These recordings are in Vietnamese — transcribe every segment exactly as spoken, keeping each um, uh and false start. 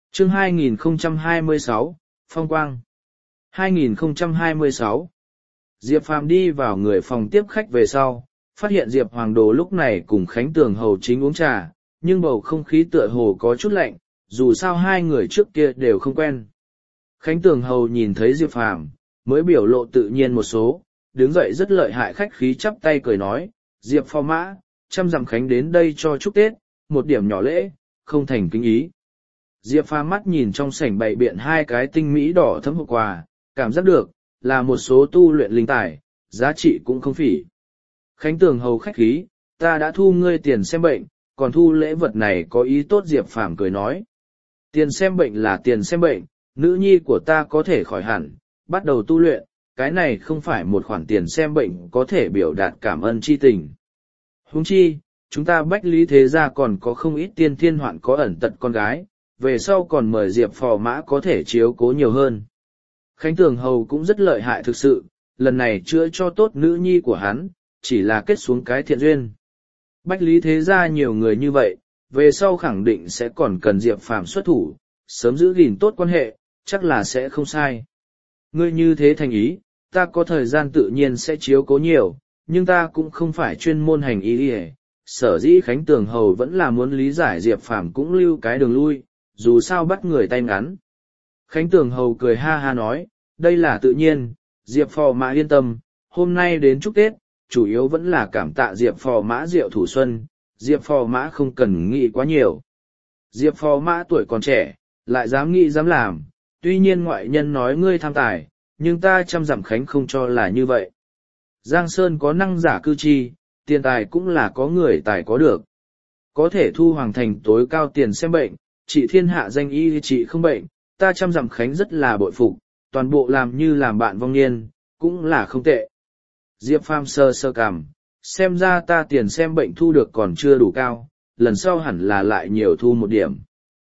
Chương hai nghìn không trăm hai mươi sáu, Phong Quang. hai nghìn không trăm hai mươi sáu. Diệp Phàm đi vào người phòng tiếp khách về sau, phát hiện Diệp Hoàng Đồ lúc này cùng Khánh Tường Hầu chính uống trà, nhưng bầu không khí tựa hồ có chút lạnh, dù sao hai người trước kia đều không quen. Khánh Tường Hầu nhìn thấy Diệp Phàm, mới biểu lộ tự nhiên một số, đứng dậy rất lợi hại khách khí chắp tay cười nói, Diệp Phò Mã, trăm dặm Khánh đến đây cho chúc Tết, một điểm nhỏ lễ, không thành kính ý. Diệp Phàm mắt nhìn trong sảnh bày biện hai cái tinh mỹ đỏ thấm hộp quà, cảm giác được, là một số tu luyện linh tài, giá trị cũng không phỉ. Khánh Tường Hầu khách khí, ta đã thu ngươi tiền xem bệnh, còn thu lễ vật này có ý tốt. Diệp Phàm cười nói. Tiền xem bệnh là tiền xem bệnh, nữ nhi của ta có thể khỏi hẳn, bắt đầu tu luyện, cái này không phải một khoản tiền xem bệnh có thể biểu đạt cảm ơn chi tình. Huống chi, chúng ta Bách Lý Thế Gia còn có không ít tiên thiên hoạn có ẩn tật con gái, về sau còn mời Diệp Phò Mã có thể chiếu cố nhiều hơn. Khánh Tường Hầu cũng rất lợi hại thực sự, lần này chữa cho tốt nữ nhi của hắn, chỉ là kết xuống cái thiện duyên. Bách Lý Thế Gia nhiều người như vậy, về sau khẳng định sẽ còn cần Diệp Phàm xuất thủ, sớm giữ gìn tốt quan hệ, chắc là sẽ không sai. Ngươi như thế thành ý, ta có thời gian tự nhiên sẽ chiếu cố nhiều, nhưng ta cũng không phải chuyên môn hành ý ý. Sở dĩ Khánh Tường Hầu vẫn là muốn lý giải Diệp Phàm cũng lưu cái đường lui, dù sao bắt người tay ngắn. Khánh Tường Hầu cười ha ha nói, đây là tự nhiên, Diệp Phò Mã yên tâm, hôm nay đến chúc Tết, chủ yếu vẫn là cảm tạ Diệp Phò Mã diệu thủ xuân, Diệp Phò Mã không cần nghĩ quá nhiều. Diệp Phò Mã tuổi còn trẻ, lại dám nghĩ dám làm, tuy nhiên ngoại nhân nói ngươi tham tài, nhưng ta trăm dặm Khánh không cho là như vậy. Giang Sơn có năng giả cư chi, tiền tài cũng là có người tài có được. Có thể thu hoàng thành tối cao tiền xem bệnh, trị thiên hạ danh y trị không bệnh, ta trăm dặm Khánh rất là bội phục, toàn bộ làm như làm bạn vong niên, cũng là không tệ. Diệp Phàm sơ sơ cảm, xem ra ta tiền xem bệnh thu được còn chưa đủ cao, lần sau hẳn là lại nhiều thu một điểm.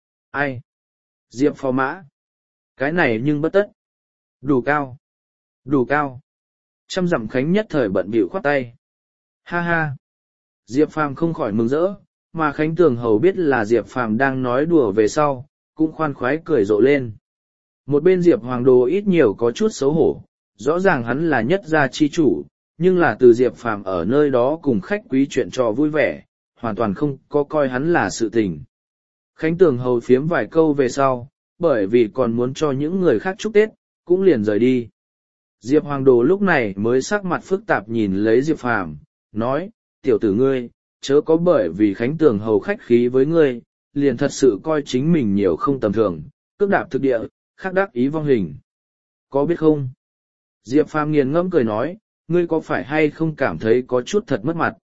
Ai? Diệp Phò Mã. Cái này nhưng bất tất. Đủ cao. Đủ cao. Trăm dặm Khánh nhất thời bận bịu khoát tay. Ha ha. Diệp Phàm không khỏi mừng rỡ, mà Khánh Tường Hầu biết là Diệp Phàm đang nói đùa về sau, cũng khoan khoái cười rộ lên. Một bên Diệp Hoàng Đồ ít nhiều có chút xấu hổ, rõ ràng hắn là nhất gia chi chủ, nhưng là từ Diệp Phàm ở nơi đó cùng khách quý chuyện trò vui vẻ, hoàn toàn không có coi hắn là sự tình. Khánh Tường Hầu phiếm vài câu về sau, bởi vì còn muốn cho những người khác chúc Tết, cũng liền rời đi. Diệp Hoàng Đồ lúc này mới sắc mặt phức tạp nhìn lấy Diệp Phàm, nói, tiểu tử ngươi, chớ có bởi vì Khánh Tường Hầu khách khí với ngươi, liền thật sự coi chính mình nhiều không tầm thường, cước đạp thực địa, khác đắc ý vong hình. Có biết không? Diệp Phàm nghiền ngẫm cười nói, ngươi có phải hay không cảm thấy có chút thật mất mặt?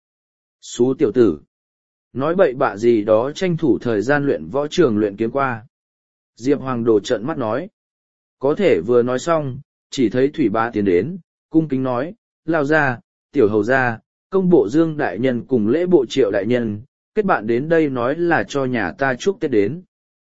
Xú tiểu tử! Nói bậy bạ gì đó tranh thủ thời gian luyện võ trường luyện kiếm qua. Diệp Hoàng Đồ trợn mắt nói. Có thể vừa nói xong, chỉ thấy Thủy Bá tiến đến, cung kính nói, lao ra, tiểu hầu ra, công bộ Dương đại nhân cùng lễ bộ Triệu đại nhân, kết bạn đến đây nói là cho nhà ta chúc Tết đến.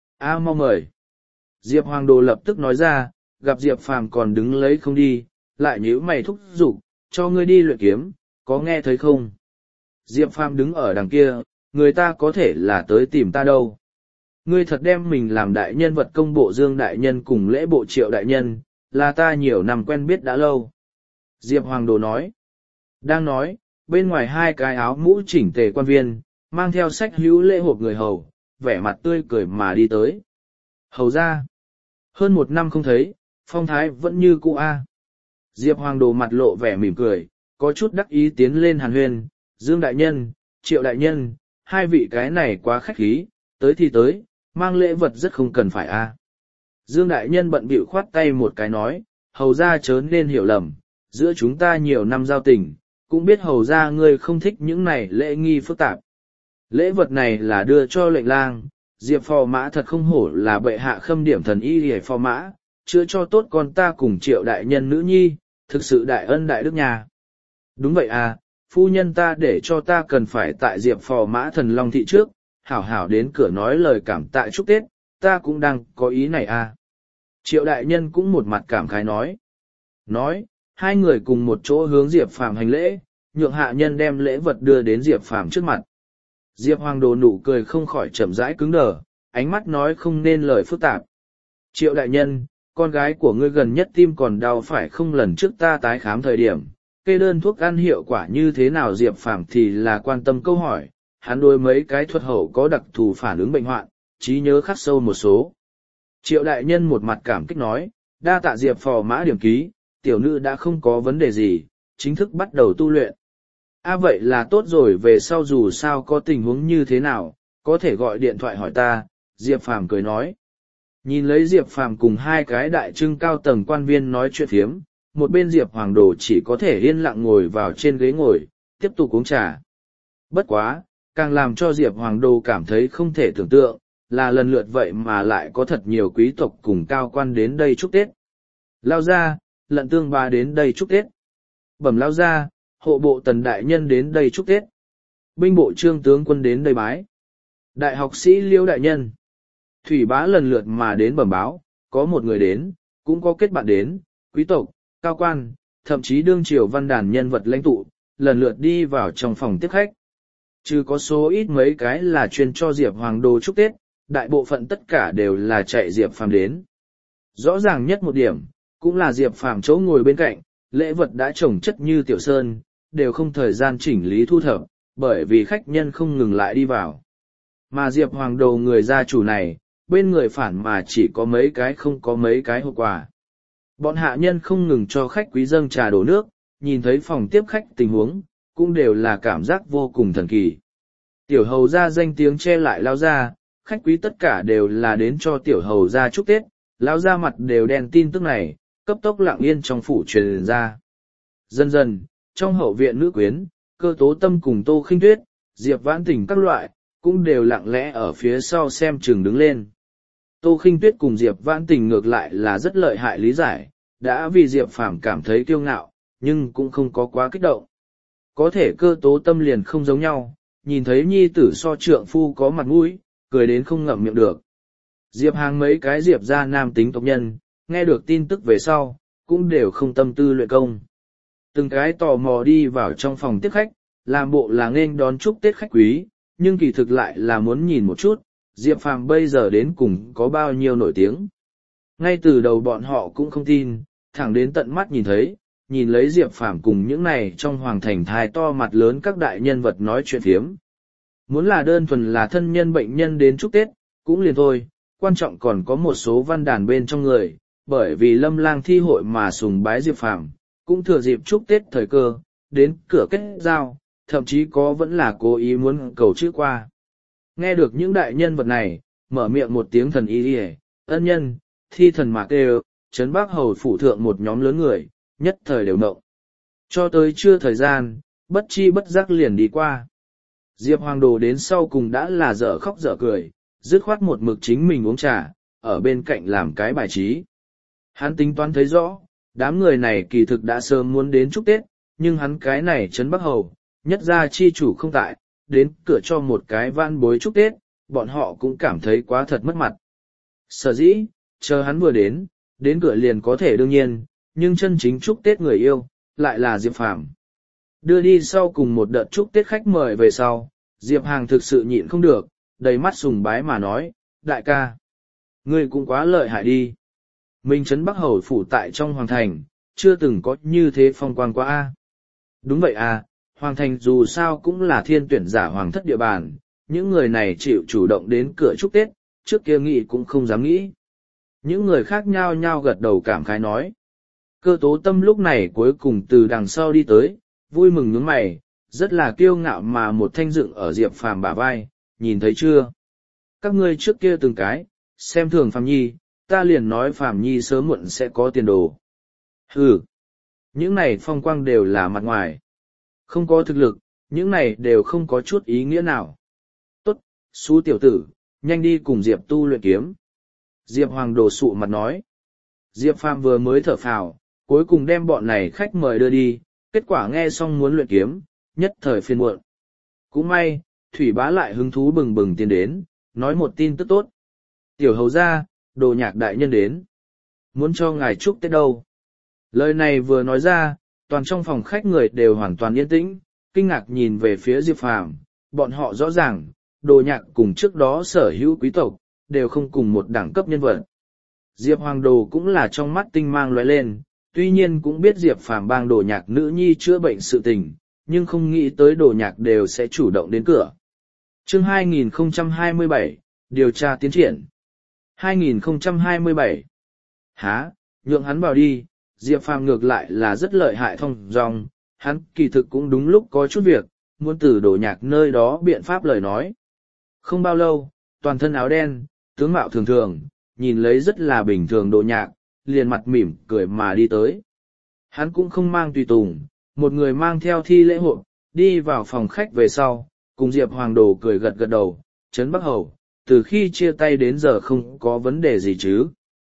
A mau mời. Diệp Hoàng Đồ lập tức nói ra, gặp Diệp Phàm còn đứng lấy không đi, lại nhíu mày thúc giục, cho ngươi đi luyện kiếm, có nghe thấy không? Diệp Phàm đứng ở đằng kia, người ta có thể là tới tìm ta đâu. Ngươi thật đem mình làm đại nhân vật công bộ Dương đại nhân cùng lễ bộ Triệu đại nhân, là ta nhiều năm quen biết đã lâu. Diệp Hoàng Đồ nói. Đang nói, bên ngoài hai cái áo mũ chỉnh tề quan viên, mang theo sách hữu lễ hộp người hầu, vẻ mặt tươi cười mà đi tới. Hầu ra. Hơn một năm không thấy, phong thái vẫn như cũ a. Diệp Hoàng Đồ mặt lộ vẻ mỉm cười, có chút đắc ý tiến lên hàn huyên, Dương đại nhân, Triệu đại nhân, hai vị cái này quá khách khí, tới thì tới, mang lễ vật rất không cần phải a. Dương đại nhân bận bịu khoát tay một cái nói, hầu ra chớ nên hiểu lầm, giữa chúng ta nhiều năm giao tình, cũng biết hầu ra ngươi không thích những này lễ nghi phức tạp. Lễ vật này là đưa cho lệnh lang, Diệp Phò Mã thật không hổ là bệ hạ khâm điểm thần y hề Phò Mã, chữa cho tốt con ta cùng Triệu đại nhân nữ nhi, thực sự đại ân đại đức nhà. Đúng vậy à, phu nhân ta để cho ta cần phải tại Diệp Phò Mã thần long thị trước, hảo hảo đến cửa nói lời cảm tạ chúc Tết, ta cũng đang có ý này à. Triệu đại nhân cũng một mặt cảm khái nói. Nói, hai người cùng một chỗ hướng Diệp Phàm hành lễ, nhượng hạ nhân đem lễ vật đưa đến Diệp Phàm trước mặt. Diệp Hoàng Đồ nụ cười không khỏi chậm rãi cứng đờ, ánh mắt nói không nên lời phức tạp. Triệu đại nhân, con gái của ngươi gần nhất tim còn đau phải không? Lần trước ta tái khám thời điểm, kê đơn thuốc ăn hiệu quả như thế nào? Diệp Phàm thì là quan tâm câu hỏi, hắn đối mấy cái thuật hậu có đặc thù phản ứng bệnh hoạn, trí nhớ khắc sâu một số. Triệu đại nhân một mặt cảm kích nói, đa tạ Diệp phò mã điểm ký, tiểu nữ đã không có vấn đề gì, chính thức bắt đầu tu luyện. À vậy là tốt rồi, về sau dù sao có tình huống như thế nào, có thể gọi điện thoại hỏi ta, Diệp Phàm cười nói. Nhìn lấy Diệp Phàm cùng hai cái đại trưng cao tầng quan viên nói chuyện phiếm, một bên Diệp Hoàng Đồ chỉ có thể yên lặng ngồi vào trên ghế ngồi, tiếp tục uống trà. Bất quá, càng làm cho Diệp Hoàng Đồ cảm thấy không thể tưởng tượng, là lần lượt vậy mà lại có thật nhiều quý tộc cùng cao quan đến đây chúc Tết. Lao ra, Lận Tương Bá đến đây chúc Tết. Bẩm lao ra, hộ bộ Tần đại nhân đến đây chúc Tết. Binh bộ Trương tướng quân đến đây bái. Đại học sĩ Liêu đại nhân. Thủy Bá lần lượt mà đến bẩm báo, có một người đến, cũng có kết bạn đến, quý tộc, cao quan, thậm chí đương triều văn đàn nhân vật lãnh tụ, lần lượt đi vào trong phòng tiếp khách. Chứ có số ít mấy cái là chuyên cho Diệp Hoàng Đồ chúc Tết, đại bộ phận tất cả đều là chạy Diệp Phàm đến. Rõ ràng nhất một điểm, cũng là Diệp Phàm chỗ ngồi bên cạnh, lễ vật đã trồng chất như tiểu sơn, đều không thời gian chỉnh lý thu thập, bởi vì khách nhân không ngừng lại đi vào. Mà Diệp Hoàng Đồ người gia chủ này, bên người phản mà chỉ có mấy cái không có mấy cái hộp quà. Bọn hạ nhân không ngừng cho khách quý dâng trà đổ nước, nhìn thấy phòng tiếp khách tình huống, cũng đều là cảm giác vô cùng thần kỳ. Tiểu hầu ra danh tiếng che lại lao ra, khách quý tất cả đều là đến cho tiểu hầu ra chúc Tết, lao ra mặt đều đen tin tức này, cấp tốc lặng yên trong phủ truyền ra. Dần dần, trong hậu viện nữ quyến, Cơ Tố Tâm cùng Tô Khinh Tuyết, Diệp Vãn Tình các loại, cũng đều lặng lẽ ở phía sau xem chừng đứng lên. Tô Khinh Tuyết cùng Diệp Vãn Tình ngược lại là rất lợi hại lý giải, đã vì Diệp Phàm cảm thấy kiêu ngạo, nhưng cũng không có quá kích động. Có thể Cơ Tố Tâm liền không giống nhau, nhìn thấy nhi tử so trượng phu có mặt mũi, cười đến không ngậm miệng được. Diệp Hàng mấy cái Diệp gia nam tính tộc nhân, nghe được tin tức về sau, cũng đều không tâm tư luyện công. Từng cái tò mò đi vào trong phòng tiếp khách, làm bộ là nghênh đón chúc Tết khách quý, nhưng kỳ thực lại là muốn nhìn một chút, Diệp Phàm bây giờ đến cùng có bao nhiêu nổi tiếng. Ngay từ đầu bọn họ cũng không tin, thẳng đến tận mắt nhìn thấy, nhìn lấy Diệp Phàm cùng những này trong hoàng thành thai to mặt lớn các đại nhân vật nói chuyện phiếm. Muốn là đơn thuần là thân nhân bệnh nhân đến chúc Tết, cũng liền thôi, quan trọng còn có một số văn đàn bên trong người, bởi vì Lâm Lang thi hội mà sùng bái Diệp Phàm, cũng thừa dịp chúc Tết thời cơ, đến cửa kết giao, thậm chí có vẫn là cố ý muốn cầu chữ qua. Nghe được những đại nhân vật này, mở miệng một tiếng thần y đi ân nhân, thi thần mạc đều, trấn Bắc Hầu phủ thượng một nhóm lớn người, nhất thời đều nộng. Cho tới trưa thời gian, bất chi bất giác liền đi qua. Diệp Hoàng Đồ đến sau cùng đã là dở khóc dở cười, dứt khoát một mực chính mình uống trà, ở bên cạnh làm cái bài trí. Hắn tính toán thấy rõ, đám người này kỳ thực đã sớm muốn đến chúc Tết, nhưng hắn cái này trấn Bắc Hầu, nhất gia chi chủ không tại, đến cửa cho một cái van bối chúc Tết, bọn họ cũng cảm thấy quá thật mất mặt. Sở dĩ, chờ hắn vừa đến, đến cửa liền có thể đương nhiên, nhưng chân chính chúc Tết người yêu, lại là Diệp Phàm. Đưa đi sau cùng một đợt chúc Tết khách mời về sau, Diệp Hàng thực sự nhịn không được, đầy mắt sùng bái mà nói, đại ca, ngươi cũng quá lợi hại đi. Mình trấn Bắc Hầu phủ tại trong hoàng thành, chưa từng có như thế phong quang quá a. Đúng vậy à, hoàng thành dù sao cũng là thiên tuyển giả hoàng thất địa bàn, những người này chịu chủ động đến cửa chúc Tết, trước kia nghĩ cũng không dám nghĩ. Những người khác nhao nhao gật đầu cảm khái nói. Cơ Tố Tâm lúc này cuối cùng từ đằng sau đi tới, vui mừng nhướng mày, rất là kiêu ngạo mà một thanh dựng ở Diệp Phàm bả vai, nhìn thấy chưa? Các ngươi trước kia từng cái, xem thường Phàm Nhi, ta liền nói Phàm Nhi sớm muộn sẽ có tiền đồ. Hừ, những này phong quang đều là mặt ngoài. Không có thực lực, những này đều không có chút ý nghĩa nào. Tốt, xú tiểu tử, nhanh đi cùng Diệp tu luyện kiếm. Diệp Hoàng Đồ sụ mặt nói. Diệp Phàm vừa mới thở phào, cuối cùng đem bọn này khách mời đưa đi, kết quả nghe xong muốn luyện kiếm, nhất thời phiền muộn. Cũng may, Thủy Bá lại hứng thú bừng bừng tiến đến, nói một tin tức tốt. Tiểu hầu ra, Đồ Nhạc đại nhân đến. Muốn cho ngài chúc Tết đâu. Lời này vừa nói ra, toàn trong phòng khách người đều hoàn toàn yên tĩnh, kinh ngạc nhìn về phía Diệp Phàm, bọn họ rõ ràng, Đồ Nhạc cùng trước đó sở hữu quý tộc, đều không cùng một đẳng cấp nhân vật. Diệp Hoàng Đồ cũng là trong mắt tinh mang lóe lên, tuy nhiên cũng biết Diệp Phàm bang Đồ Nhạc nữ nhi chữa bệnh sự tình, nhưng không nghĩ tới Đồ Nhạc đều sẽ chủ động đến cửa. Chương hai nghìn không trăm hai mươi bảy, điều tra tiến triển. hai nghìn không trăm hai mươi bảy. Hả, nhượng hắn vào đi, Diệp Phàm ngược lại là rất lợi hại thông dong, hắn kỳ thực cũng đúng lúc có chút việc, muốn từ Đồ Nhạc nơi đó biện pháp lời nói. Không bao lâu, toàn thân áo đen, tướng mạo thường thường, nhìn lấy rất là bình thường Đồ Nhạc, liền mặt mỉm cười mà đi tới. Hắn cũng không mang tùy tùng, một người mang theo thi lễ hộ, đi vào phòng khách về sau, cùng Diệp Hoàng Đồ cười gật gật đầu, Trấn Bắc Hầu, từ khi chia tay đến giờ không có vấn đề gì chứ.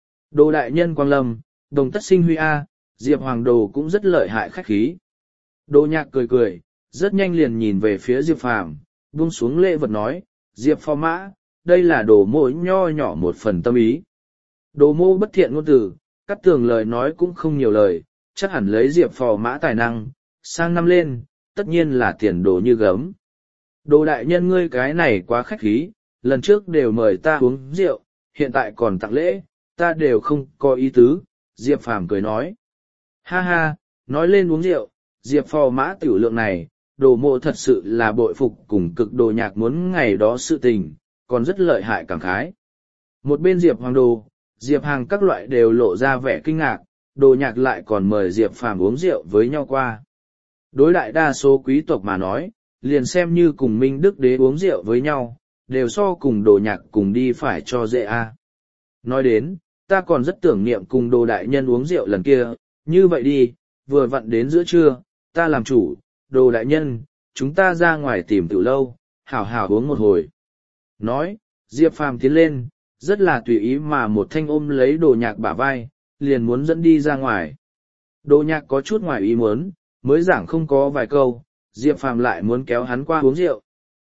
Đồ đại nhân Quang Lâm, đồng tất sinh huy A, Diệp Hoàng Đồ cũng rất lợi hại khách khí. Đồ Nhạc cười cười, rất nhanh liền nhìn về phía Diệp Phàm, buông xuống lễ vật nói, Diệp phò mã, đây là đồ mộ nho nhỏ một phần tâm ý. Đồ mô bất thiện ngôn từ, cắt tường lời nói cũng không nhiều lời, chắc hẳn lấy Diệp phò mã tài năng, sang năm lên, tất nhiên là tiền đồ như gấm. Đồ đại nhân ngươi cái này quá khách khí, lần trước đều mời ta uống rượu, hiện tại còn tặng lễ, ta đều không có ý tứ, Diệp Phàm cười nói. Ha ha, nói lên uống rượu, Diệp phò mã tiểu lượng này, đồ mộ thật sự là bội phục cùng cực Đồ Nhạc muốn ngày đó sự tình, còn rất lợi hại cảm khái. Một bên Diệp Hoàng Đồ, Diệp Hàng các loại đều lộ ra vẻ kinh ngạc, Đồ Nhạc lại còn mời Diệp Phàm uống rượu với nhau qua. Đối đại đa số quý tộc mà nói, liền xem như cùng Minh Đức Đế uống rượu với nhau, đều so cùng Đồ Nhạc cùng đi phải cho dễ a. Nói đến, ta còn rất tưởng niệm cùng Đồ đại nhân uống rượu lần kia, như vậy đi, vừa vặn đến giữa trưa, ta làm chủ, Đồ đại nhân, chúng ta ra ngoài tìm tiểu lâu, hảo hảo uống một hồi. Nói, Diệp Phàm tiến lên, rất là tùy ý mà một thanh ôm lấy Đồ Nhạc bả vai, liền muốn dẫn đi ra ngoài. Đồ Nhạc có chút ngoài ý muốn, mới giảng không có vài câu, Diệp Phàm lại muốn kéo hắn qua uống rượu.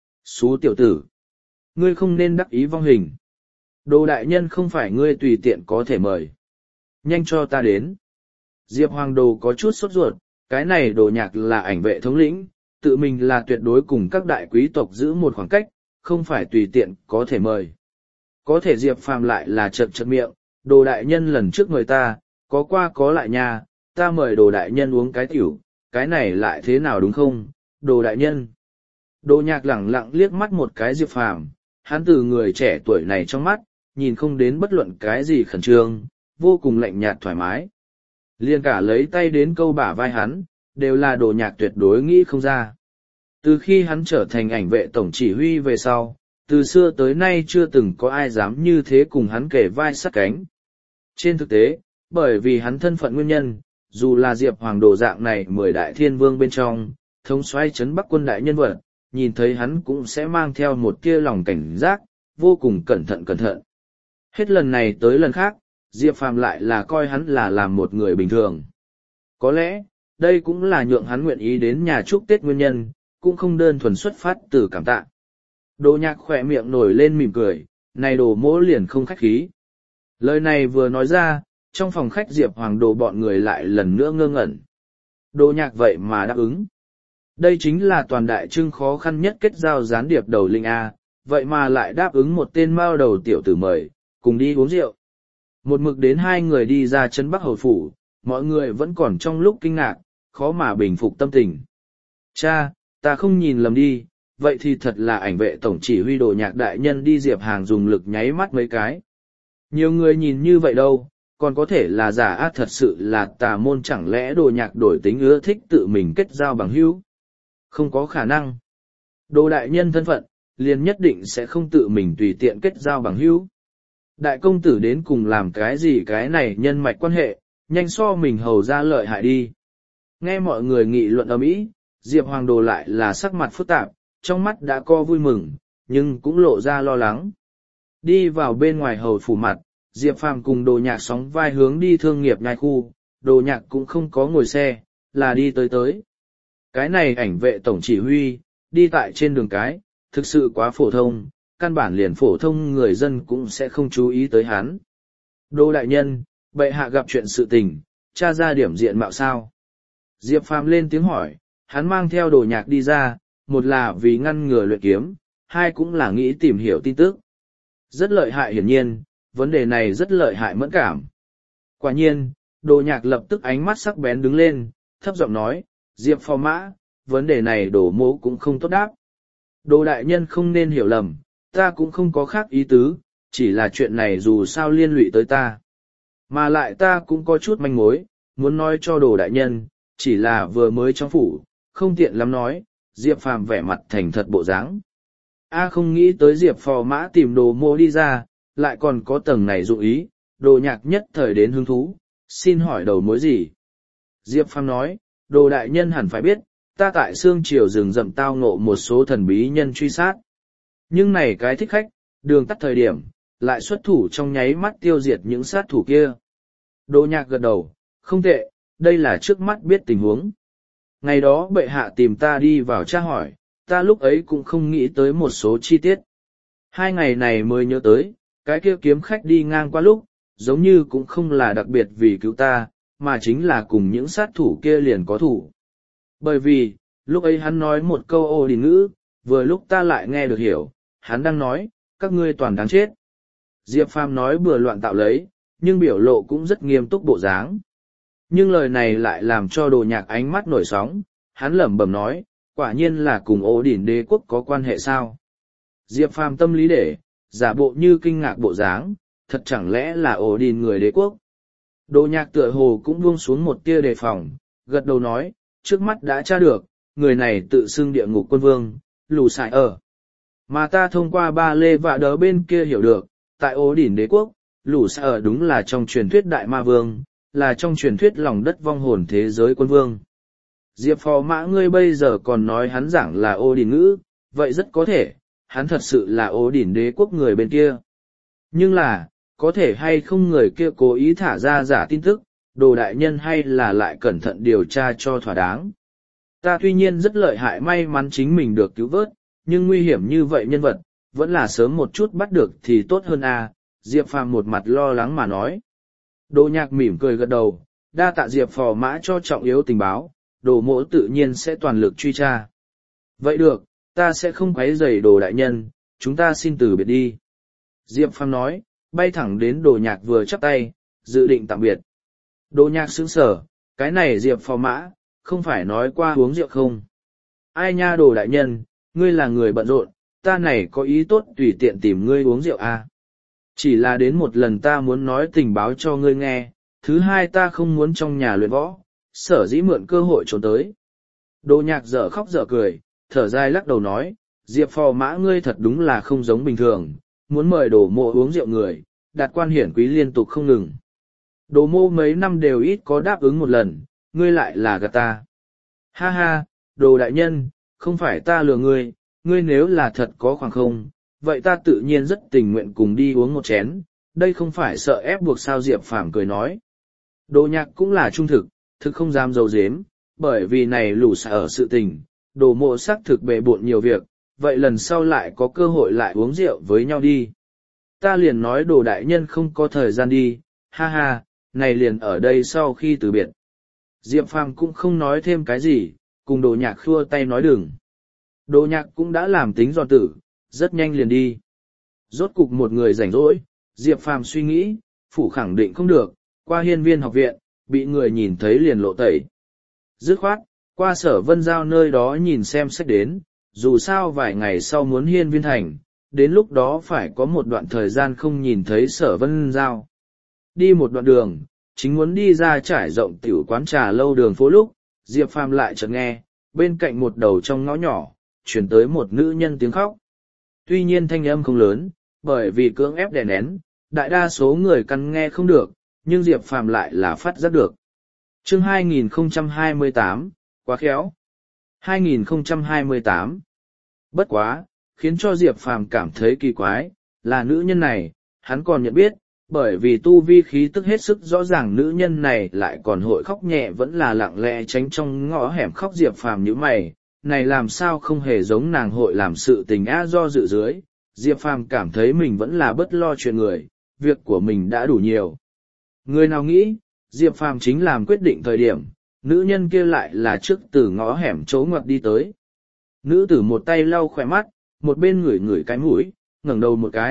Xú tiểu tử, ngươi không nên đắc ý vong hình. Đồ đại nhân không phải ngươi tùy tiện có thể mời. Nhanh cho ta đến. Diệp Hoàng Đồ có chút sốt ruột, cái này Đồ Nhạc là ảnh vệ thống lĩnh, tự mình là tuyệt đối cùng các đại quý tộc giữ một khoảng cách, không phải tùy tiện có thể mời. Có thể Diệp Phàm lại là chật chật miệng, Đồ đại nhân lần trước mời ta, có qua có lại nha, ta mời Đồ đại nhân uống cái tiểu, cái này lại thế nào đúng không, Đồ đại nhân. Đồ Nhạc lẳng lặng liếc mắt một cái Diệp Phàm, hắn từ người trẻ tuổi này trong mắt, nhìn không đến bất luận cái gì khẩn trương, vô cùng lạnh nhạt thoải mái. Liên cả lấy tay đến câu bả vai hắn, đều là Đồ Nhạc tuyệt đối nghĩ không ra. Từ khi hắn trở thành ảnh vệ tổng chỉ huy về sau, từ xưa tới nay chưa từng có ai dám như thế cùng hắn kể vai sát cánh. Trên thực tế, bởi vì hắn thân phận nguyên nhân, dù là Diệp Hoàng Đồ dạng này mười đại thiên vương bên trong, thống soái trấn Bắc quân đại nhân vật, nhìn thấy hắn cũng sẽ mang theo một tia lòng cảnh giác, vô cùng cẩn thận cẩn thận. Hết lần này tới lần khác, Diệp Phàm lại là coi hắn là làm một người bình thường. Có lẽ, đây cũng là nhượng hắn nguyện ý đến nhà chúc Tết nguyên nhân, cũng không đơn thuần xuất phát từ cảm tạ. Đồ Nhạc khỏe miệng nổi lên mỉm cười, này Đồ mỗ liền không khách khí. Lời này vừa nói ra, trong phòng khách Diệp Hoàng Đồ bọn người lại lần nữa ngơ ngẩn. Đồ Nhạc vậy mà đáp ứng. Đây chính là toàn đại trưng khó khăn nhất kết giao gián điệp đầu linh A, vậy mà lại đáp ứng một tên mao đầu tiểu tử mời, cùng đi uống rượu. Một mực đến hai người đi ra Trấn Bắc Hầu phủ, mọi người vẫn còn trong lúc kinh ngạc, khó mà bình phục tâm tình. Cha, ta không nhìn lầm đi, vậy thì thật là ảnh vệ tổng chỉ huy Đồ Nhạc đại nhân đi. Diệp Hàng dùng lực nháy mắt mấy cái. Nhiều người nhìn như vậy đâu, còn có thể là giả ác, thật sự là tà môn, chẳng lẽ Đồ Nhạc đổi tính ưa thích tự mình kết giao bằng hữu? Không có khả năng. Đồ đại nhân thân phận, liền nhất định sẽ không tự mình tùy tiện kết giao bằng hữu. Đại công tử đến cùng làm cái gì, cái này nhân mạch quan hệ, nhanh so mình hầu ra lợi hại đi. Nghe mọi người nghị luận ầm ĩ, Diệp Hoàng Đồ lại là sắc mặt phức tạp, trong mắt đã co vui mừng, nhưng cũng lộ ra lo lắng. Đi vào bên ngoài hầu phủ mặt, Diệp Phàm cùng Đồ Nhạc sóng vai hướng đi thương nghiệp nhai khu, Đồ Nhạc cũng không có ngồi xe, là đi tới tới. Cái này ảnh vệ tổng chỉ huy, đi tại trên đường cái, thực sự quá phổ thông, căn bản liền phổ thông người dân cũng sẽ không chú ý tới hắn. Đô đại nhân, bệ hạ gặp chuyện sự tình, tra ra điểm diện mạo sao? Diệp Phàm lên tiếng hỏi, hắn mang theo Đồ Nhạc đi ra, một là vì ngăn ngừa luyện kiếm, hai cũng là nghĩ tìm hiểu tin tức. Rất lợi hại hiển nhiên, vấn đề này rất lợi hại mẫn cảm. Quả nhiên, Đồ Nhạc lập tức ánh mắt sắc bén đứng lên, thấp giọng nói, Diệp Phò Mã, vấn đề này Đồ Mỗ cũng không tốt đáp. Đồ đại nhân không nên hiểu lầm, ta cũng không có khác ý tứ, chỉ là chuyện này dù sao liên lụy tới ta. Mà lại ta cũng có chút manh mối, muốn nói cho Đồ đại nhân, chỉ là vừa mới trong phủ, không tiện lắm nói, Diệp Phàm vẻ mặt thành thật bộ dáng. A không nghĩ tới Diệp Phò Mã tìm Đồ Mỗ đi ra, lại còn có tầng này dụng ý, Đồ Nhạc nhất thời đến hứng thú, xin hỏi đầu mối gì? Diệp Phàm nói, Đồ đại nhân hẳn phải biết, ta tại Sương Triều rừng rậm tao ngộ một số thần bí nhân truy sát. Nhưng này cái thích khách, đường tắt thời điểm, lại xuất thủ trong nháy mắt tiêu diệt những sát thủ kia. Đồ Nhạc gật đầu, không tệ, đây là trước mắt biết tình huống. Ngày đó bệ hạ tìm ta đi vào tra hỏi, ta lúc ấy cũng không nghĩ tới một số chi tiết. Hai ngày này mới nhớ tới, cái kia kiếm khách đi ngang qua lúc, giống như cũng không là đặc biệt vì cứu ta, mà chính là cùng những sát thủ kia liền có thủ. Bởi vì, lúc ấy hắn nói một câu ô đình ngữ, vừa lúc ta lại nghe được hiểu, hắn đang nói, các ngươi toàn đáng chết. Diệp Phàm nói bừa loạn tạo lấy, nhưng biểu lộ cũng rất nghiêm túc bộ dáng. Nhưng lời này lại làm cho Đồ Nhạc ánh mắt nổi sóng, hắn lẩm bẩm nói, quả nhiên là cùng ổ đỉnh đế quốc có quan hệ sao. Diệp Phàm tâm lý để, giả bộ như kinh ngạc bộ dáng, thật chẳng lẽ là ổ đỉnh người đế quốc. Đồ Nhạc tựa hồ cũng buông xuống một tia đề phòng, gật đầu nói, trước mắt đã tra được, người này tự xưng địa ngục quân vương, lù sải ở. Mà ta thông qua ba lê vạ đớ bên kia hiểu được, tại ổ đỉnh đế quốc, lù sải ở đúng là trong truyền thuyết đại ma vương, là trong truyền thuyết lòng đất vong hồn thế giới quân vương. Diệp Phò Mã ngươi bây giờ còn nói hắn giảng là ô đỉnh ngữ, vậy rất có thể, hắn thật sự là ô đỉnh đế quốc người bên kia. Nhưng là, có thể hay không người kia cố ý thả ra giả tin tức, Đồ đại nhân hay là lại cẩn thận điều tra cho thỏa đáng. Ta tuy nhiên rất lợi hại may mắn chính mình được cứu vớt, nhưng nguy hiểm như vậy nhân vật, vẫn là sớm một chút bắt được thì tốt hơn à, Diệp Phàm một mặt lo lắng mà nói. Đồ Nhạc mỉm cười gật đầu, đa tạ Diệp Phò Mã cho trọng yếu tình báo, Đồ Mỗ tự nhiên sẽ toàn lực truy tra. Vậy được, ta sẽ không quấy rầy Đồ đại nhân, chúng ta xin từ biệt đi. Diệp Phàm nói, bay thẳng đến Đồ Nhạc vừa chắp tay, dự định tạm biệt. Đồ Nhạc sững sờ, cái này Diệp Phò Mã, không phải nói qua uống rượu không? Ai nha Đồ đại nhân, ngươi là người bận rộn, ta này có ý tốt tùy tiện tìm ngươi uống rượu à. Chỉ là đến một lần ta muốn nói tình báo cho ngươi nghe, thứ hai ta không muốn trong nhà luyện võ, sở dĩ mượn cơ hội trốn tới. Đồ Nhạc dở khóc dở cười, thở dài lắc đầu nói, Diệp Phò Mã ngươi thật đúng là không giống bình thường, muốn mời Đồ Mộ uống rượu người, đạt quan hiển quý liên tục không ngừng. Đồ Mộ mấy năm đều ít có đáp ứng một lần, ngươi lại là gạt ta. Ha ha, Đồ đại nhân, không phải ta lừa ngươi, ngươi nếu là thật có khoảng không, vậy ta tự nhiên rất tình nguyện cùng đi uống một chén, đây không phải sợ ép buộc sao. Diệp Phàm cười nói. Đồ Nhạc cũng là trung thực, thực không dám giấu giếm, bởi vì này lù xả ở sự tình, Đồ Mộ xác thực bề bộn nhiều việc, vậy lần sau lại có cơ hội lại uống rượu với nhau đi. Ta liền nói Đồ đại nhân không có thời gian đi, ha ha, này liền ở đây sau khi từ biệt. Diệp Phàm cũng không nói thêm cái gì, cùng Đồ Nhạc khua tay nói đừng. Đồ Nhạc cũng đã làm tính do tử, rất nhanh liền đi. Rốt cục một người rảnh rỗi, Diệp Phàm suy nghĩ, phủ khẳng định không được, qua hiên viên học viện, bị người nhìn thấy liền lộ tẩy. Dứt khoát, qua Sở Vân Giao nơi đó nhìn xem sách đến, dù sao vài ngày sau muốn hiên viên thành, đến lúc đó phải có một đoạn thời gian không nhìn thấy Sở Vân Giao. Đi một đoạn đường, chính muốn đi ra trải rộng tiểu quán trà lâu đường phố lúc, Diệp Phàm lại chợt nghe, bên cạnh một đầu trong ngõ nhỏ, chuyển tới một nữ nhân tiếng khóc. Tuy nhiên thanh âm không lớn, bởi vì cưỡng ép đè nén, đại đa số người căn nghe không được, nhưng Diệp Phàm lại là phát giác được. Chương hai nghìn không trăm hai mươi tám, quá khéo. hai nghìn không trăm hai mươi tám. Bất quá, khiến cho Diệp Phàm cảm thấy kỳ quái, là nữ nhân này, hắn còn nhận biết, bởi vì tu vi khí tức hết sức rõ ràng nữ nhân này lại còn hội khóc nhẹ vẫn là lặng lẽ tránh trong ngõ hẻm khóc. Diệp Phàm nhíu mày, này làm sao không hề giống nàng hội làm sự tình á. Do dự dưới, Diệp Phàm cảm thấy mình vẫn là bất lo chuyện người, việc của mình đã đủ nhiều. Người nào nghĩ, Diệp Phàm chính làm quyết định thời điểm, nữ nhân kia lại là trước từ ngõ hẻm chỗ ngoặt đi tới. Nữ tử một tay lau khỏe mắt, một bên ngửi ngửi cái mũi, ngẩng đầu một cái,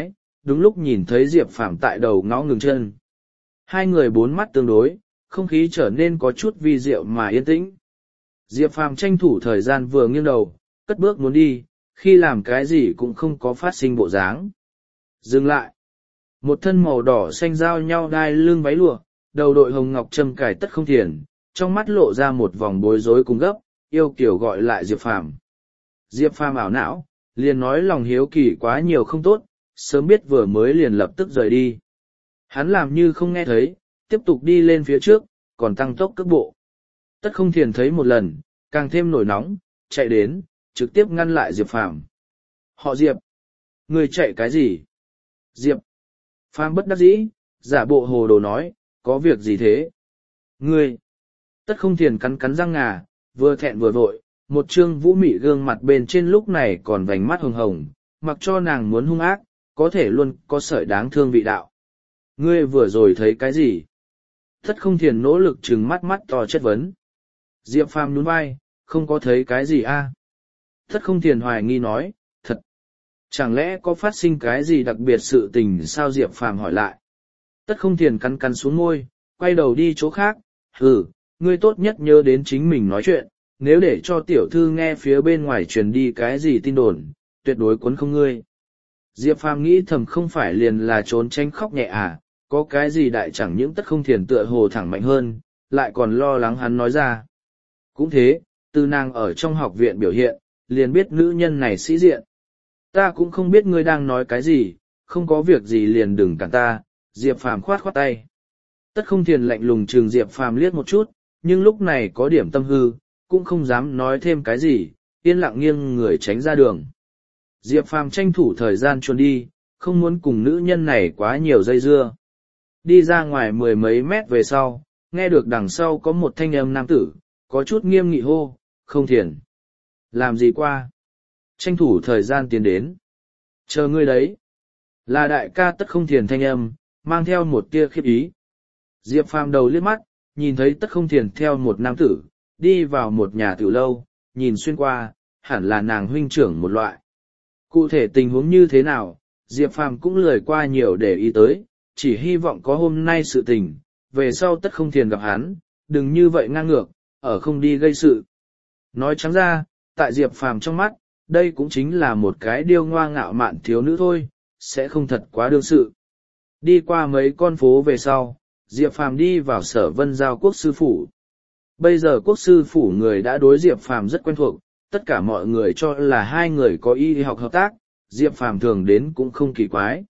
đúng lúc nhìn thấy Diệp Phàm tại đầu ngõ ngừng chân. Hai người bốn mắt tương đối, không khí trở nên có chút vi diệu mà yên tĩnh. Diệp Phàm tranh thủ thời gian vừa nghiêng đầu, cất bước muốn đi, khi làm cái gì cũng không có phát sinh bộ dáng. Dừng lại. Một thân màu đỏ xanh giao nhau đai lưng váy lụa, đầu đội hồng ngọc trâm cài tất không thiền, trong mắt lộ ra một vòng bối rối cùng gấp, yêu kiểu gọi lại Diệp Phàm. Diệp Phàm ảo não, liền nói lòng hiếu kỳ quá nhiều không tốt, sớm biết vừa mới liền lập tức rời đi. Hắn làm như không nghe thấy, tiếp tục đi lên phía trước, còn tăng tốc cước bộ. Tất không thiền thấy một lần, càng thêm nổi nóng, chạy đến, trực tiếp ngăn lại Diệp Phàm. Họ Diệp! Người chạy cái gì? Diệp! Phàm bất đắc dĩ, giả bộ hồ đồ nói, có việc gì thế? Ngươi! Tất không thiền cắn cắn răng ngà, vừa thẹn vừa vội, một trương vũ mị gương mặt bên trên lúc này còn vành mắt hồng hồng, mặc cho nàng muốn hung ác, có thể luôn có sợi đáng thương vị đạo. Ngươi vừa rồi thấy cái gì? Tất không thiền nỗ lực trừng mắt mắt to chất vấn. Diệp Phàm nhún vai, không có thấy cái gì a? À? Tất không thiền hoài nghi nói, thật. Chẳng lẽ có phát sinh cái gì đặc biệt sự tình sao? Diệp Phàm hỏi lại. Tất không thiền cắn cắn xuống môi, quay đầu đi chỗ khác. Ừ, ngươi tốt nhất nhớ đến chính mình nói chuyện, nếu để cho tiểu thư nghe phía bên ngoài truyền đi cái gì tin đồn, tuyệt đối cuốn không ngươi. Diệp Phàm nghĩ thầm không phải liền là trốn tránh khóc nhẹ à, có cái gì đại chẳng những tất không thiền tựa hồ thẳng mạnh hơn, lại còn lo lắng hắn nói ra. Cũng thế, từ nàng ở trong học viện biểu hiện, liền biết nữ nhân này sĩ diện. Ta cũng không biết ngươi đang nói cái gì, không có việc gì liền đừng cản ta. Diệp Phàm khoát khoát tay. Tất không thiền lạnh lùng trừng Diệp Phàm liếc một chút, nhưng lúc này có điểm tâm hư, cũng không dám nói thêm cái gì, yên lặng nghiêng người tránh ra đường. Diệp Phàm tranh thủ thời gian chuồn đi, không muốn cùng nữ nhân này quá nhiều dây dưa. Đi ra ngoài mười mấy mét về sau, nghe được đằng sau có một thanh âm nam tử, có chút nghiêm nghị hô, không thiền. Làm gì qua? Tranh thủ thời gian tiến đến. Chờ ngươi đấy. Là đại ca tất không thiền thanh âm, mang theo một tia khiếp ý. Diệp Phàm đầu liếc mắt, nhìn thấy tất không thiền theo một nam tử, đi vào một nhà tiểu lâu, nhìn xuyên qua, hẳn là nàng huynh trưởng một loại. Cụ thể tình huống như thế nào, Diệp Phàm cũng lười qua nhiều để ý tới, chỉ hy vọng có hôm nay sự tình, về sau tất không thiền gặp hắn, đừng như vậy ngang ngược, ở không đi gây sự. Nói trắng ra, tại Diệp Phàm trong mắt, đây cũng chính là một cái điêu ngoa ngạo mạn thiếu nữ thôi, sẽ không thật quá đương sự. Đi qua mấy con phố về sau, Diệp Phàm đi vào Sở Vân Giao quốc sư phủ. Bây giờ quốc sư phủ người đã đối Diệp Phàm rất quen thuộc, tất cả mọi người cho là hai người có y học hợp tác, Diệp Phàm thường đến cũng không kỳ quái.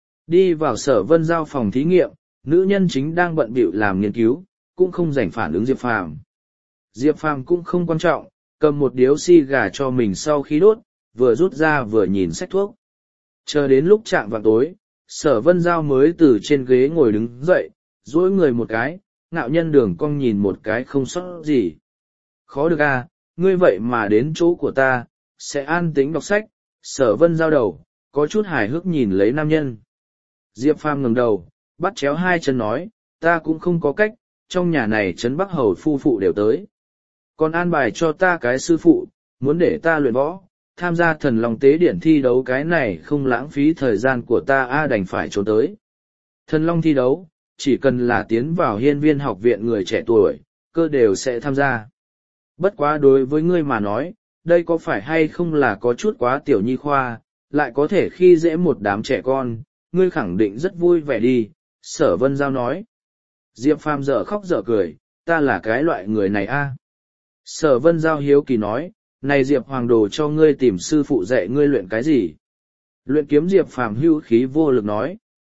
Đi vào Sở Vân Giao phòng thí nghiệm, nữ nhân chính đang bận bịu làm nghiên cứu, cũng không rảnh phản ứng Diệp Phàm. Diệp Phàm cũng không quan trọng, cầm một điếu xi gà cho mình sau khi đốt, vừa rút ra vừa nhìn sách thuốc. Chờ đến lúc chạng vạng tối, Sở Vân Giao mới từ trên ghế ngồi đứng dậy, duỗi người một cái, ngạo nhân đường cong nhìn một cái không sót gì. Khó được à, ngươi vậy mà đến chỗ của ta, sẽ an tĩnh đọc sách. Sở Vân Giao đầu, có chút hài hước nhìn lấy nam nhân. Diệp Phàm ngẩng đầu, bắt chéo hai chân nói, ta cũng không có cách, trong nhà này trấn Bắc Hầu phu phụ đều tới. Còn an bài cho ta cái sư phụ, muốn để ta luyện võ, tham gia thần long tế điển thi đấu, cái này không lãng phí thời gian của ta a đành phải trốn tới. Thần long thi đấu, chỉ cần là tiến vào hiên viên học viện người trẻ tuổi, cơ đều sẽ tham gia. Bất quá đối với ngươi mà nói, đây có phải hay không là có chút quá tiểu nhi khoa, lại có thể khi dễ một đám trẻ con, ngươi khẳng định rất vui vẻ đi. Sở Vân Giao nói. Diệp Phàm dở khóc dở cười, ta là cái loại người này a. Sở Vân Giao hiếu kỳ nói, này Diệp Hoàng Đồ cho ngươi tìm sư phụ dạy ngươi luyện cái gì? Luyện kiếm. Diệp Phàm hữu khí vô lực nói.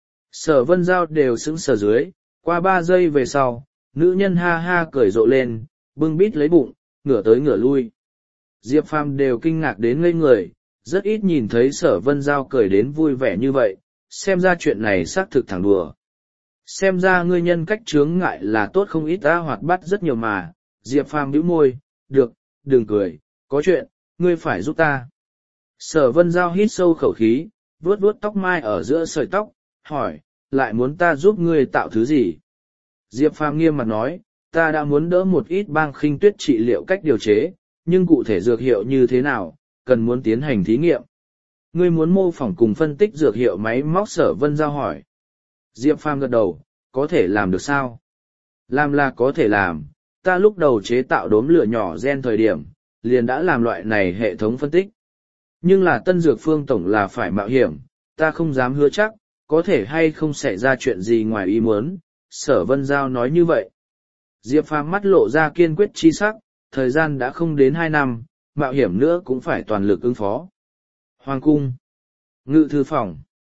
Sở Vân Giao đều sững sờ dưới, qua ba giây về sau, nữ nhân ha ha cười rộ lên, bưng bít lấy bụng, ngửa tới ngửa lui. Diệp Phàm đều kinh ngạc đến ngây người, rất ít nhìn thấy Sở Vân Giao cười đến vui vẻ như vậy, xem ra chuyện này xác thực thẳng đùa. Xem ra ngươi nhân cách chướng ngại là tốt không ít, ta hoạt bát rất nhiều mà. Diệp Phàm bĩu môi, được, đừng cười, có chuyện, ngươi phải giúp ta. Sở Vân Giao hít sâu khẩu khí, vuốt vuốt tóc mai ở giữa sợi tóc, hỏi, lại muốn ta giúp ngươi tạo thứ gì? Diệp Phàm nghiêm mặt nói, ta đã muốn đỡ một ít băng khinh tuyết trị liệu cách điều chế, nhưng cụ thể dược hiệu như thế nào, cần muốn tiến hành thí nghiệm. Ngươi muốn mô phỏng cùng phân tích dược hiệu máy móc Sở Vân Giao hỏi. Diệp Phàm gật đầu, có thể làm được sao? Làm là có thể làm, ta lúc đầu chế tạo đốm lửa nhỏ gen thời điểm, liền đã làm loại này hệ thống phân tích. Nhưng là tân dược phương tổng là phải mạo hiểm, ta không dám hứa chắc, có thể hay không xảy ra chuyện gì ngoài ý muốn, Sở Vân Giao nói như vậy. Diệp Phàm mắt lộ ra kiên quyết chi sắc, thời gian đã không đến hai năm, mạo hiểm nữa cũng phải toàn lực ứng phó. Hoàng cung, ngự thư phòng.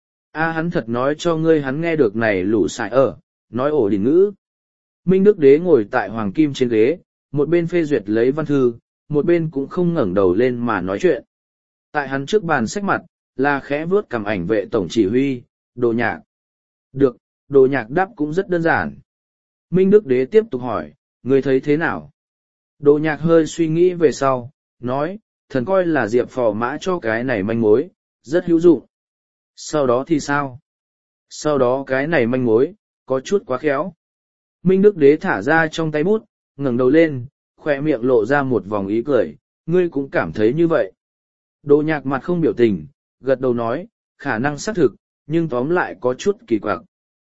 A hắn thật nói cho ngươi hắn nghe được này lũ sải ở, nói ổ đỉnh ngữ. Minh Đức Đế ngồi tại hoàng kim trên ghế, một bên phê duyệt lấy văn thư, một bên cũng không ngẩng đầu lên mà nói chuyện. Tại hắn trước bàn sách mặt, là khẽ vuốt cầm ảnh vệ tổng chỉ huy, Đồ Nhạc. Được, Đồ Nhạc đáp cũng rất đơn giản. Minh Đức Đế tiếp tục hỏi, ngươi thấy thế nào? Đồ Nhạc hơi suy nghĩ về sau, nói, thần coi là Diệp Phò Mã cho cái này manh mối, rất hữu dụng. Sau đó thì sao? Sau đó cái này manh mối, có chút quá khéo. Minh Đức Đế thả ra trong tay bút, ngẩng đầu lên, khoe miệng lộ ra một vòng ý cười, ngươi cũng cảm thấy như vậy. Đồ Nhạc mặt không biểu tình, gật đầu nói, khả năng xác thực, nhưng tóm lại có chút kỳ quặc.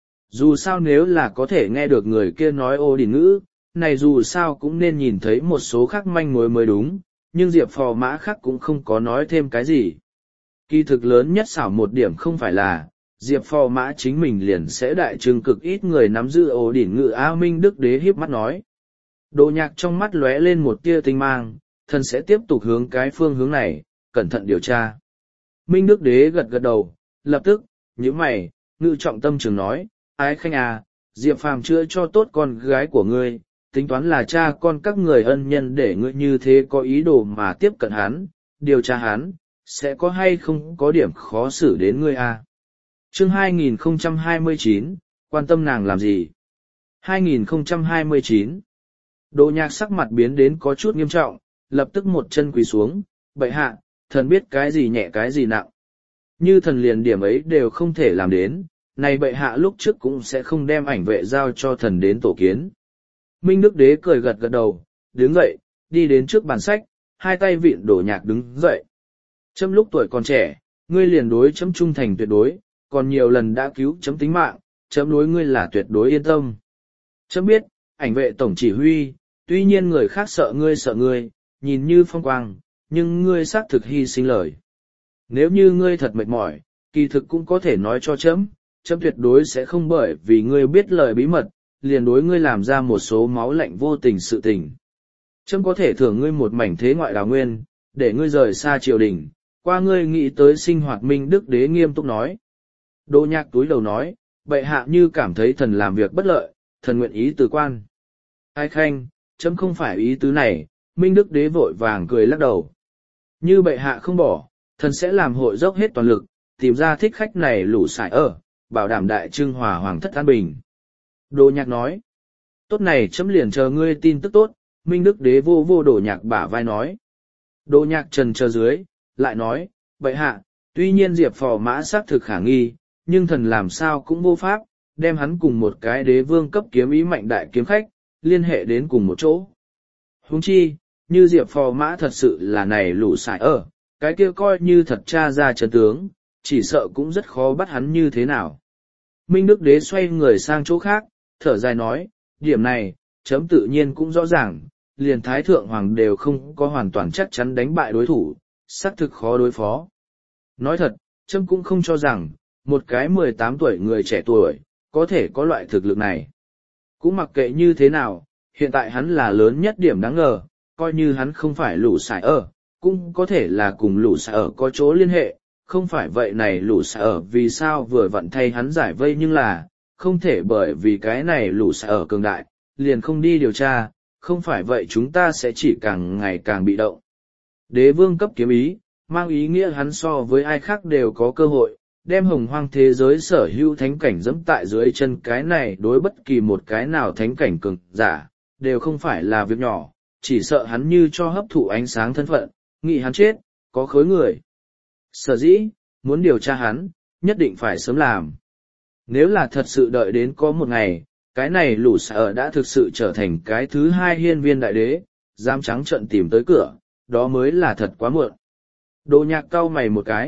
Dù sao nếu là có thể nghe được người kia nói ô đỉnh ngữ, này dù sao cũng nên nhìn thấy một số khác manh mối mới đúng, nhưng Diệp Phò Mã khác cũng không có nói thêm cái gì. Kỳ thực lớn nhất xảo một điểm không phải là, Diệp Phò Mã chính mình liền sẽ đại trưng cực ít người nắm giữ ổ đỉnh ngự. A Minh Đức Đế hiếp mắt nói. Đồ Nhạc trong mắt lóe lên một tia tinh mang, thần sẽ tiếp tục hướng cái phương hướng này, cẩn thận điều tra. Minh Đức Đế gật gật đầu, lập tức, nhíu mày, ngự trọng tâm trường nói, Ái Khanh à, Diệp Phàm chữa cho tốt con gái của ngươi, tính toán là cha con các người ân nhân để ngươi như thế có ý đồ mà tiếp cận hắn, điều tra hắn, sẽ có hay không có điểm khó xử đến ngươi à. Chương hai nghìn không trăm hai mươi chín, quan tâm nàng làm gì? hai nghìn không trăm hai mươi chín. Đồ Nhạc sắc mặt biến đến có chút nghiêm trọng, lập tức một chân quỳ xuống, bệ hạ, thần biết cái gì nhẹ cái gì nặng. Như thần liền điểm ấy đều không thể làm đến, này bệ hạ lúc trước cũng sẽ không đem ảnh vệ giao cho thần đến tổ kiến. Minh Đức Đế cười gật gật đầu, đứng dậy, đi đến trước bàn sách, hai tay vịn Đồ Nhạc đứng dậy. Chấm lúc tuổi còn trẻ, ngươi liền đối chấm trung thành tuyệt đối, còn nhiều lần đã cứu chấm tính mạng, chấm đối ngươi là tuyệt đối yên tâm. Chấm biết, ảnh vệ tổng chỉ huy, tuy nhiên người khác sợ ngươi sợ ngươi, nhìn như phong quang, nhưng ngươi xác thực hy sinh lời. Nếu như ngươi thật mệt mỏi, kỳ thực cũng có thể nói cho chấm, chấm tuyệt đối sẽ không bởi vì ngươi biết lời bí mật, liền đối ngươi làm ra một số máu lạnh vô tình sự tình. Chấm có thể thưởng ngươi một mảnh thế ngoại đào nguyên, để ngươi rời xa triều đình, qua ngươi nghĩ tới sinh hoạt. Minh Đức Đế nghiêm túc nói. Đồ Nhạc túi đầu nói, bệ hạ như cảm thấy thần làm việc bất lợi, thần nguyện ý từ quan. Ái Khanh, chấm không phải ý tứ này. Minh Đức Đế vội vàng cười lắc đầu. Như bệ hạ không bỏ, thần sẽ làm hội dốc hết toàn lực, tìm ra thích khách này lũ sải ở, bảo đảm đại trưng hòa hoàng thất an bình. Đồ Nhạc nói, tốt này chấm liền chờ ngươi tin tức tốt. Minh Đức Đế vô vô Đồ Nhạc bả vai nói. Đồ Nhạc trần chờ dưới, lại nói, bệ hạ, tuy nhiên Diệp Phò Mã xác thực khả nghi, nhưng thần làm sao cũng vô pháp, đem hắn cùng một cái đế vương cấp kiếm ý mạnh đại kiếm khách, liên hệ đến cùng một chỗ. Huống chi, như Diệp Phò Mã thật sự là này lũ sải ở, cái kia coi như thật tra ra chân tướng, chỉ sợ cũng rất khó bắt hắn như thế nào. Minh Đức Đế xoay người sang chỗ khác, thở dài nói, điểm này, chấm tự nhiên cũng rõ ràng, liền Thái Thượng Hoàng đều không có hoàn toàn chắc chắn đánh bại đối thủ, xác thực khó đối phó. Nói thật, chấm cũng không cho rằng, một cái mười tám tuổi người trẻ tuổi, có thể có loại thực lực này. Cũng mặc kệ như thế nào, hiện tại hắn là lớn nhất điểm đáng ngờ, coi như hắn không phải lũ sải ở, cũng có thể là cùng lũ sải ở có chỗ liên hệ, không phải vậy này lũ sải ở vì sao vừa vặn thay hắn giải vây, nhưng là, không thể bởi vì cái này lũ sải ở cường đại, liền không đi điều tra, không phải vậy chúng ta sẽ chỉ càng ngày càng bị động. Đế vương cấp kiếm ý, mang ý nghĩa hắn so với ai khác đều có cơ hội, đem hồng hoang thế giới sở hữu thánh cảnh dẫm tại dưới chân cái này đối bất kỳ một cái nào thánh cảnh cường giả, đều không phải là việc nhỏ, chỉ sợ hắn như cho hấp thụ ánh sáng thân phận, nghĩ hắn chết, có khối người. Sở dĩ, muốn điều tra hắn, nhất định phải sớm làm. Nếu là thật sự đợi đến có một ngày, cái này lũ sở đã thực sự trở thành cái thứ hai hiên viên đại đế, dám trắng trợn tìm tới cửa, đó mới là thật quá muộn. Đồ Nhạc cau mày một cái,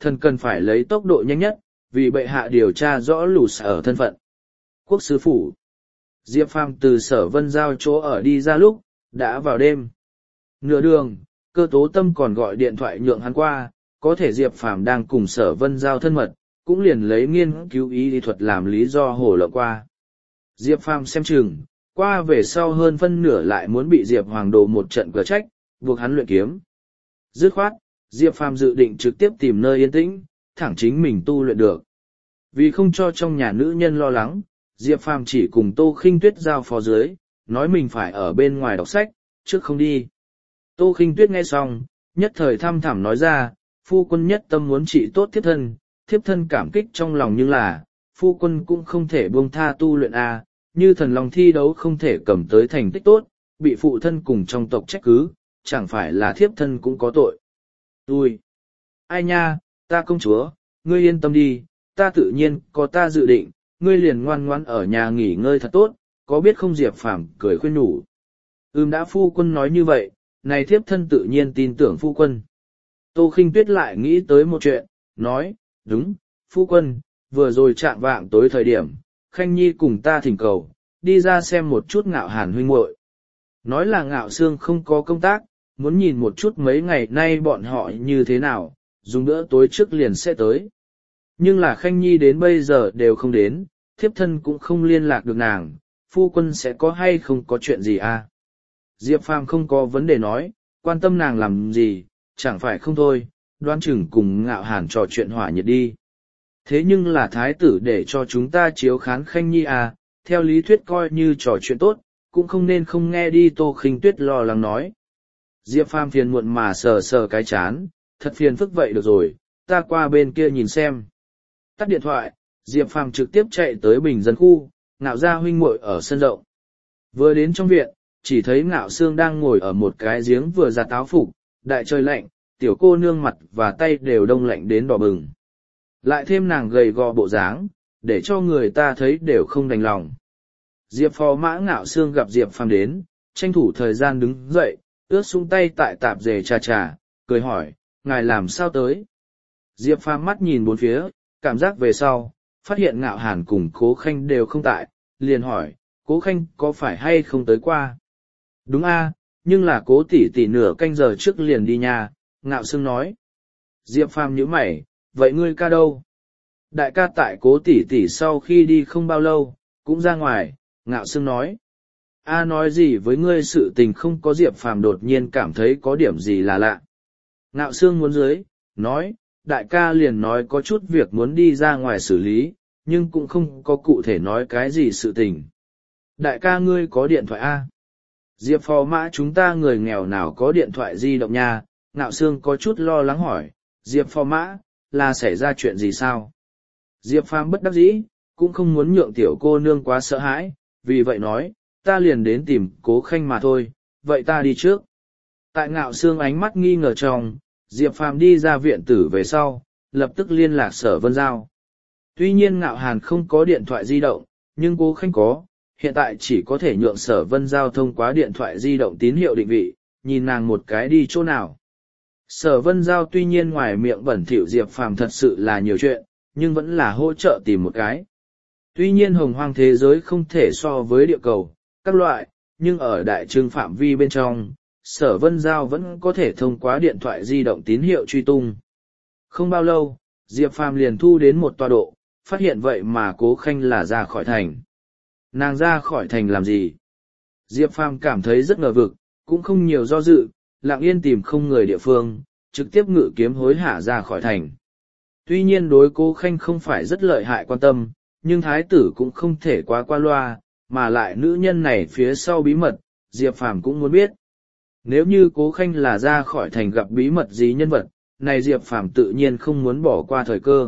thần cần phải lấy tốc độ nhanh nhất, vì bệ hạ điều tra rõ lù sở thân phận. Quốc sứ phủ. Diệp Phàm từ Sở Vân Giao chỗ ở đi ra lúc, đã vào đêm. Nửa đường, Cơ Tố Tâm còn gọi điện thoại nhượng hắn qua, có thể Diệp Phàm đang cùng Sở Vân Giao thân mật, cũng liền lấy nghiên cứu y lý thuật làm lý do hổ lộng qua. Diệp Phàm xem chừng, qua về sau hơn phân nửa lại muốn bị Diệp Hoàng Đồ một trận cờ trách, buộc hắn luyện kiếm. Dứt khoát, Diệp Phàm dự định trực tiếp tìm nơi yên tĩnh, thẳng chính mình tu luyện được. Vì không cho trong nhà nữ nhân lo lắng, Diệp Phàm chỉ cùng Tô Khinh Tuyết giao phó dưới, nói mình phải ở bên ngoài đọc sách, trước không đi. Tô Khinh Tuyết nghe xong, nhất thời thăm thẳm nói ra, phu quân nhất tâm muốn trị tốt thiếp thân, thiếp thân cảm kích trong lòng, nhưng là, phu quân cũng không thể buông tha tu luyện a, như thần lòng thi đấu không thể cầm tới thành tích tốt, bị phụ thân cùng trong tộc trách cứ, chẳng phải là thiếp thân cũng có tội. Ui! Ai nha, ta công chúa, ngươi yên tâm đi, ta tự nhiên có ta dự định, ngươi liền ngoan ngoãn ở nhà nghỉ ngơi thật tốt, có biết không? Diệp Phàm cười khuyên nhủ. Ừm, đã phu quân nói như vậy, này thiếp thân tự nhiên tin tưởng phu quân. Tô Khinh Tuyết lại nghĩ tới một chuyện, nói, đúng, phu quân, vừa rồi chạng vạng tối thời điểm, Khanh Nhi cùng ta thỉnh cầu, đi ra xem một chút Ngạo Hàn huynh muội. Nói là Ngạo Sương không có công tác, muốn nhìn một chút mấy ngày nay bọn họ như thế nào, dùng bữa tối trước liền sẽ tới. Nhưng là Khanh Nhi đến bây giờ đều không đến, thiếp thân cũng không liên lạc được nàng, phu quân sẽ có hay không có chuyện gì à? Diệp Phàm không có vấn đề nói, quan tâm nàng làm gì, chẳng phải không thôi, đoán chừng cùng Ngạo Hàn trò chuyện hỏa nhiệt đi. Thế nhưng là thái tử để cho chúng ta chiếu khán Khanh Nhi à, theo lý thuyết coi như trò chuyện tốt, cũng không nên không nghe đi. Tô Khinh Tuyết lo lắng nói. Diệp Phàm phiền muộn mà sờ sờ cái chán, thật phiền phức vậy được rồi, ta qua bên kia nhìn xem. Tắt điện thoại, Diệp Phàm trực tiếp chạy tới bình dân khu, Ngạo gia huynh muội ở sân rộng. Vừa đến trong viện, chỉ thấy Ngạo Sương đang ngồi ở một cái giếng vừa giặt áo phục, đại trời lạnh, tiểu cô nương mặt và tay đều đông lạnh đến đỏ bừng. Lại thêm nàng gầy gò bộ dáng, để cho người ta thấy đều không đành lòng. Diệp Phò Mã Ngạo Sương gặp Diệp Phàm đến, tranh thủ thời gian đứng dậy, ướt sũng tay tại tạp dề trà trà, cười hỏi, ngài làm sao tới? Diệp Phàm mắt nhìn bốn phía, cảm giác về sau, phát hiện Ngạo Hàn cùng Cố Khanh đều không tại, liền hỏi, Cố Khanh có phải hay không tới qua? Đúng a, nhưng là Cố tỷ tỷ nửa canh giờ trước liền đi nhà, Ngạo Sương nói. Diệp Phàm nhíu mày, vậy ngươi ca đâu? Đại ca tại Cố tỷ tỷ sau khi đi không bao lâu, cũng ra ngoài, Ngạo Sương nói. A nói gì với ngươi sự tình không có. Diệp Phàm đột nhiên cảm thấy có điểm gì là lạ. Ngạo Sương muốn dưới, nói, đại ca liền nói có chút việc muốn đi ra ngoài xử lý, nhưng cũng không có cụ thể nói cái gì sự tình. Đại ca ngươi có điện thoại A? Diệp Phò Mã chúng ta người nghèo nào có điện thoại di động nha? Ngạo Sương có chút lo lắng hỏi, Diệp Phò Mã, là xảy ra chuyện gì sao? Diệp Phàm bất đắc dĩ, cũng không muốn nhượng tiểu cô nương quá sợ hãi, vì vậy nói, ta liền đến tìm Cố Khanh mà thôi, vậy ta đi trước. Tại Ngạo Sương ánh mắt nghi ngờ trong, Diệp Phàm đi ra viện tử về sau, lập tức liên lạc Sở Vân Giao. Tuy nhiên Ngạo Hàn không có điện thoại di động, nhưng Cố Khanh có, hiện tại chỉ có thể nhượng Sở Vân Giao thông qua điện thoại di động tín hiệu định vị, nhìn nàng một cái đi chỗ nào. Sở Vân Giao tuy nhiên ngoài miệng bẩn thỉu Diệp Phàm thật sự là nhiều chuyện, nhưng vẫn là hỗ trợ tìm một cái. Tuy nhiên hồng hoang thế giới không thể so với địa cầu, các loại, nhưng ở đại trưng phạm vi bên trong, Sở Vân Giao vẫn có thể thông qua điện thoại di động tín hiệu truy tung. Không bao lâu, Diệp Phàm liền thu đến một tọa độ, phát hiện vậy mà Cố Khanh là ra khỏi thành. Nàng ra khỏi thành làm gì? Diệp Phàm cảm thấy rất ngờ vực, cũng không nhiều do dự, lặng yên tìm không người địa phương, trực tiếp ngự kiếm hối hả ra khỏi thành. Tuy nhiên đối Cố Khanh không phải rất lợi hại quan tâm, nhưng thái tử cũng không thể quá qua loa, mà lại nữ nhân này phía sau bí mật, Diệp Phàm cũng muốn biết. Nếu như Cố Khanh là ra khỏi thành gặp bí mật gì nhân vật, này Diệp Phàm tự nhiên không muốn bỏ qua thời cơ.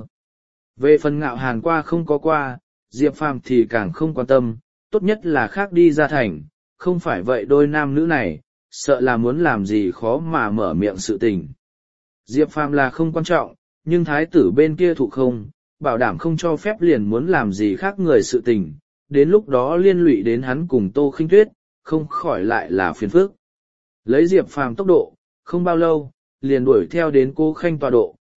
Về phần Ngạo Hàn qua không có qua, Diệp Phàm thì càng không quan tâm, tốt nhất là khác đi ra thành, không phải vậy đôi nam nữ này, sợ là muốn làm gì khó mà mở miệng sự tình. Diệp Phàm là không quan trọng, nhưng thái tử bên kia thụ không, bảo đảm không cho phép liền muốn làm gì khác người sự tình, đến lúc đó liên lụy đến hắn cùng Tô Khinh Tuyết, không khỏi lại là phiền phức. Lấy Diệp Phàm tốc độ, không bao lâu, liền đuổi theo đến Cố Khanh tọa độ,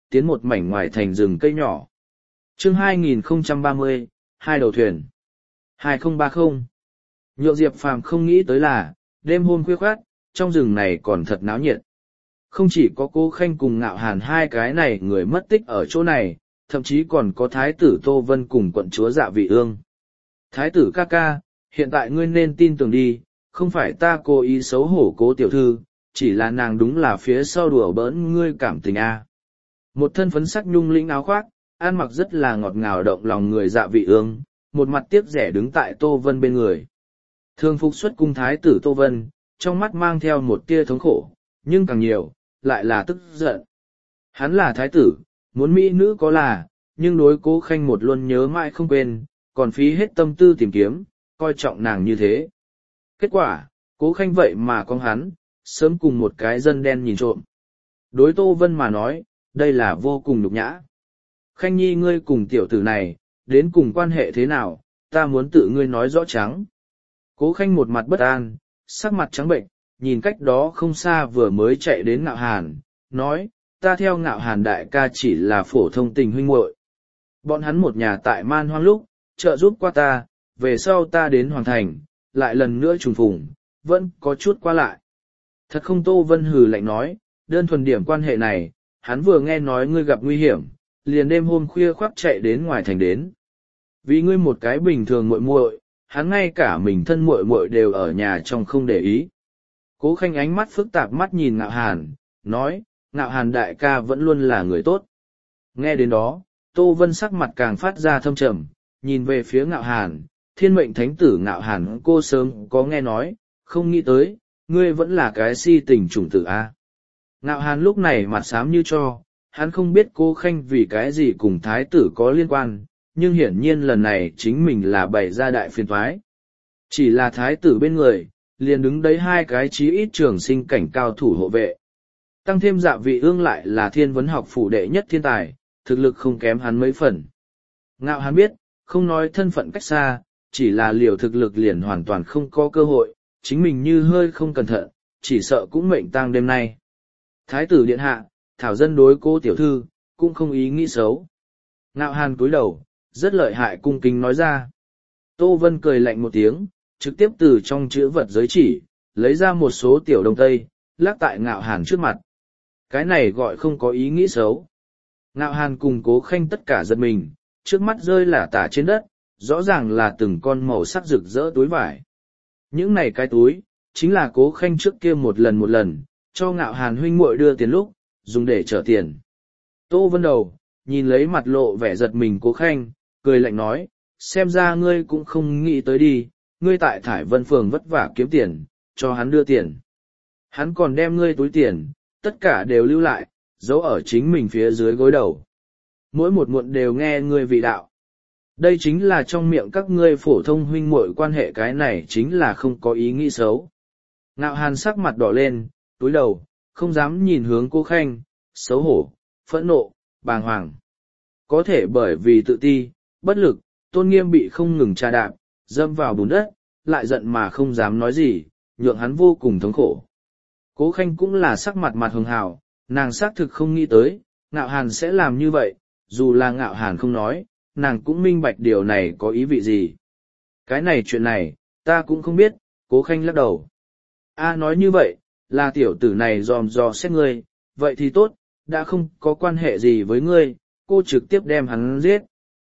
tiến một mảnh ngoài thành rừng cây nhỏ. Chương hai nghìn không trăm ba mươi, hai đầu thuyền. hai không ba không. Nhượng Diệp Phàm không nghĩ tới là, đêm hôm khuya khoát, trong rừng này còn thật náo nhiệt. Không chỉ có Cố Khanh cùng Ngạo Hàn hai cái này người mất tích ở chỗ này, thậm chí còn có Thái tử Tô Vân cùng quận chúa Dạ Vị Ương. Thái tử ca ca, hiện tại ngươi nên tin tưởng đi, không phải ta cố ý xấu hổ Cố tiểu thư, chỉ là nàng đúng là phía sau đùa bỡn ngươi cảm tình a. Một thân phấn sắc nhung lĩnh áo khoác, ăn mặc rất là ngọt ngào động lòng người Dạ Vị Ương, một mặt tiếc rẻ đứng tại Tô Vân bên người. Thường phục xuất cung Thái tử Tô Vân, trong mắt mang theo một tia thống khổ, nhưng càng nhiều, lại là tức giận. Hắn là thái tử, muốn mỹ nữ có là, nhưng đối Cố Khanh một luôn nhớ mãi không quên, còn phí hết tâm tư tìm kiếm, coi trọng nàng như thế. Kết quả, Cố Khanh vậy mà con hắn, sớm cùng một cái dân đen nhìn trộm. Đối Tô Vân mà nói, đây là vô cùng nhục nhã. Khanh nhi ngươi cùng tiểu tử này, đến cùng quan hệ thế nào, ta muốn tự ngươi nói rõ trắng. Cố Khanh một mặt bất an, sắc mặt trắng bệnh, nhìn cách đó không xa vừa mới chạy đến Ngạo Hàn, nói, ta theo Ngạo Hàn đại ca chỉ là phổ thông tình huynh muội. Bọn hắn một nhà tại Man Hoang lúc, trợ giúp qua ta, về sau ta đến Hoàng Thành, lại lần nữa trùng phùng, vẫn có chút qua lại. Thật không? Tô Vân hừ lạnh nói, đơn thuần điểm quan hệ này, hắn vừa nghe nói ngươi gặp nguy hiểm, liền đêm hôm khuya khoác chạy đến ngoài thành đến. Vì ngươi một cái bình thường muội muội, hắn ngay cả mình thân muội muội đều ở nhà trong không để ý. Cố Khanh ánh mắt phức tạp mắt nhìn Ngạo Hàn, nói, Ngạo Hàn đại ca vẫn luôn là người tốt. Nghe đến đó, Tô Vân sắc mặt càng phát ra thâm trầm, nhìn về phía Ngạo Hàn, thiên mệnh thánh tử Ngạo Hàn cô sớm có nghe nói, không nghĩ tới, ngươi vẫn là cái si tình chủng tử a. Ngạo Hàn lúc này mặt xám như cho, hắn không biết Cố Khanh vì cái gì cùng thái tử có liên quan, nhưng hiển nhiên lần này chính mình là bày ra đại phiền toái. Chỉ là thái tử bên người, liền đứng đấy hai cái chí ít trường sinh cảnh cao thủ hộ vệ. Tăng thêm Dạ Vị Ương lại là thiên vấn học phủ đệ nhất thiên tài, thực lực không kém hắn mấy phần. Ngạo Hàn biết, không nói thân phận cách xa, chỉ là liều thực lực liền hoàn toàn không có cơ hội, chính mình như hơi không cẩn thận, chỉ sợ cũng mệnh tang đêm nay. Thái tử điện hạ, thảo dân đối Cố tiểu thư, cũng không ý nghĩ xấu. Ngạo Hàn cúi đầu, rất lợi hại cung kính nói ra. Tô Vân cười lạnh một tiếng, trực tiếp từ trong chữ vật giới chỉ, lấy ra một số tiểu đồng tây, lắc tại Ngạo Hàn trước mặt. Cái này gọi không có ý nghĩ xấu. Ngạo Hàn cùng Cố Khanh tất cả giật mình, trước mắt rơi lả tả trên đất, rõ ràng là từng con màu sắc rực rỡ túi vải. Những này cái túi, chính là Cố Khanh trước kia một lần một lần, cho Ngạo Hàn huynh muội đưa tiền lúc, dùng để trở tiền. Tô Vân đầu, nhìn lấy mặt lộ vẻ giật mình Cố Khanh, cười lạnh nói, xem ra ngươi cũng không nghĩ tới đi, ngươi tại Thải Vân Phường vất vả kiếm tiền, cho hắn đưa tiền. Hắn còn đem ngươi túi tiền, tất cả đều lưu lại, giấu ở chính mình phía dưới gối đầu. Mỗi một muộn đều nghe ngươi vị đạo. Đây chính là trong miệng các ngươi phổ thông huynh muội quan hệ, cái này chính là không có ý nghĩ xấu. Ngạo Hàn sắc mặt đỏ lên, túi đầu, không dám nhìn hướng Cố Khanh, xấu hổ, phẫn nộ, bàng hoàng. Có thể bởi vì tự ti, bất lực, tôn nghiêm bị không ngừng tra đạp, dâm vào bùn đất, lại giận mà không dám nói gì, nhượng hắn vô cùng thống khổ. Cố Khanh cũng là sắc mặt mặt hường hào, nàng xác thực không nghĩ tới, Ngạo Hàn sẽ làm như vậy, dù là Ngạo Hàn không nói, nàng cũng minh bạch điều này có ý vị gì. Cái này chuyện này, ta cũng không biết, Cố Khanh lắc đầu. A nói như vậy, là tiểu tử này dòm dò xét ngươi, vậy thì tốt, đã không có quan hệ gì với ngươi, cô trực tiếp đem hắn giết.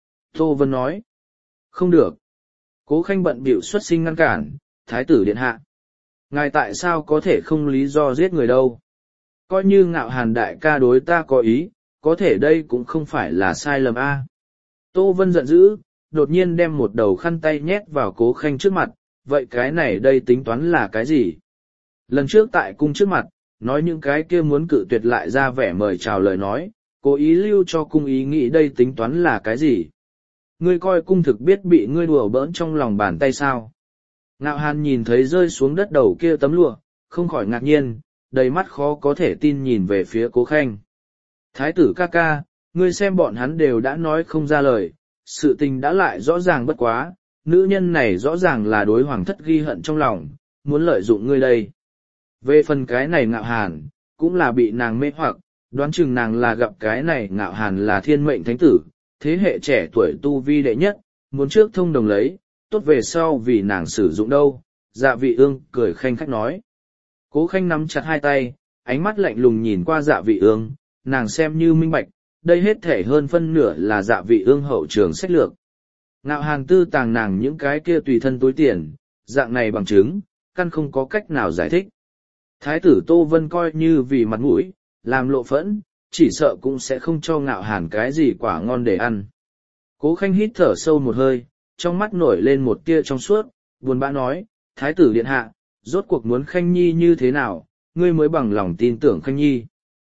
Tô Vân nói, không được. Cố Khanh bận bịu xuất sinh ngăn cản, thái tử điện hạ. Ngài tại sao có thể không lý do giết người đâu? Coi như Ngạo Hàn đại ca đối ta có ý, có thể đây cũng không phải là sai lầm a. Tô Vân giận dữ, đột nhiên đem một đầu khăn tay nhét vào Cố Khanh trước mặt, vậy cái này đây tính toán là cái gì? Lần trước tại cung trước mặt, nói những cái kia muốn cự tuyệt lại ra vẻ mời chào lời nói, cố ý lưu cho cung ý nghĩ đây tính toán là cái gì? Ngươi coi cung thực biết bị ngươi đùa bỡn trong lòng bàn tay sao? Ngạo Hàn nhìn thấy rơi xuống đất đầu kia tấm lụa, không khỏi ngạc nhiên, đầy mắt khó có thể tin nhìn về phía Cố Khanh. Thái tử ca ca, ngươi xem bọn hắn đều đã nói không ra lời, sự tình đã lại rõ ràng bất quá, nữ nhân này rõ ràng là đối hoàng thất ghi hận trong lòng, muốn lợi dụng ngươi đây. Về phần cái này Ngạo Hàn, cũng là bị nàng mê hoặc, đoán chừng nàng là gặp cái này Ngạo Hàn là thiên mệnh thánh tử, thế hệ trẻ tuổi tu vi đệ nhất, muốn trước thông đồng lấy, tốt về sau vì nàng sử dụng đâu. Dạ Vị Ương cười khanh khách nói. Cố Khanh nắm chặt hai tay, ánh mắt lạnh lùng nhìn qua Dạ Vị Ương, nàng xem như minh bạch, đây hết thể hơn phân nửa là Dạ Vị Ương hậu trường sách lược. Ngạo Hàn tư tàng nàng những cái kia tùy thân túi tiền, dạng này bằng chứng, căn không có cách nào giải thích. Thái tử Tô Vân coi như vì mặt mũi, làm lộ phẫn, chỉ sợ cũng sẽ không cho Ngạo Hàn cái gì quả ngon để ăn. Cố Khanh hít thở sâu một hơi, trong mắt nổi lên một tia trong suốt, buồn bã nói, Thái tử điện hạ, rốt cuộc muốn Khanh Nhi như thế nào, ngươi mới bằng lòng tin tưởng Khanh Nhi.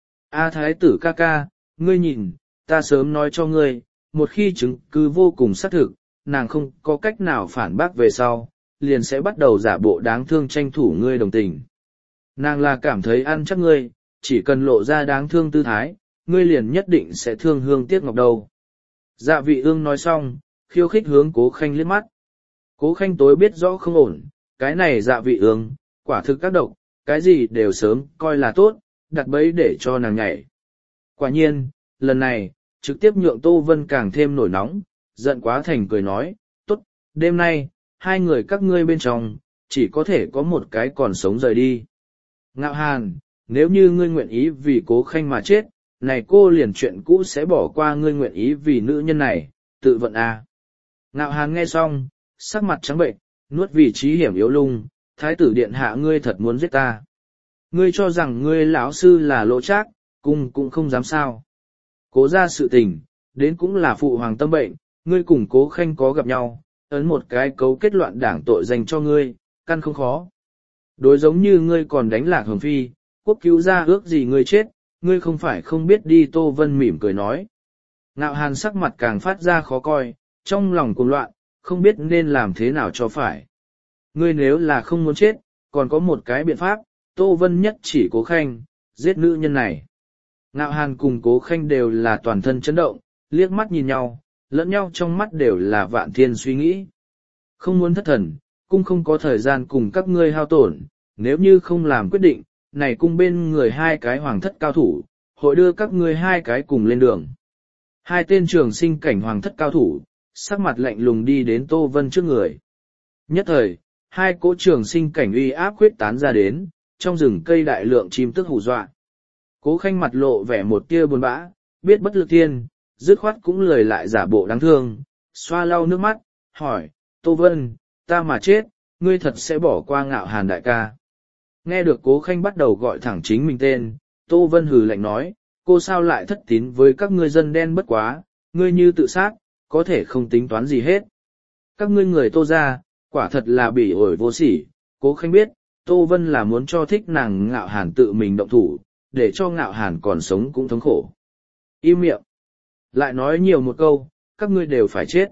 A Thái tử ca ca, ngươi nhìn, ta sớm nói cho ngươi, một khi chứng cứ vô cùng xác thực, nàng không có cách nào phản bác về sau, liền sẽ bắt đầu giả bộ đáng thương tranh thủ ngươi đồng tình. Nàng là cảm thấy ăn chắc ngươi, chỉ cần lộ ra đáng thương tư thái, ngươi liền nhất định sẽ thương hương tiếc ngọc đâu. Dạ Vị Ương nói xong, khiêu khích hướng Cố Khanh liếc mắt. Cố Khanh tối biết rõ không ổn, cái này Dạ Vị Ương, quả thực các độc, cái gì đều sớm coi là tốt, đặt bẫy để cho nàng nhảy. Quả nhiên, lần này, trực tiếp nhượng Tô Vân càng thêm nổi nóng, giận quá thành cười nói, tốt, đêm nay, hai người các ngươi bên trong, chỉ có thể có một cái còn sống rời đi. Ngạo Hàn, nếu như ngươi nguyện ý vì Cố Khanh mà chết, này cô liền chuyện cũ sẽ bỏ qua ngươi nguyện ý vì nữ nhân này, tự vận à. Ngạo Hàn nghe xong, sắc mặt trắng bệnh, nuốt vị trí hiểm yếu lung, Thái tử điện hạ ngươi thật muốn giết ta. Ngươi cho rằng ngươi lão sư là lỗ trác, cung cũng không dám sao. Cố ra sự tình, đến cũng là phụ hoàng tâm bệnh, ngươi cùng Cố Khanh có gặp nhau, ấn một cái cấu kết loạn đảng tội dành cho ngươi, căn không khó. Đối giống như ngươi còn đánh lạc Hồng Phi, quốc cứu ra ước gì ngươi chết, ngươi không phải không biết đi. Tô Vân mỉm cười nói. Ngạo Hàn sắc mặt càng phát ra khó coi, trong lòng cuồng loạn, không biết nên làm thế nào cho phải. Ngươi nếu là không muốn chết, còn có một cái biện pháp, Tô Vân nhất chỉ Cố Khanh, giết nữ nhân này. Ngạo Hàn cùng Cố Khanh đều là toàn thân chấn động, liếc mắt nhìn nhau, lẫn nhau trong mắt đều là vạn thiên suy nghĩ. Không muốn thất thần, cung không có thời gian cùng các ngươi hao tổn, nếu như không làm quyết định, này cung bên người hai cái hoàng thất cao thủ, hội đưa các ngươi hai cái cùng lên đường. Hai tên trường sinh cảnh hoàng thất cao thủ, sắc mặt lạnh lùng đi đến Tô Vân trước người. Nhất thời, hai cỗ trường sinh cảnh uy áp khuyết tán ra đến, trong rừng cây đại lượng chim tức hù dọa. Cố Khanh mặt lộ vẻ một tia buồn bã, biết bất lực thiên, dứt khoát cũng lười lại giả bộ đáng thương, xoa lau nước mắt, hỏi, Tô Vân, ta mà chết, ngươi thật sẽ bỏ qua Ngạo Hàn đại ca. Nghe được Cố Khanh bắt đầu gọi thẳng chính mình tên, Tô Vân hừ lạnh nói, cô sao lại thất tín với các ngươi dân đen bất quá, ngươi như tự sát, có thể không tính toán gì hết. Các ngươi người Tô ra, quả thật là bỉ ổi vô sỉ. Cố Khanh biết, Tô Vân là muốn cho thích nàng Ngạo Hàn tự mình động thủ, để cho Ngạo Hàn còn sống cũng thống khổ. Im miệng. Lại nói nhiều một câu, các ngươi đều phải chết.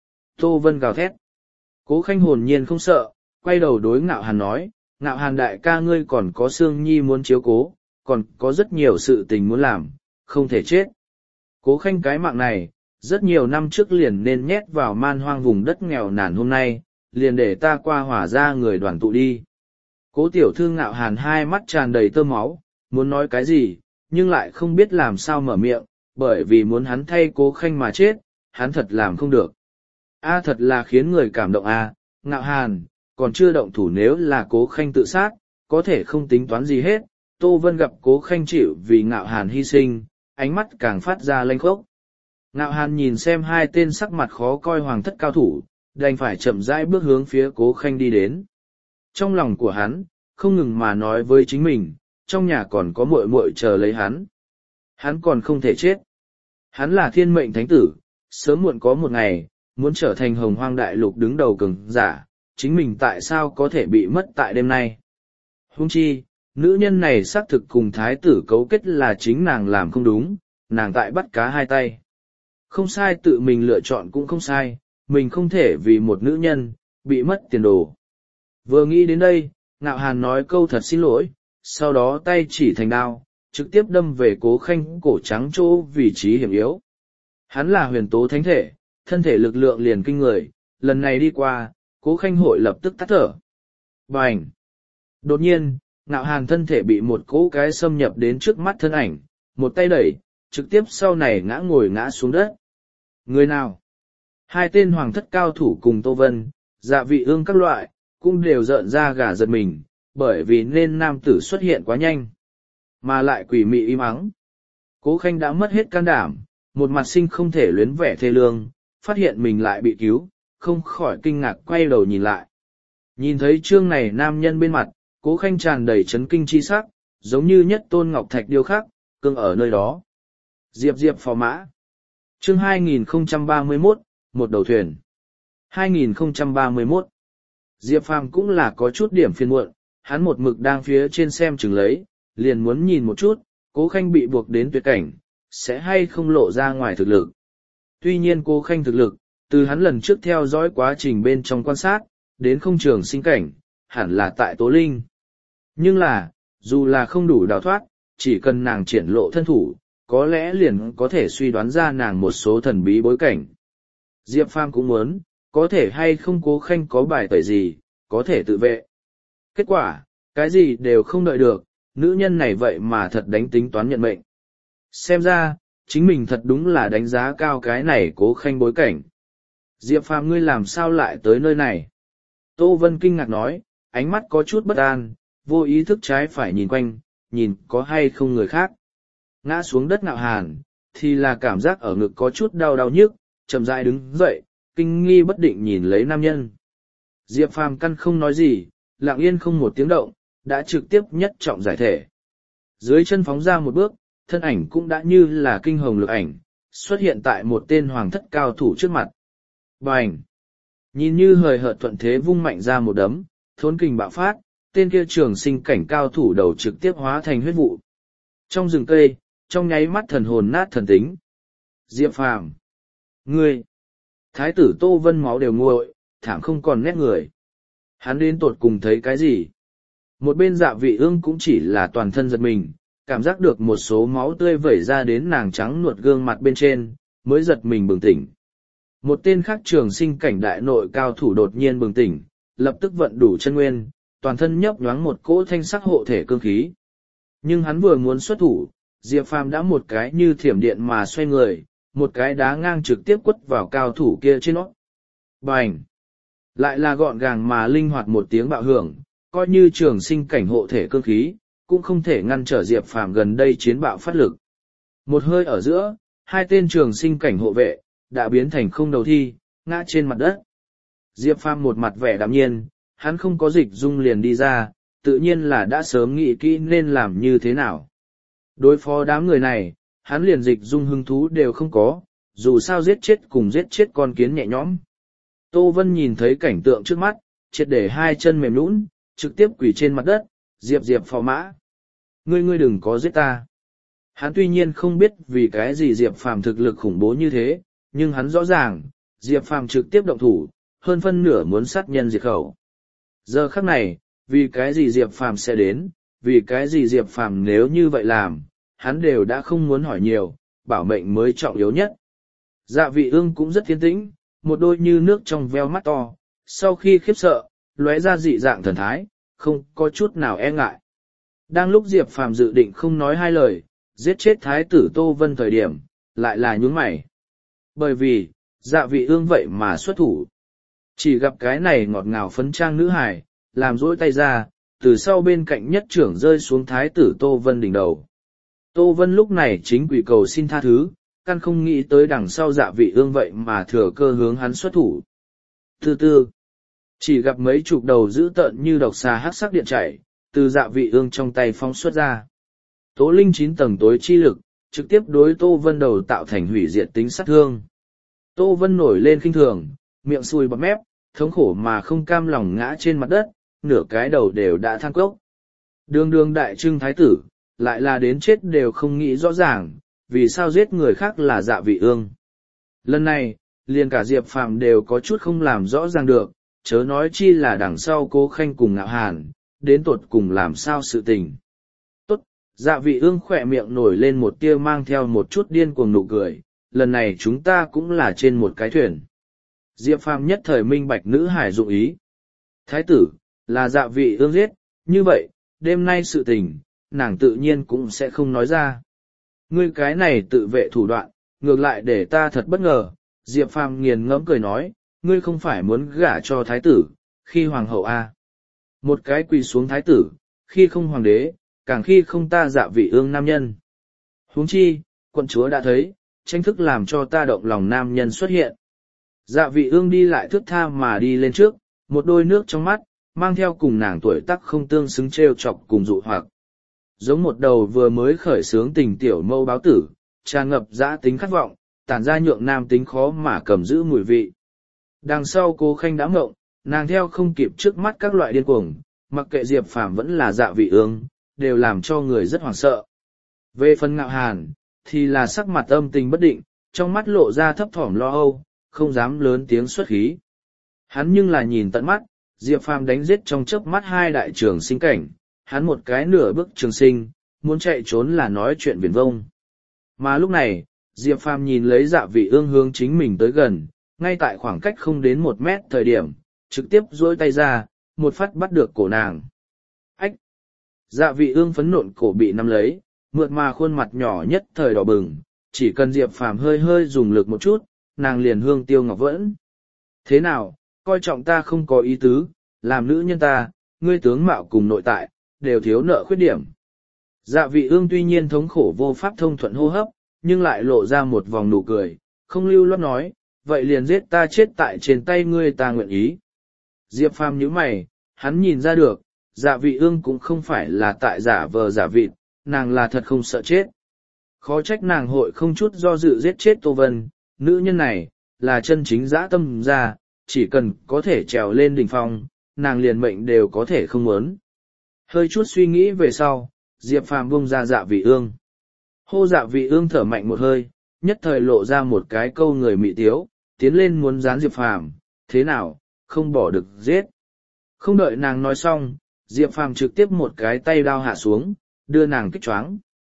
Tô Vân gào thét. Cố Khanh hồn nhiên không sợ, quay đầu đối Ngạo Hàn nói, Ngạo Hàn đại ca ngươi còn có Sương Nhi muốn chiếu cố, còn có rất nhiều sự tình muốn làm, không thể chết. Cố Khanh cái mạng này, rất nhiều năm trước liền nên nhét vào man hoang vùng đất nghèo nàn hôm nay, liền để ta qua hỏa ra người đoàn tụ đi. Cố tiểu thư Ngạo Hàn hai mắt tràn đầy tơ máu, muốn nói cái gì, nhưng lại không biết làm sao mở miệng, bởi vì muốn hắn thay Cố Khanh mà chết, hắn thật làm không được. A thật là khiến người cảm động a, Ngạo Hàn, còn chưa động thủ nếu là Cố Khanh tự sát, có thể không tính toán gì hết. Tô Vân gặp Cố Khanh chịu vì Ngạo Hàn hy sinh, ánh mắt càng phát ra lanh khốc. Ngạo Hàn nhìn xem hai tên sắc mặt khó coi hoàng thất cao thủ, đành phải chậm rãi bước hướng phía Cố Khanh đi đến. Trong lòng của hắn, không ngừng mà nói với chính mình, trong nhà còn có muội muội chờ lấy hắn. Hắn còn không thể chết. Hắn là thiên mệnh thánh tử, sớm muộn có một ngày, muốn trở thành hồng hoang đại lục đứng đầu cường giả, chính mình tại sao có thể bị mất tại đêm nay. Huống chi, nữ nhân này xác thực cùng thái tử cấu kết là chính nàng làm không đúng, nàng tại bắt cá hai tay. Không sai, tự mình lựa chọn cũng không sai, mình không thể vì một nữ nhân, bị mất tiền đồ. Vừa nghĩ đến đây, Ngạo Hàn nói câu thật xin lỗi, sau đó tay chỉ thành đao, trực tiếp đâm về Cố Khanh cổ trắng chỗ vị trí hiểm yếu. Hắn là huyền tố thánh thể, thân thể lực lượng liền kinh người, lần này đi qua, Cố Khanh hội lập tức tắt thở. Bành! Đột nhiên, Ngạo Hàn thân thể bị một cỗ cái xâm nhập đến trước mắt thân ảnh, một tay đẩy, trực tiếp sau này ngã ngồi ngã xuống đất. Người nào? Hai tên hoàng thất cao thủ cùng Tô Vân, Dạ Vị Ương các loại, cũng đều rợn ra gà giật mình, bởi vì nên nam tử xuất hiện quá nhanh, mà lại quỷ mị im ắng. Cố Khanh đã mất hết can đảm, một mặt sinh không thể luyến vẻ thê lương, phát hiện mình lại bị cứu, không khỏi kinh ngạc quay đầu nhìn lại. Nhìn thấy trương này nam nhân bên mặt, Cố Khanh tràn đầy chấn kinh chi sắc, giống như nhất tôn ngọc thạch điêu khắc, cương ở nơi đó. Diệp Diệp phò mã. Chương hai nghìn không trăm ba mươi mốt, một đầu thuyền. hai nghìn không trăm ba mươi mốt. Diệp Phàm cũng là có chút điểm phiền muộn, hắn một mực đang phía trên xem chừng lấy, liền muốn nhìn một chút, Cố Khanh bị buộc đến tuyệt cảnh, sẽ hay không lộ ra ngoài thực lực. Tuy nhiên Cố Khanh thực lực, từ hắn lần trước theo dõi quá trình bên trong quan sát, đến không trường sinh cảnh, hẳn là tại Tố Linh. Nhưng là, dù là không đủ đào thoát, chỉ cần nàng triển lộ thân thủ, có lẽ liền có thể suy đoán ra nàng một số thần bí bối cảnh. Diệp Phàm cũng muốn, có thể hay không Cố Khanh có bài tẩy gì, có thể tự vệ. Kết quả, cái gì đều không đợi được, nữ nhân này vậy mà thật đánh tính toán nhận mệnh. Xem ra, chính mình thật đúng là đánh giá cao cái này Cố Khanh bối cảnh. Diệp Phàm ngươi làm sao lại tới nơi này? Tô Vân kinh ngạc nói, ánh mắt có chút bất an, vô ý thức trái phải nhìn quanh, nhìn có hay không người khác. Ngã xuống đất Ngạo Hàn, thì là cảm giác ở ngực có chút đau đau nhức, chậm rãi đứng dậy, kinh nghi bất định nhìn lấy nam nhân. Diệp Phàm căn không nói gì, lặng yên không một tiếng động, đã trực tiếp nhất trọng giải thể. Dưới chân phóng ra một bước, thân ảnh cũng đã như là kinh hồng lực ảnh, xuất hiện tại một tên hoàng thất cao thủ trước mặt. Bành! Nhìn như hời hợt thuận thế vung mạnh ra một đấm, thốn kình bạo phát, tên kia trường sinh cảnh cao thủ đầu trực tiếp hóa thành huyết vụ. Trong rừng cây, trong nháy mắt thần hồn nát thần tính. Diệp Phàm! Ngươi! Thái tử Tô Vân máu đều nguội, thảm không còn nét người. Hắn đến tột cùng thấy cái gì? Một bên Dạ Vị Ương cũng chỉ là toàn thân giật mình, cảm giác được một số máu tươi vẩy ra đến nàng trắng nuột gương mặt bên trên, mới giật mình bừng tỉnh. Một tên khác trường sinh cảnh đại nội cao thủ đột nhiên bừng tỉnh, lập tức vận đủ chân nguyên, toàn thân nhấp nhoáng một cỗ thanh sắc hộ thể cương khí. Nhưng hắn vừa muốn xuất thủ, Diệp Phàm đã một cái như thiểm điện mà xoay người, một cái đá ngang trực tiếp quất vào cao thủ kia trên nó. Bành! Lại là gọn gàng mà linh hoạt một tiếng bạo hưởng, coi như trường sinh cảnh hộ thể cương khí, cũng không thể ngăn trở Diệp Phàm gần đây chiến bạo phát lực. Một hơi ở giữa, hai tên trường sinh cảnh hộ vệ, đã biến thành không đầu thi, ngã trên mặt đất. Diệp Phàm một mặt vẻ đạm nhiên, hắn không có dịch dung liền đi ra, tự nhiên là đã sớm nghĩ kỹ nên làm như thế nào. Đối phó đám người này, hắn liền dịch dung hứng thú đều không có, dù sao giết chết cùng giết chết con kiến nhẹ nhõm. Tô Vân nhìn thấy cảnh tượng trước mắt, triệt để hai chân mềm nhũn, trực tiếp quỳ trên mặt đất, Diệp Diệp phò mã. Ngươi ngươi đừng có giết ta. Hắn tuy nhiên không biết vì cái gì Diệp Phàm thực lực khủng bố như thế, nhưng hắn rõ ràng, Diệp Phàm trực tiếp động thủ, hơn phân nửa muốn sát nhân diệt khẩu. Giờ khắc này, vì cái gì Diệp Phàm sẽ đến, vì cái gì Diệp Phàm nếu như vậy làm, hắn đều đã không muốn hỏi nhiều, bảo mệnh mới trọng yếu nhất. Dạ Vị Ương cũng rất thiên tĩnh, một đôi như nước trong veo mắt to, sau khi khiếp sợ, lóe ra dị dạng thần thái, không có chút nào e ngại. Đang lúc Diệp Phàm dự định không nói hai lời, giết chết Thái tử Tô Vân thời điểm, lại là nhướng mày. Bởi vì, Dạ Vị Ương vậy mà xuất thủ. Chỉ gặp cái này ngọt ngào phấn trang nữ hài, làm rỗi tay ra, từ sau bên cạnh nhất trưởng rơi xuống Thái tử Tô Vân đỉnh đầu. Tô Vân lúc này chính quỷ cầu xin tha thứ, căn không nghĩ tới đằng sau Dạ Vị Ương vậy mà thừa cơ hướng hắn xuất thủ. Từ từ, chỉ gặp mấy chục đầu dữ tợn như độc xà hắc sắc điện chảy, từ Dạ Vị Ương trong tay phóng xuất ra. Tố linh chín tầng tối chi lực, trực tiếp đối Tô Vân đầu tạo thành hủy diệt tính sát thương. Tô Vân nổi lên khinh thường, miệng sùi bọt mép, thống khổ mà không cam lòng ngã trên mặt đất, nửa cái đầu đều đã than cốc. Đường đường đại trưng thái tử, lại là đến chết đều không nghĩ rõ ràng, vì sao giết người khác là Dạ Vị Ương. Lần này, liền cả Diệp Phàm đều có chút không làm rõ ràng được, chớ nói chi là đằng sau Cố Khanh cùng Ngạo Hàn, đến tột cùng làm sao sự tình. Tốt, Dạ Vị Ương khỏe miệng nổi lên một tia mang theo một chút điên cuồng nụ cười, lần này chúng ta cũng là trên một cái thuyền. Diệp Phàm nhất thời minh bạch nữ hải dụng ý. Thái tử, là Dạ Vị Ương giết, như vậy, đêm nay sự tình, nàng tự nhiên cũng sẽ không nói ra. Ngươi cái này tự vệ thủ đoạn, ngược lại để ta thật bất ngờ. Diệp Phàm nghiền ngẫm cười nói, ngươi không phải muốn gả cho thái tử, khi hoàng hậu à. Một cái quỳ xuống thái tử, khi không hoàng đế, càng khi không ta Dạ Vị Ương nam nhân. Huống chi, quận chúa đã thấy, tranh thức làm cho ta động lòng nam nhân xuất hiện. Dạ Vị Ương đi lại thướt tha mà đi lên trước, một đôi nước trong mắt, mang theo cùng nàng tuổi tác không tương xứng trêu chọc cùng dụ hoặc. Giống một đầu vừa mới khởi xướng tình tiểu mâu báo tử, tràn ngập dã tính khát vọng, tản ra nhượng nam tính khó mà cầm giữ mùi vị. Đằng sau Cố Khanh đã mộng, nàng theo không kịp trước mắt các loại điên cuồng, mặc kệ Diệp Phàm vẫn là Dạ Vị Ương, đều làm cho người rất hoảng sợ. Về phần Ngạo Hàn, thì là sắc mặt âm tình bất định, trong mắt lộ ra thấp thỏm lo âu, không dám lớn tiếng xuất khí. Hắn nhưng là nhìn tận mắt, Diệp Phàm đánh giết trong chớp mắt hai đại trường sinh cảnh, hắn một cái nửa bước trường sinh, muốn chạy trốn là nói chuyện viển vông. Mà lúc này, Diệp Phàm nhìn lấy Dạ Vị Ương hướng chính mình tới gần, ngay tại khoảng cách không đến một mét thời điểm, trực tiếp duỗi tay ra, một phát bắt được cổ nàng. Ách! Dạ Vị Ương phấn nộn cổ bị nắm lấy, mượt mà khuôn mặt nhỏ nhất thời đỏ bừng, chỉ cần Diệp Phàm hơi hơi dùng lực một chút, nàng liền hương tiêu ngọc vẫn. Thế nào, coi trọng ta không có ý tứ, làm nữ nhân ta, ngươi tướng mạo cùng nội tại, đều thiếu nợ khuyết điểm. Dạ Vị Ương tuy nhiên thống khổ vô pháp thông thuận hô hấp, nhưng lại lộ ra một vòng nụ cười, không lưu loát nói, vậy liền giết ta chết tại trên tay ngươi ta nguyện ý. Diệp Phàm nhíu mày, hắn nhìn ra được, Dạ Vị Ương cũng không phải là tại giả vờ giả vịt, nàng là thật không sợ chết. Khó trách nàng hội không chút do dự giết chết Tô Vân, nữ nhân này, là chân chính dã tâm ra, chỉ cần có thể trèo lên đỉnh phong, nàng liền mệnh đều có thể không muốn. Hơi chút suy nghĩ về sau, Diệp Phàm buông ra Dạ Vị Ương. Hô Dạ Vị Ương thở mạnh một hơi, nhất thời lộ ra một cái câu người mị tiếu, tiến lên muốn dán Diệp Phàm, thế nào, không bỏ được giết. Không đợi nàng nói xong, Diệp Phàm trực tiếp một cái tay đao hạ xuống, đưa nàng kích choáng.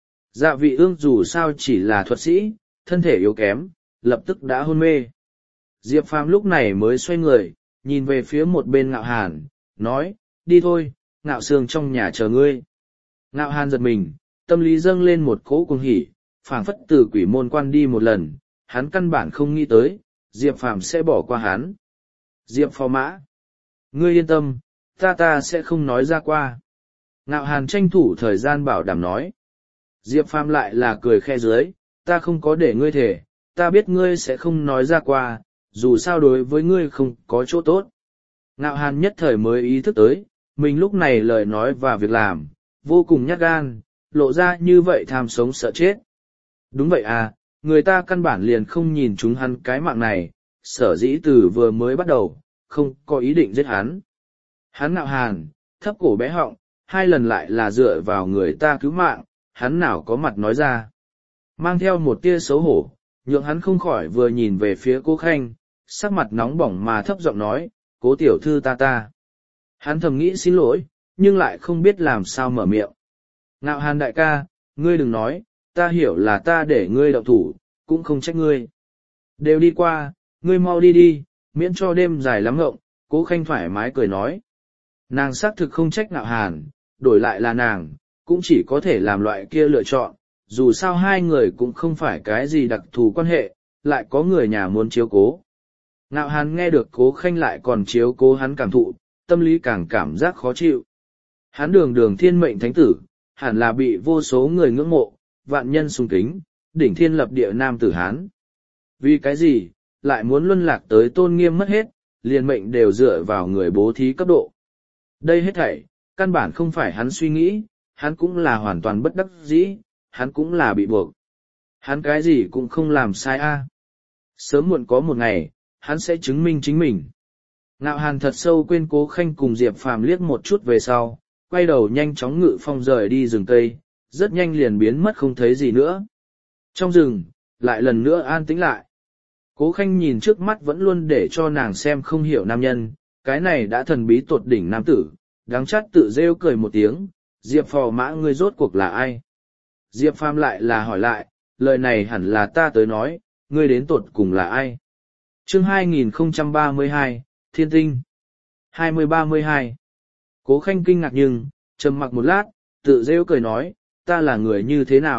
Dạ Vị Ương dù sao chỉ là thuật sĩ, thân thể yếu kém, lập tức đã hôn mê. Diệp Phàm lúc này mới xoay người, nhìn về phía một bên Ngạo Hàn, nói, đi thôi, Ngạo Sương trong nhà chờ ngươi. Ngạo Hàn giật mình, tâm lý dâng lên một cỗ cuồng hỉ, phảng phất từ quỷ môn quan đi một lần, hắn căn bản không nghĩ tới, Diệp Phàm sẽ bỏ qua hắn. Diệp phò mã, ngươi yên tâm, ta ta sẽ không nói ra qua. Ngạo Hàn tranh thủ thời gian bảo đảm nói. Diệp Phàm lại là cười khe dưới, ta không có để ngươi thể, ta biết ngươi sẽ không nói ra qua, dù sao đối với ngươi không có chỗ tốt. Ngạo Hàn nhất thời mới ý thức tới, mình lúc này lời nói và việc làm, vô cùng nhát gan, lộ ra như vậy tham sống sợ chết. Đúng vậy à, người ta căn bản liền không nhìn chúng hắn cái mạng này, sở dĩ từ vừa mới bắt đầu, không có ý định giết hắn. Hắn Ngạo Hàn, thấp cổ bé họng, hai lần lại là dựa vào người ta cứu mạng, hắn nào có mặt nói ra. Mang theo một tia xấu hổ, nhượng hắn không khỏi vừa nhìn về phía Cố Khanh, sắc mặt nóng bỏng mà thấp giọng nói, Cố tiểu thư ta ta. Hắn thầm nghĩ xin lỗi, nhưng lại không biết làm sao mở miệng. Ngạo Hàn đại ca, ngươi đừng nói, ta hiểu là ta để ngươi động thủ, cũng không trách ngươi. Đều đi qua, ngươi mau đi đi, miễn cho đêm dài lắm ngộng, Cố Khanh thoải mái cười nói. Nàng xác thực không trách Ngạo Hàn, đổi lại là nàng, cũng chỉ có thể làm loại kia lựa chọn, dù sao hai người cũng không phải cái gì đặc thù quan hệ, lại có người nhà muốn chiếu cố. Ngạo Hàn nghe được Cố Khanh lại còn chiếu cố hắn cảm thụ, tâm lý càng cảm giác khó chịu. Hắn đường đường thiên mệnh thánh tử, hẳn là bị vô số người ngưỡng mộ, vạn nhân sùng kính, đỉnh thiên lập địa nam tử Hán. Vì cái gì, lại muốn luân lạc tới tôn nghiêm mất hết, liền mệnh đều dựa vào người bố thí cấp độ. Đây hết thảy, căn bản không phải hắn suy nghĩ, hắn cũng là hoàn toàn bất đắc dĩ, hắn cũng là bị buộc. Hắn cái gì cũng không làm sai a. Sớm muộn có một ngày, hắn sẽ chứng minh chính mình. Ngạo Hàn thật sâu quên Cố Khanh cùng Diệp Phàm liếc một chút về sau, quay đầu nhanh chóng ngự phong rời đi rừng cây, rất nhanh liền biến mất không thấy gì nữa. Trong rừng, lại lần nữa an tĩnh lại. Cố Khanh nhìn trước mắt vẫn luôn để cho nàng xem không hiểu nam nhân, cái này đã thần bí tột đỉnh nam tử, đáng chát tự rêu cười một tiếng, Diệp phò mã ngươi rốt cuộc là ai? Diệp Phàm lại là hỏi lại, lời này hẳn là ta tới nói, ngươi đến tột cùng là ai? Chương hai nghìn không trăm ba mươi hai, Thiên Tinh hai mươi ba mươi hai. Cố Khanh kinh ngạc nhưng, trầm mặc một lát, tự rêu cười nói, ta là người như thế nào,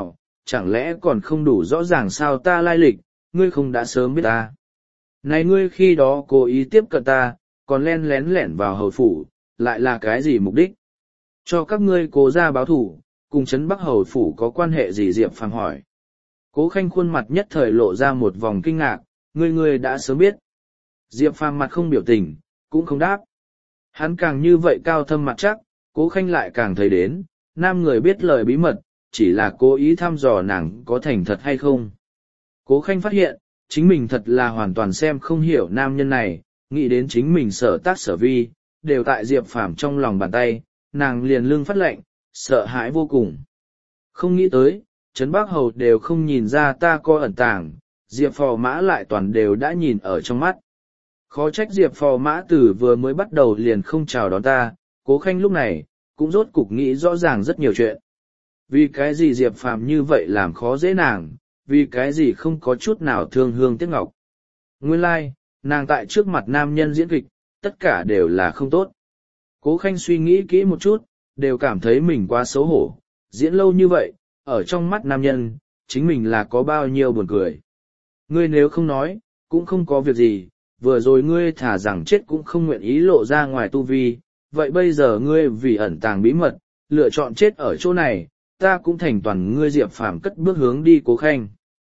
chẳng lẽ còn không đủ rõ ràng sao ta lai lịch, ngươi không đã sớm biết ta. Này ngươi khi đó cố ý tiếp cận ta, còn len lén lẻn vào hầu phủ, lại là cái gì mục đích? Cho các ngươi cố ra báo thủ, cùng Trấn Bắc hầu phủ có quan hệ gì? Diệp Phàm hỏi. Cố Khanh khuôn mặt nhất thời lộ ra một vòng kinh ngạc, ngươi ngươi đã sớm biết. Diệp Phàm mặt không biểu tình, cũng không đáp. Hắn càng như vậy cao thâm mặt chắc, Cố Khanh lại càng thấy đến, nam người biết lời bí mật, chỉ là cố ý thăm dò nàng có thành thật hay không. Cố Khanh phát hiện, chính mình thật là hoàn toàn xem không hiểu nam nhân này, nghĩ đến chính mình sở tác sở vi, đều tại Diệp Phàm trong lòng bàn tay, nàng liền lưng phát lệnh, sợ hãi vô cùng. Không nghĩ tới, Trấn Bắc hầu đều không nhìn ra ta có ẩn tàng, Diệp Phò Mã lại toàn đều đã nhìn ở trong mắt. Khó trách Diệp Phò Mã từ vừa mới bắt đầu liền không chào đón ta, Cố Khanh lúc này, cũng rốt cục nghĩ rõ ràng rất nhiều chuyện. Vì cái gì Diệp Phàm như vậy làm khó dễ nàng, vì cái gì không có chút nào thương hương tiếc ngọc. Nguyên lai, like, nàng tại trước mặt nam nhân diễn kịch, tất cả đều là không tốt. Cố Khanh suy nghĩ kỹ một chút, đều cảm thấy mình quá xấu hổ, diễn lâu như vậy, ở trong mắt nam nhân, chính mình là có bao nhiêu buồn cười. Ngươi nếu không nói, cũng không có việc gì, vừa rồi ngươi thả rằng chết cũng không nguyện ý lộ ra ngoài tu vi, vậy bây giờ ngươi vì ẩn tàng bí mật, lựa chọn chết ở chỗ này, ta cũng thành toàn ngươi. Diệp Phàm cất bước hướng đi Cố Khanh.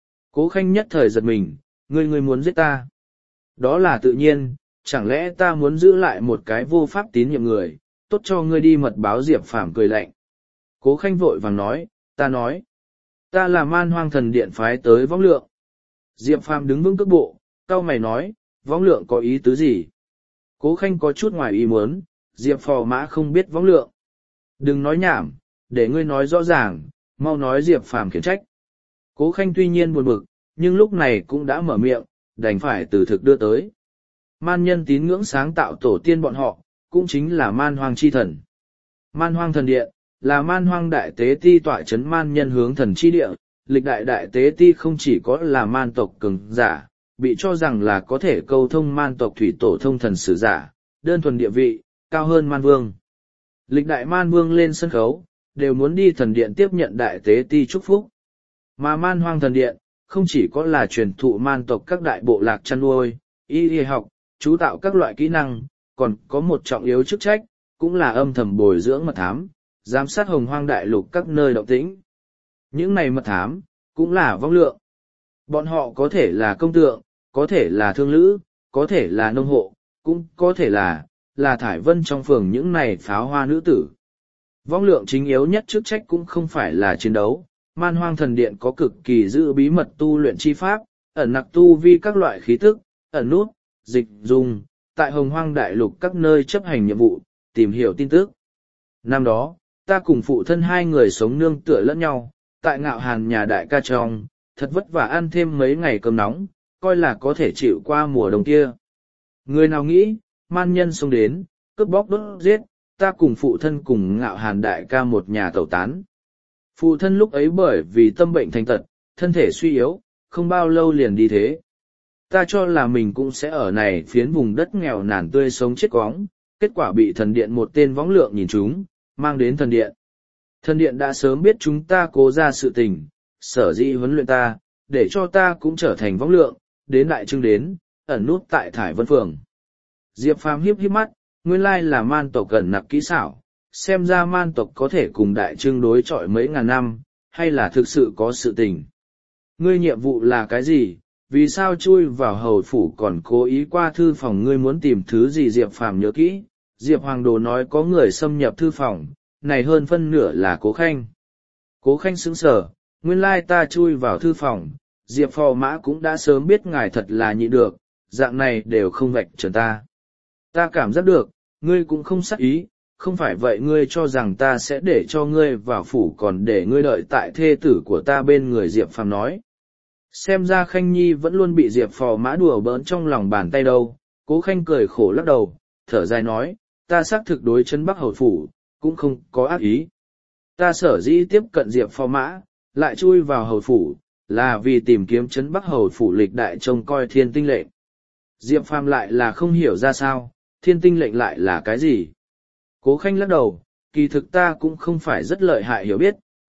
Cố Khanh nhất thời giật mình, ngươi ngươi muốn giết ta. Đó là tự nhiên, chẳng lẽ ta muốn giữ lại một cái vô pháp tín nhiệm người, tốt cho ngươi đi mật báo? Diệp Phàm cười lạnh. Cố Khanh vội vàng nói, ta nói, ta là Man Hoang Thần Điện phái tới Võng Lượng. Diệp Phàm đứng vững cước bộ, cau mày nói, Võng Lượng có ý tứ gì? Cố Khanh có chút ngoài ý muốn, Diệp Phò Mã không biết Võng Lượng. Đừng nói nhảm, để ngươi nói rõ ràng, mau nói. Diệp Phàm khiển trách. Cố Khanh tuy nhiên buồn bực, nhưng lúc này cũng đã mở miệng, đành phải từ thực đưa tới. Man nhân tín ngưỡng sáng tạo tổ tiên bọn họ, cũng chính là Man Hoang chi thần. Man Hoang Thần Điện, là Man Hoang đại tế ti tọa chấn man nhân hướng thần chi địa, lịch đại đại tế ti không chỉ có là man tộc cường giả, bị cho rằng là có thể câu thông man tộc thủy tổ thông thần sử giả, đơn thuần địa vị, cao hơn man vương. Lịch đại man vương lên sân khấu, đều muốn đi thần điện tiếp nhận đại tế ti chúc phúc. Mà Man Hoang Thần Điện, không chỉ có là truyền thụ man tộc các đại bộ lạc chăn nuôi, y y học, chú tạo các loại kỹ năng, còn có một trọng yếu chức trách, cũng là âm thầm bồi dưỡng mật thám, giám sát hồng hoang đại lục các nơi động tĩnh. Những này mật thám, cũng là Võng Lượng. Bọn họ có thể là công tượng, có thể là thương lữ, có thể là nông hộ, cũng có thể là, là thải vân trong phường những này pháo hoa nữ tử. Võng Lượng chính yếu nhất chức trách cũng không phải là chiến đấu. Man Hoang Thần Điện có cực kỳ giữ bí mật tu luyện chi pháp, ẩn nặc tu vi các loại khí tức, ẩn nút, dịch dùng, tại hồng hoang đại lục các nơi chấp hành nhiệm vụ, tìm hiểu tin tức. Năm đó, ta cùng phụ thân hai người sống nương tựa lẫn nhau, tại Ngạo Hàn nhà đại ca trong, thật vất vả ăn thêm mấy ngày cơm nóng, coi là có thể chịu qua mùa đông kia. Người nào nghĩ, man nhân xông đến, cướp bóc đốt giết, ta cùng phụ thân cùng Ngạo Hàn đại ca một nhà tẩu tán. Phụ thân lúc ấy bởi vì tâm bệnh thành tật, thân thể suy yếu, không bao lâu liền đi thế. Ta cho là mình cũng sẽ ở này phiến vùng đất nghèo nàn tươi sống chết quóng, kết quả bị thần điện một tên Võng Lượng nhìn chúng, mang đến thần điện. Thần điện đã sớm biết chúng ta cố ra sự tình, sở dĩ huấn luyện ta, để cho ta cũng trở thành Võng Lượng, đến đại trưng đến, ẩn nút tại Thải Vân Phường. Diệp Phàm hiếp hiếp mắt, nguyên lai là man tộc gần nặc kỹ xảo, xem ra man tộc có thể cùng đại trưng đối chọi mấy ngàn năm, hay là thực sự có sự tình. Ngươi nhiệm vụ là cái gì, vì sao chui vào hầu phủ còn cố ý qua thư phòng? Ngươi muốn tìm thứ gì? Diệp Phàm nhớ kỹ, Diệp Hoàng Đồ nói có người xâm nhập thư phòng, này hơn phân nửa là Cố Khanh. Cố Khanh sững sờ, nguyên lai ta chui vào thư phòng, Diệp Phò Mã cũng đã sớm biết ngài thật là nhịn được, dạng này đều không vạch trần ta. Ta cảm giác được, ngươi cũng không sắc ý, không phải vậy ngươi cho rằng ta sẽ để cho ngươi vào phủ còn để ngươi đợi tại thê tử của ta bên người? Diệp Phàm nói. Xem ra Khanh Nhi vẫn luôn bị Diệp Phò Mã đùa bỡn trong lòng bàn tay đâu. Cố Khanh cười khổ lắc đầu, thở dài nói, ta xác thực đối Trấn Bắc hầu phủ, cũng không có ác ý. Ta sở dĩ tiếp cận Diệp Phò Mã, lại chui vào hầu phủ, là vì tìm kiếm Trấn Bắc hầu phủ lịch đại trông coi thiên tinh lệnh. Diệp Phàm lại là không hiểu ra sao, thiên tinh lệnh lại là cái gì. Cố Khanh lắc đầu, kỳ thực ta cũng không phải rất lợi hại hiểu biết,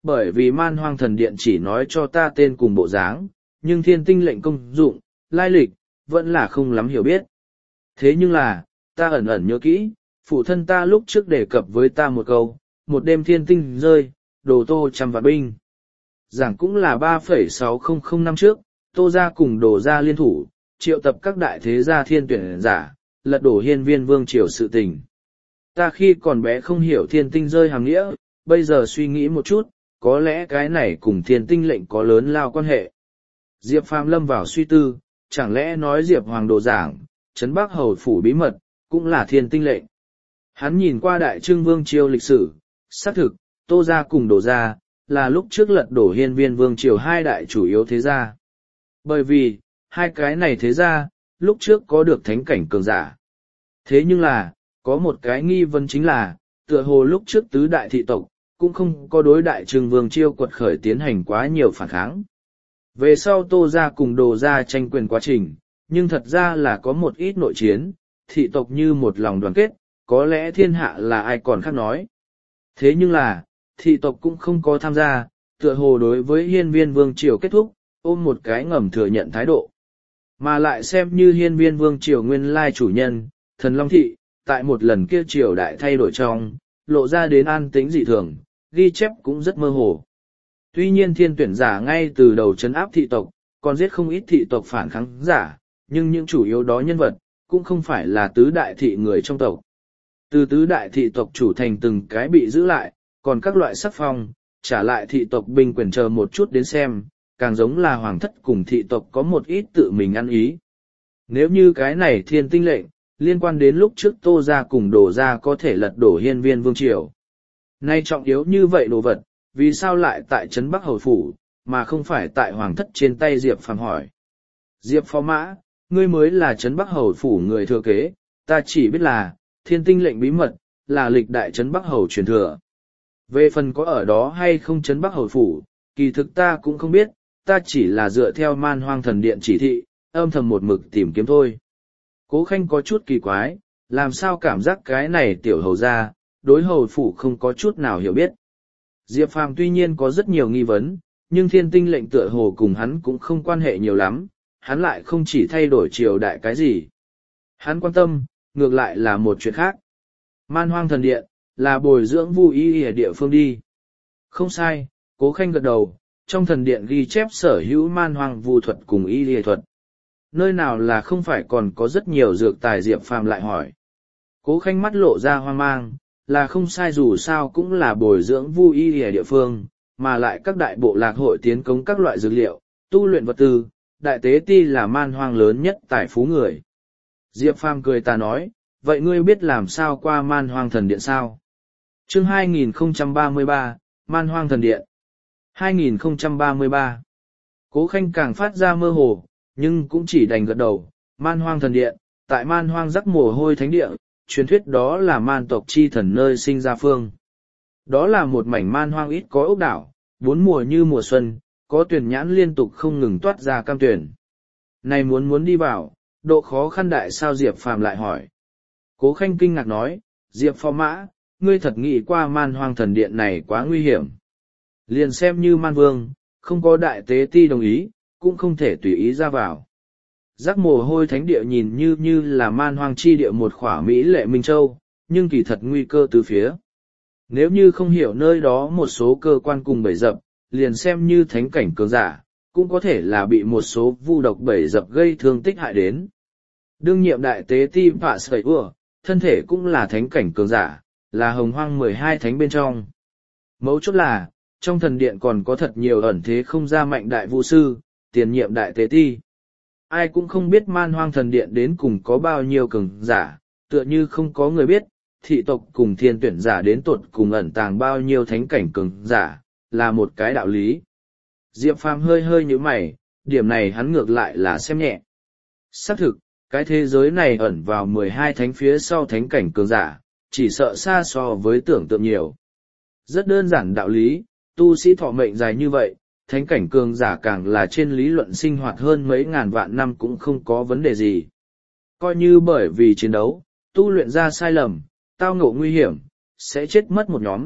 bởi vì man hoang thần điện chỉ nói cho ta tên cùng bộ dáng, nhưng thiên tinh lệnh công dụng, lai lịch, vẫn là không lắm hiểu biết. Thế nhưng là, ta ẩn ẩn nhớ kỹ, phụ thân ta lúc trước đề cập với ta một câu, một đêm thiên tinh rơi, đồ tô trăm vạn binh. Giảng cũng là ba phẩy sáu không không năm trước, tô gia cùng đồ gia liên thủ, triệu tập các đại thế gia thiên tuyển giả, lật đổ hiên viên vương triều sự tình. Ta khi còn bé không hiểu thiên tinh rơi hàm nghĩa, bây giờ suy nghĩ một chút, có lẽ cái này cùng thiên tinh lệnh có lớn lao quan hệ. Diệp Phàm lâm vào suy tư, chẳng lẽ nói Diệp Hoàng đồ giảng, Trấn Bắc Hầu phủ bí mật, cũng là thiên tinh lệnh. Hắn nhìn qua đại trưng vương triều lịch sử, xác thực, tô gia cùng đồ gia, là lúc trước lật đổ hiên viên vương triều hai đại chủ yếu thế gia. Bởi vì, hai cái này thế gia, lúc trước có được thánh cảnh cường giả. Thế nhưng là, có một cái nghi vấn chính là, tựa hồ lúc trước tứ đại thị tộc, cũng không có đối đại trưng vương triều quật khởi tiến hành quá nhiều phản kháng. Về sau tô gia cùng đồ gia tranh quyền quá trình, nhưng thật ra là có một ít nội chiến, thị tộc như một lòng đoàn kết, có lẽ thiên hạ là ai còn khác nói. Thế nhưng là, thị tộc cũng không có tham gia, tựa hồ đối với hiên viên vương triều kết thúc, ôm một cái ngầm thừa nhận thái độ. Mà lại xem như hiên viên vương triều nguyên lai chủ nhân, thần Long Thị, tại một lần kia triều đại thay đổi trong, lộ ra đến an tĩnh dị thường, ghi chép cũng rất mơ hồ. Tuy nhiên thiên tuyển giả ngay từ đầu trấn áp thị tộc, còn giết không ít thị tộc phản kháng giả, nhưng những chủ yếu đó nhân vật, cũng không phải là tứ đại thị người trong tộc. Từ tứ đại thị tộc chủ thành từng cái bị giữ lại, còn các loại sắc phong, trả lại thị tộc binh quyền chờ một chút đến xem, càng giống là hoàng thất cùng thị tộc có một ít tự mình ăn ý. Nếu như cái này thiên tinh lệnh, liên quan đến lúc trước tô gia cùng đồ gia có thể lật đổ hiên viên vương triều. Nay trọng yếu như vậy đồ vật, vì sao lại tại Trấn Bắc Hầu Phủ, mà không phải tại hoàng thất trên tay Diệp Phàm hỏi. Diệp Phó Mã, ngươi mới là Trấn Bắc Hầu Phủ người thừa kế, ta chỉ biết là, thiên tinh lệnh bí mật, là lịch đại Trấn Bắc Hầu truyền thừa. Về phần có ở đó hay không Trấn Bắc Hầu Phủ, kỳ thực ta cũng không biết, ta chỉ là dựa theo man hoang thần điện chỉ thị, âm thầm một mực tìm kiếm thôi. Cố Khanh có chút kỳ quái, làm sao cảm giác cái này tiểu hầu ra, đối hầu phủ không có chút nào hiểu biết. Diệp Phàm tuy nhiên có rất nhiều nghi vấn, nhưng thiên tinh lệnh tựa hồ cùng hắn cũng không quan hệ nhiều lắm, hắn lại không chỉ thay đổi triều đại cái gì. Hắn quan tâm, ngược lại là một chuyện khác. Man hoang thần điện, là bồi dưỡng vu y ở địa phương đi. Không sai, Cố Khanh gật đầu, trong thần điện ghi chép sở hữu man hoang vu thuật cùng y y thuật. Nơi nào là không phải còn có rất nhiều dược tài. Diệp Phàm lại hỏi. Cố Khanh mắt lộ ra hoang mang, là không sai dù sao cũng là bồi dưỡng vu y ở địa phương, mà lại các đại bộ lạc hội tiến cống các loại dược liệu, tu luyện vật tư, đại tế ti là man hoang lớn nhất tài phú người. Diệp Phàm cười ta nói, vậy ngươi biết làm sao qua man hoang thần điện sao? Chương hai nghìn không trăm ba mươi ba, Man hoang thần điện. hai nghìn không trăm ba mươi ba. Cố Khanh càng phát ra mơ hồ, nhưng cũng chỉ đành gật đầu. Man hoang thần điện, tại man hoang rắc mồ hôi thánh địa, truyền thuyết đó là man tộc chi thần nơi sinh ra phương. Đó là một mảnh man hoang ít có ốc đảo, bốn mùa như mùa xuân, có tuyển nhãn liên tục không ngừng toát ra cam tuyển. Này muốn muốn đi vào, độ khó khăn đại sao? Diệp Phàm lại hỏi. Cố Khanh kinh ngạc nói, Diệp Phó Mã, ngươi thật nghĩ qua man hoang thần điện này quá nguy hiểm. Liền xem như man vương, không có đại tế ti đồng ý, cũng không thể tùy ý ra vào. Rắc mồ hôi thánh địa nhìn như như là man hoang chi địa một khỏa Mỹ lệ Minh Châu, nhưng kỳ thật nguy cơ từ phía. Nếu như không hiểu nơi đó một số cơ quan cùng bẫy dập, liền xem như thánh cảnh cường giả, cũng có thể là bị một số vu độc bẫy dập gây thương tích hại đến. Đương nhiệm đại tế ti Phạ Sẩy Ưa, thân thể cũng là thánh cảnh cường giả, là hồng hoang mười hai thánh bên trong. Mấu chốt là, trong thần điện còn có thật nhiều ẩn thế không ra mạnh đại vu sư, tiền nhiệm đại tế ti. Ai cũng không biết man hoang thần điện đến cùng có bao nhiêu cường giả, tựa như không có người biết, thị tộc cùng thiên tuyển giả đến tột cùng ẩn tàng bao nhiêu thánh cảnh cường giả, là một cái đạo lý. Diệp Phàm hơi hơi như mày, điểm này hắn ngược lại là xem nhẹ. Xác thực, cái thế giới này ẩn vào mười hai thánh phía sau thánh cảnh cường giả, chỉ sợ xa so với tưởng tượng nhiều. Rất đơn giản đạo lý, tu sĩ thọ mệnh dài như vậy, thánh cảnh cường giả càng là trên lý luận sinh hoạt hơn mấy ngàn vạn năm cũng không có vấn đề gì. Coi như bởi vì chiến đấu, tu luyện ra sai lầm, tao ngộ nguy hiểm, sẽ chết mất một nhóm,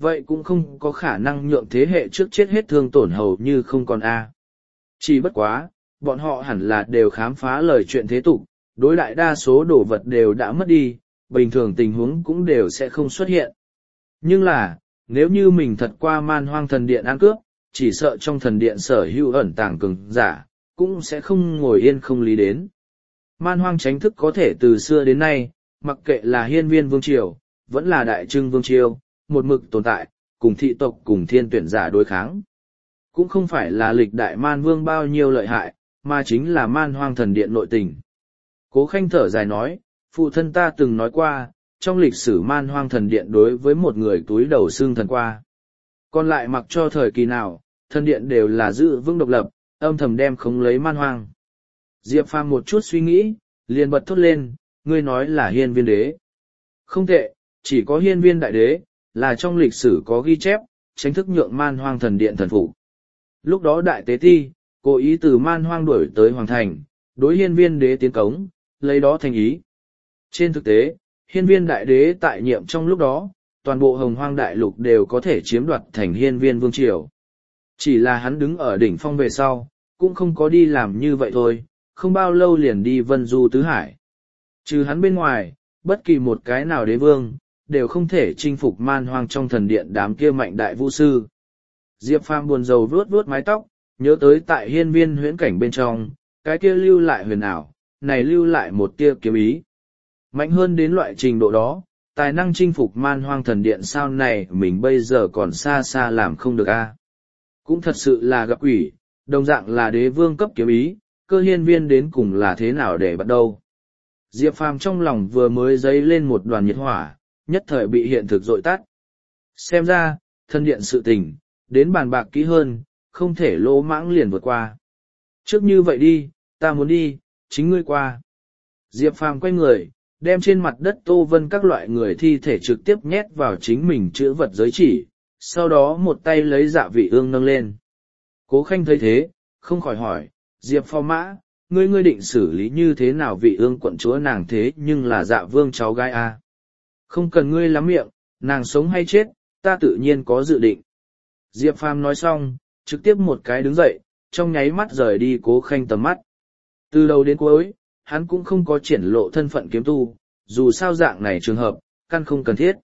vậy cũng không có khả năng nhượng thế hệ trước chết hết thương tổn hầu như không còn a. Chỉ bất quá, bọn họ hẳn là đều khám phá lời chuyện thế tục, đối đại đa số đồ vật đều đã mất đi, bình thường tình huống cũng đều sẽ không xuất hiện. Nhưng là, nếu như mình thật qua man hoang thần điện ăn cướp, chỉ sợ trong thần điện sở hữu ẩn tàng cường giả, cũng sẽ không ngồi yên không lý đến. Man hoang tránh thức có thể từ xưa đến nay, mặc kệ là hiên viên vương triều, vẫn là đại trưng vương triều, một mực tồn tại, cùng thị tộc cùng thiên tuyển giả đối kháng. Cũng không phải là lịch đại man vương bao nhiêu lợi hại, mà chính là man hoang thần điện nội tình. Cố Khanh thở dài nói, phụ thân ta từng nói qua, trong lịch sử man hoang thần điện đối với một người túi đầu xương thần qua. Còn lại mặc cho thời kỳ nào, thần điện đều là giữ vững độc lập, âm thầm đem khống lấy man hoang. Diệp Phàm một chút suy nghĩ, liền bật thốt lên, ngươi nói là hiên viên đế. Không tệ, chỉ có hiên viên đại đế, là trong lịch sử có ghi chép, tránh thức nhượng man hoang thần điện thần phục. Lúc đó đại tế ti, cố ý từ man hoang đuổi tới hoàng thành, đối hiên viên đế tiến cống, lấy đó thành ý. Trên thực tế, hiên viên đại đế tại nhiệm trong lúc đó, toàn bộ hồng hoang đại lục đều có thể chiếm đoạt thành hiên viên vương triều. Chỉ là hắn đứng ở đỉnh phong về sau, cũng không có đi làm như vậy thôi, không bao lâu liền đi vân du tứ hải. Trừ hắn bên ngoài, bất kỳ một cái nào đế vương, đều không thể chinh phục man hoang trong thần điện đám kia mạnh đại vũ sư. Diệp Phàm buồn rầu vuốt vuốt mái tóc, nhớ tới tại hiên viên huyễn cảnh bên trong, cái kia lưu lại huyền ảo, này lưu lại một tia kiếm ý. Mạnh hơn đến loại trình độ đó, tài năng chinh phục man hoang thần điện sao này mình bây giờ còn xa xa làm không được a. Cũng thật sự là gặp quỷ, đồng dạng là đế vương cấp kiếm ý, cơ hiên viên đến cùng là thế nào để bắt đầu. Diệp Phàm trong lòng vừa mới dấy lên một đoàn nhiệt hỏa, nhất thời bị hiện thực dội tắt. Xem ra, thần điện sự tình, đến bàn bạc kỹ hơn, không thể lỗ mãng liền vượt qua. Trước như vậy đi, ta muốn đi, chính ngươi qua. Diệp Phàm quay người, đem trên mặt đất tô vân các loại người thi thể trực tiếp nhét vào chính mình chữ vật giới chỉ, sau đó một tay lấy dạ vị ương nâng lên. Cố Khanh thấy thế, không khỏi hỏi, Diệp Phò Mã, ngươi ngươi định xử lý như thế nào vị ương quận chúa nàng thế nhưng là dạ vương cháu gái a. Không cần ngươi lắm miệng, nàng sống hay chết, ta tự nhiên có dự định. Diệp Phàm nói xong, trực tiếp một cái đứng dậy, trong nháy mắt rời đi Cố Khanh tầm mắt. Từ đầu đến cuối, hắn cũng không có triển lộ thân phận kiếm tu, dù sao dạng này trường hợp, căn không cần thiết.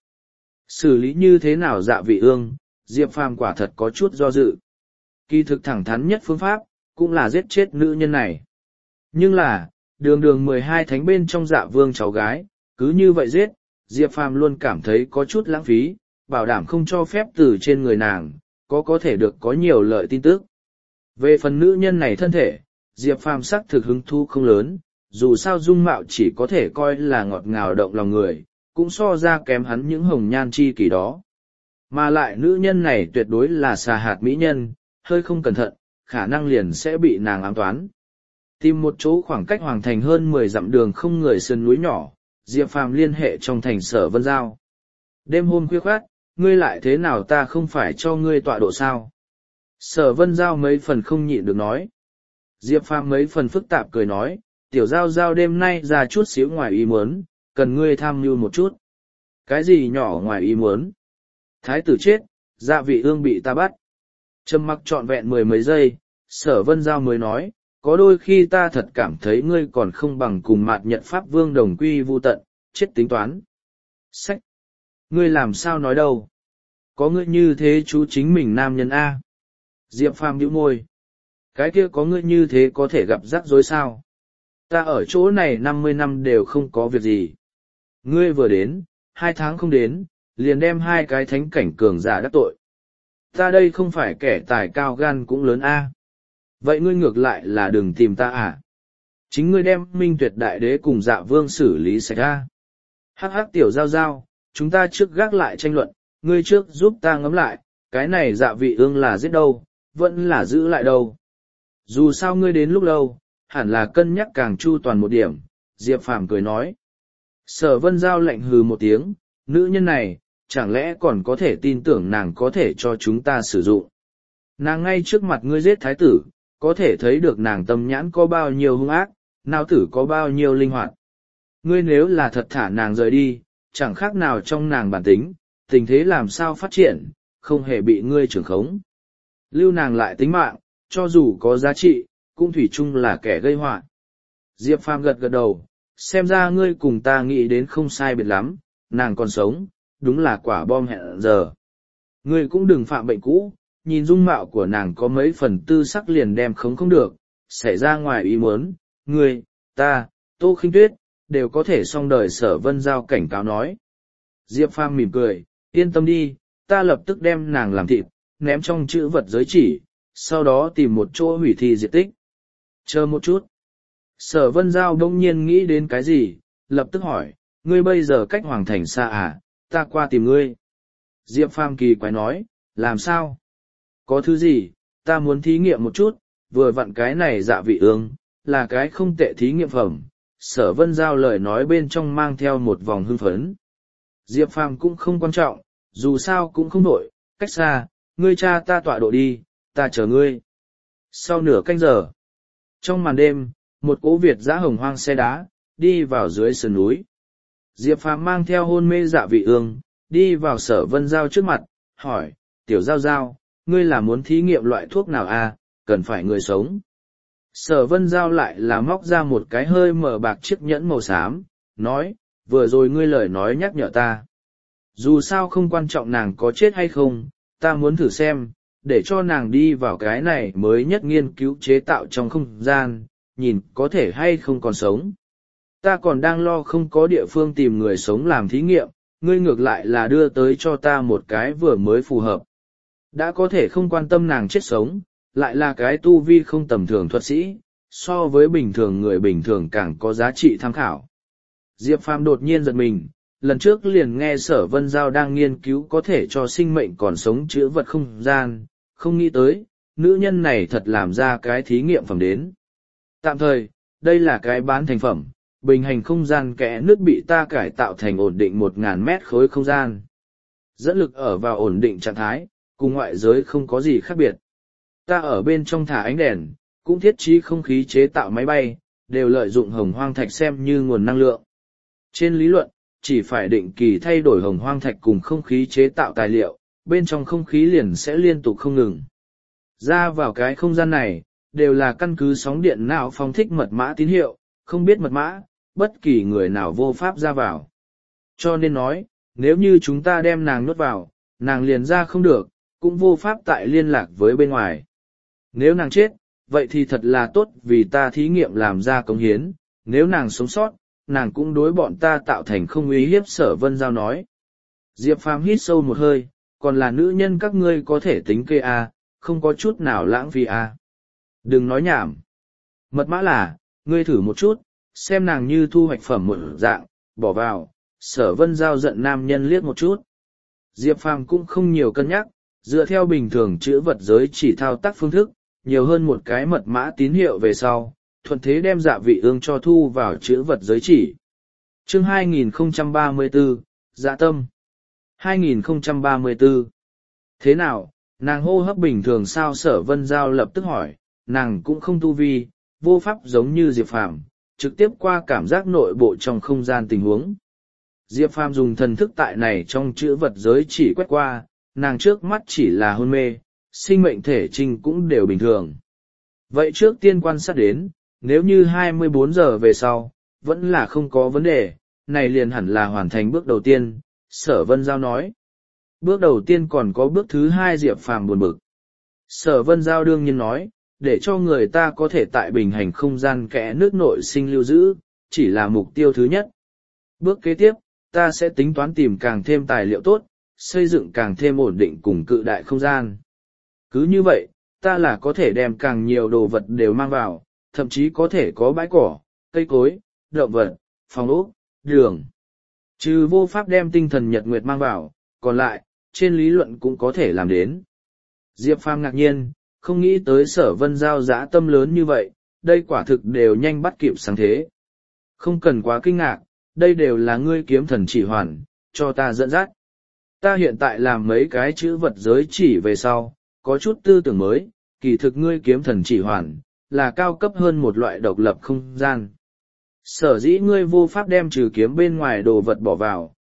Xử lý như thế nào dạ vị ương, Diệp Phàm quả thật có chút do dự. Kỳ thực thẳng thắn nhất phương pháp, cũng là giết chết nữ nhân này. Nhưng là, đường đường mười hai thánh bên trong dạ vương cháu gái, cứ như vậy giết, Diệp Phàm luôn cảm thấy có chút lãng phí, bảo đảm không cho phép từ trên người nàng, có có thể được có nhiều lợi tin tức. Về phần nữ nhân này thân thể, Diệp Phàm sắc thực hứng thu không lớn, dù sao dung mạo chỉ có thể coi là ngọt ngào động lòng người, cũng so ra kém hắn những hồng nhan chi kỷ đó. Mà lại nữ nhân này tuyệt đối là xà hạt mỹ nhân, hơi không cẩn thận, khả năng liền sẽ bị nàng ám toán. Tìm một chỗ khoảng cách hoàng thành hơn mười dặm đường không người sườn núi nhỏ, Diệp Phàm liên hệ trong thành Sở Vân Giao. Đêm hôm khuya khoát, ngươi lại thế nào ta không phải cho ngươi tọa độ sao? Sở Vân Giao mấy phần không nhịn được nói. Diệp Phàm mấy phần phức tạp cười nói, tiểu Giao Giao đêm nay ra chút xíu ngoài ý muốn, cần ngươi tham mưu một chút. Cái gì nhỏ ngoài ý muốn? Thái tử chết, dạ vị ương bị ta bắt. Trầm mặc trọn vẹn mười mấy giây, Sở Vân Giao mới nói, có đôi khi ta thật cảm thấy ngươi còn không bằng cùng mạt Nhật Pháp Vương đồng quy vu tận, chết tính toán. Sách! Ngươi làm sao nói đâu? Có ngươi như thế chú chính mình nam nhân A. Diệp Phàm nhíu môi. Cái kia có ngươi như thế có thể gặp rắc rối sao? Ta ở chỗ này năm mươi năm đều không có việc gì. Ngươi vừa đến, hai tháng không đến, liền đem hai cái thánh cảnh cường giả đắc tội. Ta đây không phải kẻ tài cao gan cũng lớn A. Vậy ngươi ngược lại là đừng tìm ta à? Chính ngươi đem Minh Tuyệt Đại Đế cùng Dạ Vương xử lý sạch ra. Hắc hắc tiểu Giao Giao, chúng ta trước gác lại tranh luận, ngươi trước giúp ta ngẫm lại, cái này Dạ Vị Ương là giết đâu, vẫn là giữ lại đâu. Dù sao ngươi đến lúc lâu, hẳn là cân nhắc càng chu toàn một điểm, Diệp Phàm cười nói. Sở Vân Giao lạnh hừ một tiếng, nữ nhân này, chẳng lẽ còn có thể tin tưởng nàng có thể cho chúng ta sử dụng. Nàng ngay trước mặt ngươi giết thái tử, có thể thấy được nàng tâm nhãn có bao nhiêu hung ác, não tử có bao nhiêu linh hoạt. Ngươi nếu là thật thả nàng rời đi, chẳng khác nào trong nàng bản tính, tình thế làm sao phát triển, không hề bị ngươi trưởng khống. Lưu nàng lại tính mạng, cho dù có giá trị, cũng thủy chung là kẻ gây họa. Diệp Phàm gật gật đầu, xem ra ngươi cùng ta nghĩ đến không sai biệt lắm, nàng còn sống, đúng là quả bom hẹn giờ. Ngươi cũng đừng phạm bệnh cũ, nhìn dung mạo của nàng có mấy phần tư sắc liền đem khống không được, xảy ra ngoài ý muốn, ngươi, ta, Tô Khinh Tuyết, đều có thể xong đời. Sở Vân Giao cảnh cáo nói. Diệp Phàm mỉm cười, yên tâm đi, ta lập tức đem nàng làm thịt, ném trong chữ vật giới chỉ, sau đó tìm một chỗ hủy thi diệt tích. Chờ một chút. Sở Vân Giao đông nhiên nghĩ đến cái gì, lập tức hỏi, ngươi bây giờ cách Hoàng Thành xa à, ta qua tìm ngươi. Diệp Phàm kỳ quái nói, làm sao? Có thứ gì, ta muốn thí nghiệm một chút, vừa vặn cái này dạ vị ương, là cái không tệ thí nghiệm phẩm. Sở Vân Giao lời nói bên trong mang theo một vòng hưng phấn. Diệp Phàm cũng không quan trọng, dù sao cũng không nổi, cách xa, ngươi cha ta tọa độ đi, ta chờ ngươi. Sau nửa canh giờ, trong màn đêm, một cỗ Việt dã hồng hoang xe đá, đi vào dưới sườn núi. Diệp Phàm mang theo hôn mê dạ vị ương, đi vào Sở Vân Giao trước mặt, hỏi, tiểu Giao Giao, ngươi là muốn thí nghiệm loại thuốc nào à, cần phải người sống. Sở Vân Giao lại là móc ra một cái hơi mở bạc chiếc nhẫn màu xám, nói, vừa rồi ngươi lời nói nhắc nhở ta. Dù sao không quan trọng nàng có chết hay không, ta muốn thử xem, để cho nàng đi vào cái này mới nhất nghiên cứu chế tạo trong không gian, nhìn có thể hay không còn sống. Ta còn đang lo không có địa phương tìm người sống làm thí nghiệm, ngươi ngược lại là đưa tới cho ta một cái vừa mới phù hợp. Đã có thể không quan tâm nàng chết sống, lại là cái tu vi không tầm thường thuật sĩ, so với bình thường người bình thường càng có giá trị tham khảo. Diệp Phàm đột nhiên giật mình, lần trước liền nghe Sở Vân Giao đang nghiên cứu có thể cho sinh mệnh còn sống chữa vật không gian, không nghĩ tới, nữ nhân này thật làm ra cái thí nghiệm phẩm đến. Tạm thời, đây là cái bán thành phẩm, bình hành không gian kẽ nước bị ta cải tạo thành ổn định một nghìn mét khối không gian. Dẫn lực ở vào ổn định trạng thái, cùng ngoại giới không có gì khác biệt. Ta ở bên trong thả ánh đèn, cũng thiết trí không khí chế tạo máy bay, đều lợi dụng hồng hoang thạch xem như nguồn năng lượng. Trên lý luận, chỉ phải định kỳ thay đổi hồng hoang thạch cùng không khí chế tạo tài liệu, bên trong không khí liền sẽ liên tục không ngừng. Ra vào cái không gian này, đều là căn cứ sóng điện não phóng thích mật mã tín hiệu, không biết mật mã, bất kỳ người nào vô pháp ra vào. Cho nên nói, nếu như chúng ta đem nàng nuốt vào, nàng liền ra không được, cũng vô pháp tại liên lạc với bên ngoài. Nếu nàng chết, vậy thì thật là tốt vì ta thí nghiệm làm ra cống hiến, nếu nàng sống sót, nàng cũng đối bọn ta tạo thành không uy hiếp. Sở Vân Giao nói. Diệp Phàm hít sâu một hơi, còn là nữ nhân các ngươi có thể tính kê a, không có chút nào lãng phí a. Đừng nói nhảm. Mật mã là, ngươi thử một chút, xem nàng như thu hoạch phẩm một dạng, bỏ vào. Sở Vân Giao giận nam nhân liếc một chút. Diệp Phàm cũng không nhiều cân nhắc, dựa theo bình thường chữ vật giới chỉ thao tác phương thức, nhiều hơn một cái mật mã tín hiệu về sau, thuận thế đem dạ vị ương cho thu vào chữ vật giới chỉ. Chương hai nghìn không trăm ba mươi tư, Dạ Tâm. hai nghìn không trăm ba mươi tư. Thế nào, nàng hô hấp bình thường sao? Sở Vân Giao lập tức hỏi, nàng cũng không tu vi, vô pháp giống như Diệp Phàm, trực tiếp qua cảm giác nội bộ trong không gian tình huống. Diệp Phàm dùng thần thức tại này trong chữ vật giới chỉ quét qua, nàng trước mắt chỉ là hôn mê, sinh mệnh thể trình cũng đều bình thường. Vậy trước tiên quan sát đến, nếu như hai mươi bốn giờ về sau, vẫn là không có vấn đề, này liền hẳn là hoàn thành bước đầu tiên, Sở Vân Giao nói. Bước đầu tiên còn có bước thứ hai. Diệp Phàm buồn bực. Sở Vân Giao đương nhiên nói, để cho người ta có thể tại bình hành không gian kẽ nước nội sinh lưu giữ, chỉ là mục tiêu thứ nhất. Bước kế tiếp, ta sẽ tính toán tìm càng thêm tài liệu tốt, xây dựng càng thêm ổn định cùng cự đại không gian. Cứ như vậy, ta là có thể đem càng nhiều đồ vật đều mang vào, thậm chí có thể có bãi cỏ, cây cối, động vật, phòng ốc, đường. Trừ vô pháp đem tinh thần nhật nguyệt mang vào, còn lại, trên lý luận cũng có thể làm đến. Diệp Phàm ngạc nhiên, không nghĩ tới Sở Vân Giao dã tâm lớn như vậy, đây quả thực đều nhanh bắt kịp sáng thế. Không cần quá kinh ngạc, đây đều là ngươi kiếm thần chỉ hoàn, cho ta dẫn dắt. Ta hiện tại làm mấy cái chữ vật giới chỉ về sau, có chút tư tưởng mới, kỳ thực ngươi kiếm thần chỉ hoàn, là cao cấp hơn một loại độc lập không gian. Sở dĩ ngươi vô pháp đem trừ kiếm bên ngoài đồ vật bỏ vào,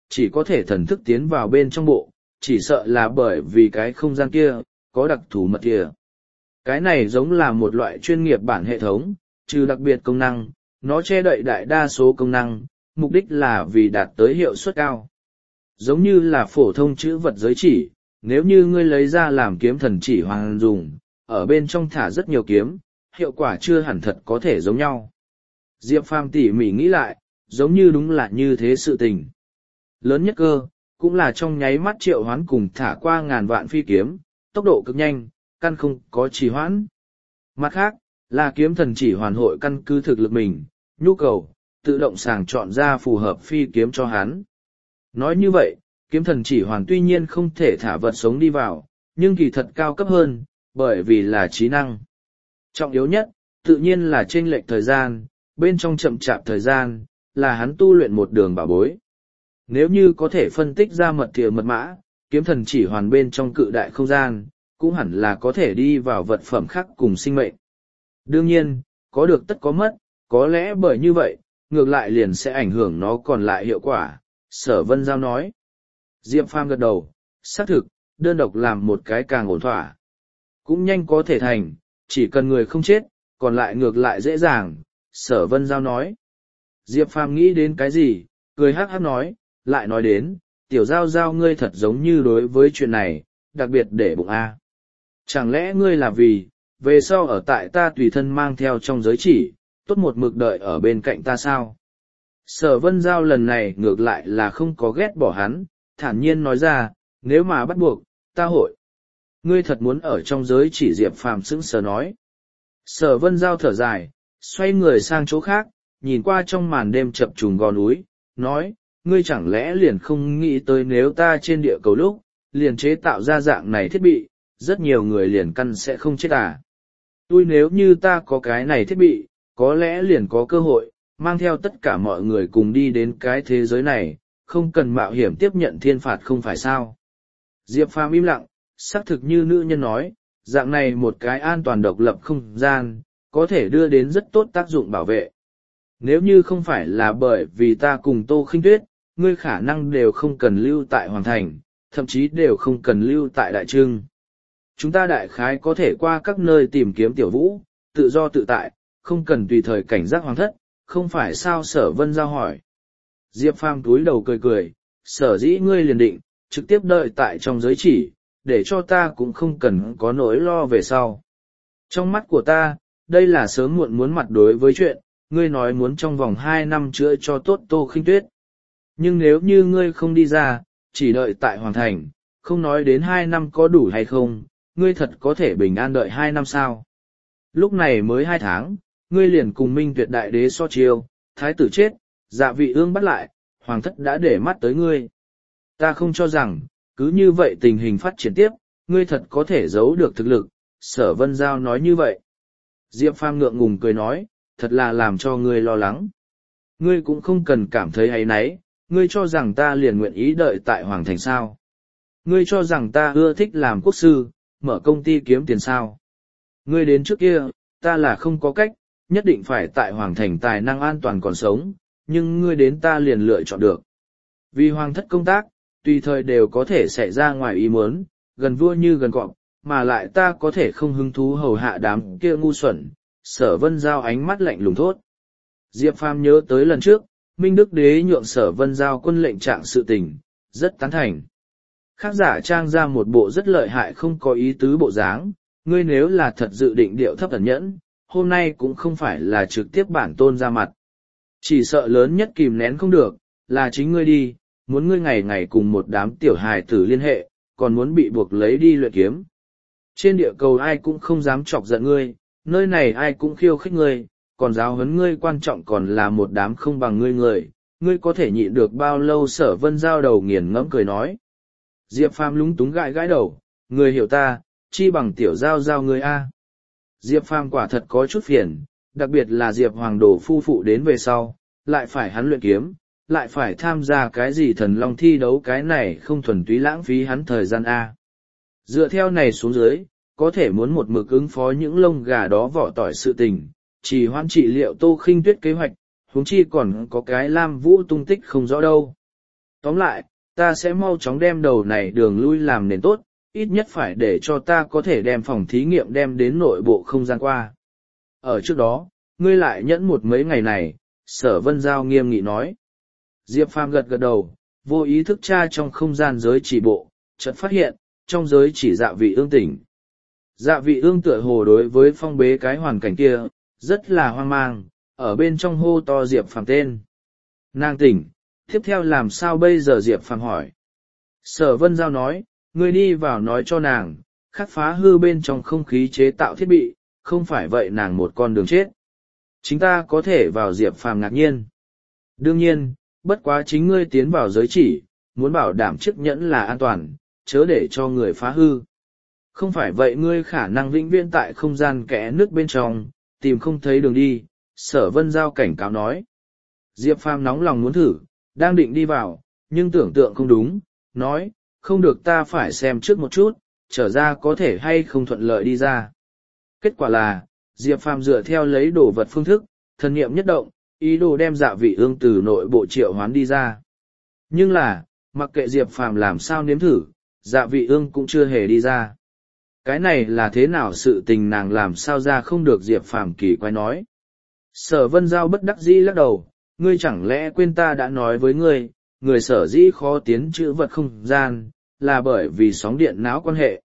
chỉ có thể thần thức tiến vào bên trong bộ, chỉ sợ là bởi vì cái không gian kia, có đặc thù mật kia. Cái này giống là một loại chuyên nghiệp bản hệ thống, trừ đặc biệt công năng, nó che đậy đại đa số công năng, mục đích là vì đạt tới hiệu suất cao. Giống như là phổ thông chữ vật giới chỉ, nếu như ngươi lấy ra làm kiếm thần chỉ hoàng dùng, ở bên trong thả rất nhiều kiếm, hiệu quả chưa hẳn thật có thể giống nhau. Diệp Phàm tỉ mỉ nghĩ lại, giống như đúng là như thế sự tình. Lớn nhất cơ, cũng là trong nháy mắt triệu hoán cùng thả qua ngàn vạn phi kiếm, tốc độ cực nhanh, căn không có trì hoãn. Mặt khác, là kiếm thần chỉ hoàn hội căn cứ thực lực mình, nhu cầu, tự động sàng chọn ra phù hợp phi kiếm cho hắn. Nói như vậy, kiếm thần chỉ hoàn tuy nhiên không thể thả vật sống đi vào, nhưng kỳ thật cao cấp hơn, bởi vì là trí năng. Trọng yếu nhất, tự nhiên là chênh lệch thời gian, bên trong chậm chạp thời gian, là hắn tu luyện một đường bảo bối. Nếu như có thể phân tích ra mật thiệu mật mã, kiếm thần chỉ hoàn bên trong cự đại không gian, cũng hẳn là có thể đi vào vật phẩm khác cùng sinh mệnh. Đương nhiên, có được tất có mất, có lẽ bởi như vậy, ngược lại liền sẽ ảnh hưởng nó còn lại hiệu quả, Sở Vân Giao nói. Diệp Phàm gật đầu, xác thực, đơn độc làm một cái càng ổn thỏa. Cũng nhanh có thể thành, chỉ cần người không chết, còn lại ngược lại dễ dàng, Sở Vân Giao nói. Diệp Phàm nghĩ đến cái gì, cười hắc hắc nói, lại nói đến, tiểu Giao Giao ngươi thật giống như đối với chuyện này, đặc biệt để bụng a. Chẳng lẽ ngươi là vì, về sau ở tại ta tùy thân mang theo trong giới chỉ, tốt một mực đợi ở bên cạnh ta sao? Sở Vân Giao lần này ngược lại là không có ghét bỏ hắn, thản nhiên nói ra, nếu mà bắt buộc, ta hội. Ngươi thật muốn ở trong giới chỉ Diệp Phàm sững sờ nói. Sở Vân Giao thở dài, xoay người sang chỗ khác, nhìn qua trong màn đêm chập trùng gò núi, nói, ngươi chẳng lẽ liền không nghĩ tới nếu ta trên địa cầu lúc, liền chế tạo ra dạng này thiết bị, rất nhiều người liền căn sẽ không chết à. Tôi nếu như ta có cái này thiết bị, có lẽ liền có cơ hội, mang theo tất cả mọi người cùng đi đến cái thế giới này, không cần mạo hiểm tiếp nhận thiên phạt không phải sao. Diệp Phàm im lặng, xác thực như nữ nhân nói, dạng này một cái an toàn độc lập không gian, có thể đưa đến rất tốt tác dụng bảo vệ. Nếu như không phải là bởi vì ta cùng Tô Khinh Tuyết, ngươi khả năng đều không cần lưu tại Hoàng Thành, thậm chí đều không cần lưu tại Đại Trưng. Chúng ta đại khái có thể qua các nơi tìm kiếm tiểu vũ, tự do tự tại, không cần tùy thời cảnh giác hoàng thất, không phải sao Sở Vân Giao hỏi. Diệp Phàm túi đầu cười cười, sở dĩ ngươi liền định, trực tiếp đợi tại trong giới chỉ, để cho ta cũng không cần có nỗi lo về sau. Trong mắt của ta, đây là sớm muộn muốn mặt đối với chuyện, ngươi nói muốn trong vòng hai năm chữa cho tốt Tô Khinh Tuyết. Nhưng nếu như ngươi không đi ra, chỉ đợi tại Hoàng Thành, không nói đến hai năm có đủ hay không, ngươi thật có thể bình an đợi hai năm sao. Lúc này mới hai tháng, ngươi liền cùng Minh Tuyệt Đại Đế so chiêu, thái tử chết, dạ vị ương bắt lại, hoàng thất đã để mắt tới ngươi. Ta không cho rằng, cứ như vậy tình hình phát triển tiếp, ngươi thật có thể giấu được thực lực, Sở Vân Giao nói như vậy. Diệp Phàm ngượng ngùng cười nói, thật là làm cho ngươi lo lắng. Ngươi cũng không cần cảm thấy áy náy, ngươi cho rằng ta liền nguyện ý đợi tại Hoàng Thành sao. Ngươi cho rằng ta ưa thích làm quốc sư, mở công ty kiếm tiền sao. Ngươi đến trước kia, ta là không có cách, nhất định phải tại Hoàng Thành tài năng an toàn còn sống, nhưng ngươi đến ta liền lựa chọn được. Vì Hoàng thất công tác, tùy thời đều có thể xảy ra ngoài ý muốn, gần vua như gần cọp, mà lại ta có thể không hứng thú hầu hạ đám kia ngu xuẩn. Sở Vân Giao ánh mắt lạnh lùng thốt. Diệp Phàm nhớ tới lần trước, Minh Đức Đế nhượng Sở Vân Giao quân lệnh trạng sự tình, rất tán thành. Khác giả trang ra một bộ rất lợi hại không có ý tứ bộ dáng, ngươi nếu là thật dự định điệu thấp ẩn nhẫn, hôm nay cũng không phải là trực tiếp bản tôn ra mặt. Chỉ sợ lớn nhất kìm nén không được, là chính ngươi đi, muốn ngươi ngày ngày cùng một đám tiểu hài tử liên hệ, còn muốn bị buộc lấy đi luyện kiếm. Trên địa cầu ai cũng không dám chọc giận ngươi, nơi này ai cũng khiêu khích ngươi, còn giáo huấn ngươi quan trọng còn là một đám không bằng ngươi người, ngươi có thể nhịn được bao lâu? Sở Vân Giao đầu nghiền ngẫm cười nói. Diệp Phàm lúng túng gãi gãi đầu, người hiểu ta, chi bằng tiểu Giao Giao ngươi a. Diệp Phàm quả thật có chút phiền, đặc biệt là Diệp Hoàng Đồ phu phụ đến về sau, lại phải hắn luyện kiếm, lại phải tham gia cái gì thần long thi đấu, cái này không thuần túy lãng phí hắn thời gian a. Dựa theo này xuống dưới, có thể muốn một mực ứng phó những lông gà đó vỏ tỏi sự tình, chỉ hoãn trị liệu Tô Khinh Tuyết kế hoạch, huống chi còn có cái Lam Vũ tung tích không rõ đâu. Tóm lại, ta sẽ mau chóng đem đầu này đường lui làm nền tốt, ít nhất phải để cho ta có thể đem phòng thí nghiệm đem đến nội bộ không gian qua. Ở trước đó, ngươi lại nhẫn một mấy ngày này, Sở Vân Giao nghiêm nghị nói. Diệp Phàm gật gật đầu, vô ý thức tra trong không gian giới chỉ bộ, chợt phát hiện, trong giới chỉ Dạ Vị Ương tỉnh. Dạ Vị Ương tựa hồ đối với phong bế cái hoàn cảnh kia, rất là hoang mang, ở bên trong hô to Diệp Phàm tên. Nàng tỉnh, tiếp theo làm sao bây giờ? Diệp Phàm hỏi. Sở Vân Giao nói, ngươi đi vào nói cho nàng, khắc phá hư bên trong không khí chế tạo thiết bị, không phải vậy nàng một con đường chết. Chính ta có thể vào? Diệp Phàm ngạc nhiên. Đương nhiên, bất quá chính ngươi tiến vào giới chỉ, muốn bảo đảm chiếc nhẫn là an toàn, chớ để cho người phá hư. Không phải vậy ngươi khả năng vĩnh viễn tại không gian kẽ nước bên trong, tìm không thấy đường đi, Sở Vân Giao cảnh cáo nói. Diệp Phàm nóng lòng muốn thử, đang định đi vào, nhưng tưởng tượng không đúng, nói, không được, ta phải xem trước một chút, trở ra có thể hay không thuận lợi đi ra. Kết quả là, Diệp Phàm dựa theo lấy đồ vật phương thức, thần niệm nhất động, ý đồ đem Dạ Vị Ương từ nội bộ triệu hoán đi ra. Nhưng là, mặc kệ Diệp Phàm làm sao nếm thử, Dạ Vị Ương cũng chưa hề đi ra. Cái này là thế nào sự tình, nàng làm sao ra không được? Diệp Phàm kỳ quái nói. Sở Vân Giao bất đắc dĩ lắc đầu, ngươi chẳng lẽ quên ta đã nói với ngươi, người sở dĩ khó tiến chữ vật không gian, là bởi vì sóng điện não quan hệ.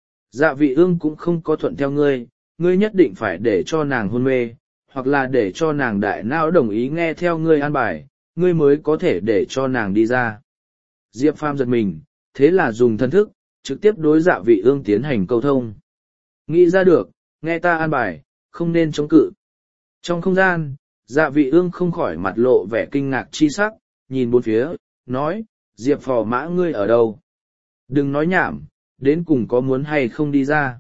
Dạ Vị Ương cũng không có thuận theo ngươi, ngươi nhất định phải để cho nàng hôn mê, hoặc là để cho nàng đại não đồng ý nghe theo ngươi an bài, ngươi mới có thể để cho nàng đi ra. Diệp Phàm giật mình, thế là dùng thân thức, trực tiếp đối Dạ Vị Ương tiến hành câu thông. Nghĩ ra được, nghe ta an bài, không nên chống cự. Trong không gian, Dạ Vị Ương không khỏi mặt lộ vẻ kinh ngạc chi sắc, nhìn bốn phía, nói, Diệp Phò Mã ngươi ở đâu? Đừng nói nhảm, đến cùng có muốn hay không đi ra?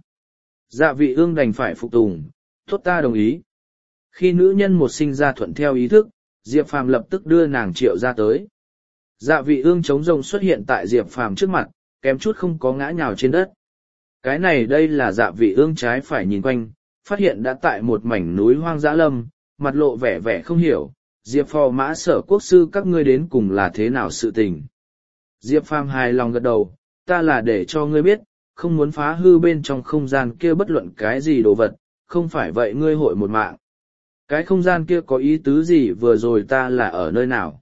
Dạ Vị Ương đành phải phục tùng, tốt, ta đồng ý. Khi nữ nhân một sinh ra thuận theo ý thức, Diệp Phàm lập tức đưa nàng triệu ra tới. Dạ Vị Ương trống rỗng xuất hiện tại Diệp Phàm trước mặt, kém chút không có ngã nhào trên đất. Cái này đây là Dạ Vị Ương trái phải nhìn quanh, phát hiện đã tại một mảnh núi hoang dã lâm, mặt lộ vẻ vẻ không hiểu, Diệp Phò Mã Sở quốc sư các ngươi đến cùng là thế nào sự tình. Diệp Phàm hài lòng gật đầu, ta là để cho ngươi biết, không muốn phá hư bên trong không gian kia bất luận cái gì đồ vật, không phải vậy ngươi hội một mạng. Cái không gian kia có ý tứ gì? Vừa rồi ta là ở nơi nào?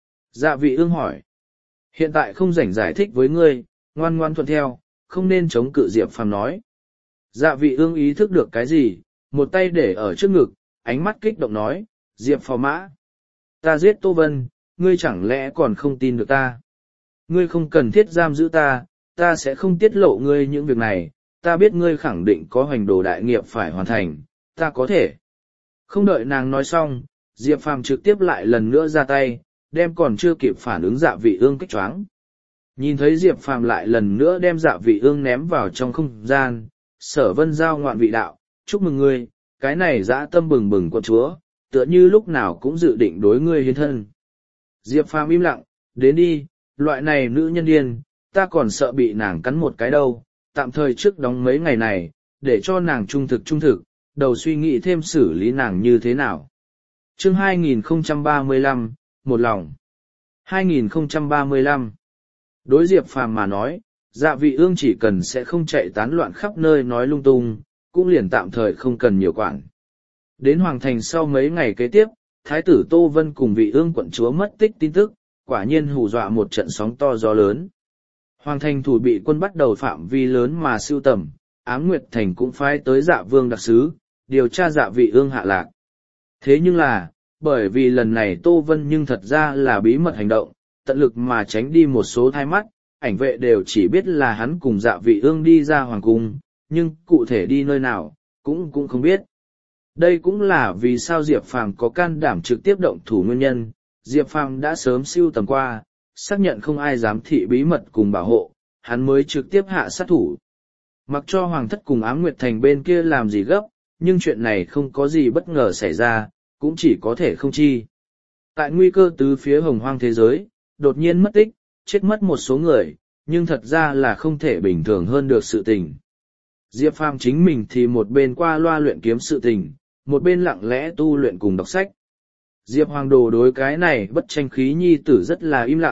Dạ Vị Ương hỏi. Hiện tại không rảnh giải thích với ngươi, ngoan ngoan thuận theo, không nên chống cự. Diệp Phàm nói. Dạ Vị Ương ý thức được cái gì, một tay để ở trước ngực, ánh mắt kích động nói, Diệp Phò Mã, ta giết Tô Vân, ngươi chẳng lẽ còn không tin được ta? Ngươi không cần thiết giam giữ ta, ta sẽ không tiết lộ ngươi những việc này, ta biết ngươi khẳng định có hoành đồ đại nghiệp phải hoàn thành, ta có thể. Không đợi nàng nói xong, Diệp Phàm trực tiếp lại lần nữa ra tay, đem còn chưa kịp phản ứng Dạ Vị Ương kích choáng. Nhìn thấy Diệp Phàm lại lần nữa đem Dạ Vị Ương ném vào trong không gian, Sở Vân Giao ngoạn vị đạo, chúc mừng ngươi, cái này dã tâm bừng bừng quận chúa, tựa như lúc nào cũng dự định đối ngươi hiến thân. Diệp Phàm im lặng, đến đi, loại này nữ nhân điên, ta còn sợ bị nàng cắn một cái đâu, tạm thời trước đóng mấy ngày này, để cho nàng trung thực trung thực, đầu suy nghĩ thêm xử lý nàng như thế nào. Chương hai nghìn không trăm ba mươi lăm, một lòng. hai nghìn không trăm ba mươi lăm. Đối Diệp Phàm mà nói, Dạ Vị Ương chỉ cần sẽ không chạy tán loạn khắp nơi nói lung tung, cũng liền tạm thời không cần nhiều quản. Đến Hoàng Thành sau mấy ngày kế tiếp, Thái tử Tô Vân cùng Vị Ương quận chúa mất tích tin tức, quả nhiên hù dọa một trận sóng to gió lớn. Hoàng Thành thủ bị quân bắt đầu phạm vi lớn mà sưu tầm, Ám Nguyệt Thành cũng phái tới Dạ Vương đặc sứ, điều tra Dạ Vị Ương hạ lạc. Thế nhưng là, bởi vì lần này Tô Vân nhưng thật ra là bí mật hành động, tận lực mà tránh đi một số thai mắt, ảnh vệ đều chỉ biết là hắn cùng Dạ Vị Ương đi ra hoàng cung, nhưng cụ thể đi nơi nào, cũng cũng không biết. Đây cũng là vì sao Diệp Phàm có can đảm trực tiếp động thủ nguyên nhân, Diệp Phàm đã sớm siêu tầm qua, xác nhận không ai dám thị bí mật cùng bảo hộ, hắn mới trực tiếp hạ sát thủ. Mặc cho Hoàng thất cùng Ám Nguyệt Thành bên kia làm gì gấp, nhưng chuyện này không có gì bất ngờ xảy ra, cũng chỉ có thể không chi. Tại nguy cơ từ phía hồng hoang thế giới, đột nhiên mất tích, chết mất một số người, nhưng thật ra là không thể bình thường hơn được sự tình. Diệp Phàm chính mình thì một bên qua loa luyện kiếm sự tình, một bên lặng lẽ tu luyện cùng đọc sách. Diệp Hoàng Đồ đối cái này bất tranh khí nhi tử rất là im lặng,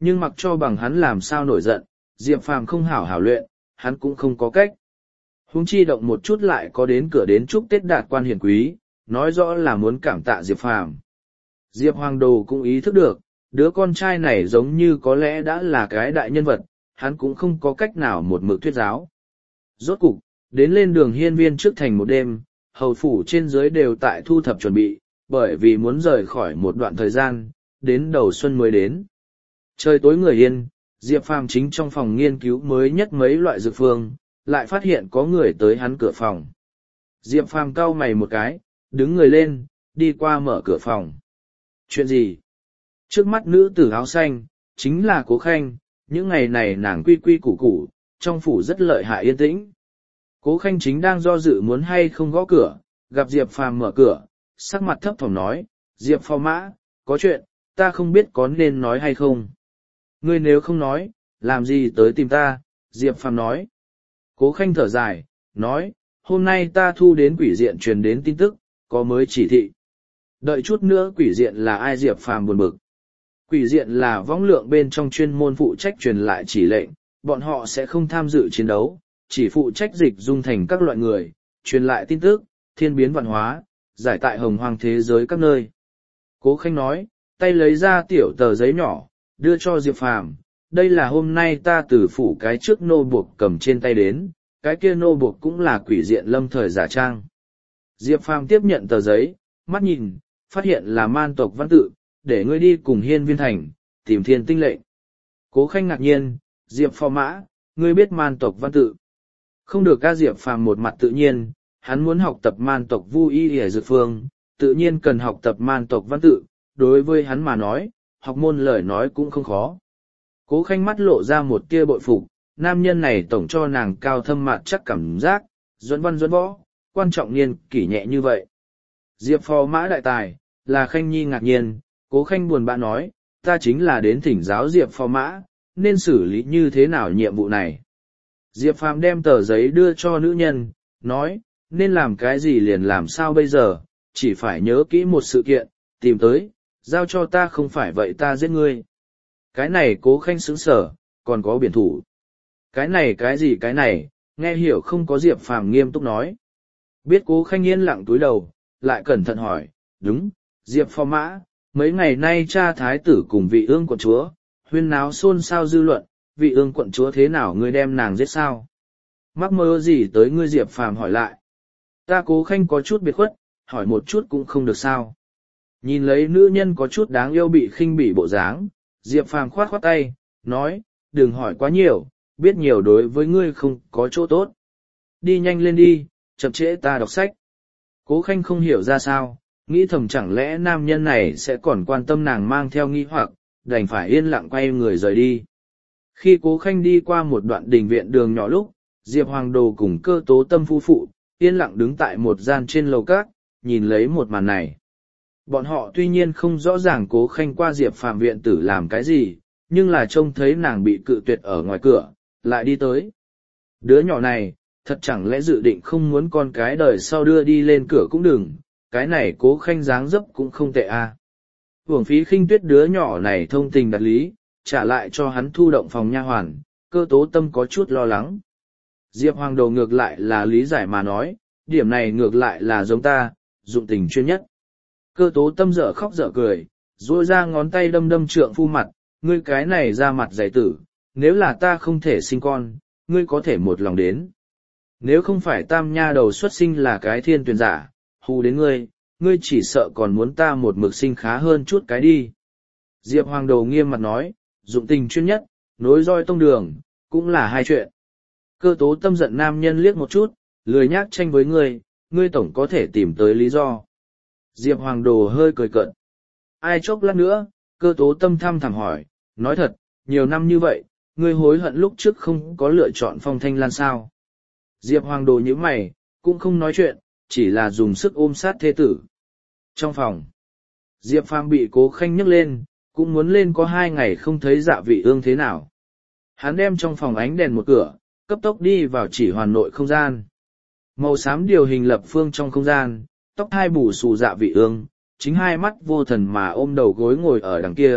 nhưng mặc cho bằng hắn làm sao nổi giận, Diệp Phàm không hảo hảo luyện, hắn cũng không có cách. Huống chi động một chút lại có đến cửa đến chúc Tết đạt quan hiển quý, nói rõ là muốn cảm tạ Diệp Phàm. Diệp Hoàng Đồ cũng ý thức được, đứa con trai này giống như có lẽ đã là cái đại nhân vật, hắn cũng không có cách nào một mực thuyết giáo. Rốt cục, đến lên đường hiên viên trước thành một đêm, hầu phủ trên dưới đều tại thu thập chuẩn bị, bởi vì muốn rời khỏi một đoạn thời gian, đến đầu xuân mới đến. Trời tối người yên, Diệp Phàm chính trong phòng nghiên cứu mới nhất mấy loại dược phương, lại phát hiện có người tới hắn cửa phòng. Diệp Phàm cau mày một cái, đứng người lên, đi qua mở cửa phòng. Chuyện gì? Trước mắt nữ tử áo xanh, chính là Cố Khanh, những ngày này nàng quy quy củ củ, trong phủ rất lợi hại yên tĩnh. Cố Khanh chính đang do dự muốn hay không gõ cửa, gặp Diệp Phàm mở cửa, sắc mặt thấp thỏm nói, Diệp Phò Mã, có chuyện, ta không biết có nên nói hay không. Ngươi nếu không nói, làm gì tới tìm ta, Diệp Phàm nói. Cố Khanh thở dài, nói, hôm nay ta thu đến quỷ diện truyền đến tin tức, có mới chỉ thị. Đợi chút nữa quỷ diện là ai? Diệp Phàm buồn bực. Quỷ diện là võng lượng bên trong chuyên môn phụ trách truyền lại chỉ lệnh, bọn họ sẽ không tham dự chiến đấu, chỉ phụ trách dịch dung thành các loại người, truyền lại tin tức, thiên biến văn hóa, giải tại hồng hoang thế giới các nơi. Cố Khanh nói, tay lấy ra tiểu tờ giấy nhỏ, đưa cho Diệp Phàm. Đây là hôm nay ta từ phủ cái trước nô buộc cầm trên tay đến, cái kia nô buộc cũng là quỷ diện lâm thời giả trang. Diệp Phàm tiếp nhận tờ giấy, mắt nhìn, phát hiện là man tộc văn tự, để ngươi đi cùng hiên viên thành, tìm thiên tinh lệnh. Cố Khanh ngạc nhiên, Diệp Phò Mã, ngươi biết man tộc văn tự. Không được. Ca Diệp Phàm một mặt tự nhiên, hắn muốn học tập man tộc vu y ở dược phương, tự nhiên cần học tập man tộc văn tự, đối với hắn mà nói, học môn lời nói cũng không khó. Cố Khanh mắt lộ ra một tia bội phục, nam nhân này tổng cho nàng cao thâm mạn chắc cảm giác, duẫn văn duẫn võ, quan trọng niên kỷ nhẹ như vậy. Diệp Phò Mã đại tài, là Khanh Nhi ngạc nhiên, Cố Khanh buồn bã nói, ta chính là đến thỉnh giáo Diệp Phò Mã, nên xử lý như thế nào nhiệm vụ này. Diệp Phàm đem tờ giấy đưa cho nữ nhân, nói, nên làm cái gì liền làm sao bây giờ, chỉ phải nhớ kỹ một sự kiện, tìm tới, giao cho ta không phải vậy ta giết ngươi. Cái này Cố Khanh sững sở, còn có biển thủ. Cái này cái gì cái này, nghe hiểu không có. Diệp Phàm nghiêm túc nói. Biết Cố Khanh yên lặng túi đầu, lại cẩn thận hỏi, đúng, Diệp Phò Mã, mấy ngày nay cha thái tử cùng vị ương quận chúa, huyên náo xôn xao dư luận, vị ương quận chúa thế nào ngươi đem nàng giết sao? Mắc mơ gì tới ngươi? Diệp Phàm hỏi lại. Ta Cố Khanh có chút biệt khuất, hỏi một chút cũng không được sao? Nhìn lấy nữ nhân có chút đáng yêu bị khinh bỉ bộ dáng, Diệp Phàm khoát khoát tay, nói, đừng hỏi quá nhiều, biết nhiều đối với ngươi không có chỗ tốt. Đi nhanh lên đi, chậm trễ ta đọc sách. Cố Khanh không hiểu ra sao, nghĩ thầm chẳng lẽ nam nhân này sẽ còn quan tâm nàng mang theo nghi hoặc, đành phải yên lặng quay người rời đi. Khi Cố Khanh đi qua một đoạn đình viện đường nhỏ lúc, Diệp Hoàng Đồ cùng Cơ Tố Tâm phu phụ, yên lặng đứng tại một gian trên lầu cát, nhìn lấy một màn này. Bọn họ tuy nhiên không rõ ràng Cố Khanh qua Diệp Phàm viện tử làm cái gì, nhưng là trông thấy nàng bị cự tuyệt ở ngoài cửa, lại đi tới. Đứa nhỏ này, thật chẳng lẽ dự định không muốn con cái đời sau đưa đi lên cửa cũng đừng, cái này Cố Khanh dáng dấp cũng không tệ à. Hưởng phí khinh tuyết đứa nhỏ này thông tình đạt lý, trả lại cho hắn thu động phòng nha hoàn, Cơ Tố Tâm có chút lo lắng. Diệp Hoàng Đồ ngược lại là lý giải mà nói, điểm này ngược lại là giống ta, dụng tình chuyên nhất. Cơ Tố Tâm dở khóc dở cười, duỗi ra ngón tay đâm đâm trượng phu mặt, ngươi cái này ra mặt dày tử, nếu là ta không thể sinh con, ngươi có thể một lòng đến. Nếu không phải tam nha đầu xuất sinh là cái thiên tuyển giả, hù đến ngươi, ngươi chỉ sợ còn muốn ta một mực sinh khá hơn chút cái đi. Diệp Hoàng Đồ nghiêm mặt nói, dụng tình chuyên nhất, nối roi tông đường, cũng là hai chuyện. Cơ Tố Tâm giận nam nhân liếc một chút, lười nhác tranh với ngươi, ngươi tổng có thể tìm tới lý do. Diệp Hoàng Đồ hơi cười cợt. Ai chốc lát nữa, Cơ Tố Tâm thăm thẳm hỏi, nói thật, nhiều năm như vậy, ngươi hối hận lúc trước không có lựa chọn Phong Thanh Lan sao? Diệp Hoàng Đồ nhíu mày, cũng không nói chuyện, chỉ là dùng sức ôm sát thê tử. Trong phòng, Diệp Phàm bị Cố Khanh nhấc lên, cũng muốn lên có hai ngày không thấy Dạ Vị Ương thế nào. Hắn đem trong phòng ánh đèn một cửa, cấp tốc đi vào chỉ hoàn nội không gian. Màu xám điều hình lập phương trong không gian, tóc hai bù xù Dạ Vị Ương, chính hai mắt vô thần mà ôm đầu gối ngồi ở đằng kia,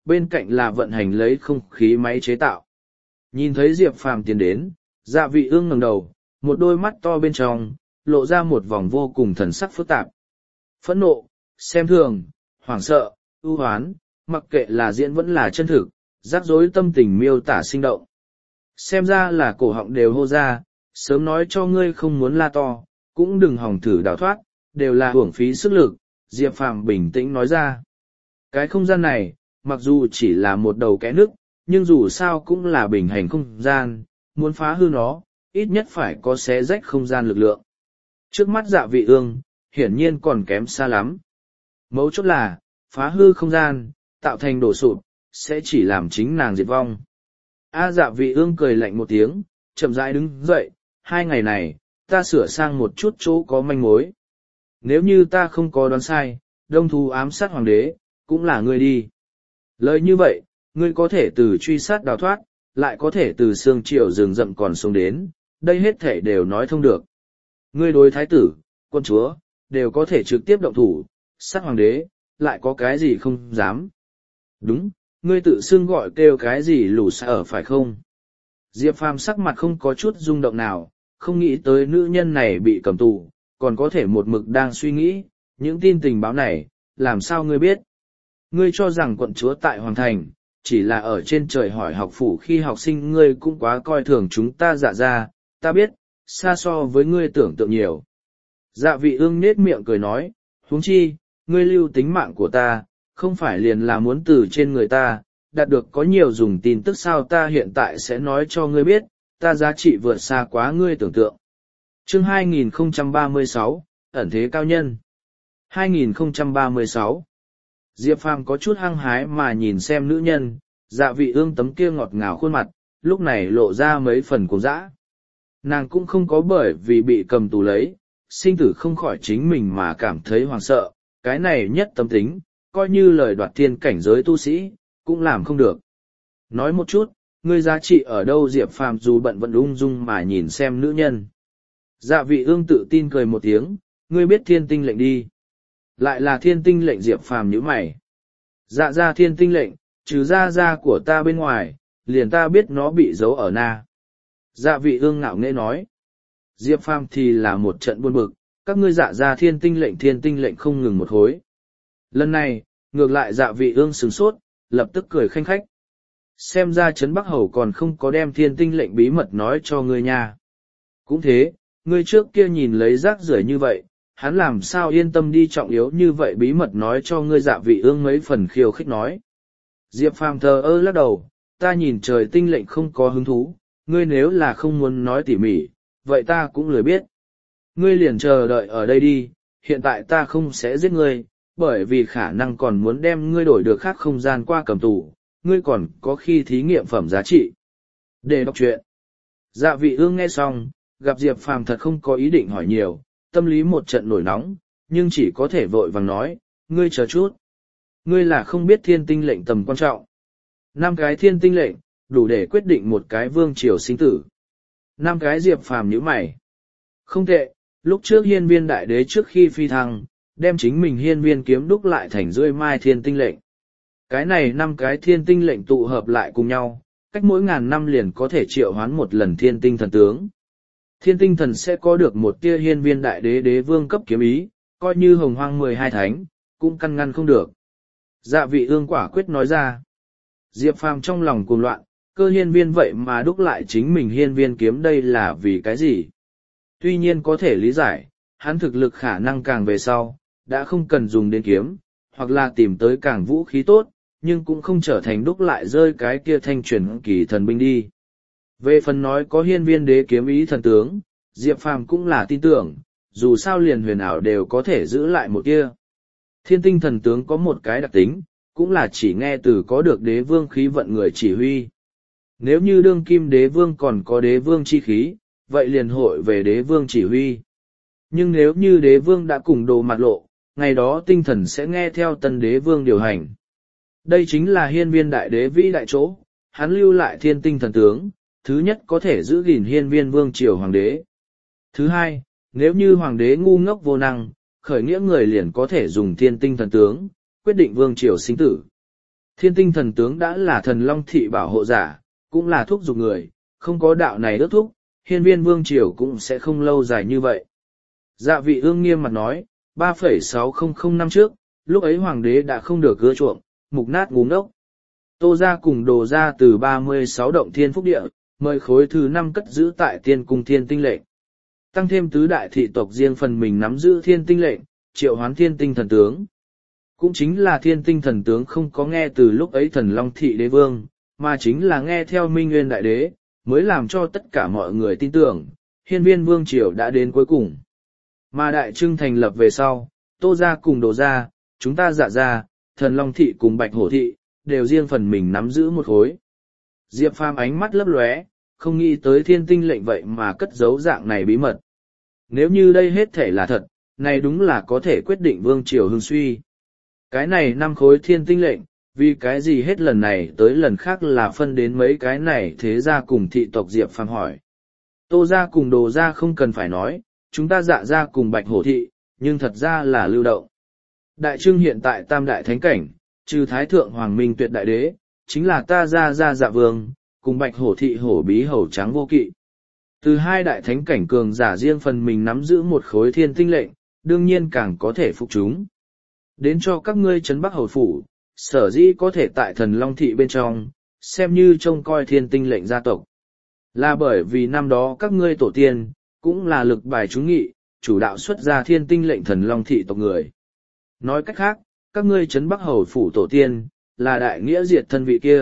bên cạnh là vận hành lấy không khí máy chế tạo. Nhìn thấy Diệp Phàm tiến đến, Dạ Vị Ương ngẩng đầu, một đôi mắt to bên trong, lộ ra một vòng vô cùng thần sắc phức tạp. Phẫn nộ, xem thường, hoảng sợ, ưu hoán, mặc kệ là diễn vẫn là chân thực, rắc rối tâm tình miêu tả sinh động. Xem ra là cổ họng đều hô ra, sớm nói cho ngươi không muốn la to, cũng đừng hòng thử đào thoát, đều là hưởng phí sức lực, Diệp Phàm bình tĩnh nói ra. Cái không gian này, mặc dù chỉ là một đầu kẽ nước, nhưng dù sao cũng là bình hành không gian, muốn phá hư nó, ít nhất phải có xé rách không gian lực lượng. Trước mắt Dạ Vị Ương, hiển nhiên còn kém xa lắm. Mấu chốt là, phá hư không gian, tạo thành đổ sụp, sẽ chỉ làm chính nàng diệt vong. A Dạ Vị Ương cười lạnh một tiếng, chậm rãi đứng dậy, hai ngày này, ta sửa sang một chút chỗ có manh mối. Nếu như ta không có đoán sai, đông thú ám sát hoàng đế, cũng là ngươi đi. Lời như vậy, ngươi có thể từ truy sát đào thoát, lại có thể từ xương triều rừng rậm còn sống đến, đây hết thể đều nói thông được. Ngươi đối thái tử, quân chúa, đều có thể trực tiếp động thủ, sát hoàng đế, lại có cái gì không dám. Đúng, ngươi tự xưng gọi kêu cái gì lù xa ở phải không? Diệp Phàm sắc mặt không có chút rung động nào, không nghĩ tới nữ nhân này bị cầm tù, còn có thể một mực đang suy nghĩ, những tin tình báo này, làm sao ngươi biết? Ngươi cho rằng quận chúa tại Hoàng Thành, chỉ là ở trên trời hỏi học phủ khi học sinh ngươi cũng quá coi thường chúng ta Dạ ra, ta biết, xa so với ngươi tưởng tượng nhiều. Dạ Vị Ương nết miệng cười nói, huống chi, ngươi lưu tính mạng của ta, không phải liền là muốn từ trên người ta, đạt được có nhiều dùng tin tức sao ta hiện tại sẽ nói cho ngươi biết, ta giá trị vượt xa quá ngươi tưởng tượng. Chương hai nghìn không trăm ba mươi sáu, ẩn thế cao nhân. hai nghìn không trăm ba mươi sáu. Diệp Phàm có chút hăng hái mà nhìn xem nữ nhân, Dạ Vị Ương tấm kia ngọt ngào khuôn mặt, lúc này lộ ra mấy phần cuồng dã. Nàng cũng không có bởi vì bị cầm tù lấy, sinh tử không khỏi chính mình mà cảm thấy hoảng sợ, cái này nhất tâm tính, coi như lời đoạt thiên cảnh giới tu sĩ, cũng làm không được. Nói một chút, ngươi giá trị ở đâu? Diệp Phàm dù bận vẫn ung dung mà nhìn xem nữ nhân. Dạ Vị Ương tự tin cười một tiếng, ngươi biết thiên tinh lệnh đi. Lại là thiên tinh lệnh? Diệp Phàm nhíu mày. Dạ ra thiên tinh lệnh, trừ ra ra của ta bên ngoài, liền ta biết nó bị giấu ở na. Dạ Vị Ương ngạo nghễ nói. Diệp Phàm thì là một trận buồn bực, các ngươi dạ ra thiên tinh lệnh thiên tinh lệnh không ngừng một hối. Lần này, ngược lại Dạ Vị Ương sửng sốt, lập tức cười khanh khách. Xem ra Trấn Bắc Hầu còn không có đem thiên tinh lệnh bí mật nói cho ngươi nha. Cũng thế, ngươi trước kia nhìn lấy rác rưởi như vậy, hắn làm sao yên tâm đi trọng yếu như vậy bí mật nói cho ngươi? Dạ Vị Ương mấy phần khiêu khích nói. Diệp Phàm thờ ơ lắc đầu, ta nhìn trời tinh lệnh không có hứng thú, ngươi nếu là không muốn nói tỉ mỉ, vậy ta cũng lười biết. Ngươi liền chờ đợi ở đây đi, hiện tại ta không sẽ giết ngươi, bởi vì khả năng còn muốn đem ngươi đổi được khác không gian qua cầm tù, ngươi còn có khi thí nghiệm phẩm giá trị. Để đọc truyện. Dạ Vị Ương nghe xong, gặp Diệp Phàm thật không có ý định hỏi nhiều, tâm lý một trận nổi nóng, nhưng chỉ có thể vội vàng nói, ngươi chờ chút. Ngươi là không biết thiên tinh lệnh tầm quan trọng. Năm cái thiên tinh lệnh, đủ để quyết định một cái vương triều sinh tử. Năm cái? Diệp Phàm nhíu mày. Không tệ, lúc trước hiên viên đại đế trước khi phi thăng, đem chính mình hiên viên kiếm đúc lại thành rưỡi mai thiên tinh lệnh. Cái này năm cái thiên tinh lệnh tụ hợp lại cùng nhau, cách mỗi ngàn năm liền có thể triệu hoán một lần thiên tinh thần tướng. Thiên tinh thần sẽ có được một tia hiên viên đại đế đế vương cấp kiếm ý, coi như hồng hoang mười hai thánh, cũng căn ngăn không được. Dạ Vị Ương quả quyết nói ra. Diệp Phàm trong lòng cuồng loạn, cơ hiên viên vậy mà đúc lại chính mình hiên viên kiếm, đây là vì cái gì? Tuy nhiên có thể lý giải, hắn thực lực khả năng càng về sau, đã không cần dùng đến kiếm, hoặc là tìm tới càng vũ khí tốt, nhưng cũng không trở thành đúc lại rơi cái kia thanh truyền kỳ thần binh đi. Về phần nói có hiên viên đế kiếm ý thần tướng, Diệp Phàm cũng là tin tưởng, dù sao liền huyền ảo đều có thể giữ lại một kia. Thiên tinh thần tướng có một cái đặc tính, cũng là chỉ nghe từ có được đế vương khí vận người chỉ huy. Nếu như đương kim đế vương còn có đế vương chi khí, vậy liền hội về đế vương chỉ huy. Nhưng nếu như đế vương đã cùng đồ mặt lộ, ngày đó tinh thần sẽ nghe theo tân đế vương điều hành. Đây chính là hiên viên đại đế vĩ đại chỗ, hắn lưu lại thiên tinh thần tướng, thứ nhất có thể giữ gìn hiên viên vương triều hoàng đế. Thứ hai, nếu như hoàng đế ngu ngốc vô năng, khởi nghĩa người liền có thể dùng thiên tinh thần tướng, quyết định vương triều sinh tử. Thiên tinh thần tướng đã là thần long thị bảo hộ giả, cũng là thúc giục người, không có đạo này ước thúc, hiên viên vương triều cũng sẽ không lâu dài như vậy. Dạ vị ương nghiêm mặt nói, ba phẩy sáu không không năm trước, lúc ấy hoàng đế đã không được gỡ chuộng, mục nát ngu ngốc. Tô ra cùng đồ ra từ ba mươi sáu động thiên phúc địa, mời khối thứ năm cất giữ tại tiên cung thiên tinh lệnh. Tăng thêm tứ đại thị tộc riêng phần mình nắm giữ thiên tinh lệnh, triệu hoán thiên tinh thần tướng. Cũng chính là thiên tinh thần tướng không có nghe từ lúc ấy thần long thị đế vương, mà chính là nghe theo minh nguyên đại đế, mới làm cho tất cả mọi người tin tưởng, hiên viên vương triều đã đến cuối cùng. Mà đại trưng thành lập về sau, tô ra cùng đồ ra, chúng ta dạ ra, thần long thị cùng bạch hổ thị, đều riêng phần mình nắm giữ một khối. Diệp Phàm ánh mắt lấp lóe, không nghĩ tới thiên tinh lệnh vậy mà cất giấu dạng này bí mật. Nếu như đây hết thể là thật, này đúng là có thể quyết định vương triều hưng suy. Cái này năm khối thiên tinh lệnh, vì cái gì hết lần này tới lần khác là phân đến mấy cái này thế ra cùng thị tộc Diệp Phàm hỏi. Tô ra cùng đồ ra không cần phải nói, chúng ta dạ ra cùng bạch hổ thị, nhưng thật ra là lưu động. Đại trưng hiện tại tam đại thánh cảnh, trừ thái thượng hoàng minh tuyệt đại đế, chính là ta ra ra dạ vương, cùng bạch hổ thị hổ bí hầu trắng vô kỵ. Từ hai đại thánh cảnh cường giả riêng phần mình nắm giữ một khối thiên tinh lệnh, đương nhiên càng có thể phục chúng. Đến cho các ngươi trấn Bắc Hầu Phủ, sở dĩ có thể tại thần Long Thị bên trong, xem như trông coi thiên tinh lệnh gia tộc. Là bởi vì năm đó các ngươi tổ tiên, cũng là lực bài trúng nghị, chủ đạo xuất ra thiên tinh lệnh thần Long Thị tộc người. Nói cách khác, các ngươi trấn Bắc Hầu Phủ tổ tiên, là đại nghĩa diệt thân vị kia.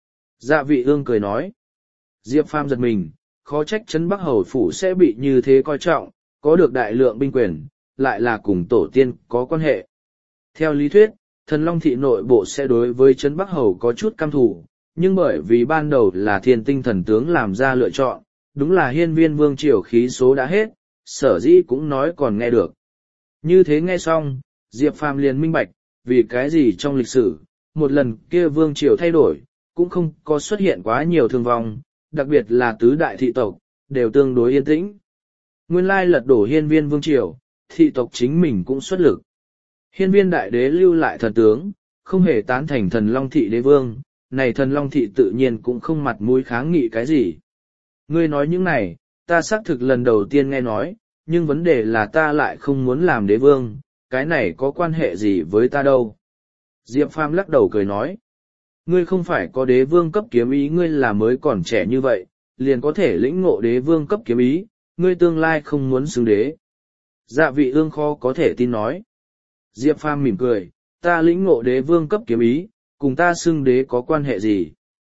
Dạ vị ương cười nói. Diệp Phàm giật mình, khó trách trấn Bắc Hầu Phủ sẽ bị như thế coi trọng, có được đại lượng binh quyền, lại là cùng tổ tiên có quan hệ. Theo lý thuyết, thần Long Thị nội bộ sẽ đối với trấn Bắc Hầu có chút căm thù, nhưng bởi vì ban đầu là thiên tinh thần tướng làm ra lựa chọn, đúng là hiên viên vương triều khí số đã hết, sở dĩ cũng nói còn nghe được. Như thế nghe xong, Diệp Phàm liền minh bạch, vì cái gì trong lịch sử, một lần kia vương triều thay đổi, cũng không có xuất hiện quá nhiều thương vong, đặc biệt là tứ đại thị tộc, đều tương đối yên tĩnh. Nguyên lai lật đổ hiên viên vương triều, thị tộc chính mình cũng xuất lực. Hiên viên đại đế lưu lại thần tướng, không hề tán thành thần Long Thị đế vương, này thần Long Thị tự nhiên cũng không mặt mũi kháng nghị cái gì. Ngươi nói những này, ta xác thực lần đầu tiên nghe nói, nhưng vấn đề là ta lại không muốn làm đế vương, cái này có quan hệ gì với ta đâu. Diệp Phàm lắc đầu cười nói, ngươi không phải có đế vương cấp kiếm ý, ngươi là mới còn trẻ như vậy, liền có thể lĩnh ngộ đế vương cấp kiếm ý, ngươi tương lai không muốn xứng đế. Dạ vị ương khó có thể tin nói. Diệp Phàm mỉm cười, ta lĩnh ngộ đế vương cấp kiếm ý, cùng ta xưng đế có quan hệ gì?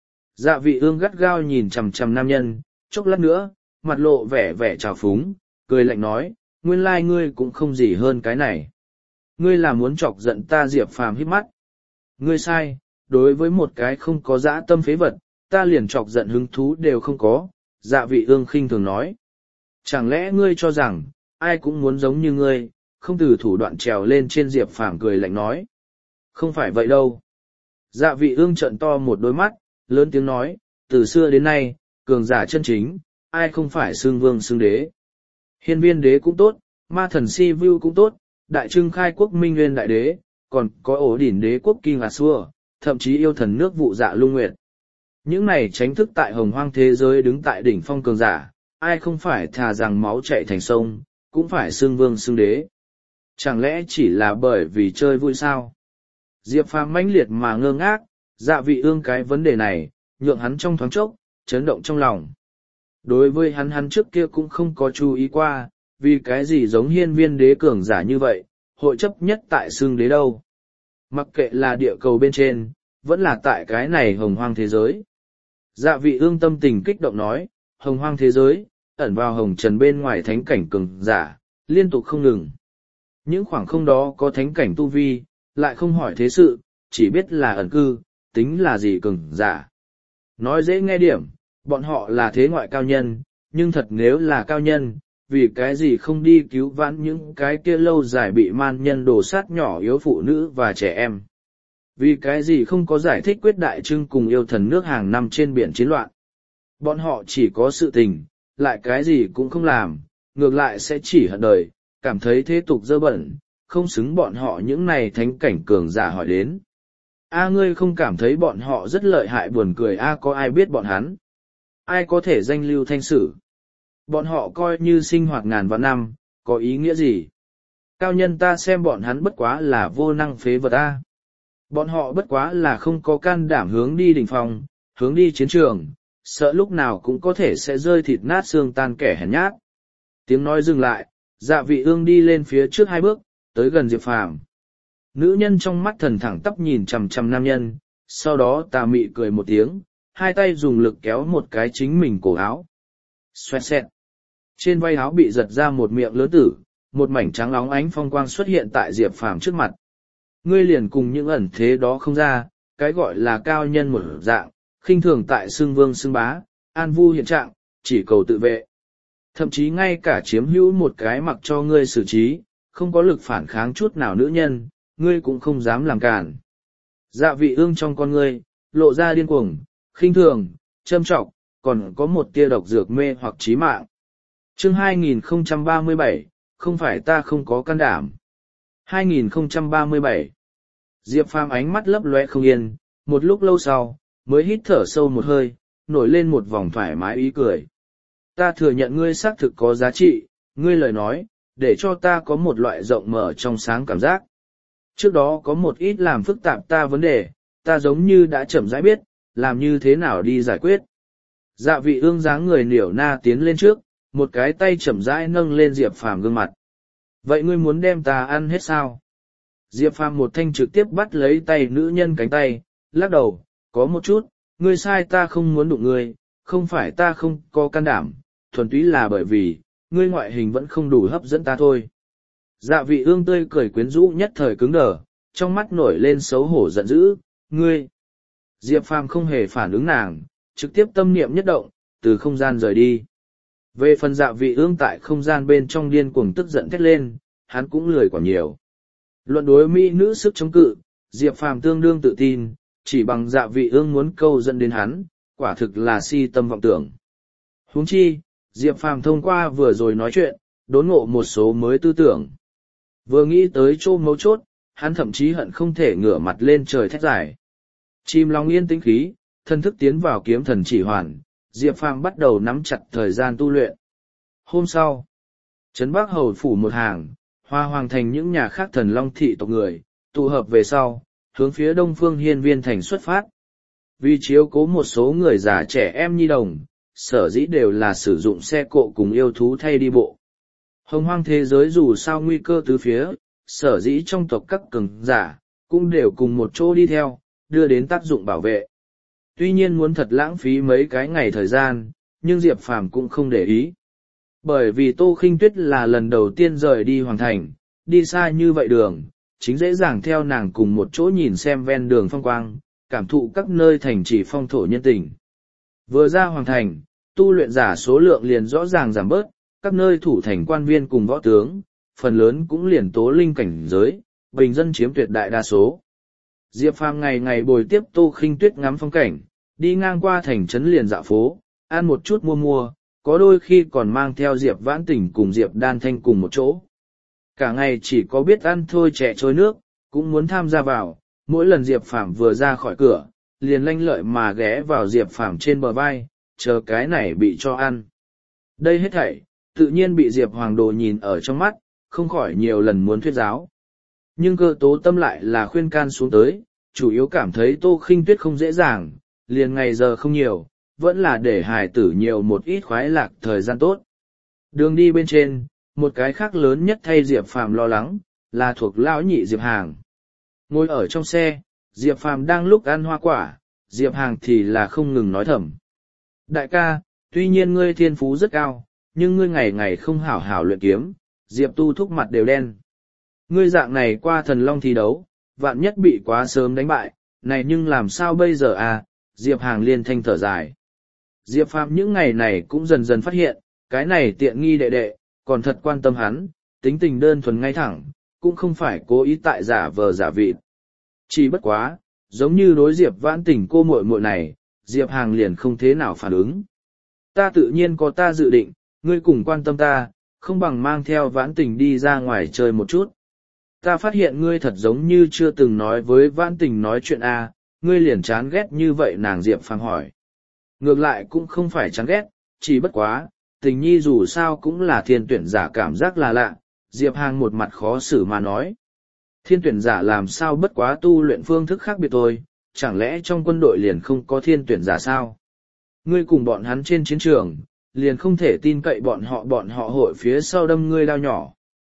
Dạ vị ương gắt gao nhìn chằm chằm nam nhân, chốc lát nữa, mặt lộ vẻ vẻ trào phúng, cười lạnh nói, nguyên lai ngươi cũng không gì hơn cái này. Ngươi là muốn chọc giận ta. Diệp Phàm híp mắt. Ngươi sai, đối với một cái không có dã tâm phế vật, ta liền chọc giận hứng thú đều không có, dạ vị ương khinh thường nói. Chẳng lẽ ngươi cho rằng, ai cũng muốn giống như ngươi, không từ thủ đoạn trèo lên trên. Diệp Phàm cười lạnh nói. Không phải vậy đâu. Dạ vị ương trợn to một đôi mắt, lớn tiếng nói, từ xưa đến nay, cường giả chân chính, ai không phải xưng vương xưng đế. Hiên viên đế cũng tốt, ma thần si vu cũng tốt, đại trưng khai quốc minh nguyên đại đế, còn có ổ đỉnh đế quốc Kim Ngà Xua, thậm chí yêu thần nước vụ dạ lung nguyệt. Những này tránh thức tại hồng hoang thế giới đứng tại đỉnh phong cường giả, ai không phải thà rằng máu chạy thành sông, cũng phải xưng vương xưng đế. Chẳng lẽ chỉ là bởi vì chơi vui sao? Diệp Phàm mãnh liệt mà ngơ ngác, dạ vị ương cái vấn đề này, nhượng hắn trong thoáng chốc, chấn động trong lòng. Đối với hắn hắn trước kia cũng không có chú ý qua, vì cái gì giống hiên viên đế cường giả như vậy, hội chấp nhất tại xương đế đâu. Mặc kệ là địa cầu bên trên, vẫn là tại cái này hồng hoang thế giới. Dạ vị ương tâm tình kích động nói, hồng hoang thế giới, ẩn vào hồng trần bên ngoài thánh cảnh cường giả, liên tục không ngừng. Những khoảng không đó có thánh cảnh tu vi, lại không hỏi thế sự, chỉ biết là ẩn cư, tính là gì cường giả. Nói dễ nghe điểm, bọn họ là thế ngoại cao nhân, nhưng thật nếu là cao nhân, vì cái gì không đi cứu vãn những cái kia lâu dài bị man nhân đổ sát nhỏ yếu phụ nữ và trẻ em. Vì cái gì không có giải thích quyết đại trưng cùng yêu thần nước hàng năm trên biển chiến loạn. Bọn họ chỉ có sự tình, lại cái gì cũng không làm, ngược lại sẽ chỉ hận đời, cảm thấy thế tục dơ bẩn, không xứng bọn họ những này thánh cảnh cường giả hỏi đến. A ngươi không cảm thấy bọn họ rất lợi hại buồn cười a có ai biết bọn hắn? Ai có thể danh lưu thanh sử? Bọn họ coi như sinh hoạt ngàn vạn năm, có ý nghĩa gì? Cao nhân ta xem bọn hắn bất quá là vô năng phế vật a. Bọn họ bất quá là không có can đảm hướng đi đỉnh phòng, hướng đi chiến trường, sợ lúc nào cũng có thể sẽ rơi thịt nát xương tan kẻ hèn nhát. Tiếng nói dừng lại, Dạ Vị Ương đi lên phía trước hai bước, tới gần Diệp Phàm. Nữ nhân trong mắt thần thẳng tắp nhìn chằm chằm nam nhân, sau đó tà mị cười một tiếng, hai tay dùng lực kéo một cái chính mình cổ áo. Xoẹt xẹt. Trên vai áo bị giật ra một miệng lớn tử, một mảnh trắng óng ánh phong quang xuất hiện tại Diệp Phàm trước mặt. Ngươi liền cùng những ẩn thế đó không ra, cái gọi là cao nhân một dạng, khinh thường tại xưng vương xưng bá, an vu hiện trạng, chỉ cầu tự vệ. Thậm chí ngay cả chiếm hữu một cái mặc cho ngươi xử trí, không có lực phản kháng chút nào nữ nhân, ngươi cũng không dám làm cản. Dạ Vị Ương trong con ngươi, lộ ra điên cuồng, khinh thường, châm trọng, còn có một tia độc dược mê hoặc chí mạng. Chương hai nghìn không trăm ba mươi bảy, không phải ta không có can đảm. hai nghìn không trăm ba mươi bảy. Diệp Phàm ánh mắt lấp lóe không yên, một lúc lâu sau, mới hít thở sâu một hơi, nổi lên một vòng thoải mái ý cười. Ta thừa nhận ngươi xác thực có giá trị, ngươi lời nói, để cho ta có một loại rộng mở trong sáng cảm giác. Trước đó có một ít làm phức tạp ta vấn đề, ta giống như đã chậm rãi biết, làm như thế nào đi giải quyết. Dạ Vị Ương dáng người niểu na tiến lên trước, một cái tay chậm rãi nâng lên Diệp Phàm gương mặt. Vậy ngươi muốn đem ta ăn hết sao? Diệp Phàm một thanh trực tiếp bắt lấy tay nữ nhân cánh tay, lắc đầu, có một chút, ngươi sai ta không muốn đụng ngươi, không phải ta không có can đảm, thuần túy là bởi vì, ngươi ngoại hình vẫn không đủ hấp dẫn ta thôi. Dạ Vị Ương tươi cười quyến rũ nhất thời cứng đờ, trong mắt nổi lên xấu hổ giận dữ, ngươi. Diệp Phàm không hề phản ứng nàng, trực tiếp tâm niệm nhất động, từ không gian rời đi. Về phần Dạ Vị Ương tại không gian bên trong điên cuồng tức giận thét lên, hắn cũng lười quả nhiều. Luận đối mỹ nữ sức chống cự, Diệp Phàm tương đương tự tin, chỉ bằng Dạ Vị Ương muốn câu dẫn đến hắn, quả thực là si tâm vọng tưởng. Huống chi, Diệp Phàm thông qua vừa rồi nói chuyện, đốn ngộ một số mới tư tưởng. Vừa nghĩ tới chỗ mấu chốt, hắn thậm chí hận không thể ngửa mặt lên trời thét giải. Chìm lòng yên tĩnh khí, thân thức tiến vào kiếm thần chỉ hoàn, Diệp Phàm bắt đầu nắm chặt thời gian tu luyện. Hôm sau, Trấn Bắc Hầu phủ một hàng, Hoa Hoàng thành những nhà khác thần long thị tộc người, tụ hợp về sau, hướng phía đông phương hiên viên thành xuất phát. Vì chiếu cố một số người già trẻ em nhi đồng, sở dĩ đều là sử dụng xe cộ cùng yêu thú thay đi bộ. Hồng hoang thế giới dù sao nguy cơ tứ phía, sở dĩ trong tộc các cường giả, cũng đều cùng một chỗ đi theo, đưa đến tác dụng bảo vệ. Tuy nhiên muốn thật lãng phí mấy cái ngày thời gian, nhưng Diệp Phàm cũng không để ý. Bởi vì Tô Khinh Tuyết là lần đầu tiên rời đi Hoàng Thành, đi xa như vậy đường, chính dễ dàng theo nàng cùng một chỗ nhìn xem ven đường phong quang, cảm thụ các nơi thành trì phong thổ nhân tình. Vừa ra Hoàng Thành, tu luyện giả số lượng liền rõ ràng giảm bớt, các nơi thủ thành quan viên cùng võ tướng, phần lớn cũng liền tố linh cảnh giới, bình dân chiếm tuyệt đại đa số. Diệp Phàm ngày ngày bồi tiếp Tô Khinh Tuyết ngắm phong cảnh, đi ngang qua thành trấn liền dạo phố, ăn một chút mua mua, có đôi khi còn mang theo Diệp Vãn Tình cùng Diệp Đan Thanh cùng một chỗ. Cả ngày chỉ có biết ăn thôi trẻ trôi nước, cũng muốn tham gia vào, mỗi lần Diệp Phàm vừa ra khỏi cửa, liền lanh lợi mà ghé vào Diệp Phàm trên bờ vai, chờ cái này bị cho ăn. Đây hết thảy, tự nhiên bị Diệp Hoàng Đồ nhìn ở trong mắt, không khỏi nhiều lần muốn thuyết giáo. Nhưng cơ tố tâm lại là khuyên can xuống tới, chủ yếu cảm thấy Tô Khinh Tuyết không dễ dàng, liền ngày giờ không nhiều, vẫn là để hài tử nhiều một ít khoái lạc thời gian tốt. Đường đi bên trên, một cái khác lớn nhất thay Diệp Phàm lo lắng, là thuộc lão nhị Diệp Hàng. Ngồi ở trong xe, Diệp Phàm đang lúc ăn hoa quả, Diệp Hàng thì là không ngừng nói thầm. Đại ca, tuy nhiên ngươi thiên phú rất cao, nhưng ngươi ngày ngày không hảo hảo luyện kiếm, Diệp tu thúc mặt đều đen. Ngươi dạng này qua thần long thi đấu, vạn nhất bị quá sớm đánh bại, này nhưng làm sao bây giờ à, Diệp Hàng liên thanh thở dài. Diệp Phàm những ngày này cũng dần dần phát hiện, cái này tiện nghi đệ đệ, còn thật quan tâm hắn, tính tình đơn thuần ngay thẳng, cũng không phải cố ý tại giả vờ giả vịt. Chỉ bất quá, giống như đối Diệp Vãn Tình cô muội muội này, Diệp Hàng liền không thế nào phản ứng. Ta tự nhiên có ta dự định, ngươi cùng quan tâm ta, không bằng mang theo Vãn Tình đi ra ngoài chơi một chút. ta phát hiện ngươi thật giống như chưa từng nói với Vãn Tình nói chuyện a, ngươi liền chán ghét như vậy nàng Diệp Phàm hỏi. Ngược lại cũng không phải chán ghét, chỉ bất quá, Tình Nhi dù sao cũng là thiên tuyển giả cảm giác là lạ, Diệp Hàng một mặt khó xử mà nói. Thiên tuyển giả làm sao bất quá tu luyện phương thức khác biệt thôi, chẳng lẽ trong quân đội liền không có thiên tuyển giả sao? Ngươi cùng bọn hắn trên chiến trường, liền không thể tin cậy bọn họ bọn họ hội phía sau đâm ngươi đao nhỏ.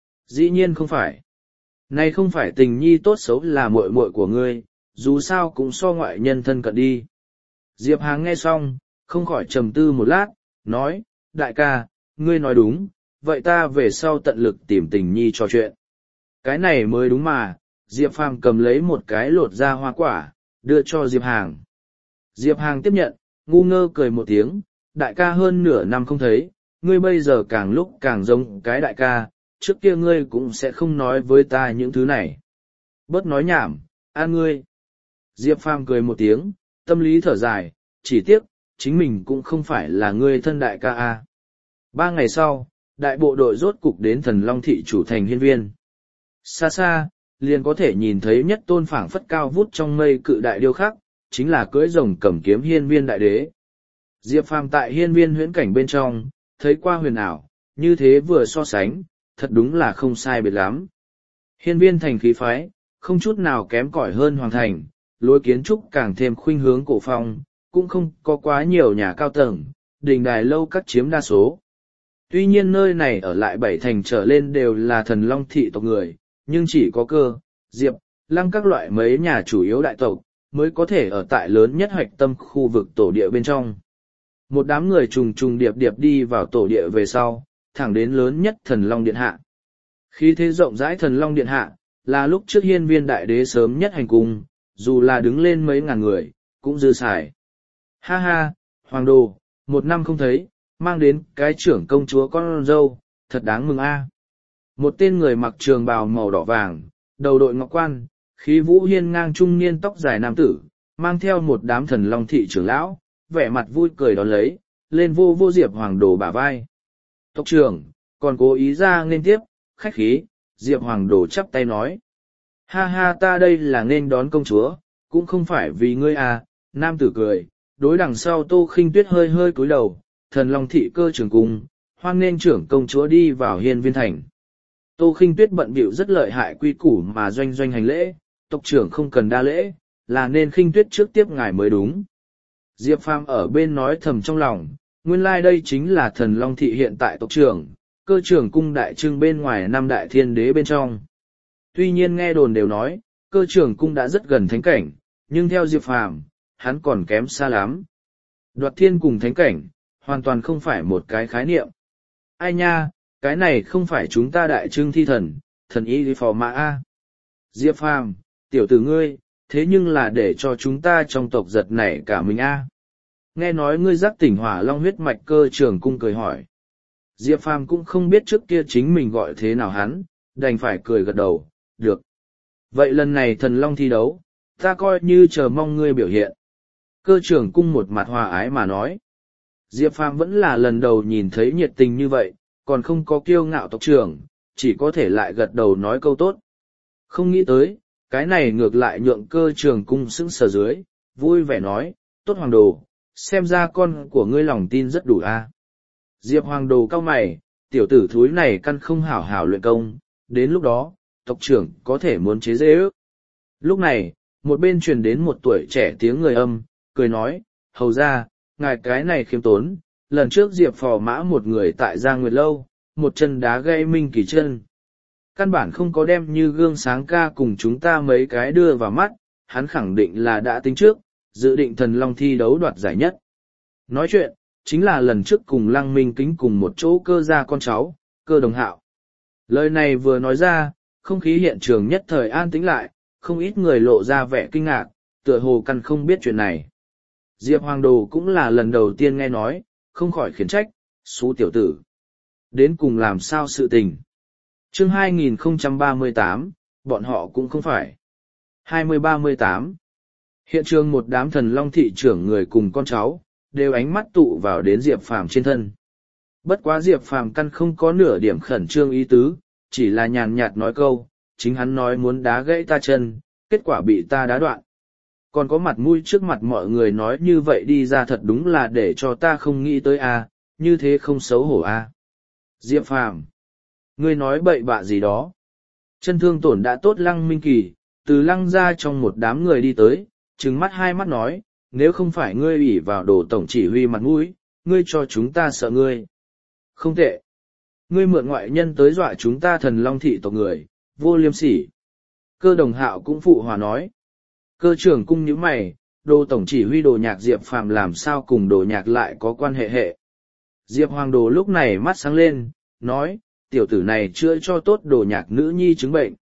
Dĩ nhiên không phải. Này không phải Tình Nhi tốt xấu là muội muội của ngươi, dù sao cũng so ngoại nhân thân cận đi. Diệp Hàng nghe xong, không khỏi trầm tư một lát, nói, đại ca, ngươi nói đúng, vậy ta về sau tận lực tìm Tình Nhi trò chuyện. Cái này mới đúng mà, Diệp Phàm cầm lấy một cái lột ra hoa quả, đưa cho Diệp Hàng. Diệp Hàng tiếp nhận, ngu ngơ cười một tiếng, đại ca hơn nửa năm không thấy, ngươi bây giờ càng lúc càng giống cái đại ca, trước kia ngươi cũng sẽ không nói với ta những thứ này. Bớt nói nhảm, an ngươi. Diệp Phàm cười một tiếng, tâm lý thở dài, chỉ tiếc, chính mình cũng không phải là ngươi thân đại ca a. Ba ngày sau, đại bộ đội rốt cục đến Thần Long thị chủ thành hiên viên. Xa xa, liền có thể nhìn thấy nhất tôn phảng phất cao vút trong mây cự đại điêu khắc, chính là cưỡi rồng cầm kiếm hiên viên đại đế. Diệp Phàm tại hiên viên huyễn cảnh bên trong, thấy qua huyền ảo, như thế vừa so sánh, thật đúng là không sai biệt lắm. Hiên viên thành khí phái, không chút nào kém cỏi hơn hoàng thành, lối kiến trúc càng thêm khuynh hướng cổ phong, cũng không có quá nhiều nhà cao tầng, đình đài lâu các chiếm đa số. Tuy nhiên nơi này ở lại bảy thành trở lên đều là Thần Long thị tộc người, nhưng chỉ có Cơ, Diệp, Lăng các loại mấy nhà chủ yếu đại tộc, mới có thể ở tại lớn nhất hoạch tâm khu vực tổ địa bên trong. Một đám người trùng trùng điệp điệp đi vào tổ địa về sau, thẳng đến lớn nhất Thần Long Điện Hạ. Khi thế rộng rãi Thần Long Điện Hạ, là lúc trước hiên viên đại đế sớm nhất hành cung, dù là đứng lên mấy ngàn người, cũng dư xài. Ha ha, Hoàng Đồ, một năm không thấy, mang đến cái trưởng công chúa con dâu, thật đáng mừng a. Một tên người mặc trường bào màu đỏ vàng, đầu đội ngọc quan, khí vũ hiên ngang trung niên tóc dài nam tử, mang theo một đám Thần Long thị trưởng lão, vẻ mặt vui cười đón lấy, lên vô vô Diệp Hoàng Đồ bả vai. Tộc trưởng, còn cố ý ra nên tiếp, khách khí, Diệp Hoàng Đồ chắp tay nói. Ha ha, ta đây là nên đón công chúa, cũng không phải vì ngươi à, nam tử cười, đối đằng sau Tô Khinh Tuyết hơi hơi cúi đầu, Thần Long thị cơ trưởng cung, hoan nên trưởng công chúa đi vào hiên viên thành. Tô Khinh Tuyết bận bịu rất lợi hại quy củ mà doanh doanh hành lễ, tộc trưởng không cần đa lễ, là nên Khinh Tuyết trước tiếp ngài mới đúng. Diệp Phàm ở bên nói thầm trong lòng, nguyên lai like đây chính là Thần Long thị hiện tại tộc trưởng, cơ trưởng cung đại trưng bên ngoài năm đại thiên đế bên trong. Tuy nhiên nghe đồn đều nói, cơ trưởng cung đã rất gần thánh cảnh, nhưng theo Diệp Phàm, hắn còn kém xa lắm. Đoạt thiên cùng thánh cảnh, hoàn toàn không phải một cái khái niệm. Ai nha, cái này không phải chúng ta đại trưng thi thần, thần y đi phò mã a. Diệp Phàm, tiểu tử ngươi, thế nhưng là để cho chúng ta trong tộc giật nảy cả mình a. Nghe nói ngươi giác tỉnh hỏa long huyết mạch, cơ trưởng cung cười hỏi. Diệp Phàm cũng không biết trước kia chính mình gọi thế nào hắn, đành phải cười gật đầu, được. Vậy lần này thần long thi đấu, ta coi như chờ mong ngươi biểu hiện. Cơ trưởng cung một mặt hòa ái mà nói. Diệp Phàm vẫn là lần đầu nhìn thấy nhiệt tình như vậy, còn không có kiêu ngạo tộc trưởng, chỉ có thể lại gật đầu nói câu tốt. Không nghĩ tới, cái này ngược lại nhượng cơ trưởng cung sững sờ dưới, vui vẻ nói, tốt Hoàng Đồ, xem ra con của ngươi lòng tin rất đủ a. Diệp Hoàng Đồ cau mày, tiểu tử thúi này căn không hảo hảo luyện công, đến lúc đó, tộc trưởng có thể muốn chế dễ ước. Lúc này, một bên truyền đến một tuổi trẻ tiếng người âm, cười nói, hầu ra, ngài cái này khiêm tốn, lần trước Diệp phò mã một người tại Giang Nguyệt Lâu, một chân đá gây minh kỳ chân. Căn bản không có đem như gương sáng ca cùng chúng ta mấy cái đưa vào mắt, hắn khẳng định là đã tính trước, dự định thần long thi đấu đoạt giải nhất. Nói chuyện, chính là lần trước cùng Lăng Minh Kính cùng một chỗ cơ gia con cháu, cơ đồng hạo. Lời này vừa nói ra, không khí hiện trường nhất thời an tĩnh lại, không ít người lộ ra vẻ kinh ngạc, tựa hồ căn không biết chuyện này. Diệp Hoàng Đồ cũng là lần đầu tiên nghe nói, không khỏi khiển trách, xú tiểu tử. Đến cùng làm sao sự tình. Chương hai nghìn không trăm ba mươi tám, bọn họ cũng không phải. hai mươi ba mươi tám. Hiện trường một đám thần long thị trưởng người cùng con cháu, đều ánh mắt tụ vào đến Diệp Phàm trên thân. Bất quá Diệp Phàm căn không có nửa điểm khẩn trương ý tứ, chỉ là nhàn nhạt nói câu, chính hắn nói muốn đá gãy ta chân, kết quả bị ta đá đoạn. Còn có mặt mũi trước mặt mọi người nói như vậy đi ra thật đúng là để cho ta không nghĩ tới a, như thế không xấu hổ a. Diệp Phàm, ngươi nói bậy bạ gì đó. Chân thương tổn đã tốt Lăng Minh Kỳ, từ lăng ra trong một đám người đi tới, trừng mắt hai mắt nói, nếu không phải ngươi ủy vào đồ tổng chỉ huy mặt mũi, ngươi cho chúng ta sợ ngươi. Không tệ. Ngươi mượn ngoại nhân tới dọa chúng ta Thần Long thị tộc người, vô liêm sỉ. Cơ Đồng Hạo cũng phụ hòa nói. Cơ trưởng cung nhíu mày, đồ tổng chỉ huy đồ nhạc Diệp Phàm làm sao cùng đồ nhạc lại có quan hệ hệ. Diệp Hoàng Đồ lúc này mắt sáng lên, nói, tiểu tử này chữa cho tốt đồ nhạc nữ nhi chứng bệnh.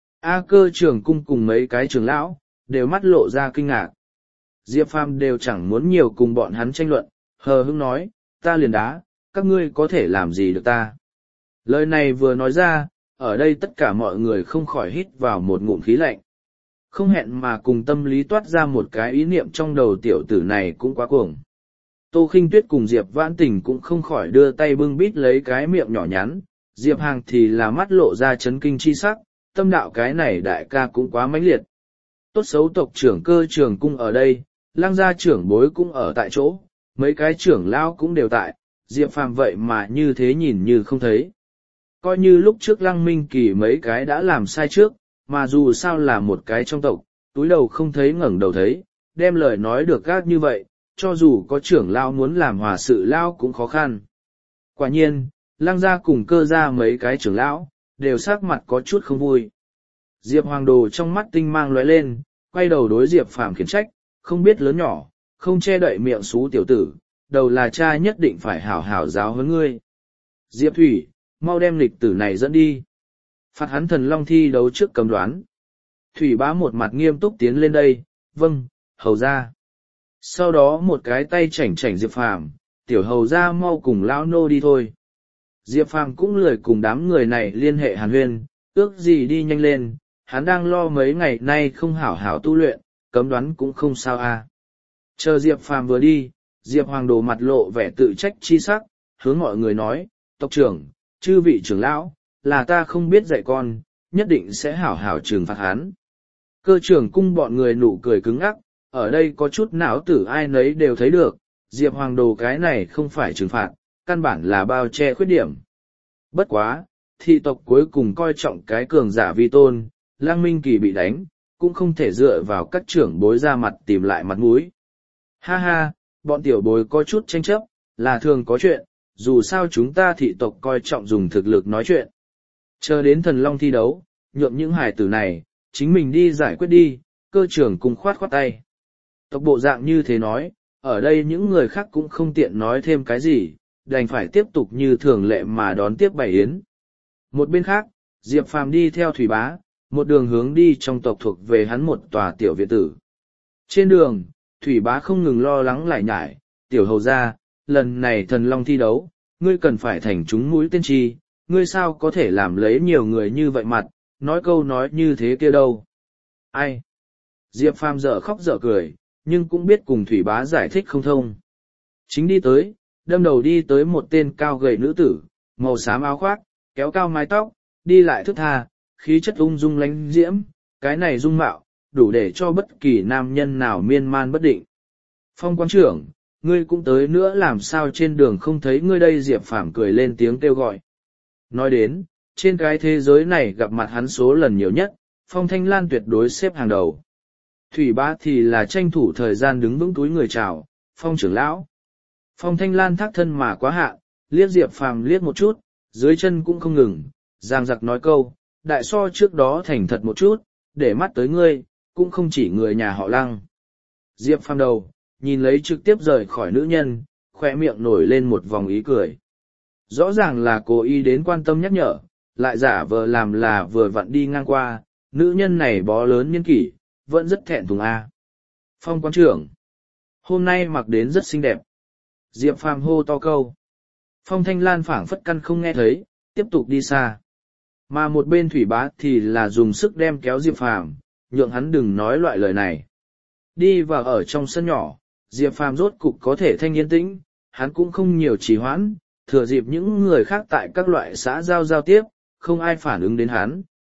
A Cơ trưởng cung cùng mấy cái trưởng lão, đều mắt lộ ra kinh ngạc. Diệp Phàm đều chẳng muốn nhiều cùng bọn hắn tranh luận, hờ hững nói, ta liền đá, các ngươi có thể làm gì được ta. Lời này vừa nói ra, ở đây tất cả mọi người không khỏi hít vào một ngụm khí lạnh. Không hẹn mà cùng tâm lý toát ra một cái ý niệm trong đầu tiểu tử này cũng quá cuồng. Tô Khinh Tuyết cùng Diệp Vãn Tình cũng không khỏi đưa tay bưng bít lấy cái miệng nhỏ nhắn, Diệp Hàng thì là mắt lộ ra chấn kinh chi sắc, tâm đạo cái này đại ca cũng quá mãnh liệt. Tốt xấu tộc trưởng Cơ Trường cung ở đây, Lăng gia trưởng bối cũng ở tại chỗ, mấy cái trưởng lão cũng đều tại, Diệp Phàm vậy mà như thế nhìn như không thấy. Coi như lúc trước Lăng Minh Kỳ mấy cái đã làm sai trước, mà dù sao là một cái trong tộc, túi đầu không thấy ngẩng đầu thấy, đem lời nói được gác như vậy, cho dù có trưởng lão muốn làm hòa sự lão cũng khó khăn. Quả nhiên, Lăng gia cùng Cơ gia mấy cái trưởng lão, đều sắc mặt có chút không vui. Diệp Hoàng Đồ trong mắt tinh mang lóe lên, quay đầu đối Diệp Phàm khiển trách, không biết lớn nhỏ, không che đậy miệng xú tiểu tử, đầu là cha nhất định phải hảo hảo giáo huấn ngươi. Diệp Thủy, mau đem lịch tử này dẫn đi. Phạt hắn Thần Long thi đấu trước cầm đoán. Thủy Bá một mặt nghiêm túc tiến lên đây, vâng, hầu ra. Sau đó một cái tay chảnh chảnh Diệp Phàm, tiểu hầu ra mau cùng lão nô đi thôi. Diệp Phàm cũng lười cùng đám người này liên hệ hàn huyên, ước gì đi nhanh lên, hắn đang lo mấy ngày nay không hảo hảo tu luyện, cấm đoán cũng không sao a. À. Chờ Diệp Phàm vừa đi, Diệp Hoàng Đồ mặt lộ vẻ tự trách chi sắc, hướng mọi người nói, tộc trưởng, chư vị trưởng lão, là ta không biết dạy con, nhất định sẽ hảo hảo trừng phạt hắn. Cơ trưởng cung bọn người nụ cười cứng ngắc, ở đây có chút não tử ai nấy đều thấy được, Diệp Hoàng Đồ cái này không phải trừng phạt, căn bản là bao che khuyết điểm. Bất quá, thị tộc cuối cùng coi trọng cái cường giả vi tôn, Lăng Minh Kỳ bị đánh, cũng không thể dựa vào các trưởng bối ra mặt tìm lại mặt mũi. Ha ha, bọn tiểu bối có chút tranh chấp, là thường có chuyện, dù sao chúng ta thị tộc coi trọng dùng thực lực nói chuyện. Chờ đến Thần Long thi đấu, nhượng những hải tử này, chính mình đi giải quyết đi, cơ trưởng cùng khoát khoát tay. Tộc bộ dạng như thế nói, ở đây những người khác cũng không tiện nói thêm cái gì, đành phải tiếp tục như thường lệ mà đón tiếp bày yến. Một bên khác, Diệp Phàm đi theo Thủy Bá, một đường hướng đi trong tộc thuộc về hắn một tòa tiểu viện tử. Trên đường, Thủy Bá không ngừng lo lắng lại nhải, tiểu hầu ra, lần này Thần Long thi đấu, ngươi cần phải thành chúng mũi tên chi, ngươi sao có thể làm lấy nhiều người như vậy mặt, nói câu nói như thế kia đâu. Ai? Diệp Phàm dở khóc dở cười, nhưng cũng biết cùng Thủy Bá giải thích không thông. Chính đi tới, đâm đầu đi tới một tên cao gầy nữ tử, màu xám áo khoác, kéo cao mái tóc, đi lại thướt tha, khí chất ung dung lánh diễm, cái này dung mạo, đủ để cho bất kỳ nam nhân nào miên man bất định. Phong quán trưởng, ngươi cũng tới nữa làm sao trên đường không thấy ngươi đây. Diệp Phàm cười lên tiếng kêu gọi. Nói đến, trên cái thế giới này gặp mặt hắn số lần nhiều nhất, Phong Thanh Lan tuyệt đối xếp hàng đầu. Thủy Bá thì là tranh thủ thời gian đứng vững túi người chào, Phong trưởng lão. Phong Thanh Lan thác thân mà quá hạ, liếc Diệp Phàm liếc một chút, dưới chân cũng không ngừng, giang giặc nói câu, đại so trước đó thành thật một chút, để mắt tới ngươi, cũng không chỉ người nhà họ Lăng. Diệp Phàm đầu, nhìn lấy trực tiếp rời khỏi nữ nhân, khoe miệng nổi lên một vòng ý cười. Rõ ràng là cố ý đến quan tâm nhắc nhở, lại giả vờ làm là vừa vặn đi ngang qua, nữ nhân này bó lớn niên kỷ, vẫn rất thẹn thùng a. Phong quán trưởng, hôm nay mặc đến rất xinh đẹp. Diệp Phàm hô to câu. Phong Thanh Lan phảng phất căn không nghe thấy, tiếp tục đi xa. Mà một bên Thủy Bá thì là dùng sức đem kéo Diệp Phàm, nhượng hắn đừng nói loại lời này. Đi vào ở trong sân nhỏ, Diệp Phàm rốt cục có thể thanh yên tĩnh, hắn cũng không nhiều trì hoãn, thừa dịp những người khác tại các loại xã giao giao tiếp, không ai phản ứng đến hắn,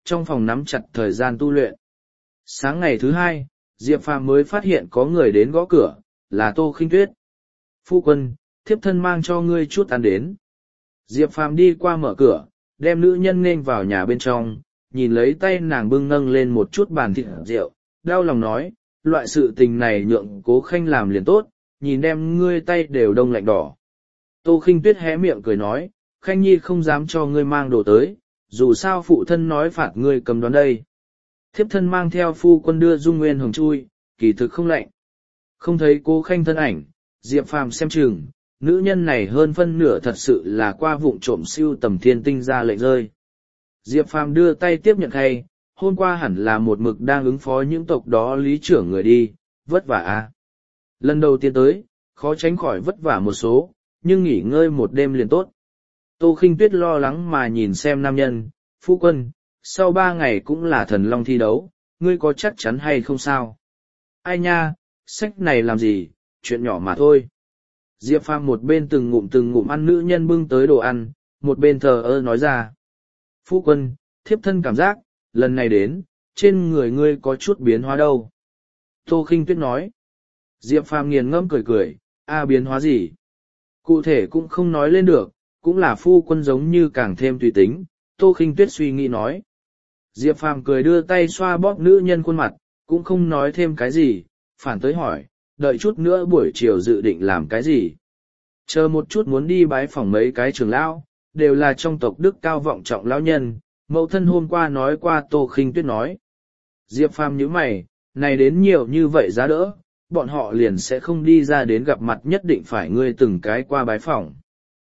trong phòng nắm chặt thời gian tu luyện. Sáng ngày thứ hai, Diệp Phàm mới phát hiện có người đến gõ cửa, là Tô Khinh Tuyết. Phu quân, thiếp thân mang cho ngươi chút ăn đến. Diệp Phàm đi qua mở cửa, đem nữ nhân nghênh vào nhà bên trong, nhìn lấy tay nàng bưng nâng lên một chút bàn thịt rượu, đau lòng nói, loại sự tình này nhượng Cố Khanh làm liền tốt, nhìn đem ngươi tay đều đông lạnh đỏ. Tô Khinh Tuyết hé miệng cười nói, Khanh Nhi không dám cho ngươi mang đồ tới, dù sao phụ thân nói phạt ngươi cầm đón đây. Thiếp thân mang theo phu quân đưa Dung Nguyên Hồng chui, kỳ thực không lạnh. Không thấy Cố Khanh thân ảnh, Diệp Phàm xem chừng, nữ nhân này hơn phân nửa thật sự là qua vụng trộm siêu tầm thiên tinh ra lệnh rơi. Diệp Phàm đưa tay tiếp nhận khay, hôm qua hẳn là một mực đang ứng phó những tộc đó lý trưởng người đi, vất vả à. Lần đầu tiên tới, khó tránh khỏi vất vả một số, nhưng nghỉ ngơi một đêm liền tốt. Tô Khinh Tuyết lo lắng mà nhìn xem nam nhân, phu quân, sau ba ngày cũng là thần long thi đấu, ngươi có chắc chắn hay không sao? Ai nha, sách này làm gì, chuyện nhỏ mà thôi. Diệp Phàm một bên từng ngụm từng ngụm ăn nữ nhân bưng tới đồ ăn, một bên thờ ơ nói ra. Phu quân, thiếp thân cảm giác, lần này đến, trên người ngươi có chút biến hóa đâu. Tô Khinh Tuyết nói. Diệp Phàm nghiền ngẫm cười cười, a biến hóa gì? Cụ thể cũng không nói lên được, cũng là phu quân giống như càng thêm tùy tính, Tô Khinh Tuyết suy nghĩ nói. Diệp Phàm cười đưa tay xoa bóp nữ nhân khuôn mặt, cũng không nói thêm cái gì, phản tới hỏi, đợi chút nữa buổi chiều dự định làm cái gì? Chờ một chút muốn đi bái phỏng mấy cái trưởng lão, đều là trong tộc Đức cao vọng trọng lão nhân, mẫu thân hôm qua nói qua Tô Khinh Tuyết nói. Diệp Phàm nhíu mày, này đến nhiều như vậy giá đỡ, bọn họ liền sẽ không đi ra đến gặp mặt, nhất định phải ngươi từng cái qua bái phỏng.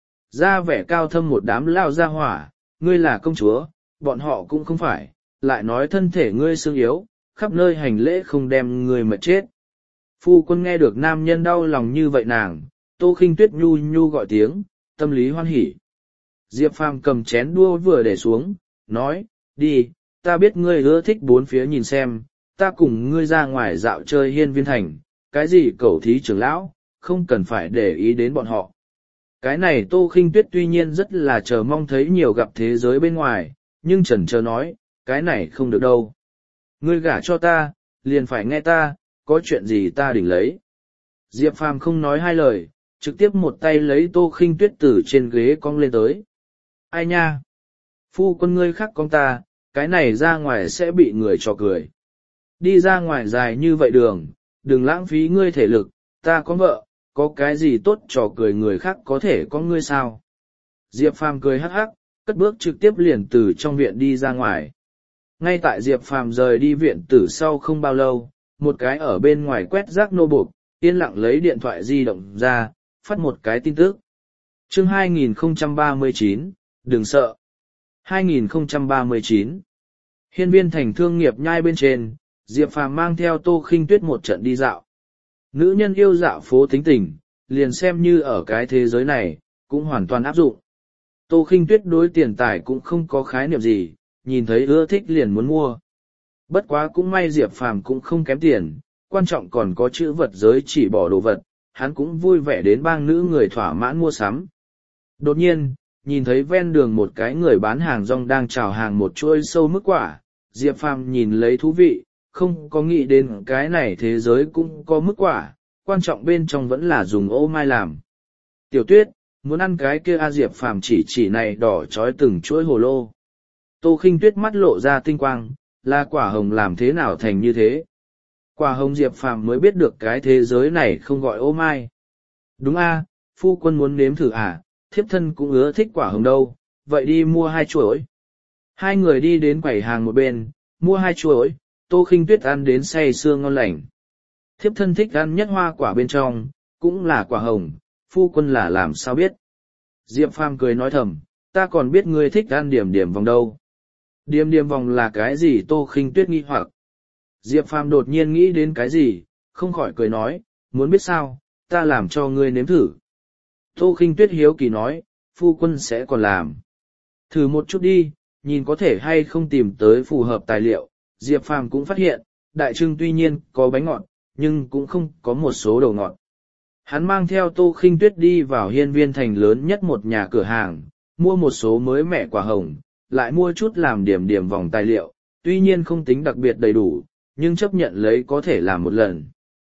Ra vẻ cao thâm một đám lao ra hỏa, ngươi là công chúa, bọn họ cũng không phải, lại nói thân thể ngươi xương yếu, khắp nơi hành lễ không đem ngươi mà chết. Phu quân nghe được nam nhân đau lòng như vậy nàng, Tô Khinh Tuyết nhu nhu gọi tiếng, tâm lý hoan hỉ. Diệp Phàm cầm chén đua vừa để xuống, nói, đi, ta biết ngươi ưa thích bốn phía nhìn xem, ta cùng ngươi ra ngoài dạo chơi hiên viên thành, cái gì cẩu thí trưởng lão, không cần phải để ý đến bọn họ. Cái này Tô Khinh Tuyết tuy nhiên rất là chờ mong thấy nhiều gặp thế giới bên ngoài, nhưng chần chờ nói, cái này không được đâu. Ngươi gả cho ta, liền phải nghe ta, có chuyện gì ta đỉnh lấy. Diệp Phàm không nói hai lời, trực tiếp một tay lấy Tô Khinh Tuyết từ trên ghế cong lên tới. Ai nha? Phu quân ngươi khác con ta, cái này ra ngoài sẽ bị người trò cười. Đi ra ngoài dài như vậy đường, đừng lãng phí ngươi thể lực, ta có vợ, có cái gì tốt trò cười người khác có thể có ngươi sao? Diệp Phàm cười hắc hắc, cất bước trực tiếp liền từ trong viện đi ra ngoài. Ngay tại Diệp Phàm rời đi viện tử sau không bao lâu, một cái ở bên ngoài quét rác nô buộc, yên lặng lấy điện thoại di động ra, phát một cái tin tức. Chương hai nghìn không trăm ba mươi chín, đừng sợ. hai nghìn không trăm ba mươi chín. Hiên viên thành thương nghiệp nhai bên trên, Diệp Phàm mang theo Tô Khinh Tuyết một trận đi dạo. Nữ nhân yêu dạo phố tính tình, liền xem như ở cái thế giới này, cũng hoàn toàn áp dụng. Tô Khinh Tuyết đối tiền tài cũng không có khái niệm gì, nhìn thấy ưa thích liền muốn mua. Bất quá cũng may Diệp Phàm cũng không kém tiền, quan trọng còn có chữ vật giới chỉ bỏ đồ vật, hắn cũng vui vẻ đến bang nữ người thỏa mãn mua sắm. Đột nhiên, nhìn thấy ven đường một cái người bán hàng rong đang chào hàng một chuỗi sâu mức quả, Diệp Phàm nhìn lấy thú vị, không có nghĩ đến cái này thế giới cũng có mức quả, quan trọng bên trong vẫn là dùng ô mai làm. Tiểu Tuyết, muốn ăn cái kia a Diệp Phàm chỉ chỉ này đỏ chói từng chuỗi hồ lô. Tô Khinh Tuyết mắt lộ ra tinh quang, là quả hồng làm thế nào thành như thế? Quả hồng Diệp Phàm mới biết được cái thế giới này không gọi ô mai. Đúng a, phu quân muốn nếm thử à, thiếp thân cũng ưa thích quả hồng đâu, vậy đi mua hai chuỗi. Hai người đi đến quầy hàng một bên, mua hai chuỗi, Tô Khinh Tuyết ăn đến say sưa ngon lành. Thiếp thân thích ăn nhất hoa quả bên trong, cũng là quả hồng, phu quân là làm sao biết. Diệp Phàm cười nói thầm, ta còn biết ngươi thích ăn điểm điểm vòng đâu. Điểm điểm vòng là cái gì? Tô Khinh Tuyết nghi hoặc. Diệp Phàm đột nhiên nghĩ đến cái gì, không khỏi cười nói, muốn biết sao, ta làm cho ngươi nếm thử. Tô Khinh Tuyết hiếu kỳ nói, phu quân sẽ còn làm. Thử một chút đi, nhìn có thể hay không tìm tới phù hợp tài liệu. Diệp Phàm cũng phát hiện, đại trưng tuy nhiên có bánh ngọt, nhưng cũng không có một số đồ ngọt. Hắn mang theo Tô Khinh Tuyết đi vào hiên viên thành lớn nhất một nhà cửa hàng, mua một số mới mẻ quả hồng, lại mua chút làm điểm điểm vòng tài liệu, tuy nhiên không tính đặc biệt đầy đủ, nhưng chấp nhận lấy có thể làm một lần.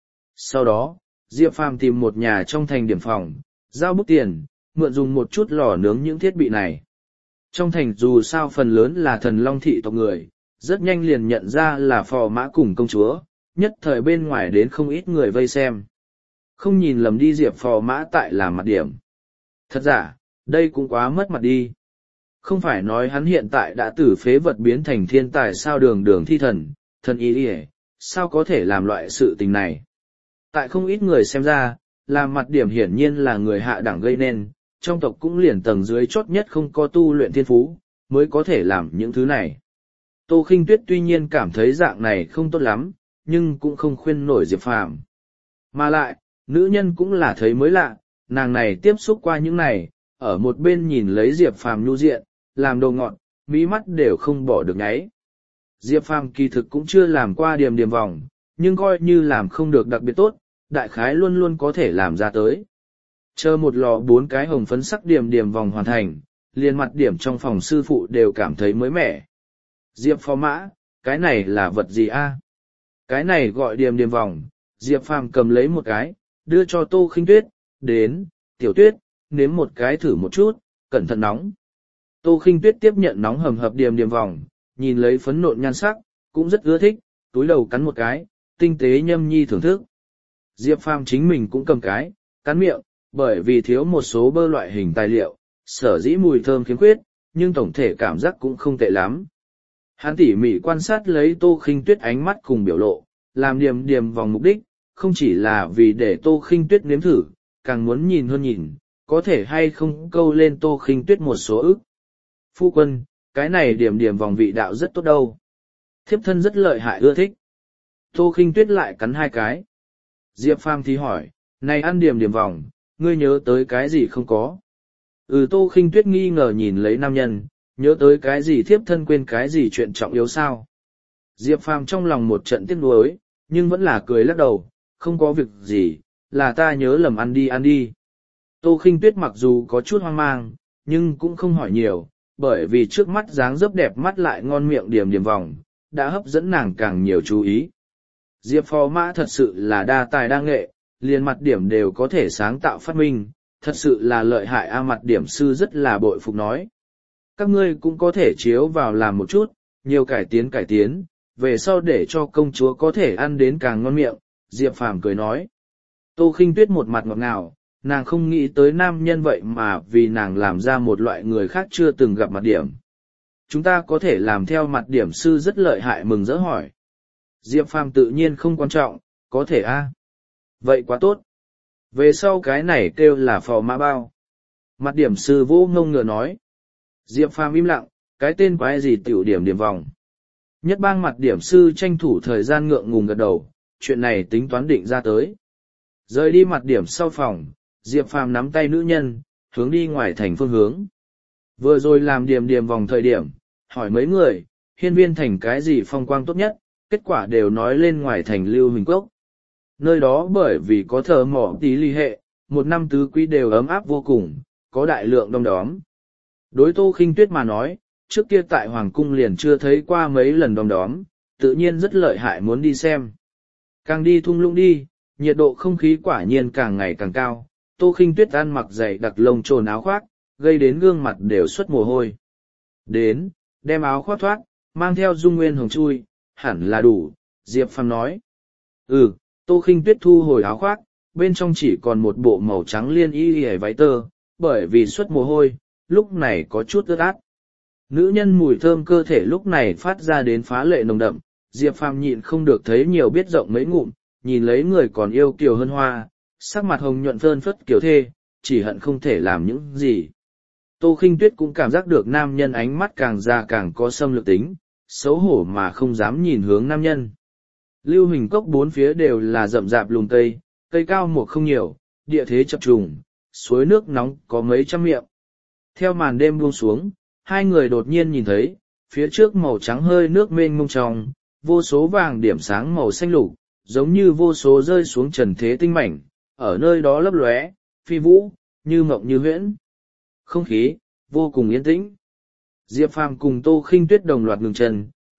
Sau đó, Diệp Phàm tìm một nhà trong thành điểm phòng, giao bút tiền, mượn dùng một chút lò nướng những thiết bị này. Trong thành dù sao phần lớn là thần long thị tộc người, rất nhanh liền nhận ra là phò mã cùng công chúa, nhất thời bên ngoài đến không ít người vây xem. Không nhìn lầm đi Diệp phò mã tại là mặt điểm. Thật giả, đây cũng quá mất mặt đi. Không phải nói hắn hiện tại đã từ phế vật biến thành thiên tài sao, đường đường thi thần, thần ý đi sao có thể làm loại sự tình này. Tại không ít người xem ra, làm mặt điểm hiển nhiên là người hạ đẳng gây nên, trong tộc cũng liền tầng dưới chót nhất không có tu luyện thiên phú, mới có thể làm những thứ này. Tô Khinh Tuyết tuy nhiên cảm thấy dạng này không tốt lắm, nhưng cũng không khuyên nổi Diệp Phàm. Mà lại, nữ nhân cũng là thấy mới lạ, nàng này tiếp xúc qua những này, ở một bên nhìn lấy Diệp Phàm nhu diện, làm đồ ngọt, mí mắt đều không bỏ được nháy. Diệp Phàm kỳ thực cũng chưa làm qua điềm điềm vòng, nhưng coi như làm không được đặc biệt tốt, đại khái luôn luôn có thể làm ra tới. Chờ một lò bốn cái hồng phấn sắc điềm điềm vòng hoàn thành, liền mặt điểm trong phòng sư phụ đều cảm thấy mới mẻ. Diệp phó mã, cái này là vật gì a? Cái này gọi điềm điềm vòng. Diệp Phàm cầm lấy một cái, đưa cho Tô Khinh Tuyết, đến, tiểu tuyết, nếm một cái thử một chút, cẩn thận nóng. Tô Khinh Tuyết tiếp nhận nóng hầm hập điềm điềm vòng, nhìn lấy phấn nộn nhan sắc, cũng rất ưa thích, túi đầu cắn một cái, tinh tế nhâm nhi thưởng thức. Diệp Phàm chính mình cũng cầm cái, cắn miệng, bởi vì thiếu một số bơ loại hình tài liệu, sở dĩ mùi thơm khiếm khuyết, nhưng tổng thể cảm giác cũng không tệ lắm. Hắn tỉ mỉ quan sát lấy Tô Khinh Tuyết ánh mắt cùng biểu lộ, làm điềm điềm vòng mục đích, không chỉ là vì để Tô Khinh Tuyết nếm thử, càng muốn nhìn hơn nhìn, có thể hay không câu lên Tô Khinh Tuyết một số ức. Phu quân, cái này điềm điềm vòng vị đạo rất tốt đâu. Thiếp thân rất lợi hại ưa thích. Tô Khinh Tuyết lại cắn hai cái. Diệp Phàm thì hỏi, này ăn điềm điềm vòng, ngươi nhớ tới cái gì không có? Ừ, Tô Khinh Tuyết nghi ngờ nhìn lấy nam nhân, nhớ tới cái gì thiếp thân quên cái gì chuyện trọng yếu sao? Diệp Phàm trong lòng một trận tiếc nuối, nhưng vẫn là cười lắc đầu, không có việc gì, là ta nhớ lầm, ăn đi ăn đi. Tô Khinh Tuyết mặc dù có chút hoang mang, nhưng cũng không hỏi nhiều, bởi vì trước mắt dáng dấp đẹp mắt lại ngon miệng điểm điểm vòng, đã hấp dẫn nàng càng nhiều chú ý. Diệp phó mã thật sự là đa tài đa nghệ, liền mặt điểm đều có thể sáng tạo phát minh, thật sự là lợi hại a. Mặt điểm sư rất là bội phục nói. Các ngươi cũng có thể chiếu vào làm một chút, nhiều cải tiến cải tiến, về sau để cho công chúa có thể ăn đến càng ngon miệng, Diệp Phàm cười nói. Tô Khinh Tuyết một mặt ngọt ngào, nàng không nghĩ tới nam nhân vậy mà vì nàng làm ra một loại người khác chưa từng gặp mặt điểm. Chúng ta có thể làm theo mặt điểm sư rất lợi hại, mừng rỡ hỏi. Diệp Phàm tự nhiên không quan trọng, có thể a. Vậy quá tốt. Về sau cái này kêu là phò mã bao. Mặt điểm sư vô ngông ngựa nói. Diệp Phàm im lặng, cái tên quái gì tiểu điểm điểm vòng. Nhất bang mặt điểm sư tranh thủ thời gian ngượng ngùng gật đầu, chuyện này tính toán định ra tới. Rời đi mặt điểm sau phòng, Diệp Phàm nắm tay nữ nhân, hướng đi ngoài thành phương hướng. Vừa rồi làm điểm điểm vòng thời điểm, hỏi mấy người, hiên viên thành cái gì phong quang tốt nhất, kết quả đều nói lên ngoài thành Lưu Huỳnh Cốc. Nơi đó bởi vì có thờ mỏ tí ly hệ, một năm tứ quý đều ấm áp vô cùng, có đại lượng đông đóm. Đối Tô Khinh Tuyết mà nói, trước kia tại Hoàng Cung liền chưa thấy qua mấy lần đông đóm, tự nhiên rất lợi hại muốn đi xem. Càng đi thung lũng đi, nhiệt độ không khí quả nhiên càng ngày càng cao, Tô Khinh Tuyết ăn mặc dày đặc lông trồn áo khoác, gây đến gương mặt đều xuất mồ hôi. Đến, đem áo khoác thoát, mang theo dung nguyên hồng chui, hẳn là đủ, Diệp Phàm nói. Ừ, Tô Khinh Tuyết thu hồi áo khoác, bên trong chỉ còn một bộ màu trắng liên y y váy tơ, bởi vì xuất mồ hôi, lúc này có chút ướt át. Nữ nhân mùi thơm cơ thể lúc này phát ra đến phá lệ nồng đậm, Diệp Phàm nhịn không được thấy nhiều biết rộng mấy ngụm, nhìn lấy người còn yêu kiều hơn hoa, sắc mặt hồng nhuận phơn phất kiểu thê, chỉ hận không thể làm những gì. Tô Khinh Tuyết cũng cảm giác được nam nhân ánh mắt càng già càng có xâm lược tính, xấu hổ mà không dám nhìn hướng nam nhân. Lưu Huỳnh Cốc bốn phía đều là rậm rạp lùm cây, cây cao một không nhiều, địa thế chập trùng, suối nước nóng có mấy trăm miệng. Theo màn đêm buông xuống, hai người đột nhiên nhìn thấy, phía trước màu trắng hơi nước mênh mông trong, vô số vàng điểm sáng màu xanh lục, giống như vô số rơi xuống trần thế tinh mảnh, ở nơi đó lấp lóe, phi vũ, như mộng như huyễn. Không khí vô cùng yên tĩnh. Diệp Phàm cùng Tô Khinh Tuyết đồng loạt ngừng chân,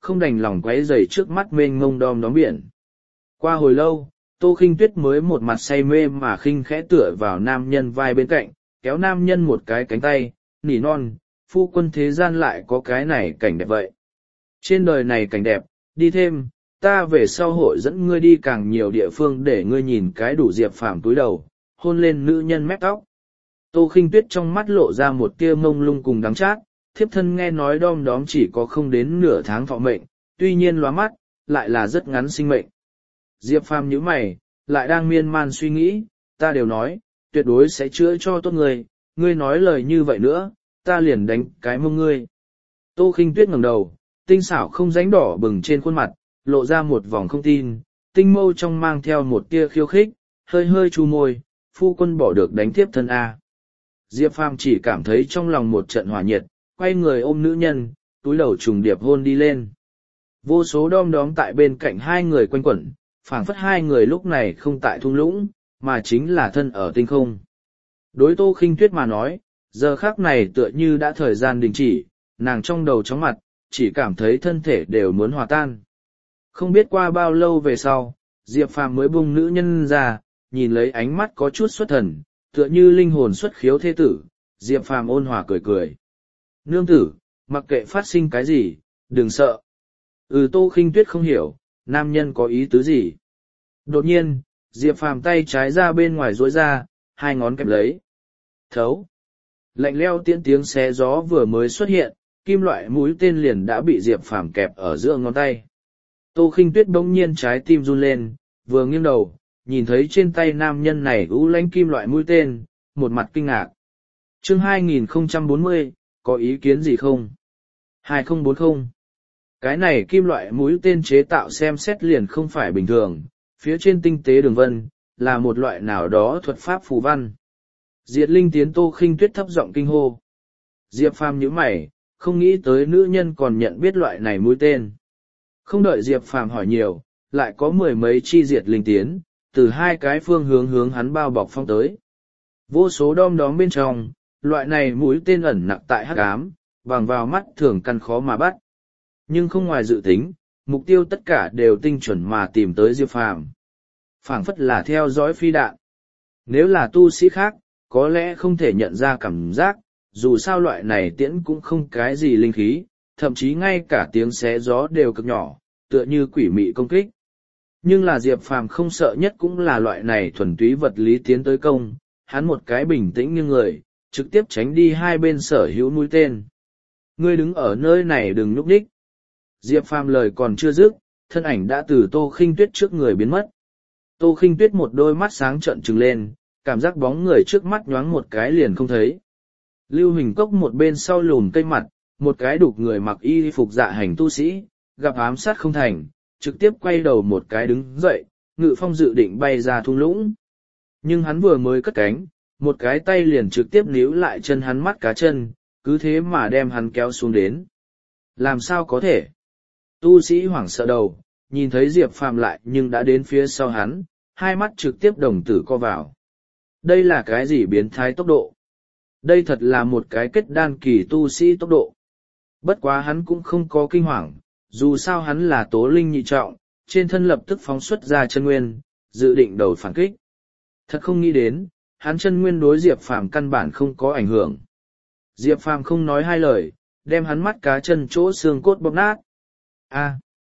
không đành lòng quấy rầy trước mắt mênh mông đom đóm biển. Qua hồi lâu, Tô Khinh Tuyết mới một mặt say mê mà khinh khẽ tựa vào nam nhân vai bên cạnh, kéo nam nhân một cái cánh tay, nỉ non, phu quân thế gian lại có cái này cảnh đẹp vậy. Trên đời này cảnh đẹp, đi thêm, ta về sau hội dẫn ngươi đi càng nhiều địa phương để ngươi nhìn cái đủ. Diệp Phàm túi đầu, hôn lên nữ nhân mép tóc. Tô Khinh Tuyết trong mắt lộ ra một tia mông lung cùng đắng chát, thiếp thân nghe nói đom đóm chỉ có không đến nửa tháng thọ mệnh, tuy nhiên lóa mắt, lại là rất ngắn sinh mệnh. Diệp Phàm nhíu mày, lại đang miên man suy nghĩ, ta đều nói, tuyệt đối sẽ chữa cho tốt ngươi, ngươi nói lời như vậy nữa, ta liền đánh cái mông ngươi. Tô Khinh Tuyết ngẩng đầu, tinh xảo không rãnh đỏ bừng trên khuôn mặt, lộ ra một vòng không tin, tinh mâu trong mang theo một tia khiêu khích, hơi hơi chu môi, phu quân bỏ được đánh thiếp thân A. Diệp Phàm chỉ cảm thấy trong lòng một trận hỏa nhiệt, quay người ôm nữ nhân, túi đầu trùng điệp hôn đi lên. Vô số đom đóm tại bên cạnh hai người quanh quẩn, phảng phất hai người lúc này không tại thung lũng, mà chính là thân ở tinh không. Đối Tô Khinh Tuyết mà nói, giờ khắc này tựa như đã thời gian đình chỉ, nàng trong đầu chóng mặt, chỉ cảm thấy thân thể đều muốn hòa tan. Không biết qua bao lâu về sau, Diệp Phàm mới buông nữ nhân ra, nhìn lấy ánh mắt có chút xuất thần, tựa như linh hồn xuất khiếu thế tử, Diệp Phàm ôn hòa cười cười. Nương tử, mặc kệ phát sinh cái gì, đừng sợ. Ừ. Tô Khinh Tuyết không hiểu, nam nhân có ý tứ gì. Đột nhiên, Diệp Phàm tay trái ra bên ngoài duỗi ra, hai ngón kẹp lấy. Thấu. Lạnh leo tiễn tiếng xé gió vừa mới xuất hiện, kim loại mũi tên liền đã bị Diệp Phàm kẹp ở giữa ngón tay. Tô Khinh Tuyết bỗng nhiên trái tim run lên, vừa nghiêng đầu, nhìn thấy trên tay nam nhân này u lãnh kim loại mũi tên, một mặt kinh ngạc. Chương hai nghìn không trăm bốn mươi, có ý kiến gì không? hai không bốn không. Cái này kim loại mũi tên chế tạo xem xét liền không phải bình thường, phía trên tinh tế đường vân, là một loại nào đó thuật pháp phù văn. Diệt linh tiến. Tô Khinh Tuyết thấp giọng kinh hô. Diệp Phàm nhíu mày, không nghĩ tới nữ nhân còn nhận biết loại này mũi tên. Không đợi Diệp Phàm hỏi nhiều, lại có mười mấy chi diệt linh tiến, từ hai cái phương hướng hướng hắn bao bọc phong tới. Vô số đom đóm bên trong, loại này mũi tên ẩn nặc tại hắc ám, bằng vào mắt thường căn khó mà bắt. Nhưng không ngoài dự tính, mục tiêu tất cả đều tinh chuẩn mà tìm tới Diệp Phàm. Phảng phất là theo dõi phi đạn. Nếu là tu sĩ khác, có lẽ không thể nhận ra cảm giác, dù sao loại này tiễn cũng không cái gì linh khí, thậm chí ngay cả tiếng xé gió đều cực nhỏ, tựa như quỷ mị công kích. Nhưng là Diệp Phàm không sợ nhất cũng là loại này thuần túy vật lý tiến tới công, hắn một cái bình tĩnh như người, trực tiếp tránh đi hai bên sở hữu mũi tên. Ngươi đứng ở nơi này đừng nhúc nhích. Diệp Phàm lời còn chưa dứt, thân ảnh đã từ Tô Khinh Tuyết trước người biến mất. Tô Khinh Tuyết một đôi mắt sáng trợn trừng lên, cảm giác bóng người trước mắt nhoáng một cái liền không thấy. Lưu Huỳnh Cốc một bên sau lùn cây mặt, một cái đục người mặc y phục dạ hành tu sĩ, gặp ám sát không thành, trực tiếp quay đầu một cái đứng dậy, Ngự Phong dự định bay ra thung lũng. Nhưng hắn vừa mới cất cánh, một cái tay liền trực tiếp níu lại chân hắn mắt cá chân, cứ thế mà đem hắn kéo xuống đến. Làm sao có thể? Tu sĩ hoảng sợ đầu, nhìn thấy Diệp Phàm lại nhưng đã đến phía sau hắn, hai mắt trực tiếp đồng tử co vào. Đây là cái gì biến thái tốc độ? Đây thật là một cái kết đan kỳ tu sĩ tốc độ. Bất quá hắn cũng không có kinh hoàng, dù sao hắn là tố linh nhị trọng, trên thân lập tức phóng xuất ra chân nguyên, dự định đầu phản kích. Thật không nghĩ đến, hắn chân nguyên đối Diệp Phàm căn bản không có ảnh hưởng. Diệp Phàm không nói hai lời, đem hắn mắt cá chân chỗ xương cốt bóp nát. A,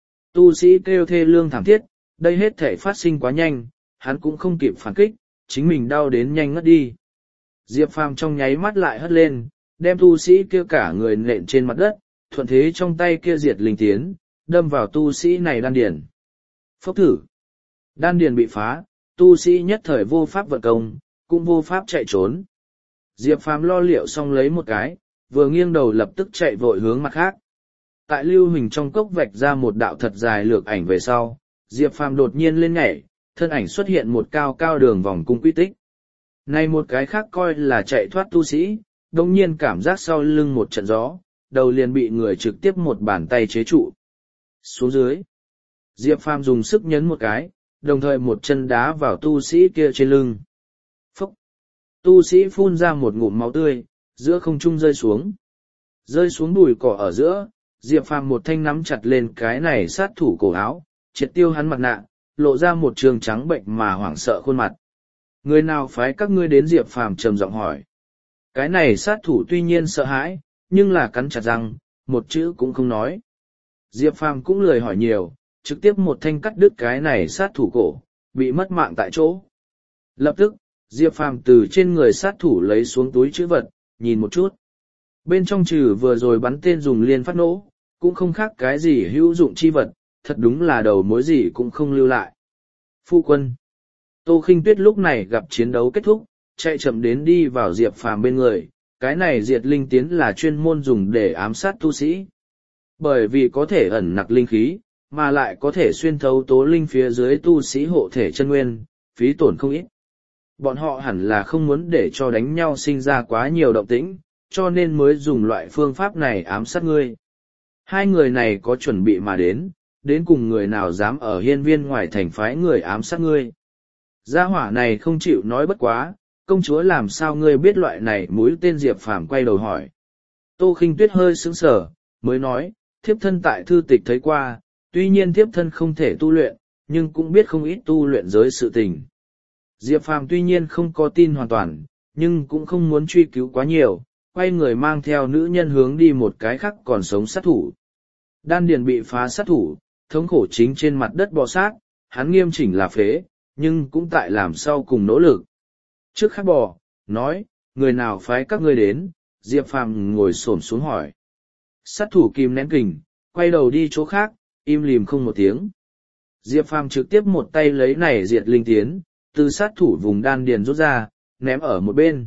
tu sĩ kêu thê lương thảm thiết, đây hết thể phát sinh quá nhanh, hắn cũng không kịp phản kích, chính mình đau đến nhanh ngất đi. Diệp Phàm trong nháy mắt lại hất lên, đem tu sĩ kia cả người nện trên mặt đất, thuận thế trong tay kia diệt linh tiến, đâm vào tu sĩ này đan điền. Phốc thử. Đan điền bị phá, tu sĩ nhất thời vô pháp vận công, cũng vô pháp chạy trốn. Diệp Phàm lo liệu xong lấy một cái, vừa nghiêng đầu lập tức chạy vội hướng mặt khác. Tại Lưu Huỳnh trong cốc vạch ra một đạo thật dài lược ảnh về sau, Diệp Phàm đột nhiên lên nhảy, thân ảnh xuất hiện một cao cao đường vòng cung quy tích. Này một cái khác coi là chạy thoát tu sĩ, đồng nhiên cảm giác sau lưng một trận gió, đầu liền bị người trực tiếp một bàn tay chế trụ. Xuống dưới, Diệp Phàm dùng sức nhấn một cái, đồng thời một chân đá vào tu sĩ kia trên lưng. Phúc! Tu sĩ phun ra một ngụm máu tươi, giữa không trung rơi xuống. Rơi xuống bụi cỏ ở giữa, Diệp Phàm một thanh nắm chặt lên cái này sát thủ cổ áo, triệt tiêu hắn mặt nạ, lộ ra một trường trắng bệnh mà hoảng sợ khuôn mặt. Người nào phái các ngươi đến? Diệp Phàm trầm giọng hỏi. Cái này sát thủ tuy nhiên sợ hãi, nhưng là cắn chặt răng, một chữ cũng không nói. Diệp Phàm cũng lười hỏi nhiều, trực tiếp một thanh cắt đứt cái này sát thủ cổ, bị mất mạng tại chỗ. Lập tức, Diệp Phàm từ trên người sát thủ lấy xuống túi trữ vật, nhìn một chút. Bên trong trừ vừa rồi bắn tên dùng liên phát nổ, cũng không khác cái gì hữu dụng chi vật, thật đúng là đầu mối gì cũng không lưu lại. Phu quân. Tô Khinh Tuyết lúc này gặp chiến đấu kết thúc, chạy chậm đến đi vào Diệp Phàm bên người, cái này diệt linh tiến là chuyên môn dùng để ám sát tu sĩ. Bởi vì có thể ẩn nặc linh khí, mà lại có thể xuyên thấu tố linh phía dưới tu sĩ hộ thể chân nguyên, phí tổn không ít. Bọn họ hẳn là không muốn để cho đánh nhau sinh ra quá nhiều động tĩnh, cho nên mới dùng loại phương pháp này ám sát ngươi. Hai người này có chuẩn bị mà đến, đến cùng người nào dám ở hiên viên ngoài thành phái người ám sát ngươi. Gia hỏa này không chịu nói bất quá, công chúa làm sao ngươi biết loại này? Mũi tên Diệp Phàm quay đầu hỏi. Tô Khinh Tuyết hơi sững sờ, mới nói, thiếp thân tại thư tịch thấy qua, tuy nhiên thiếp thân không thể tu luyện, nhưng cũng biết không ít tu luyện giới sự tình. Diệp Phàm tuy nhiên không có tin hoàn toàn, nhưng cũng không muốn truy cứu quá nhiều, quay người mang theo nữ nhân hướng đi một cái khác còn sống sát thủ. Đan điền bị phá sát thủ, thống khổ chính trên mặt đất bò sát, hắn nghiêm chỉnh là phế, nhưng cũng tại làm sau cùng nỗ lực. Trước khác bò, nói, người nào phái các ngươi đến? Diệp Phàm ngồi xổm xuống hỏi. Sát thủ kìm nén kình, quay đầu đi chỗ khác, im lìm không một tiếng. Diệp Phàm trực tiếp một tay lấy này diệt linh tiến, từ sát thủ vùng đan điền rút ra, ném ở một bên.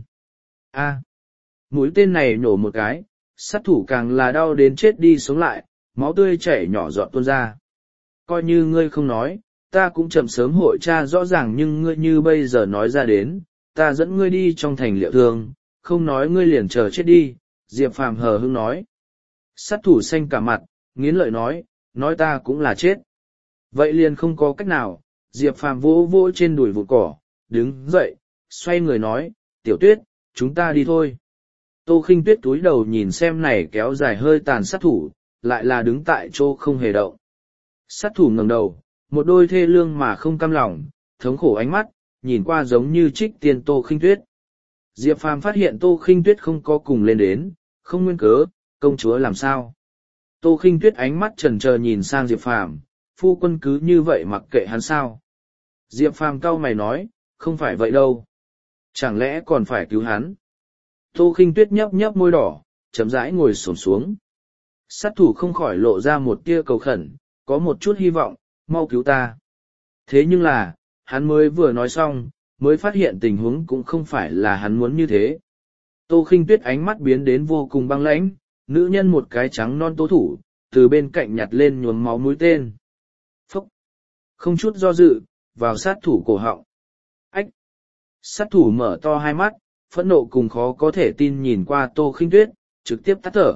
A, mũi tên này nổ một cái, sát thủ càng là đau đến chết đi sống lại, máu tươi chảy nhỏ giọt tuôn ra. Coi như ngươi không nói, ta cũng chậm sớm hội tra rõ ràng, nhưng ngươi như bây giờ nói ra đến, ta dẫn ngươi đi trong thành liệu thương, không nói ngươi liền chờ chết đi. Diệp Phàm hờ hững nói. Sát thủ xanh cả mặt, nghiến lợi nói, nói ta cũng là chết. Vậy liền không có cách nào. Diệp Phàm vỗ vỗ trên đùi vụn cỏ, đứng dậy, xoay người nói, Tiểu Tuyết, chúng ta đi thôi. Tô Khinh Tuyết túi đầu nhìn xem này kéo dài hơi tàn sát thủ, lại là đứng tại chỗ không hề động. Sát thủ ngẩng đầu, một đôi thê lương mà không cam lòng, thống khổ ánh mắt, nhìn qua giống như trích tiên Tô Khinh Tuyết. Diệp Phàm phát hiện Tô Khinh Tuyết không có cùng lên đến, không nguyên cớ, công chúa làm sao? Tô Khinh Tuyết ánh mắt chần chờ nhìn sang Diệp Phàm, phu quân cứ như vậy mặc kệ hắn sao? Diệp Phàm cau mày nói, không phải vậy đâu. Chẳng lẽ còn phải cứu hắn? Tô Khinh Tuyết nhấp nhấp môi đỏ, chậm rãi ngồi xổm xuống. Sát thủ không khỏi lộ ra một tia cầu khẩn, có một chút hy vọng, mau cứu ta. Thế nhưng là, hắn mới vừa nói xong, mới phát hiện tình huống cũng không phải là hắn muốn như thế. Tô Khinh Tuyết ánh mắt biến đến vô cùng băng lãnh, nữ nhân một cái trắng non tố thủ, từ bên cạnh nhặt lên nhuốm máu mũi tên. Phúc! Không chút do dự, vào sát thủ cổ họng. Ách! Sát thủ mở to hai mắt, phẫn nộ cùng khó có thể tin nhìn qua Tô Khinh Tuyết, trực tiếp tắt thở.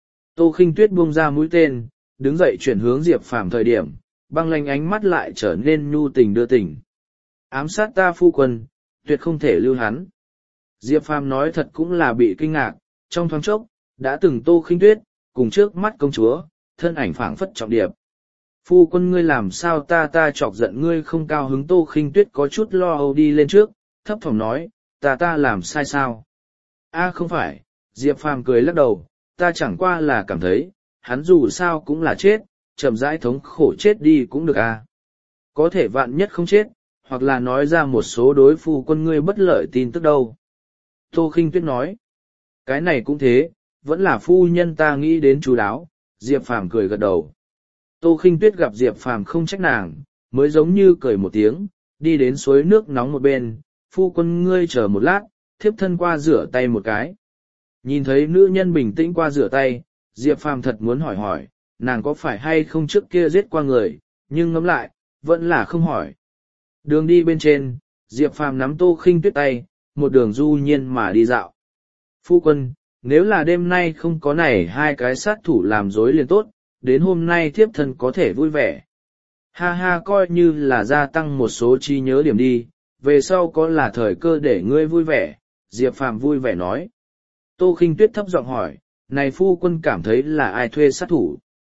Tô Khinh Tuyết buông ra mũi tên, đứng dậy chuyển hướng Diệp Phàm thời điểm, băng lãnh ánh mắt lại trở nên nhu tình đưa tình. Ám sát ta phu quân, tuyệt không thể lưu hắn. Diệp Phàm nói thật cũng là bị kinh ngạc, trong thoáng chốc, đã từng Tô Khinh Tuyết, cùng trước mắt công chúa, thân ảnh phảng phất trọng điệp. Phu quân ngươi làm sao ta ta chọc giận ngươi không cao hứng? Tô Khinh Tuyết có chút lo âu đi lên trước, thấp thỏm nói, ta ta làm sai sao? A không phải, Diệp Phàm cười lắc đầu, ta chẳng qua là cảm thấy, hắn dù sao cũng là chết, chậm rãi thống khổ chết đi cũng được a. Có thể vạn nhất không chết, hoặc là nói ra một số đối phu quân ngươi bất lợi tin tức đâu. Tô Khinh Tuyết nói, cái này cũng thế, vẫn là phu nhân ta nghĩ đến chú đáo. Diệp Phàm cười gật đầu. Tô Khinh Tuyết gặp Diệp Phàm không trách nàng, mới giống như cười một tiếng, đi đến suối nước nóng một bên, phu quân ngươi chờ một lát, thiếp thân qua rửa tay một cái. Nhìn thấy nữ nhân bình tĩnh qua rửa tay, Diệp Phàm thật muốn hỏi hỏi, nàng có phải hay không trước kia giết qua người, nhưng ngẫm lại, vẫn là không hỏi. Đường đi bên trên, Diệp Phàm nắm Tô Khinh Tuyết tay, một đường du nhiên mà đi dạo. Phu quân, nếu là đêm nay không có này hai cái sát thủ làm dối liền tốt, đến hôm nay thiếp thân có thể vui vẻ. Ha ha, coi như là gia tăng một số trí nhớ điểm đi, về sau có là thời cơ để ngươi vui vẻ. Diệp Phàm vui vẻ nói. Tô Khinh Tuyết thấp giọng hỏi, này phu quân cảm thấy là ai thuê sát thủ?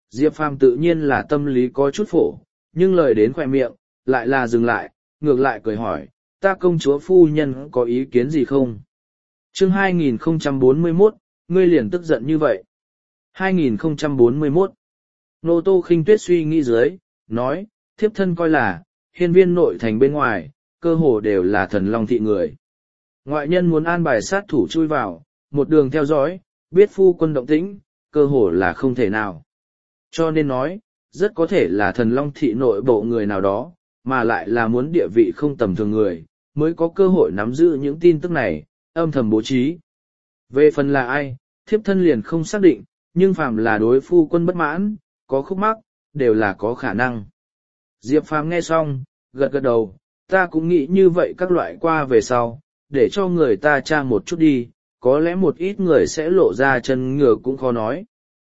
Diệp Phàm tự nhiên là tâm lý có chút phổ, nhưng lời đến khoe miệng, lại là dừng lại, ngược lại cười hỏi, ta công chúa phu nhân có ý kiến gì không? Chương hai nghìn không trăm bốn mươi mốt, ngươi liền tức giận như vậy. hai nghìn không trăm bốn mươi mốt. Nô Tô Khinh Tuyết suy nghĩ dưới, nói, thiếp thân coi là, hiên viên nội thành bên ngoài, cơ hồ đều là thần long thị người. Ngoại nhân muốn an bài sát thủ chui vào, một đường theo dõi, biết phu quân động tĩnh, cơ hồ là không thể nào. Cho nên nói, rất có thể là thần long thị nội bộ người nào đó, mà lại là muốn địa vị không tầm thường người, mới có cơ hội nắm giữ những tin tức này, âm thầm bố trí. Về phần là ai, thiếp thân liền không xác định, nhưng phàm là đối phu quân bất mãn, có khúc mắc, đều là có khả năng. Diệp Phàm nghe xong, gật gật đầu, ta cũng nghĩ như vậy các loại qua về sau, để cho người ta tra một chút đi, có lẽ một ít người sẽ lộ ra chân ngựa cũng khó nói.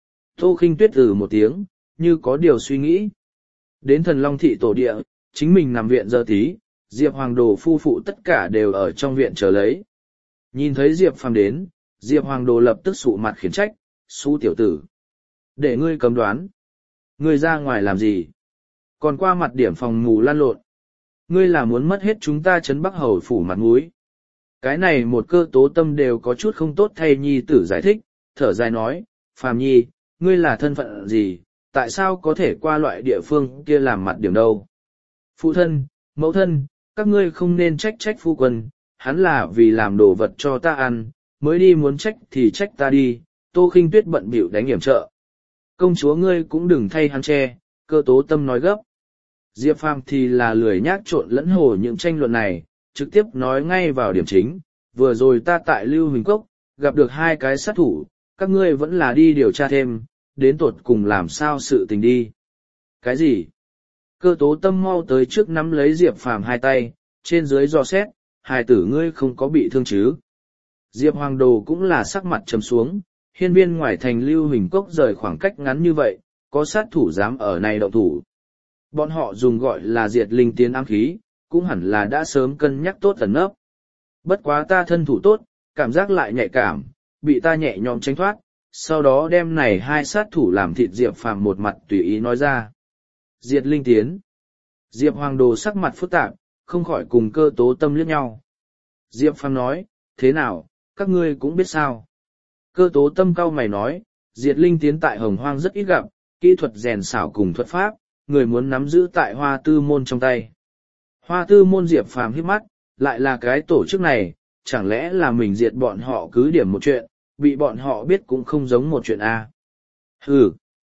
Tô Khinh Tuyết ừ một tiếng, như có điều suy nghĩ. Đến thần long thị tổ địa, chính mình nằm viện giờ tí, Diệp Hoàng Đồ phu phụ tất cả đều ở trong viện chờ lấy. Nhìn thấy Diệp Phàm đến, Diệp Hoàng Đồ lập tức sụ mặt khiển trách, xú tiểu tử. Để ngươi cấm đoán. Ngươi ra ngoài làm gì? Còn qua mặt điểm phòng ngủ lan lộn. Ngươi là muốn mất hết chúng ta trấn Bắc Hầu phủ mặt mũi. Cái này một cơ tố tâm đều có chút không tốt thay nhi tử giải thích, thở dài nói, Phàm nhi, ngươi là thân phận gì, tại sao có thể qua loại địa phương kia làm mặt điểm đâu? Phụ thân, mẫu thân, các ngươi không nên trách trách phu quân, hắn là vì làm đồ vật cho ta ăn, mới đi muốn trách thì trách ta đi. Tô Khinh Tuyết bận bịu đánh hiểm trợ. Công chúa ngươi cũng đừng thay hắn che, cơ tố tâm nói gấp. Diệp Phàm thì là lười nhác trộn lẫn hồ những tranh luận này, trực tiếp nói ngay vào điểm chính, vừa rồi ta tại Lưu Huỳnh Cốc, gặp được hai cái sát thủ, các ngươi vẫn là đi điều tra thêm, đến tột cùng làm sao sự tình đi. Cái gì? Cơ tố tâm mau tới trước nắm lấy Diệp Phàm hai tay, trên dưới dò xét, hài tử ngươi không có bị thương chứ. Diệp Hoàng Đồ cũng là sắc mặt trầm xuống, hiên viên ngoài thành Lưu Huỳnh Cốc rời khoảng cách ngắn như vậy, có sát thủ dám ở này động thủ. Bọn họ dùng gọi là diệt linh tiến ám khí, cũng hẳn là đã sớm cân nhắc tốt ẩn nấp. Bất quá ta thân thủ tốt, cảm giác lại nhạy cảm, bị ta nhẹ nhõm tránh thoát, sau đó đem này hai sát thủ làm thịt Diệp Phàm một mặt tùy ý nói ra. Diệt linh tiến. Diệp Hoàng Đồ sắc mặt phức tạp, không khỏi cùng cơ tố tâm liếc nhau. Diệp Phàm nói, thế nào, các ngươi cũng biết sao. Cơ tố tâm cau mày nói, diệt linh tiến tại Hồng Hoang rất ít gặp, kỹ thuật rèn xảo cùng thuật pháp, người muốn nắm giữ tại Hoa Tư Môn trong tay. Hoa Tư Môn Diệp Phàm hít mắt, lại là cái tổ chức này, chẳng lẽ là mình diệt bọn họ cứ điểm một chuyện, bị bọn họ biết cũng không giống một chuyện a. À. Hừ,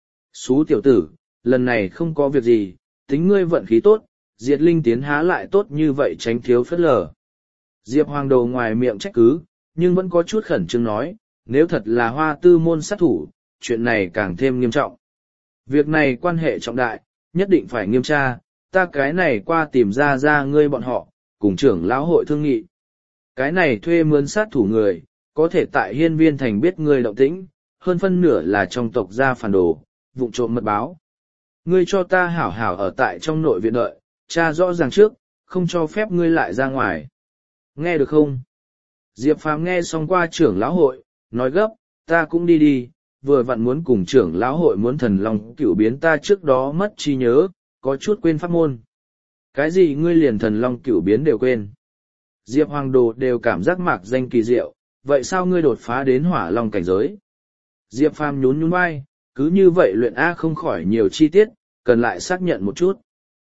xú tiểu tử, lần này không có việc gì, tính ngươi vận khí tốt, diệt linh tiến há lại tốt như vậy tránh thiếu phất lờ. Diệp Hoàng Đồ ngoài miệng trách cứ, nhưng vẫn có chút khẩn trương nói, nếu thật là Hoa Tư Môn sát thủ, chuyện này càng thêm nghiêm trọng. Việc này quan hệ trọng đại, nhất định phải nghiêm tra, ta cái này qua tìm ra ra ngươi bọn họ, cùng trưởng lão hội thương nghị. Cái này thuê mướn sát thủ người, có thể tại hiên viên thành biết ngươi động tĩnh, hơn phân nửa là trong tộc gia phản đồ, vụng trộm mật báo. Ngươi cho ta hảo hảo ở tại trong nội viện đợi, tra rõ ràng trước, không cho phép ngươi lại ra ngoài. Nghe được không? Diệp Phàm nghe xong qua trưởng lão hội, nói gấp, ta cũng đi đi, vừa vặn muốn cùng trưởng lão hội muốn thần long cửu biến ta trước đó mất trí nhớ, có chút quên pháp môn. Cái gì ngươi liền thần long cửu biến đều quên? Diệp Hoàng Đồ đều cảm giác mạc danh kỳ diệu, vậy sao ngươi đột phá đến hỏa long cảnh giới? Diệp Phàm nhún nhún vai, cứ như vậy luyện A không khỏi nhiều chi tiết, cần lại xác nhận một chút.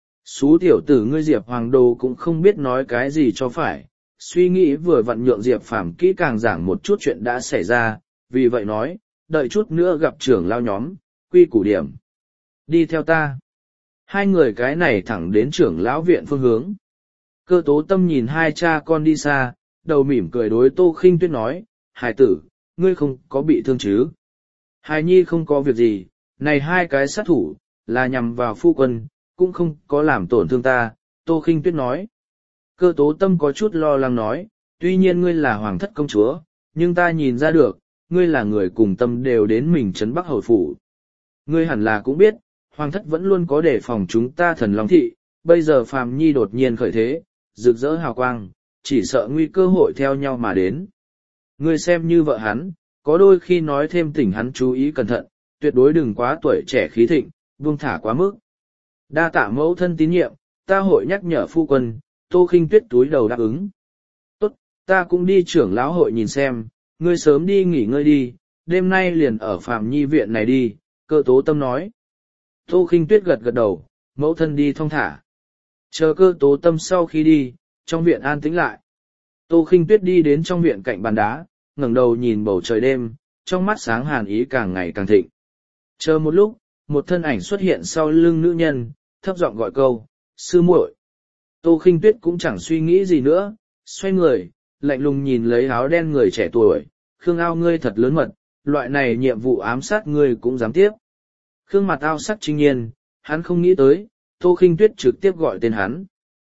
Xú tiểu tử ngươi Diệp Hoàng Đồ cũng không biết nói cái gì cho phải, suy nghĩ vừa vặn nhượng Diệp Phàm kỹ càng giảng một chút chuyện đã xảy ra, vì vậy nói, đợi chút nữa gặp trưởng lao nhóm, quy củ điểm. Đi theo ta. Hai người cái này thẳng đến trưởng lão viện phương hướng. Cơ tố tâm nhìn hai cha con đi xa, đầu mỉm cười đối Tô Khinh Tuyết nói, hài tử, ngươi không có bị thương chứ? Hài nhi không có việc gì, này hai cái sát thủ, là nhằm vào phu quân, cũng không có làm tổn thương ta, Tô Khinh Tuyết nói. Cơ tố tâm có chút lo lắng nói, tuy nhiên ngươi là hoàng thất công chúa, nhưng ta nhìn ra được, ngươi là người cùng tâm đều đến mình trấn Bắc Hầu phủ. Ngươi hẳn là cũng biết, hoàng thất vẫn luôn có đề phòng chúng ta thần long thị, bây giờ Phàm Nhi đột nhiên khởi thế, rực rỡ hào quang, chỉ sợ nguy cơ hội theo nhau mà đến. Ngươi xem như vợ hắn, có đôi khi nói thêm tỉnh hắn chú ý cẩn thận, tuyệt đối đừng quá tuổi trẻ khí thịnh, buông thả quá mức. Đa tạ mẫu thân tín nhiệm, ta hội nhắc nhở phu quân. Tô Khinh Tuyết túi đầu đáp ứng. Tốt, ta cũng đi trưởng lão hội nhìn xem, ngươi sớm đi nghỉ ngơi đi, đêm nay liền ở Phạm Nhi viện này đi, Cơ Tố Tâm nói. Tô Khinh Tuyết gật gật đầu, mẫu thân đi thong thả. Chờ Cơ Tố Tâm sau khi đi, trong viện an tĩnh lại. Tô Khinh Tuyết đi đến trong viện cạnh bàn đá, ngẩng đầu nhìn bầu trời đêm, trong mắt sáng hàn ý càng ngày càng thịnh. Chờ một lúc, một thân ảnh xuất hiện sau lưng nữ nhân, thấp giọng gọi câu, sư muội. Tô Khinh Tuyết cũng chẳng suy nghĩ gì nữa, xoay người, lạnh lùng nhìn lấy áo đen người trẻ tuổi, Khương Ao ngươi thật lớn mật, loại này nhiệm vụ ám sát ngươi cũng dám tiếp. Khương Mặt Ao sắc trinh nhiên, hắn không nghĩ tới, Tô Khinh Tuyết trực tiếp gọi tên hắn.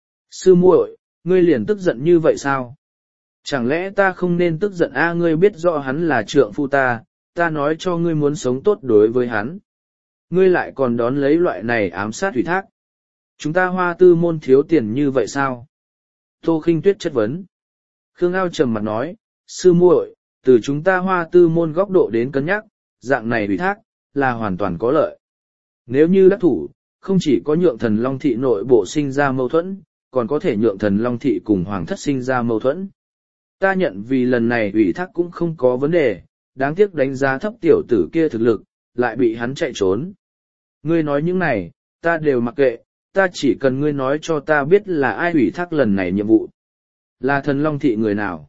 Sư muội, ngươi liền tức giận như vậy sao? Chẳng lẽ ta không nên tức giận a? Ngươi biết rõ hắn là trượng phu ta, ta nói cho ngươi muốn sống tốt đối với hắn. Ngươi lại còn đón lấy loại này ám sát ủy thác. Chúng ta Hoa Tư môn thiếu tiền như vậy sao? Tô Khinh Tuyết chất vấn. Khương Ao trầm mặt nói, sư muội, từ chúng ta Hoa Tư môn góc độ đến cân nhắc, dạng này ủy thác, là hoàn toàn có lợi. Nếu như đắc thủ, không chỉ có nhượng thần Long Thị nội bộ sinh ra mâu thuẫn, còn có thể nhượng thần Long Thị cùng Hoàng thất sinh ra mâu thuẫn. Ta nhận vì lần này ủy thác cũng không có vấn đề, đáng tiếc đánh giá thấp tiểu tử kia thực lực, lại bị hắn chạy trốn. Ngươi nói những này, ta đều mặc kệ, ta chỉ cần ngươi nói cho ta biết là ai ủy thác lần này nhiệm vụ. Là thần Long Thị người nào?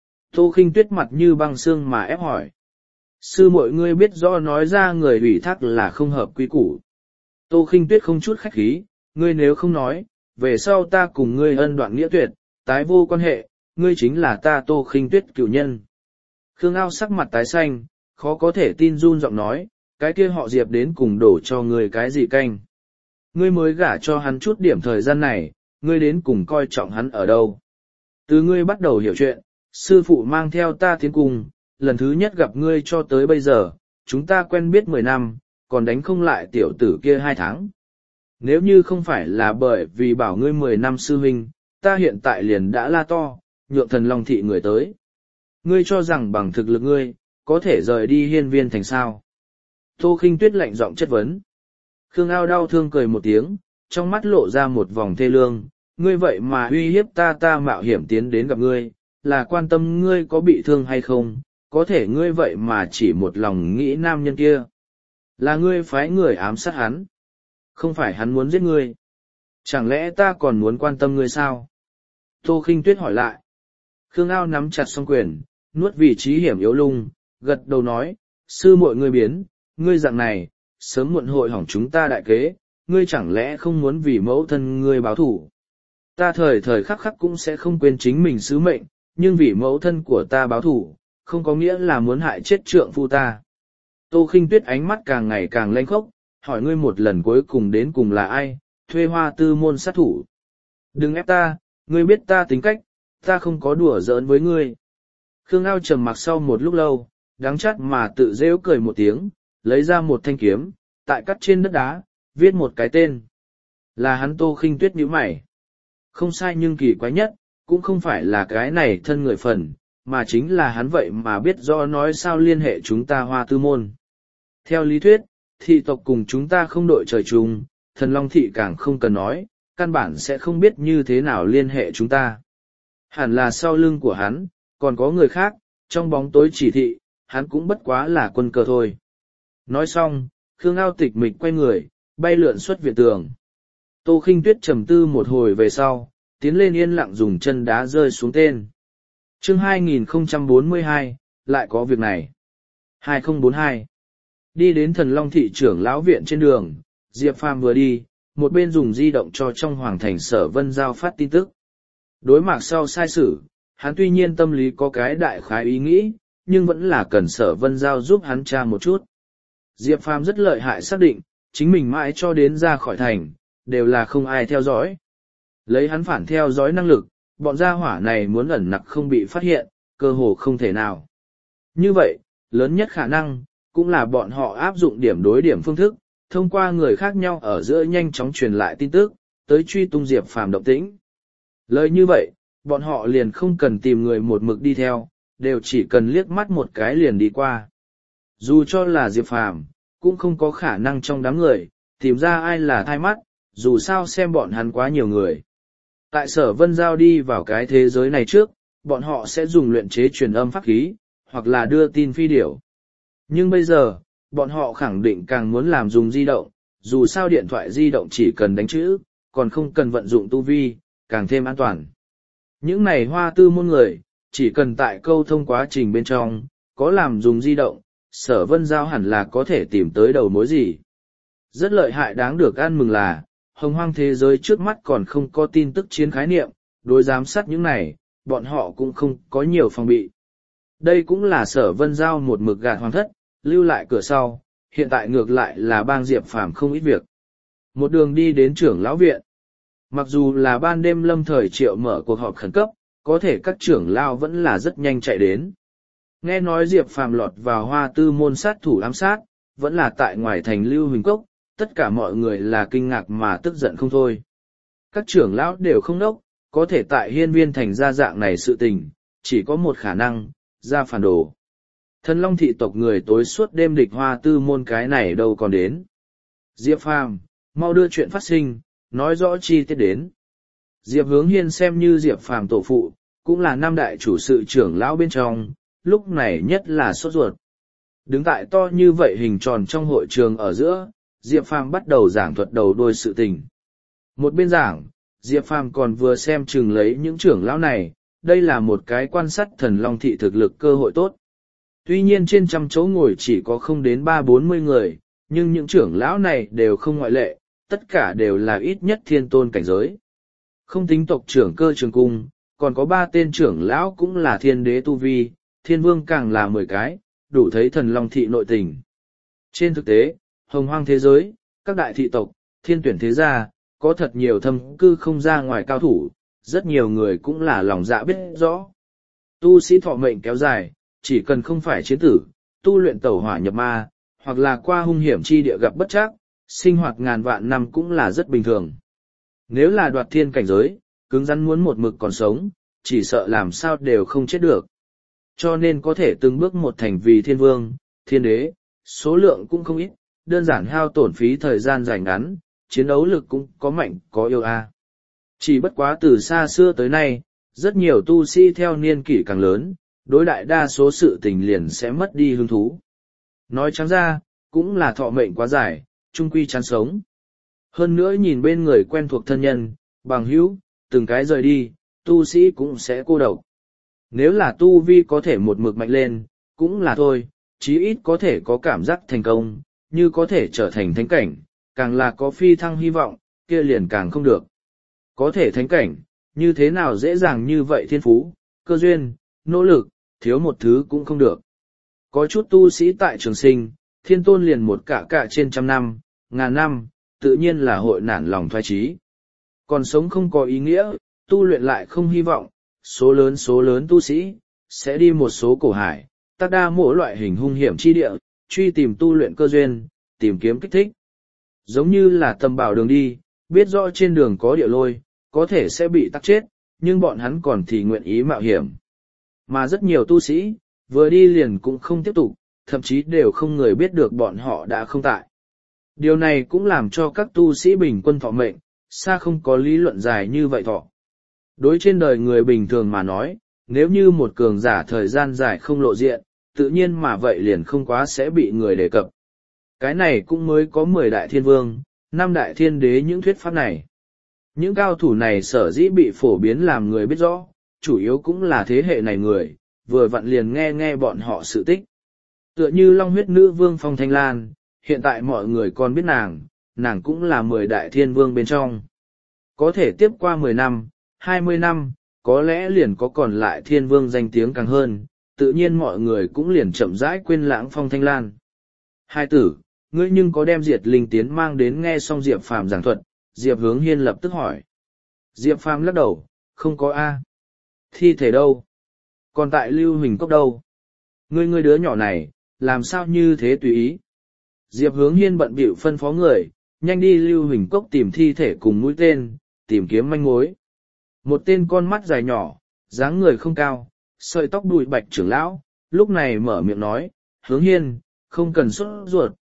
Tô Khinh Tuyết mặt như băng xương mà ép hỏi. Sư muội ngươi biết rõ nói ra người ủy thác là không hợp quy củ. Tô Khinh Tuyết không chút khách khí, ngươi nếu không nói, về sau ta cùng ngươi ân đoạn nghĩa tuyệt, tái vô quan hệ, ngươi chính là ta Tô Khinh Tuyết cửu nhân. Khương Ao sắc mặt tái xanh, khó có thể tin run giọng nói, cái kia họ Diệp đến cùng đổ cho ngươi cái gì canh. Ngươi mới gả cho hắn chút điểm thời gian này, ngươi đến cùng coi trọng hắn ở đâu. Từ ngươi bắt đầu hiểu chuyện, sư phụ mang theo ta tiến cùng, lần thứ nhất gặp ngươi cho tới bây giờ, chúng ta quen biết mười năm, còn đánh không lại tiểu tử kia hai tháng. Nếu như không phải là bởi vì bảo ngươi mười năm sư huynh, ta hiện tại liền đã la to, nhượng thần Long Thị người tới. Ngươi cho rằng bằng thực lực ngươi, có thể rời đi hiên viên thành sao. Tô Khinh Tuyết lạnh giọng chất vấn. Khương Ao đau thương cười một tiếng, trong mắt lộ ra một vòng thê lương, ngươi vậy mà uy hiếp ta ta mạo hiểm tiến đến gặp ngươi, là quan tâm ngươi có bị thương hay không, có thể ngươi vậy mà chỉ một lòng nghĩ nam nhân kia. Là ngươi phái người ám sát hắn. Không phải hắn muốn giết ngươi. Chẳng lẽ ta còn muốn quan tâm ngươi sao? Tô Khinh Tuyết hỏi lại. Khương Ao nắm chặt song quyền, nuốt vị trí hiểm yếu lung, gật đầu nói, sư muội ngươi biến, ngươi dạng này, sớm muộn hội hỏng chúng ta đại kế, ngươi chẳng lẽ không muốn vì mẫu thân ngươi báo thủ. Ta thời thời khắc khắc cũng sẽ không quên chính mình sứ mệnh, nhưng vì mẫu thân của ta báo thủ, không có nghĩa là muốn hại chết trượng phu ta. Tô Khinh Tuyết ánh mắt càng ngày càng lanh khốc, hỏi ngươi một lần cuối cùng đến cùng là ai, thuê Hoa Tư môn sát thủ. Đừng ép ta, ngươi biết ta tính cách, ta không có đùa giỡn với ngươi. Khương Ao trầm mặc sau một lúc lâu, đắng chát mà tự rêu cười một tiếng, lấy ra một thanh kiếm, tại cắt trên đất đá, viết một cái tên. Là hắn. Tô Khinh Tuyết nhíu mày. Không sai, nhưng kỳ quái nhất, cũng không phải là cái này thân người phần, mà chính là hắn vậy mà biết rõ nói sao liên hệ chúng ta Hoa Tư môn. Theo lý thuyết, thị tộc cùng chúng ta không đội trời chung, thần Long Thị càng không cần nói, căn bản sẽ không biết như thế nào liên hệ chúng ta. Hẳn là sau lưng của hắn, còn có người khác, trong bóng tối chỉ thị, hắn cũng bất quá là quân cờ thôi. Nói xong, Khương Ao tịch mịch quay người, bay lượn xuất viện tường. Tô Khinh Tuyết trầm tư một hồi về sau, tiến lên yên lặng dùng chân đá rơi xuống tên. Chương hai nghìn không trăm bốn mươi hai, lại có việc này. hai không bốn hai. Đi đến thần Long Thị trưởng lão viện trên đường, Diệp Phàm vừa đi, một bên dùng di động cho trong hoàng thành Sở Vân Giao phát tin tức. Đối mặt sau sai sử, hắn tuy nhiên tâm lý có cái đại khái ý nghĩ, nhưng vẫn là cần Sở Vân Giao giúp hắn tra một chút. Diệp Phàm rất lợi hại xác định, chính mình mãi cho đến ra khỏi thành, đều là không ai theo dõi. Lấy hắn phản theo dõi năng lực, bọn gia hỏa này muốn ẩn nặc không bị phát hiện, cơ hồ không thể nào. Như vậy, lớn nhất khả năng, cũng là bọn họ áp dụng điểm đối điểm phương thức, thông qua người khác nhau ở giữa nhanh chóng truyền lại tin tức, tới truy tung Diệp Phàm động tĩnh. Lời như vậy, bọn họ liền không cần tìm người một mực đi theo, đều chỉ cần liếc mắt một cái liền đi qua. Dù cho là Diệp Phàm, cũng không có khả năng trong đám người, tìm ra ai là thai mắt, dù sao xem bọn hắn quá nhiều người. Tại Sở Vân Giao đi vào cái thế giới này trước, bọn họ sẽ dùng luyện chế truyền âm pháp khí, hoặc là đưa tin phi điểu. Nhưng bây giờ, bọn họ khẳng định càng muốn làm dùng di động, dù sao điện thoại di động chỉ cần đánh chữ, còn không cần vận dụng tu vi, càng thêm an toàn. Những này hoa tư môn người, chỉ cần tại câu thông quá trình bên trong, có làm dùng di động, Sở Vân Giao hẳn là có thể tìm tới đầu mối gì. Rất lợi hại đáng được ăn mừng là, hồng hoang thế giới trước mắt còn không có tin tức chiến khái niệm, đối giám sát những này, bọn họ cũng không có nhiều phòng bị. Đây cũng là Sở Vân Giao một mực gạt hoàng thất, lưu lại cửa sau, hiện tại ngược lại là bang Diệp Phàm không ít việc. Một đường đi đến trưởng lão viện. Mặc dù là ban đêm Lâm Thời Triệu mở cuộc họp khẩn cấp, có thể các trưởng lão vẫn là rất nhanh chạy đến. Nghe nói Diệp Phàm lọt vào hoa tư môn sát thủ ám sát, vẫn là tại ngoài thành Lưu Huỳnh Cốc, tất cả mọi người là kinh ngạc mà tức giận không thôi. Các trưởng lão đều không nốc, có thể tại hiên viên thành ra dạng này sự tình, chỉ có một khả năng, ra phản đồ. Thần Long thị tộc người tối suốt đêm địch hoa tư môn cái này đâu còn đến. Diệp Phàm, mau đưa chuyện phát sinh, nói rõ chi tiết đến. Diệp Hướng Hiên xem như Diệp Phàm tổ phụ, cũng là năm đại chủ sự trưởng lão bên trong, lúc này nhất là sốt ruột. Đứng tại to như vậy hình tròn trong hội trường ở giữa, Diệp Phàm bắt đầu giảng thuật đầu đuôi sự tình. Một bên giảng, Diệp Phàm còn vừa xem chừng lấy những trưởng lão này, đây là một cái quan sát thần long thị thực lực cơ hội tốt. Tuy nhiên trên trăm chỗ ngồi chỉ có không đến ba bốn mươi người, nhưng những trưởng lão này đều không ngoại lệ, tất cả đều là ít nhất thiên tôn cảnh giới. Không tính tộc trưởng Cơ Trường Cung, còn có ba tên trưởng lão cũng là thiên đế tu vi, thiên vương càng là mười cái, đủ thấy thần long thị nội tình. Trên thực tế, hồng hoang thế giới, các đại thị tộc, thiên tuyển thế gia, có thật nhiều thâm cư không ra ngoài cao thủ, rất nhiều người cũng là lòng dạ biết rõ. Tu sĩ thọ mệnh kéo dài, chỉ cần không phải chiến tử, tu luyện tẩu hỏa nhập ma, hoặc là qua hung hiểm chi địa gặp bất trắc, sinh hoạt ngàn vạn năm cũng là rất bình thường. Nếu là đoạt thiên cảnh giới, cứng rắn muốn một mực còn sống, chỉ sợ làm sao đều không chết được. Cho nên có thể từng bước một thành vì thiên vương, thiên đế, số lượng cũng không ít, đơn giản hao tổn phí thời gian dài ngắn, chiến đấu lực cũng có mạnh có yêu a. Chỉ bất quá từ xa xưa tới nay, rất nhiều tu sĩ theo niên kỷ càng lớn, đối đại đa số sự tình liền sẽ mất đi hứng thú. Nói trắng ra, cũng là thọ mệnh quá dài, chung quy chán sống. Hơn nữa nhìn bên người quen thuộc thân nhân, bằng hữu, từng cái rời đi, tu sĩ cũng sẽ cô độc. Nếu là tu vi có thể một mực mạnh lên, cũng là thôi, chí ít có thể có cảm giác thành công, như có thể trở thành thánh cảnh, càng là có phi thăng hy vọng, kia liền càng không được. Có thể thánh cảnh, như thế nào dễ dàng như vậy thiên phú, cơ duyên, nỗ lực, thiếu một thứ cũng không được. Có chút tu sĩ tại trường sinh, thiên tôn liền một cả cả trên trăm năm, ngàn năm, tự nhiên là hội nản lòng thoái trí. Còn sống không có ý nghĩa, tu luyện lại không hy vọng, số lớn số lớn tu sĩ, sẽ đi một số cổ hải, tác đa mỗi loại hình hung hiểm chi địa, truy tìm tu luyện cơ duyên, tìm kiếm kích thích. Giống như là tầm bảo đường đi, biết rõ trên đường có địa lôi, có thể sẽ bị tắc chết, nhưng bọn hắn còn thì nguyện ý mạo hiểm. Mà rất nhiều tu sĩ, vừa đi liền cũng không tiếp tục, thậm chí đều không người biết được bọn họ đã không tại. Điều này cũng làm cho các tu sĩ bình quân thọ mệnh, xa không có lý luận dài như vậy thọ. Đối trên đời người bình thường mà nói, nếu như một cường giả thời gian dài không lộ diện, tự nhiên mà vậy liền không quá sẽ bị người đề cập. Cái này cũng mới có mười đại thiên vương, năm đại thiên đế những thuyết pháp này. Những cao thủ này sở dĩ bị phổ biến làm người biết rõ, chủ yếu cũng là thế hệ này người, vừa vặn liền nghe nghe bọn họ sự tích. Tựa như long huyết nữ vương Phong Thanh Lan, hiện tại mọi người còn biết nàng, nàng cũng là mười đại thiên vương bên trong. Có thể tiếp qua mười năm, hai mươi năm, có lẽ liền có còn lại thiên vương danh tiếng càng hơn, tự nhiên mọi người cũng liền chậm rãi quên lãng Phong Thanh Lan. Hai tử, ngươi nhưng có đem Diệt Linh Tiến mang đến nghe xong Diệp Phàm giảng thuật, Diệp Hướng Hiên lập tức hỏi. Diệp Phàm lắc đầu, không có A. Thi thể đâu? Còn tại Lưu Huỳnh Cốc đâu? Ngươi ngươi đứa nhỏ này, làm sao như thế tùy ý? Diệp Hướng Hiên bận bịu phân phó người, nhanh đi Lưu Huỳnh Cốc tìm thi thể cùng mũi tên, tìm kiếm manh mối. Một tên con mắt dài nhỏ, dáng người không cao, sợi tóc đuôi bạch trưởng lão, lúc này mở miệng nói, Hướng Hiên, không cần sốt ruột,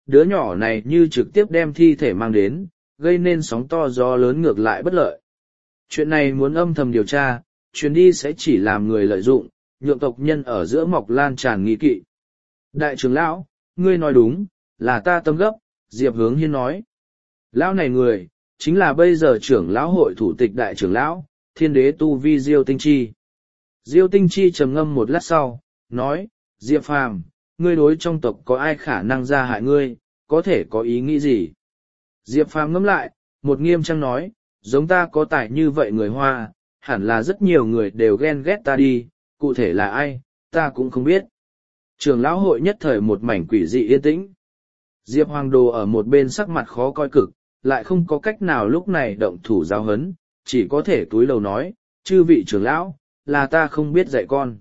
đứa nhỏ này như trực tiếp đem thi thể mang đến, gây nên sóng to gió lớn ngược lại bất lợi. Chuyện này muốn âm thầm điều tra, chuyến đi sẽ chỉ làm người lợi dụng, nhượng tộc nhân ở giữa mọc lan tràn nghi kỵ. Đại trưởng lão, ngươi nói đúng, là ta tâm gấp, Diệp Hướng Hiên nói. Lão này người, chính là bây giờ trưởng lão hội thủ tịch đại trưởng lão, thiên đế tu vi Diêu Tinh Chi. Diêu Tinh Chi trầm ngâm một lát sau, nói, Diệp Phàm, ngươi đối trong tộc có ai khả năng ra hại ngươi, có thể có ý nghĩ gì? Diệp Phàm ngẫm lại, một nghiêm trang nói, giống ta có tài như vậy người Hoa, hẳn là rất nhiều người đều ghen ghét ta đi, cụ thể là ai, ta cũng không biết. Trưởng lão hội nhất thời một mảnh quỷ dị yên tĩnh. Diệp Hoàng Đồ ở một bên sắc mặt khó coi cực, lại không có cách nào lúc này động thủ giáo hấn, chỉ có thể túi lầu nói, chư vị trưởng lão, là ta không biết dạy con.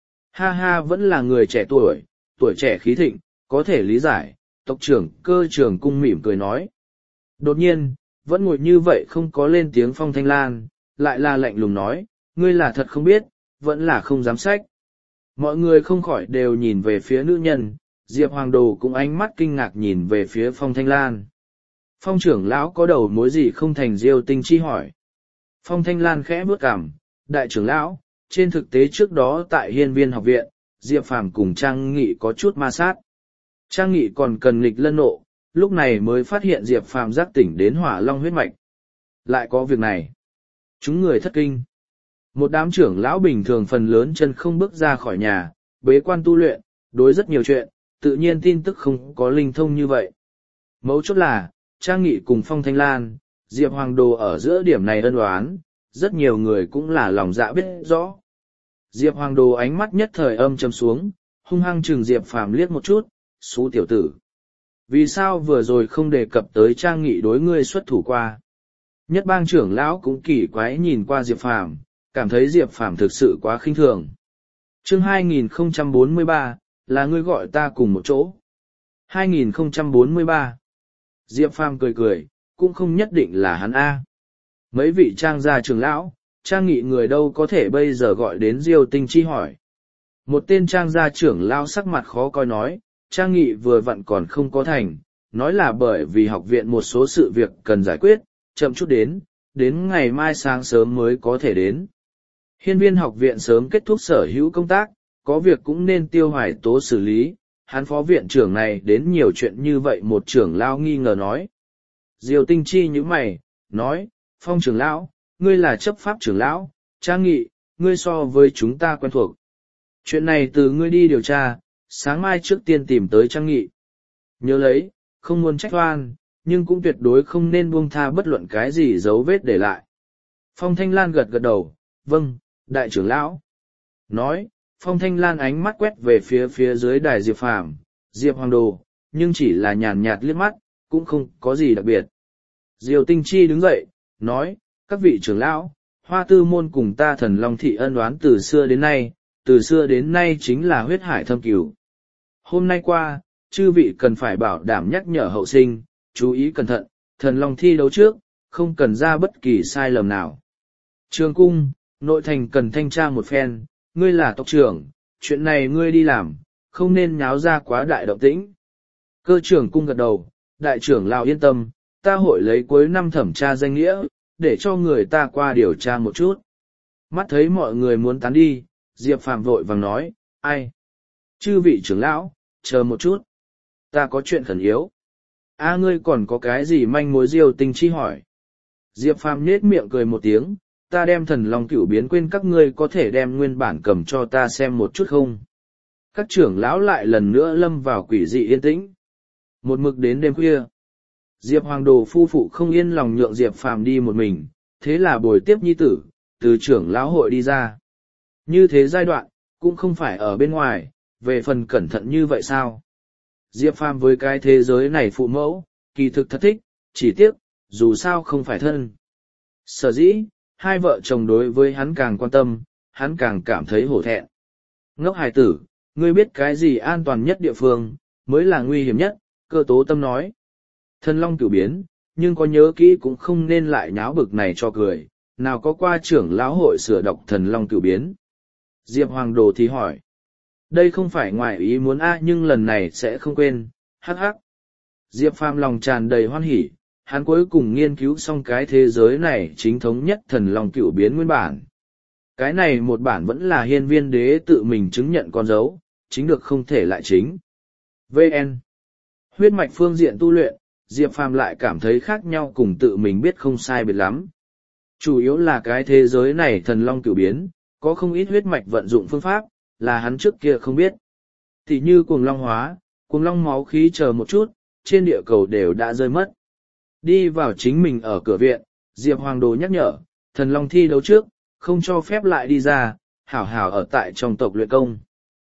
Ha ha, vẫn là người trẻ tuổi, tuổi trẻ khí thịnh, có thể lý giải, tộc trưởng Cơ Trường Cung mỉm cười nói. Đột nhiên, vẫn ngồi như vậy không có lên tiếng Phong Thanh Lan, lại là lạnh lùng nói, ngươi là thật không biết, vẫn là không dám sách. Mọi người không khỏi đều nhìn về phía nữ nhân, Diệp Hoàng Đồ cũng ánh mắt kinh ngạc nhìn về phía Phong Thanh Lan. Phong trưởng lão có đầu mối gì không thành Diêu Tinh Chi hỏi. Phong Thanh Lan khẽ bước cằm, đại trưởng lão, trên thực tế trước đó tại Hiên Viên học viện, Diệp Phàm cùng Trang Nghị có chút ma sát. Trang Nghị còn cần nghịch lân nộ, lúc này mới phát hiện Diệp Phàm giác tỉnh đến hỏa long huyết mạch. Lại có việc này. Chúng người thất kinh. Một đám trưởng lão bình thường phần lớn chân không bước ra khỏi nhà, bế quan tu luyện, đối rất nhiều chuyện, tự nhiên tin tức không có linh thông như vậy. Mấu chốt là, Trang Nghị cùng Phong Thanh Lan, Diệp Hoàng Đồ ở giữa điểm này ân oán, rất nhiều người cũng là lòng dạ biết rõ. Diệp Hoàng Đồ ánh mắt nhất thời âm trầm xuống, hung hăng chừng Diệp Phàm liếc một chút, xú tiểu tử. Vì sao vừa rồi không đề cập tới Trang Nghị đối ngươi xuất thủ qua? Nhất bang trưởng lão cũng kỳ quái nhìn qua Diệp Phàm, cảm thấy Diệp Phàm thực sự quá khinh thường. Chương hai nghìn không trăm bốn mươi ba, là ngươi gọi ta cùng một chỗ. hai nghìn không trăm bốn mươi ba. Diệp Phàm cười cười, cũng không nhất định là hắn A. Mấy vị Trang gia trưởng lão, Trang Nghị người đâu có thể bây giờ gọi đến Diêu Tinh Chi hỏi. Một tên Trang gia trưởng lão sắc mặt khó coi nói, Trang Nghị vừa vặn còn không có thành, nói là bởi vì học viện một số sự việc cần giải quyết, chậm chút đến, đến ngày mai sáng sớm mới có thể đến. Hiên Viên học viện sớm kết thúc sở hữu công tác, có việc cũng nên Tiêu Hoài Tố xử lý, hắn phó viện trưởng này đến nhiều chuyện như vậy một trưởng lão nghi ngờ nói. Diêu Tinh Chi như mày, nói, Phong trưởng lão, ngươi là chấp pháp trưởng lão, Trang Nghị, ngươi so với chúng ta quen thuộc. Chuyện này từ ngươi đi điều tra, sáng mai trước tiên tìm tới Trang Nghị. Nhớ lấy, không muốn trách oan, nhưng cũng tuyệt đối không nên buông tha bất luận cái gì dấu vết để lại. Phong Thanh Lan gật gật đầu, vâng, đại trưởng lão. Nói, Phong Thanh Lan ánh mắt quét về phía phía dưới đài Diệp Phàm, Diệp Hoàng Đồ, nhưng chỉ là nhàn nhạt liếc mắt, cũng không có gì đặc biệt. Diêu Tinh Chi đứng dậy, nói, các vị trưởng lão, Hoa Tư môn cùng ta Thần Long thị ân oán từ xưa đến nay, từ xưa đến nay chính là huyết hải thâm cửu. Hôm nay qua, chư vị cần phải bảo đảm nhắc nhở hậu sinh, chú ý cẩn thận, Thần Long thi đấu trước, không cần ra bất kỳ sai lầm nào. Trường cung, nội thành cần thanh tra một phen, ngươi là tộc trưởng, chuyện này ngươi đi làm, không nên nháo ra quá đại động tĩnh. Cơ trưởng cung gật đầu, đại trưởng lão yên tâm, ta hội lấy cuối năm thẩm tra danh nghĩa, để cho người ta qua điều tra một chút. Mắt thấy mọi người muốn tán đi, Diệp Phàm vội vàng nói, ai? Chư vị trưởng lão, chờ một chút. Ta có chuyện khẩn yếu. A ngươi còn có cái gì manh mối? Diêu Tinh Chi hỏi. Diệp Phàm nhếch miệng cười một tiếng, ta đem Thần Long cửu biến quên, các ngươi có thể đem nguyên bản cầm cho ta xem một chút không? Các trưởng lão lại lần nữa lâm vào quỷ dị yên tĩnh. Một mực đến đêm khuya, Diệp Hoàng Đồ phu phụ không yên lòng nhượng Diệp Phàm đi một mình, thế là bồi tiếp nhi tử, từ trưởng lão hội đi ra. Như thế giai đoạn, cũng không phải ở bên ngoài, về phần cẩn thận như vậy sao? Diệp Phàm với cái thế giới này phụ mẫu, kỳ thực thật thích, chỉ tiếc, dù sao không phải thân. Sở dĩ, hai vợ chồng đối với hắn càng quan tâm, hắn càng cảm thấy hổ thẹn. Ngốc hài tử, ngươi biết cái gì an toàn nhất địa phương, mới là nguy hiểm nhất, Cơ Tố Tâm nói. Thần Long cửu biến, nhưng có nhớ kỹ cũng không nên lại nháo bực này cho cười, nào có qua trưởng lão hội sửa đọc Thần Long cửu biến. Diệp Hoàng Đồ thì hỏi. Đây không phải ngoài ý muốn a, nhưng lần này sẽ không quên, hắc hắc. Diệp Phàm lòng tràn đầy hoan hỉ, hắn cuối cùng nghiên cứu xong cái thế giới này chính thống nhất thần long cựu biến nguyên bản. Cái này một bản vẫn là hiên viên đế tự mình chứng nhận con dấu, chính được không thể lại chính. vê en Huyết mạch phương diện tu luyện, Diệp Phàm lại cảm thấy khác nhau cùng tự mình biết không sai biệt lắm. Chủ yếu là cái thế giới này thần long cửu biến, có không ít huyết mạch vận dụng phương pháp, là hắn trước kia không biết. Thì như cuồng long hóa, cuồng long máu khí chờ một chút, trên địa cầu đều đã rơi mất. Đi vào chính mình ở cửa viện, Diệp Hoàng Đồ nhắc nhở, thần long thi đấu trước, không cho phép lại đi ra, hảo hảo ở tại trong tộc luyện công.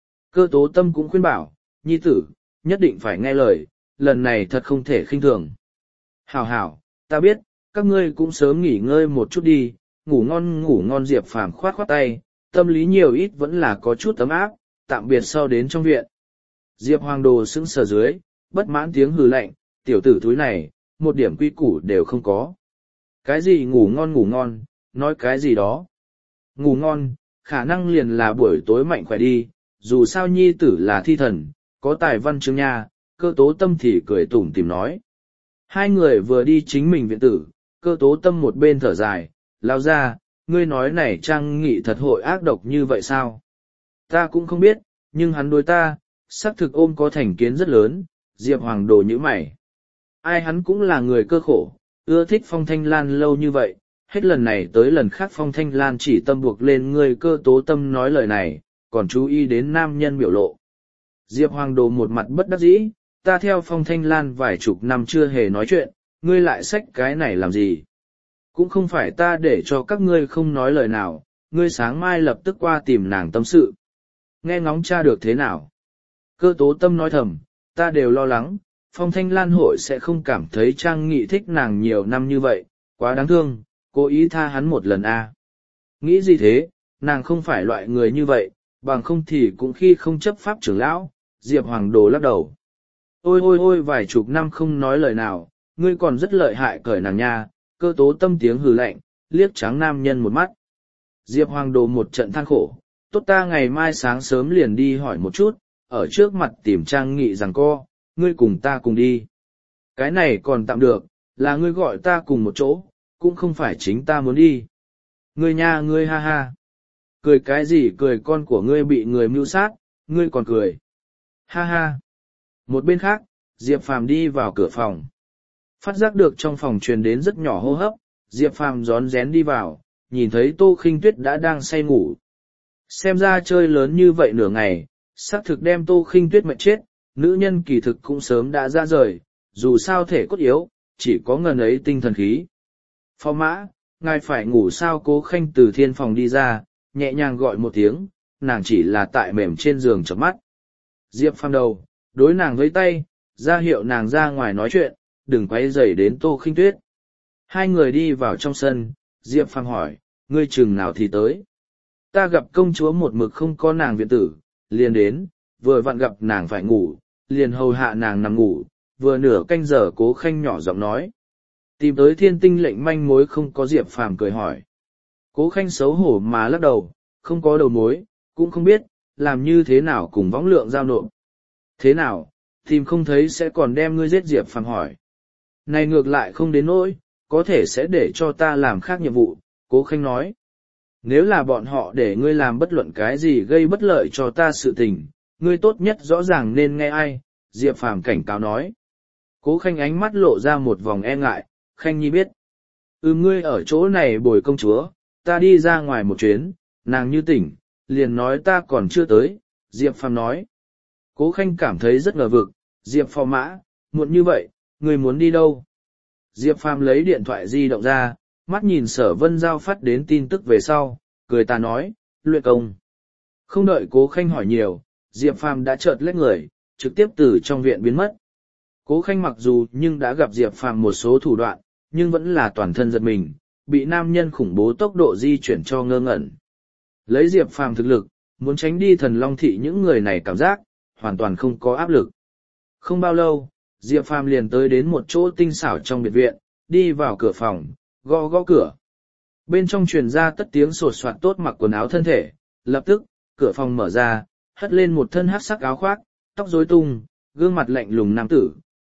Cơ tố tâm cũng khuyên bảo, nhi tử, nhất định phải nghe lời, lần này thật không thể khinh thường. Hảo hảo, ta biết, các ngươi cũng sớm nghỉ ngơi một chút đi, ngủ ngon ngủ ngon. Diệp Phàm khoát khoát tay, tâm lý nhiều ít vẫn là có chút ấm áp, tạm biệt sau đến trong viện. Diệp Hoàng Đồ sững sờ dưới, bất mãn tiếng hừ lạnh, tiểu tử thúi này, một điểm quy củ đều không có. Cái gì ngủ ngon ngủ ngon, nói cái gì đó. Ngủ ngon, khả năng liền là buổi tối mạnh khỏe đi, dù sao nhi tử là thi thần, có tài văn chương nha. Cơ tố tâm thì cười tủm tỉm nói. Hai người vừa đi chính mình viện tử, cơ tố tâm một bên thở dài, lao ra, ngươi nói này Trang Nghị thật hội ác độc như vậy sao? Ta cũng không biết, nhưng hắn đối ta, xác thực ôm có thành kiến rất lớn. Diệp Hoàng Đồ nhíu mày. Ai hắn cũng là người cơ khổ, ưa thích Phong Thanh Lan lâu như vậy, hết lần này tới lần khác Phong Thanh Lan chỉ tâm buộc lên ngươi. Cơ tố tâm nói lời này, còn chú ý đến nam nhân biểu lộ. Diệp Hoàng Đồ một mặt bất đắc dĩ, ta theo Phong Thanh Lan vài chục năm chưa hề nói chuyện, ngươi lại xách cái này làm gì? Cũng không phải ta để cho các ngươi không nói lời nào, ngươi sáng mai lập tức qua tìm nàng tâm sự. Nghe ngóng cha được thế nào? Cơ tố tâm nói thầm, ta đều lo lắng, Phong Thanh Lan hội sẽ không cảm thấy Trang Nghị thích nàng nhiều năm như vậy, quá đáng thương, cố ý tha hắn một lần a. À. Nghĩ gì thế, nàng không phải loại người như vậy, bằng không thì cũng khi không chấp pháp trưởng lão. Diệp Hoàng Đồ lắc đầu. Ôi ôi ôi vài chục năm không nói lời nào, ngươi còn rất lợi hại cởi nàng nha. Cơ tố tâm tiếng hừ lạnh, liếc trắng nam nhân một mắt. Diệp Hoàng Đồ một trận than khổ, tốt ta ngày mai sáng sớm liền đi hỏi một chút, ở trước mặt tìm Trang Nghị rằng co, ngươi cùng ta cùng đi. Cái này còn tạm được, là ngươi gọi ta cùng một chỗ, cũng không phải chính ta muốn đi. Ngươi nha ngươi ha ha. Cười cái gì cười, con của ngươi bị người mưu sát, ngươi còn cười. Ha ha. Một bên khác, Diệp Phàm đi vào cửa phòng. Phát giác được trong phòng truyền đến rất nhỏ hô hấp, Diệp Phàm rón rén đi vào, nhìn thấy Tô Khinh Tuyết đã đang say ngủ. Xem ra chơi lớn như vậy nửa ngày, xác thực đem Tô Khinh Tuyết mệt chết, nữ nhân kỳ thực cũng sớm đã ra rời, dù sao thể cốt yếu, chỉ có ngần ấy tinh thần khí. Phó mã, ngài phải ngủ sao? Cố Khanh từ thiên phòng đi ra, nhẹ nhàng gọi một tiếng, nàng chỉ là tại mềm trên giường chợp mắt. Diệp Phàm đầu, đối nàng với tay, ra hiệu nàng ra ngoài nói chuyện, đừng quay rầy đến Tô Khinh Tuyết. Hai người đi vào trong sân, Diệp Phàm hỏi, ngươi chừng nào thì tới? Ta gặp công chúa một mực không có nàng viện tử, liền đến, vừa vặn gặp nàng phải ngủ, liền hầu hạ nàng nằm ngủ, vừa nửa canh giờ. Cố Khanh nhỏ giọng nói. Tìm tới thiên tinh lệnh manh mối không có? Diệp Phàm cười hỏi. Cố Khanh xấu hổ mà lắc đầu, không có đầu mối, cũng không biết, làm như thế nào cùng võng lượng giao nộp. Thế nào, tìm không thấy sẽ còn đem ngươi giết? Diệp Phàm hỏi. Này ngược lại không đến nỗi, có thể sẽ để cho ta làm khác nhiệm vụ, Cố Khanh nói. Nếu là bọn họ để ngươi làm bất luận cái gì gây bất lợi cho ta sự tình, ngươi tốt nhất rõ ràng nên nghe ai? Diệp Phàm cảnh cáo nói. Cố Khanh ánh mắt lộ ra một vòng e ngại, Khanh nhi biết. Ừ, ngươi ở chỗ này bồi công chúa, ta đi ra ngoài một chuyến, nàng như tỉnh, liền nói ta còn chưa tới. Diệp Phàm nói. Cố Khanh cảm thấy rất ngờ vực, Diệp Phò Mã, muộn như vậy, ngươi muốn đi đâu? Diệp Phàm lấy điện thoại di động ra, mắt nhìn Sở Vân Giao phát đến tin tức về sau, cười ta nói, luyện công. Không đợi Cố Khanh hỏi nhiều, Diệp Phàm đã chợt lách người, trực tiếp từ trong viện biến mất. Cố Khanh mặc dù nhưng đã gặp Diệp Phàm một số thủ đoạn, nhưng vẫn là toàn thân giật mình, bị nam nhân khủng bố tốc độ di chuyển cho ngơ ngẩn. Lấy Diệp Phàm thực lực, muốn tránh đi Thần Long Thị những người này cảm giác, hoàn toàn không có áp lực. Không bao lâu, Diệp Phàm liền tới đến một chỗ tinh xảo trong biệt viện, đi vào cửa phòng, gõ gõ cửa. Bên trong truyền ra tất tiếng sột soạt tốt mặc quần áo thân thể, lập tức, cửa phòng mở ra, hất lên một thân hắc sắc áo khoác, tóc rối tung, gương mặt lạnh lùng nam tử,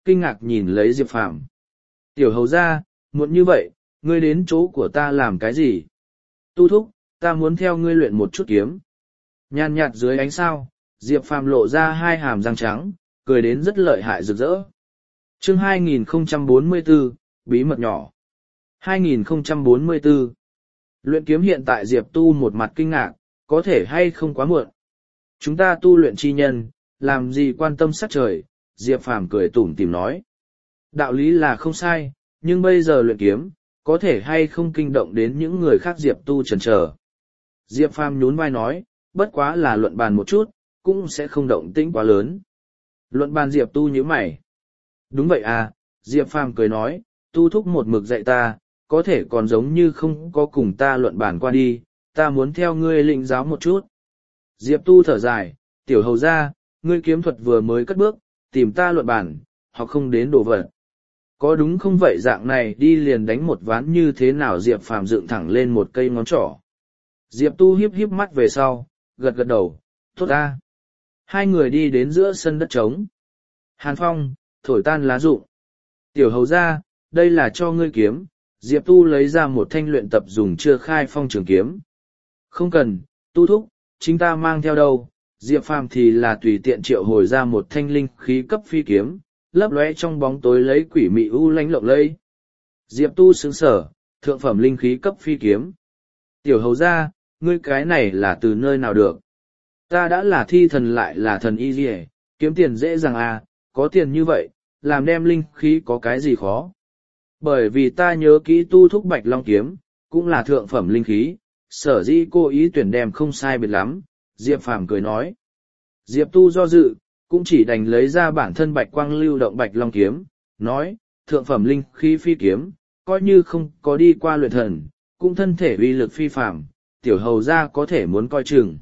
kinh ngạc nhìn lấy Diệp Phàm. Tiểu hầu ra, muộn như vậy, ngươi đến chỗ của ta làm cái gì? Tu thúc, ta muốn theo ngươi luyện một chút kiếm. Nhàn nhạt dưới ánh sao, Diệp Phàm lộ ra hai hàm răng trắng, cười đến rất lợi hại rực rỡ. Chương hai nghìn không trăm bốn mươi bốn, bí mật nhỏ. hai nghìn không trăm bốn mươi bốn. Luyện kiếm hiện tại Diệp Tu một mặt kinh ngạc, có thể hay không quá muộn. Chúng ta tu luyện chi nhân, làm gì quan tâm sắc trời, Diệp Phàm cười tủm tỉm nói. Đạo lý là không sai, nhưng bây giờ luyện kiếm, có thể hay không kinh động đến những người khác Diệp Tu chần chờ. Diệp Phàm nhún vai nói, bất quá là luận bàn một chút, cũng sẽ không động tĩnh quá lớn. Luận bàn Diệp Tu nhíu mày. Đúng vậy à, Diệp Phàm cười nói, Tu thúc một mực dạy ta, có thể còn giống như không có cùng ta luận bàn qua đi, ta muốn theo ngươi lĩnh giáo một chút. Diệp Tu thở dài, tiểu hầu ra, ngươi kiếm thuật vừa mới cất bước, tìm ta luận bàn, hoặc không đến đồ vật. Có đúng không vậy dạng này đi liền đánh một ván như thế nào Diệp Phàm dựng thẳng lên một cây ngón trỏ. Diệp Tu hiếp hiếp mắt về sau, gật gật đầu, tốt ta. Hai người đi đến giữa sân đất trống. Hàn phong, thổi tan lá rụng. Tiểu hầu ra, đây là cho ngươi kiếm. Diệp Tu lấy ra một thanh luyện tập dùng chưa khai phong trường kiếm. Không cần, Tu thúc, chính ta mang theo đâu. Diệp Phàm thì là tùy tiện triệu hồi ra một thanh linh khí cấp phi kiếm, lấp lóe trong bóng tối lấy quỷ mị u lánh lộng lẫy. Diệp Tu sững sở, thượng phẩm linh khí cấp phi kiếm. Tiểu hầu ra, ngươi cái này là từ nơi nào được? Ta đã là thi thần lại là thần y dì kiếm tiền dễ dàng à, có tiền như vậy, làm đem linh khí có cái gì khó. Bởi vì ta nhớ kỹ Tu thúc Bạch Long kiếm, cũng là thượng phẩm linh khí, sở dĩ cô ý tuyển đem không sai biệt lắm, Diệp Phàm cười nói. Diệp Tu do dự, cũng chỉ đành lấy ra bản thân Bạch Quang lưu động Bạch Long kiếm, nói, thượng phẩm linh khí phi kiếm, coi như không có đi qua luyện thần, cũng thân thể uy lực phi phàm, tiểu hầu ra có thể muốn coi chừng.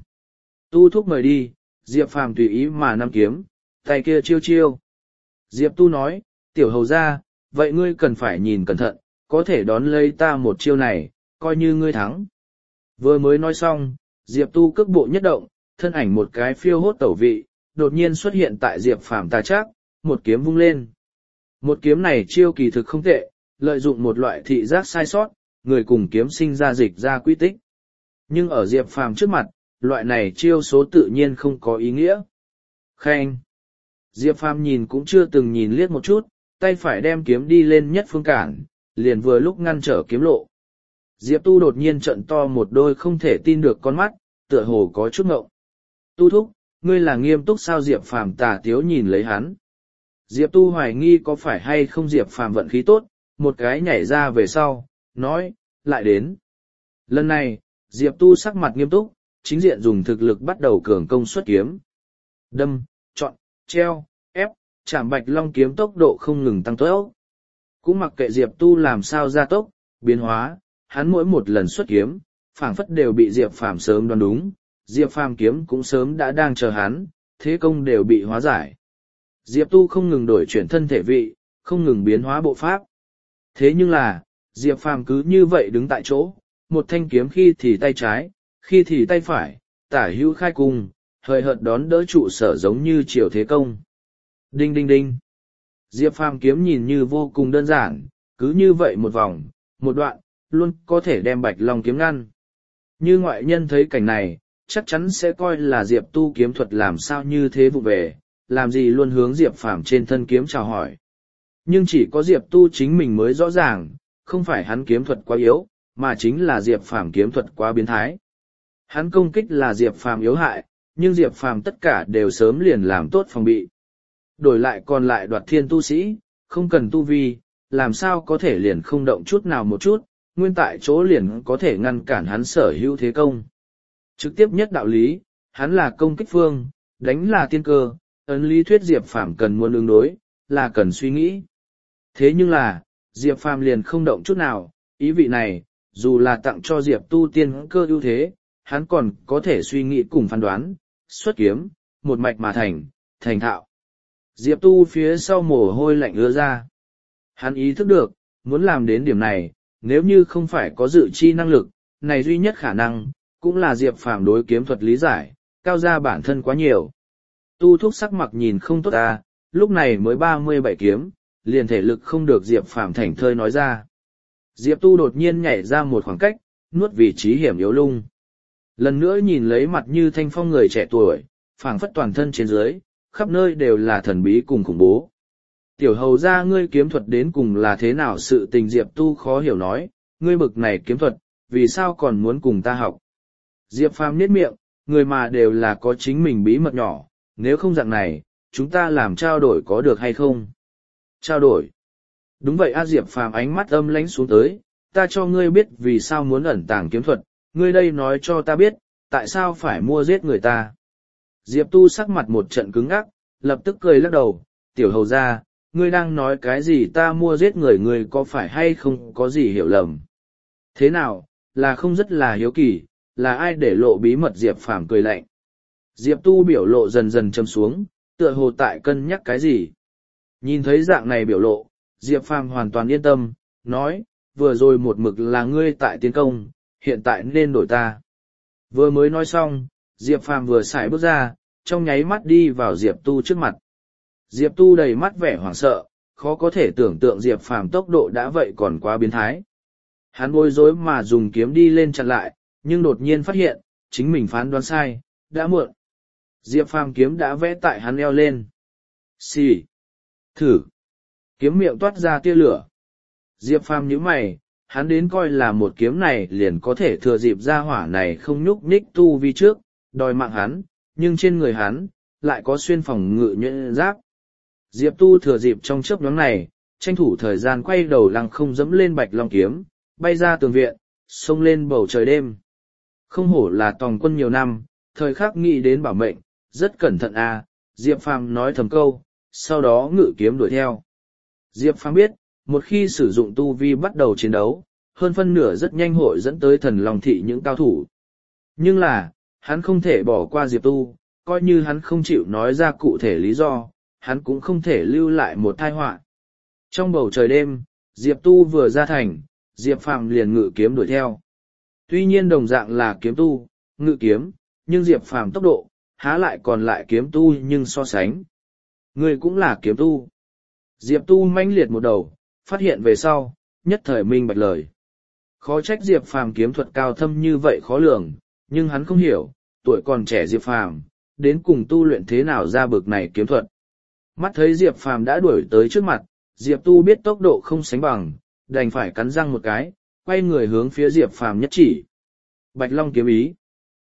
Tu thúc mời đi, Diệp Phàm tùy ý mà nắm kiếm, tay kia chiêu chiêu. Diệp Tu nói, tiểu hầu ra, vậy ngươi cần phải nhìn cẩn thận, có thể đón lấy ta một chiêu này, coi như ngươi thắng. Vừa mới nói xong, Diệp Tu cước bộ nhất động, thân ảnh một cái phiêu hốt tẩu vị, đột nhiên xuất hiện tại Diệp Phàm tà trác, một kiếm vung lên. Một kiếm này chiêu kỳ thực không tệ, lợi dụng một loại thị giác sai sót, người cùng kiếm sinh ra dịch ra quy tích. Nhưng ở Diệp Phàm trước mặt, loại này chiêu số tự nhiên không có ý nghĩa. Khen! Diệp Phàm nhìn cũng chưa từng nhìn liếc một chút, tay phải đem kiếm đi lên nhất phương cản, liền vừa lúc ngăn trở kiếm lộ. Diệp Tu đột nhiên trợn to một đôi không thể tin được con mắt, tựa hồ có chút ngộng. Tu thúc, ngươi là nghiêm túc sao? Diệp Phàm tà tiếu nhìn lấy hắn. Diệp Tu hoài nghi có phải hay không Diệp Phàm vận khí tốt, một cái nhảy ra về sau, nói, lại đến. Lần này, Diệp Tu sắc mặt nghiêm túc, chính diện dùng thực lực bắt đầu cường công xuất kiếm. Đâm, chọn, treo, ép, chạm Bạch Long kiếm tốc độ không ngừng tăng tốc. Cũng mặc kệ Diệp Tu làm sao gia tốc, biến hóa, hắn mỗi một lần xuất kiếm, phảng phất đều bị Diệp Phàm sớm đoán đúng, Diệp Phàm kiếm cũng sớm đã đang chờ hắn, thế công đều bị hóa giải. Diệp Tu không ngừng đổi chuyển thân thể vị, không ngừng biến hóa bộ pháp. Thế nhưng là, Diệp Phàm cứ như vậy đứng tại chỗ, một thanh kiếm khi thì tay trái, khi thì tay phải, tả hữu khai cung, hời hợt đón đỡ trụ sở giống như triều thế công. Đinh đinh đinh. Diệp Phàm kiếm nhìn như vô cùng đơn giản, cứ như vậy một vòng, một đoạn, luôn có thể đem Bạch Long kiếm ngăn. Như ngoại nhân thấy cảnh này, chắc chắn sẽ coi là Diệp Tu kiếm thuật làm sao như thế vụ về, làm gì luôn hướng Diệp Phàm trên thân kiếm chào hỏi. Nhưng chỉ có Diệp Tu chính mình mới rõ ràng, không phải hắn kiếm thuật quá yếu, mà chính là Diệp Phàm kiếm thuật quá biến thái. Hắn công kích là Diệp Phàm yếu hại, nhưng Diệp Phàm tất cả đều sớm liền làm tốt phòng bị. Đổi lại còn lại Đoạt Thiên tu sĩ, không cần tu vi, làm sao có thể liền không động chút nào một chút, nguyên tại chỗ liền có thể ngăn cản hắn sở hữu thế công. Trực tiếp nhất đạo lý, hắn là công kích phương, đánh là tiên cơ, ấn lý thuyết Diệp Phàm cần muốn ứng đối, là cần suy nghĩ. Thế nhưng là, Diệp Phàm liền không động chút nào, ý vị này, dù là tặng cho Diệp Tu tiên cơ ưu thế, hắn còn có thể suy nghĩ cùng phán đoán, xuất kiếm, một mạch mà thành, thành thạo. Diệp Tu phía sau mồ hôi lạnh ứa ra. Hắn ý thức được, muốn làm đến điểm này, nếu như không phải có dự chi năng lực, này duy nhất khả năng, cũng là Diệp Phàm đối kiếm thuật lý giải, cao ra bản thân quá nhiều. Tu thúc sắc mặt nhìn không tốt à, lúc này mới ba mươi bảy kiếm, liền thể lực không được Diệp Phàm thảnh thơi nói ra. Diệp Tu đột nhiên nhảy ra một khoảng cách, nuốt vị trí hiểm yếu lung. Lần nữa nhìn lấy mặt như thanh phong người trẻ tuổi, phảng phất toàn thân trên dưới, khắp nơi đều là thần bí cùng khủng bố. Tiểu hầu ra ngươi kiếm thuật đến cùng là thế nào, sự tình Diệp Tu khó hiểu nói, ngươi bực này kiếm thuật, vì sao còn muốn cùng ta học. Diệp Phàm nhếch miệng, người mà đều là có chính mình bí mật nhỏ, nếu không dạng này, chúng ta làm trao đổi có được hay không? Trao đổi. Đúng vậy a. Diệp Phàm ánh mắt âm lãnh xuống tới, ta cho ngươi biết vì sao muốn ẩn tàng kiếm thuật, ngươi đây nói cho ta biết, tại sao phải mua giết người ta. Diệp Tu sắc mặt một trận cứng ngắc, lập tức cười lắc đầu, tiểu hầu ra, ngươi đang nói cái gì, ta mua giết người, ngươi có phải hay không có gì hiểu lầm. Thế nào, là không rất là hiếu kỳ, là ai để lộ bí mật. Diệp Phàm cười lạnh. Diệp Tu biểu lộ dần dần châm xuống, tựa hồ tại cân nhắc cái gì. Nhìn thấy dạng này biểu lộ, Diệp Phàm hoàn toàn yên tâm, nói, vừa rồi một mực là ngươi tại tiến công, hiện tại nên đổi ta. Vừa mới nói xong, Diệp Phàm vừa xài bước ra, trong nháy mắt đi vào Diệp Tu trước mặt. Diệp Tu đầy mắt vẻ hoảng sợ, khó có thể tưởng tượng Diệp Phàm tốc độ đã vậy còn quá biến thái. Hắn bối rối mà dùng kiếm đi lên chặn lại, nhưng đột nhiên phát hiện, chính mình phán đoán sai, đã muộn. Diệp Phàm kiếm đã vẽ tại hắn eo lên. Xì. Thử. Kiếm miệng toát ra tia lửa. Diệp Phàm nhíu mày, hắn đến coi là một kiếm này liền có thể thừa dịp ra hỏa này không nhúc nhích tu vi trước, đòi mạng hắn, nhưng trên người hắn, lại có xuyên phòng ngự nhuyễn giáp. Diệp Tu thừa dịp trong chớp nhoáng này, tranh thủ thời gian quay đầu lăng không dẫm lên Bạch Long kiếm, bay ra tường viện, xông lên bầu trời đêm. Không hổ là tòng quân nhiều năm, thời khắc nghĩ đến bảo mệnh, rất cẩn thận à, Diệp Phàm nói thầm câu, sau đó ngự kiếm đuổi theo. Diệp Phàm biết, một khi sử dụng tu vi bắt đầu chiến đấu, hơn phân nửa rất nhanh hội dẫn tới thần lòng thị những cao thủ. Nhưng là, hắn không thể bỏ qua Diệp Tu, coi như hắn không chịu nói ra cụ thể lý do, hắn cũng không thể lưu lại một tai họa. Trong bầu trời đêm, Diệp Tu vừa ra thành, Diệp Phàm liền ngự kiếm đuổi theo. Tuy nhiên đồng dạng là kiếm tu, ngự kiếm, nhưng Diệp Phàm tốc độ, há lại còn lại kiếm tu nhưng so sánh. Người cũng là kiếm tu. Diệp Tu mãnh liệt một đầu, phát hiện về sau, nhất thời minh bạch lời. Khó trách Diệp Phàm kiếm thuật cao thâm như vậy khó lường, nhưng hắn không hiểu, tuổi còn trẻ Diệp Phàm đến cùng tu luyện thế nào ra bực này kiếm thuật. Mắt thấy Diệp Phàm đã đuổi tới trước mặt, Diệp Tu biết tốc độ không sánh bằng, đành phải cắn răng một cái, quay người hướng phía Diệp Phàm nhất chỉ. Bạch Long kiếm ý.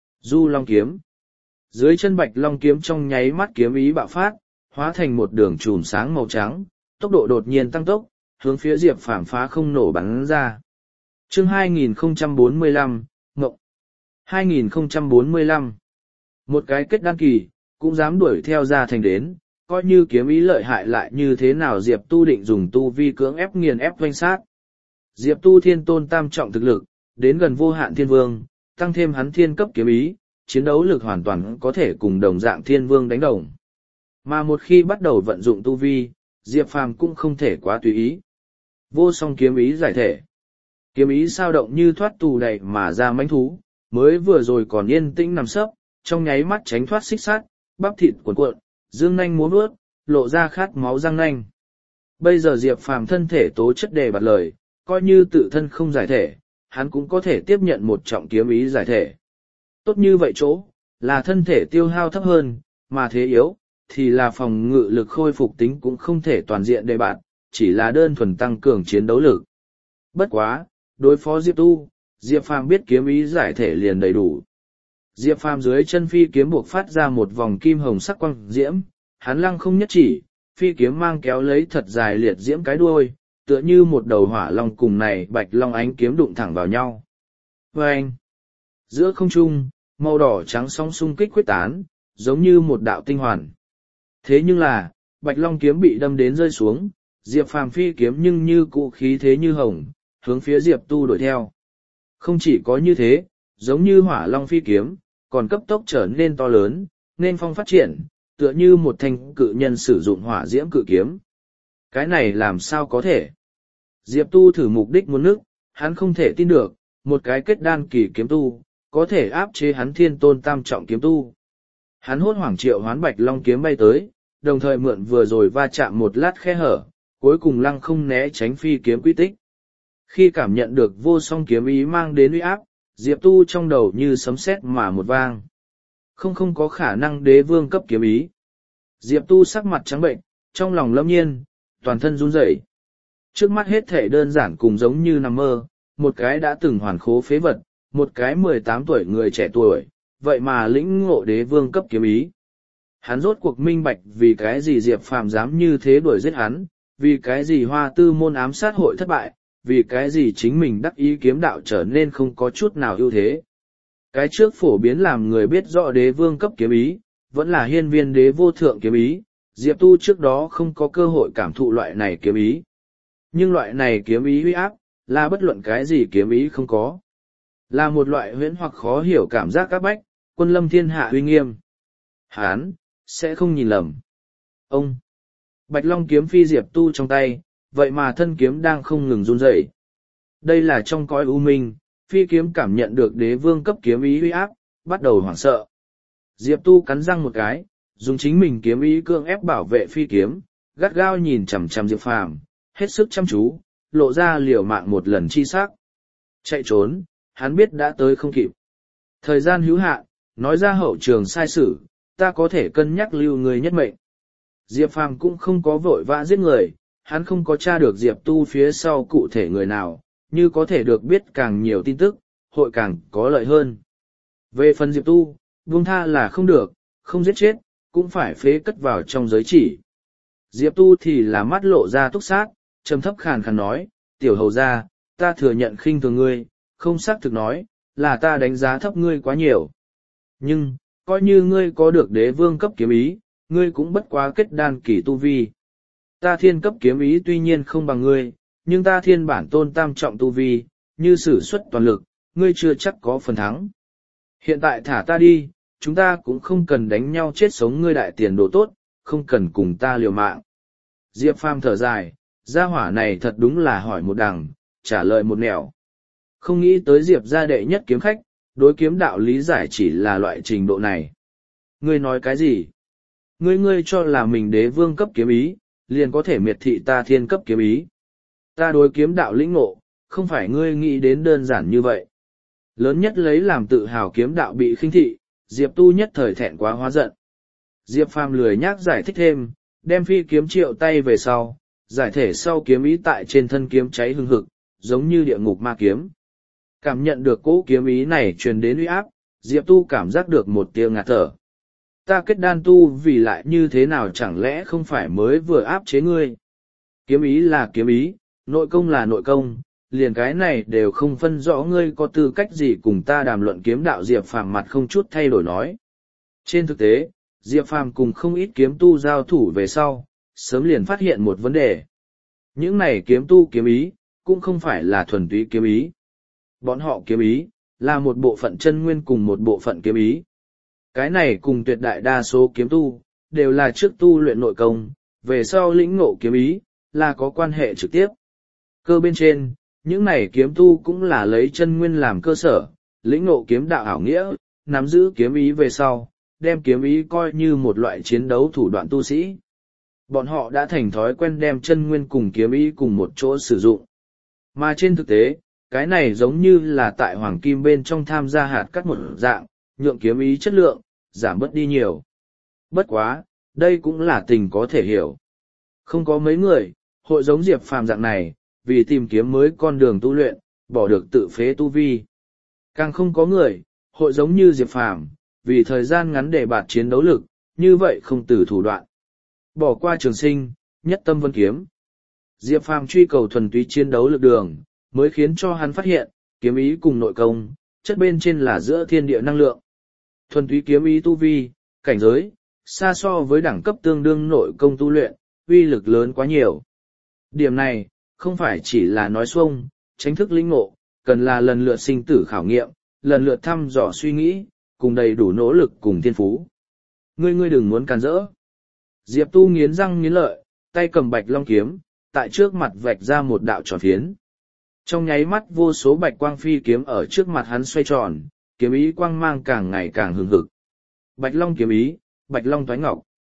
Du Long kiếm. Dưới chân Bạch Long kiếm trong nháy mắt kiếm ý bạo phát, hóa thành một đường chùm sáng màu trắng, tốc độ đột nhiên tăng tốc, hướng phía Diệp Phàm phá không nổ bắn ra. Chương hai nghìn không trăm bốn mươi lăm, Ngộng. hai nghìn không trăm bốn mươi lăm. Một cái kết đan kỳ, cũng dám đuổi theo ra thành đến, coi như kiếm ý lợi hại lại như thế nào Diệp Tu định dùng tu vi cưỡng ép nghiền ép doanh sát. Diệp Tu thiên tôn tam trọng thực lực, đến gần vô hạn thiên vương, tăng thêm hắn thiên cấp kiếm ý, chiến đấu lực hoàn toàn có thể cùng đồng dạng thiên vương đánh đồng. Mà một khi bắt đầu vận dụng tu vi, Diệp Phàm cũng không thể quá tùy ý. Vô song kiếm ý giải thể. Kiếm ý sao động như thoát tù đậy mà ra mãnh thú, mới vừa rồi còn yên tĩnh nằm sấp, trong nháy mắt tránh thoát xích sát, bắp thịt cuộn cuộn, dương nanh múa vớt, lộ ra khát máu răng nanh. Bây giờ Diệp Phàm thân thể tố chất đề bạt lời, coi như tự thân không giải thể, hắn cũng có thể tiếp nhận một trọng kiếm ý giải thể. Tốt như vậy chỗ, là thân thể tiêu hao thấp hơn, mà thế yếu, thì là phòng ngự lực khôi phục tính cũng không thể toàn diện đề bạt, chỉ là đơn thuần tăng cường chiến đấu lực. Bất quá, đối phó Diệp Tu, Diệp Phàm biết kiếm ý giải thể liền đầy đủ. Diệp Phàm dưới chân phi kiếm buộc phát ra một vòng kim hồng sắc quang diễm, hắn lăng không nhất chỉ, phi kiếm mang kéo lấy thật dài liệt diễm cái đuôi, tựa như một đầu hỏa long cùng này bạch long ánh kiếm đụng thẳng vào nhau. Vâng! Giữa không trung, màu đỏ trắng sóng xung kích quyết tán, giống như một đạo tinh hoàn. Thế nhưng là, bạch long kiếm bị đâm đến rơi xuống, Diệp Phàm phi kiếm nhưng như cụ khí thế như hồng, hướng phía Diệp Tu đuổi theo. Không chỉ có như thế, giống như hỏa long phi kiếm, còn cấp tốc trở nên to lớn, nên phong phát triển, tựa như một thanh cự nhân sử dụng hỏa diễm cự kiếm. Cái này làm sao có thể? Diệp Tu thử mục đích muốn nước, hắn không thể tin được, một cái kết đan kỳ kiếm tu, có thể áp chế hắn thiên tôn tam trọng kiếm tu. Hắn hốt hoảng triệu hoán bạch long kiếm bay tới, đồng thời mượn vừa rồi va chạm một lát khe hở, cuối cùng lăng không né tránh phi kiếm quy tích. Khi cảm nhận được vô song kiếm ý mang đến uy áp, Diệp Tu trong đầu như sấm sét mà một vang. Không không có khả năng đế vương cấp kiếm ý. Diệp Tu sắc mặt trắng bệnh, trong lòng lâm nhiên, toàn thân run rẩy. Trước mắt hết thể đơn giản cùng giống như nằm mơ, một cái đã từng hoàn khố phế vật, một cái mười tám tuổi người trẻ tuổi, vậy mà lĩnh ngộ đế vương cấp kiếm ý. Hắn rốt cuộc minh bạch vì cái gì Diệp Phàm dám như thế đuổi giết hắn, vì cái gì Hoa Tư môn ám sát hội thất bại, vì cái gì chính mình đắc ý kiếm đạo trở nên không có chút nào ưu thế. Cái trước phổ biến làm người biết rõ đế vương cấp kiếm ý, vẫn là hiên viên đế vô thượng kiếm ý, Diệp Tu trước đó không có cơ hội cảm thụ loại này kiếm ý. Nhưng loại này kiếm ý uy áp, là bất luận cái gì kiếm ý không có. Là một loại huyễn hoặc khó hiểu cảm giác các bách, quân lâm thiên hạ uy nghiêm. Hán, sẽ không nhìn lầm. Ông, Bạch Long kiếm phi Diệp Tu trong tay, vậy mà thân kiếm đang không ngừng run rẩy. Đây là trong cõi u minh, phi kiếm cảm nhận được đế vương cấp kiếm ý uy áp, bắt đầu hoảng sợ. Diệp Tu cắn răng một cái, dùng chính mình kiếm ý cưỡng ép bảo vệ phi kiếm, gắt gao nhìn chằm chằm Diệp Phàm, hết sức chăm chú, lộ ra liều mạng một lần chi sắc. Chạy trốn, hắn biết đã tới không kịp. Thời gian hữu hạn, nói ra hậu trường sai sử, ta có thể cân nhắc lưu người nhất mệnh. Diệp Phàm cũng không có vội vã giết người, hắn không có tra được Diệp Tu phía sau cụ thể người nào, như có thể được biết càng nhiều tin tức, hội càng có lợi hơn. Về phần Diệp Tu, buông tha là không được, không giết chết, cũng phải phế cất vào trong giới chỉ. Diệp Tu thì là mắt lộ ra túc sát, trầm thấp khàn khàn nói, tiểu hầu gia, ta thừa nhận khinh thường ngươi, không xác thực nói, là ta đánh giá thấp ngươi quá nhiều. Nhưng, coi như ngươi có được đế vương cấp kiếm ý, ngươi cũng bất quá kết đan kỳ tu vi. Ta thiên cấp kiếm ý tuy nhiên không bằng ngươi, nhưng ta thiên bản tôn tam trọng tu vi, như sử xuất toàn lực, ngươi chưa chắc có phần thắng. Hiện tại thả ta đi, chúng ta cũng không cần đánh nhau chết sống, ngươi đại tiền đồ tốt, không cần cùng ta liều mạng. Diệp Phàm thở dài, gia hỏa này thật đúng là hỏi một đằng, trả lời một nẻo. Không nghĩ tới Diệp gia đệ nhất kiếm khách, đối kiếm đạo lý giải chỉ là loại trình độ này. Ngươi nói cái gì? Ngươi ngươi cho là mình đế vương cấp kiếm ý, liền có thể miệt thị ta thiên cấp kiếm ý. Ta đối kiếm đạo lĩnh ngộ, không phải ngươi nghĩ đến đơn giản như vậy. Lớn nhất lấy làm tự hào kiếm đạo bị khinh thị, Diệp Tu nhất thời thẹn quá hóa giận. Diệp Phàm lười nhác giải thích thêm, đem phi kiếm triệu tay về sau, giải thể sau kiếm ý tại trên thân kiếm cháy hừng hực, giống như địa ngục ma kiếm. Cảm nhận được cỗ kiếm ý này truyền đến uy áp, Diệp Tu cảm giác được một tia ngạt thở. Ta kết đan tu vì lại như thế nào chẳng lẽ không phải mới vừa áp chế ngươi. Kiếm ý là kiếm ý, nội công là nội công, liền cái này đều không phân rõ ngươi có tư cách gì cùng ta đàm luận kiếm đạo. Diệp Phàm mặt không chút thay đổi nói. Trên thực tế, Diệp Phàm cùng không ít kiếm tu giao thủ về sau, sớm liền phát hiện một vấn đề. Những này kiếm tu kiếm ý, cũng không phải là thuần túy kiếm ý. Bọn họ kiếm ý, là một bộ phận chân nguyên cùng một bộ phận kiếm ý. Cái này cùng tuyệt đại đa số kiếm tu, đều là trước tu luyện nội công, về sau lĩnh ngộ kiếm ý, là có quan hệ trực tiếp. Cơ bên trên, những này kiếm tu cũng là lấy chân nguyên làm cơ sở, lĩnh ngộ kiếm đạo ảo nghĩa, nắm giữ kiếm ý về sau, đem kiếm ý coi như một loại chiến đấu thủ đoạn tu sĩ. Bọn họ đã thành thói quen đem chân nguyên cùng kiếm ý cùng một chỗ sử dụng. Mà trên thực tế, cái này giống như là tại hoàng kim bên trong tham gia hạt cắt một dạng, nhượng kiếm ý chất lượng, giảm bớt đi nhiều. Bất quá, đây cũng là tình có thể hiểu. Không có mấy người, hội giống Diệp Phàm dạng này, vì tìm kiếm mới con đường tu luyện, bỏ được tự phế tu vi. Càng không có người, hội giống như Diệp Phàm, vì thời gian ngắn để bạt chiến đấu lực, như vậy không từ thủ đoạn. Bỏ qua trường sinh, nhất tâm vân kiếm. Diệp Phàm truy cầu thuần túy chiến đấu lực đường, mới khiến cho hắn phát hiện, kiếm ý cùng nội công, chất bên trên là giữa thiên địa năng lượng. Thuần túy kiếm ý tu vi, cảnh giới, xa so với đẳng cấp tương đương nội công tu luyện, uy lực lớn quá nhiều. Điểm này, không phải chỉ là nói xuông, tránh thức lĩnh ngộ, cần là lần lượt sinh tử khảo nghiệm, lần lượt thăm dò suy nghĩ, cùng đầy đủ nỗ lực cùng thiên phú. Ngươi ngươi đừng muốn càn rỡ. Diệp Tu nghiến răng nghiến lợi, tay cầm bạch long kiếm, tại trước mặt vạch ra một đạo tròn phiến. Trong nháy mắt vô số bạch quang phi kiếm ở trước mặt hắn xoay tròn, kiếm ý quang mang càng ngày càng hừng hực. Bạch long kiếm ý, bạch long toái ngọc.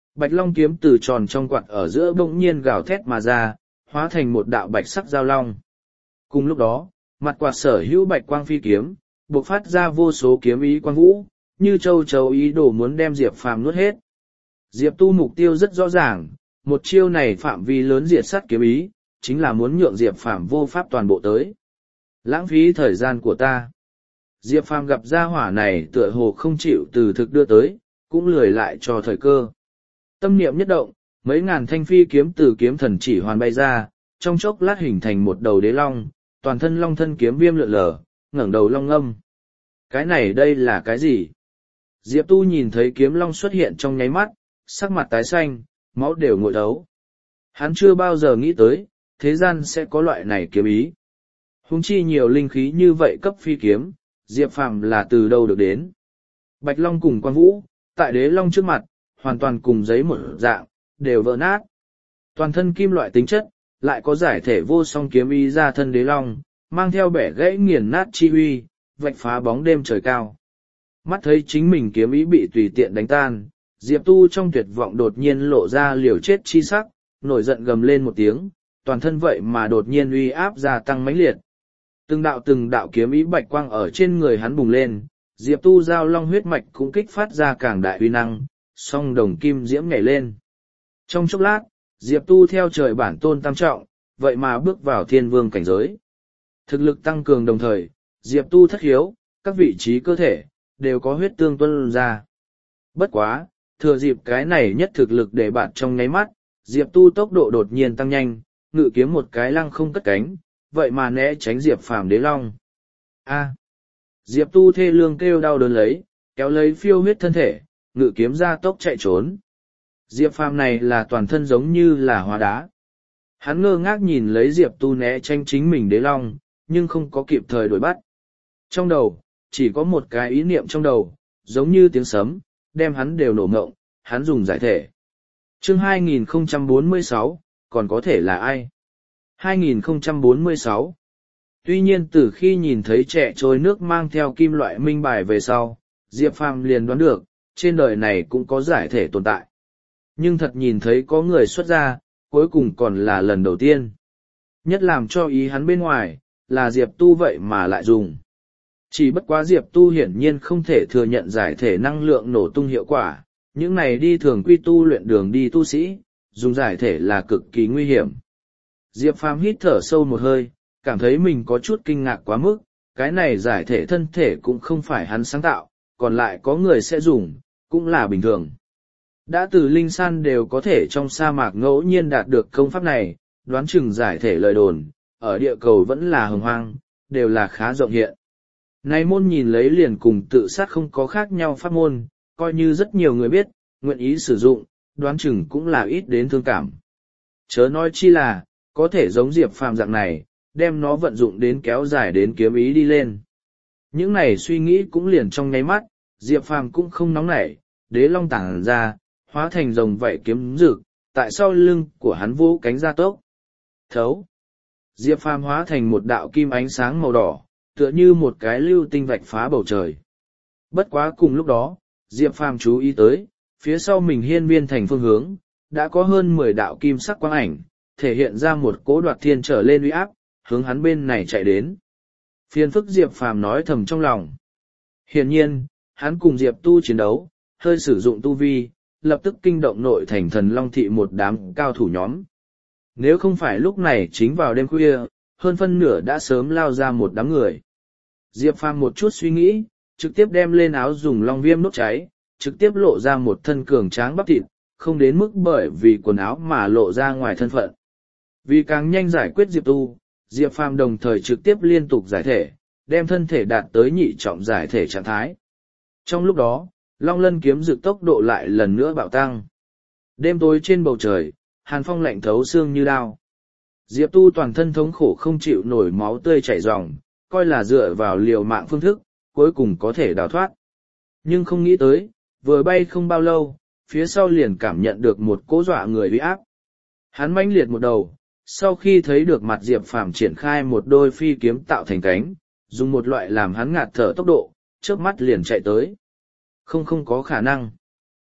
Bạch long kiếm từ tròn trong quạt ở giữa bỗng nhiên gào thét mà ra, hóa thành một đạo bạch sắc giao long. Cùng lúc đó, mặt quạt sở hữu bạch quang phi kiếm, bộc phát ra vô số kiếm ý quang vũ, như châu chấu ý đồ muốn đem Diệp Phàm nuốt hết. Diệp Tu mục tiêu rất rõ ràng, một chiêu này phạm vi lớn diệt sát kiếm ý, chính là muốn nhượng Diệp Phàm vô pháp toàn bộ tới. Lãng phí thời gian của ta. Diệp Phàm gặp gia hỏa này tựa hồ không chịu từ thực đưa tới, cũng lười lại cho thời cơ. Tâm niệm nhất động, mấy ngàn thanh phi kiếm từ kiếm thần chỉ hoàn bay ra, trong chốc lát hình thành một đầu đế long, toàn thân long thân kiếm viêm lượn lờ, ngẩng đầu long ngâm. Cái này đây là cái gì? Diệp Tu nhìn thấy kiếm long xuất hiện trong nháy mắt, sắc mặt tái xanh, máu đều ngội thấu. Hắn chưa bao giờ nghĩ tới, thế gian sẽ có loại này kiếm ý. Huống chi nhiều linh khí như vậy cấp phi kiếm, Diệp Phàm là từ đâu được đến. Bạch Long cùng Quan Vũ, tại đế long trước mặt, hoàn toàn cùng giấy một dạng, đều vỡ nát. Toàn thân kim loại tính chất, lại có giải thể vô song kiếm ý ra thân đế long, mang theo bẻ gãy nghiền nát chi huy, vạch phá bóng đêm trời cao. Mắt thấy chính mình kiếm ý bị tùy tiện đánh tan, Diệp Tu trong tuyệt vọng đột nhiên lộ ra liều chết chi sắc, nổi giận gầm lên một tiếng, toàn thân vậy mà đột nhiên uy áp gia tăng mãnh liệt. Từng đạo từng đạo kiếm ý bạch quang ở trên người hắn bùng lên, Diệp Tu giao long huyết mạch cũng kích phát ra càng đại uy năng, song đồng kim diễm nhảy lên. Trong chốc lát, Diệp Tu theo trời bản tôn tam trọng, vậy mà bước vào thiên vương cảnh giới. Thực lực tăng cường đồng thời, Diệp Tu thất hiếu, các vị trí cơ thể, đều có huyết tương tuân ra. Bất quá, thừa dịp cái này nhất thực lực để bạn trong nháy mắt, Diệp Tu tốc độ đột nhiên tăng nhanh, ngự kiếm một cái lăng không cất cánh, vậy mà né tránh Diệp Phàm đế long. A. Diệp Tu thê lương kêu đau đớn lấy, kéo lấy phiêu huyết thân thể, ngự kiếm ra tốc chạy trốn. Diệp Phàm này là toàn thân giống như là hóa đá. Hắn ngơ ngác nhìn lấy Diệp Tu né tránh chính mình đế long, nhưng không có kịp thời đuổi bắt. Trong đầu, chỉ có một cái ý niệm trong đầu, giống như tiếng sấm, đem hắn đều nổ ngộng, hắn dùng giải thể. Chương hai nghìn không trăm bốn mươi sáu, còn có thể là ai? hai nghìn không trăm bốn mươi sáu. Tuy nhiên từ khi nhìn thấy trẻ trôi nước mang theo kim loại minh bài về sau, Diệp Phàm liền đoán được, trên đời này cũng có giải thể tồn tại. Nhưng thật nhìn thấy có người xuất ra, cuối cùng còn là lần đầu tiên. Nhất làm cho ý hắn bên ngoài, là Diệp Tu vậy mà lại dùng. Chỉ bất quá Diệp Tu hiển nhiên không thể thừa nhận giải thể năng lượng nổ tung hiệu quả, những này đi thường quy tu luyện đường đi tu sĩ, dùng giải thể là cực kỳ nguy hiểm. Diệp Phàm hít thở sâu một hơi, cảm thấy mình có chút kinh ngạc quá mức, cái này giải thể thân thể cũng không phải hắn sáng tạo, còn lại có người sẽ dùng, cũng là bình thường. Đã từ linh san đều có thể trong sa mạc ngẫu nhiên đạt được công pháp này, đoán chừng giải thể lời đồn, ở địa cầu vẫn là hồng hoang, đều là khá rộng hiện. Này môn nhìn lấy liền cùng tự sát không có khác nhau pháp môn, coi như rất nhiều người biết, nguyện ý sử dụng, đoán chừng cũng là ít đến thương cảm. Chớ nói chi là, có thể giống Diệp Phàm dạng này, đem nó vận dụng đến kéo dài đến kiếm ý đi lên. Những này suy nghĩ cũng liền trong nháy mắt, Diệp Phàm cũng không nóng nảy, đế long tản ra, hóa thành rồng vậy kiếm rực, tại sau lưng của hắn vô cánh ra tốc. Thấu. Diệp Phàm hóa thành một đạo kim ánh sáng màu đỏ, tựa như một cái lưu tinh vạch phá bầu trời. Bất quá cùng lúc đó, Diệp Phàm chú ý tới, phía sau mình hiên viên thành phương hướng, đã có hơn mười đạo kim sắc quang ảnh, thể hiện ra một cỗ đoạt thiên trở lên uy áp, hướng hắn bên này chạy đến. Phiền phức Diệp Phàm nói thầm trong lòng. Hiển nhiên, hắn cùng Diệp Tu chiến đấu, hơi sử dụng tu vi, lập tức kinh động nội thành thần Long Thị một đám cao thủ nhóm. Nếu không phải lúc này chính vào đêm khuya, hơn phân nửa đã sớm lao ra một đám người. Diệp Phàm một chút suy nghĩ, trực tiếp đem lên áo dùng long viêm nốt cháy, trực tiếp lộ ra một thân cường tráng bắp thịt, không đến mức bởi vì quần áo mà lộ ra ngoài thân phận. Vì càng nhanh giải quyết Diệp Tu, Diệp Phàm đồng thời trực tiếp liên tục giải thể, đem thân thể đạt tới nhị trọng giải thể trạng thái. Trong lúc đó, Long Lân kiếm rực tốc độ lại lần nữa bạo tăng. Đêm tối trên bầu trời, hàn phong lạnh thấu xương như đao. Diệp Tu toàn thân thống khổ không chịu nổi máu tươi chảy ròng, coi là dựa vào liều mạng phương thức, cuối cùng có thể đào thoát. Nhưng không nghĩ tới, vừa bay không bao lâu, phía sau liền cảm nhận được một cỗ dọa người uy áp. Hắn mãnh liệt một đầu, sau khi thấy được mặt Diệp Phàm triển khai một đôi phi kiếm tạo thành cánh, dùng một loại làm hắn ngạt thở tốc độ, chớp mắt liền chạy tới. Không không có khả năng.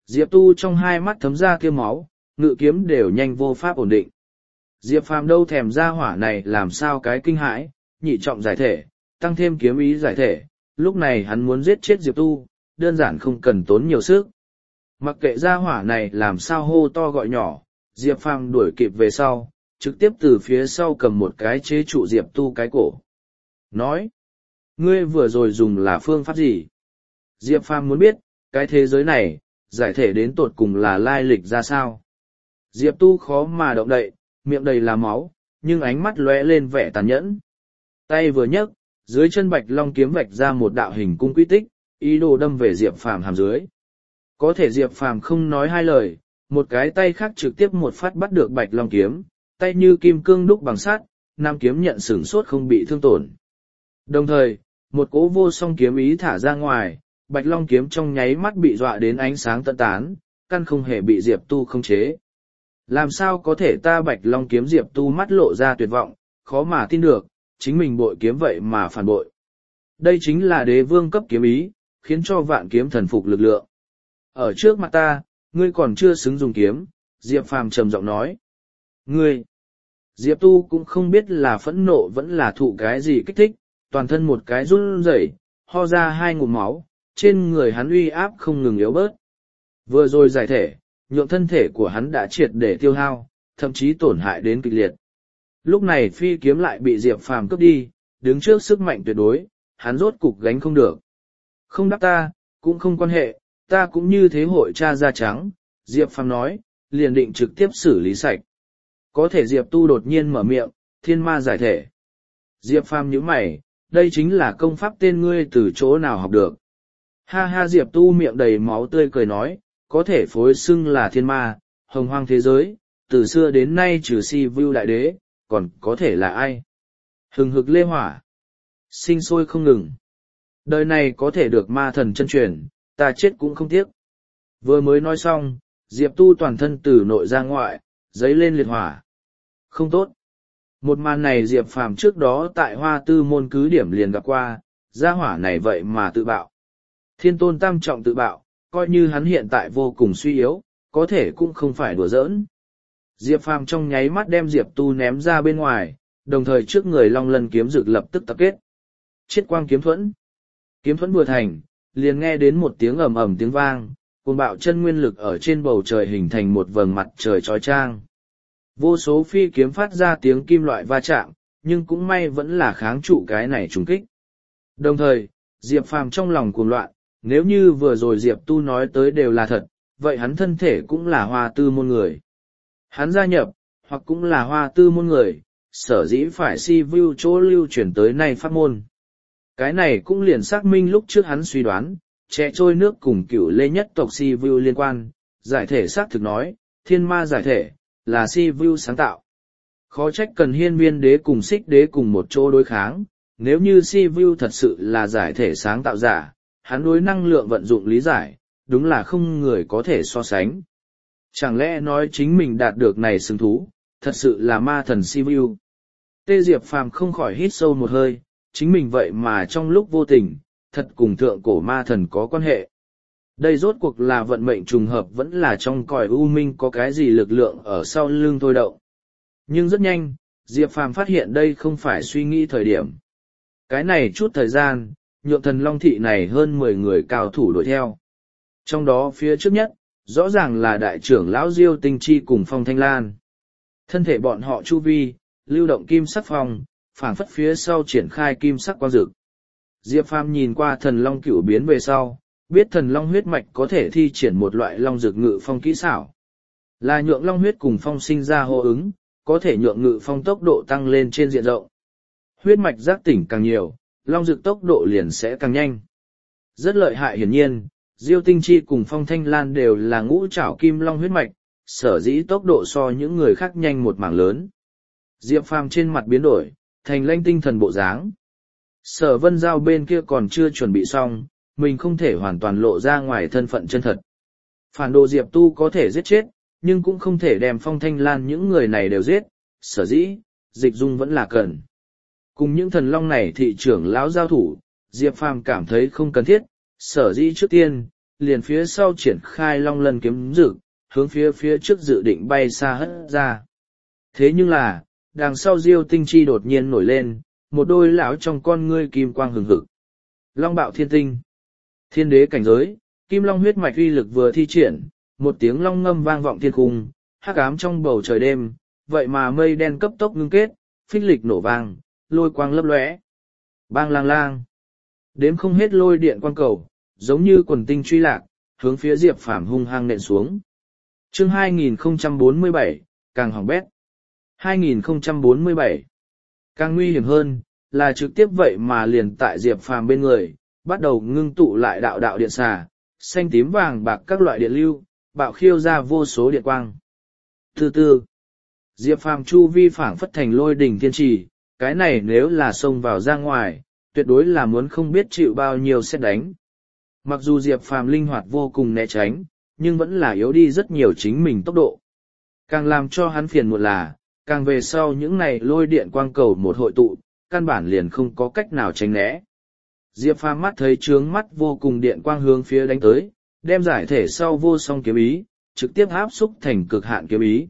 Diệp Tu trong hai mắt thấm ra kia máu, ngự kiếm đều nhanh vô pháp ổn định. Diệp Phàm đâu thèm ra hỏa này làm sao cái kinh hãi, nhị trọng giải thể, tăng thêm kiếm ý giải thể, lúc này hắn muốn giết chết Diệp Tu, đơn giản không cần tốn nhiều sức. Mặc kệ ra hỏa này làm sao hô to gọi nhỏ, Diệp Phàm đuổi kịp về sau, trực tiếp từ phía sau cầm một cái chế trụ Diệp Tu cái cổ. Nói, ngươi vừa rồi dùng là phương pháp gì? Diệp Phàm muốn biết, cái thế giới này, giải thể đến tột cùng là lai lịch ra sao? Diệp Tu khó mà động đậy, miệng đầy là máu, nhưng ánh mắt lóe lên vẻ tàn nhẫn. Tay vừa nhấc, dưới chân Bạch Long kiếm vạch ra một đạo hình cung quy tích, ý đồ đâm về Diệp Phàm hàm dưới. Có thể Diệp Phàm không nói hai lời, một cái tay khác trực tiếp một phát bắt được Bạch Long kiếm, tay như kim cương đúc bằng sắt, nam kiếm nhận sửng sốt không bị thương tổn. Đồng thời, một cỗ vô song kiếm ý thả ra ngoài, Bạch Long kiếm trong nháy mắt bị dọa đến ánh sáng tận tán, căn không hề bị Diệp Tu khống chế. Làm sao có thể ta Bạch Long kiếm Diệp Tu mắt lộ ra tuyệt vọng, khó mà tin được, chính mình bội kiếm vậy mà phản bội. Đây chính là đế vương cấp kiếm ý, khiến cho vạn kiếm thần phục lực lượng. Ở trước mặt ta, ngươi còn chưa xứng dùng kiếm, Diệp Phàm trầm giọng nói. Ngươi! Diệp Tu cũng không biết là phẫn nộ vẫn là thụ cái gì kích thích, toàn thân một cái run rẩy, ho ra hai ngụm máu, trên người hắn uy áp không ngừng yếu bớt. Vừa rồi giải thể, nhượng thân thể của hắn đã triệt để tiêu hao, thậm chí tổn hại đến kịch liệt. Lúc này phi kiếm lại bị Diệp Phàm cướp đi, đứng trước sức mạnh tuyệt đối, hắn rốt cục gánh không được. Không đáp ta, cũng không quan hệ, ta cũng như thế hội cha da trắng, Diệp Phàm nói, liền định trực tiếp xử lý sạch. Có thể Diệp Tu đột nhiên mở miệng, thiên ma giải thể. Diệp Phàm nhíu mày, đây chính là công pháp tên ngươi từ chỗ nào học được. Ha ha Diệp Tu miệng đầy máu tươi cười nói, có thể phối xưng là thiên ma, hồng hoang thế giới, từ xưa đến nay trừ Si Vưu đại đế, còn có thể là ai? Hừng hực lê hỏa, sinh sôi không ngừng. Đời này có thể được ma thần chân truyền, ta chết cũng không tiếc. Vừa mới nói xong, Diệp Tu toàn thân từ nội ra ngoại, dấy lên liệt hỏa. Không tốt. Một màn này Diệp Phàm trước đó tại Hoa Tư môn cứ điểm liền gặp qua, gia hỏa này vậy mà tự bạo. Thiên tôn tam trọng tự bạo, coi như hắn hiện tại vô cùng suy yếu, có thể cũng không phải đùa giỡn. Diệp Phàm trong nháy mắt đem Diệp Tu ném ra bên ngoài, đồng thời trước người Long Lân kiếm rực lập tức tập kết. Chiết quang kiếm thuẫn. Kiếm thuẫn vừa thành, liền nghe đến một tiếng ầm ầm tiếng vang, cuồng bạo chân nguyên lực ở trên bầu trời hình thành một vầng mặt trời chói chang. Vô số phi kiếm phát ra tiếng kim loại va chạm, nhưng cũng may vẫn là kháng trụ cái này trùng kích. Đồng thời, Diệp Phàm trong lòng cuồng loạn, nếu như vừa rồi Diệp Tu nói tới đều là thật, vậy hắn thân thể cũng là Hoa Tư môn người. Hắn gia nhập, hoặc cũng là Hoa Tư môn người, sở dĩ phải Si Vưu chỗ lưu chuyển tới nay pháp môn. Cái này cũng liền xác minh lúc trước hắn suy đoán, che trôi nước cùng cửu lê nhất tộc Si Vưu liên quan, giải thể xác thực nói, thiên ma giải thể, là Si Vưu sáng tạo. Khó trách cần hiên viên đế cùng xích đế cùng một chỗ đối kháng, nếu như Si Vưu thật sự là giải thể sáng tạo giả, hắn đối năng lượng vận dụng lý giải, đúng là không người có thể so sánh. Chẳng lẽ nói chính mình đạt được này xứng thú, thật sự là ma thần Si Vưu. Tê Diệp Phàm không khỏi hít sâu một hơi, chính mình vậy mà trong lúc vô tình, thật cùng thượng cổ ma thần có quan hệ. Đây rốt cuộc là vận mệnh trùng hợp vẫn là trong cõi u minh có cái gì lực lượng ở sau lưng thôi động. Nhưng rất nhanh, Diệp Phàm phát hiện đây không phải suy nghĩ thời điểm. Cái này chút thời gian, nhượng thần Long Thị này hơn mười người cao thủ đuổi theo. Trong đó phía trước nhất, rõ ràng là đại trưởng lão Diêu Tinh Chi cùng Phong Thanh Lan. Thân thể bọn họ chu vi, lưu động kim sắc phong, phảng phất phía sau triển khai kim sắc quang dực. Diệp Phàm nhìn qua thần Long cửu biến về sau, biết thần Long huyết mạch có thể thi triển một loại Long dực ngự phong kỹ xảo. Là nhượng Long huyết cùng phong sinh ra hô ứng, có thể nhượng ngự phong tốc độ tăng lên trên diện rộng. Huyết mạch giác tỉnh càng nhiều, Long dực tốc độ liền sẽ càng nhanh. Rất lợi hại hiển nhiên, Diêu Tinh Chi cùng Phong Thanh Lan đều là ngũ trảo kim long huyết mạch, sở dĩ tốc độ so những người khác nhanh một mảng lớn. Diệp Phàm trên mặt biến đổi, thành lanh tinh thần bộ dáng. Sở Vân Giao bên kia còn chưa chuẩn bị xong, mình không thể hoàn toàn lộ ra ngoài thân phận chân thật. Phản đồ Diệp Tu có thể giết chết, nhưng cũng không thể đem Phong Thanh Lan những người này đều giết, sở dĩ, dịch dung vẫn là cần. Cùng những thần long này thị trưởng lão giao thủ, Diệp Phàm cảm thấy không cần thiết, sở dĩ trước tiên, liền phía sau triển khai long lân kiếm rực, hướng phía phía trước dự định bay xa hất ra. Thế nhưng là, đằng sau Diêu Tinh Chi đột nhiên nổi lên, một đôi lão trong con ngươi kim quang hừng hực. Long bạo thiên tinh. Thiên đế cảnh giới, kim long huyết mạch uy lực vừa thi triển, một tiếng long ngâm vang vọng thiên cung, hắc ám trong bầu trời đêm, vậy mà mây đen cấp tốc ngưng kết, phích lịch nổ vang, lôi quang lấp lóe. Bang lang lang. Đếm không hết lôi điện quang cầu, giống như quần tinh truy lạc, hướng phía Diệp Phàm hung hăng nện xuống. Chương hai nghìn không trăm bốn mươi bảy, càng hỏng bét. hai nghìn không trăm bốn mươi bảy. Càng nguy hiểm hơn, là trực tiếp vậy mà liền tại Diệp Phàm bên người, bắt đầu ngưng tụ lại đạo đạo điện xà, xanh tím vàng bạc các loại điện lưu, bạo khiêu ra vô số điện quang. Từ từ, Diệp Phàm chu vi phảng phất thành lôi đỉnh thiên trì, cái này nếu là xông vào ra ngoài, tuyệt đối là muốn không biết chịu bao nhiêu xét đánh. Mặc dù Diệp Phàm linh hoạt vô cùng né tránh, nhưng vẫn là yếu đi rất nhiều chính mình tốc độ. Càng làm cho hắn phiền muộn là, càng về sau những này lôi điện quang cầu một hội tụ, căn bản liền không có cách nào tránh né. Diệp Phàm mắt thấy trướng mắt vô cùng điện quang hướng phía đánh tới, đem giải thể sau vô song kiếm ý, trực tiếp áp xúc thành cực hạn kiếm ý.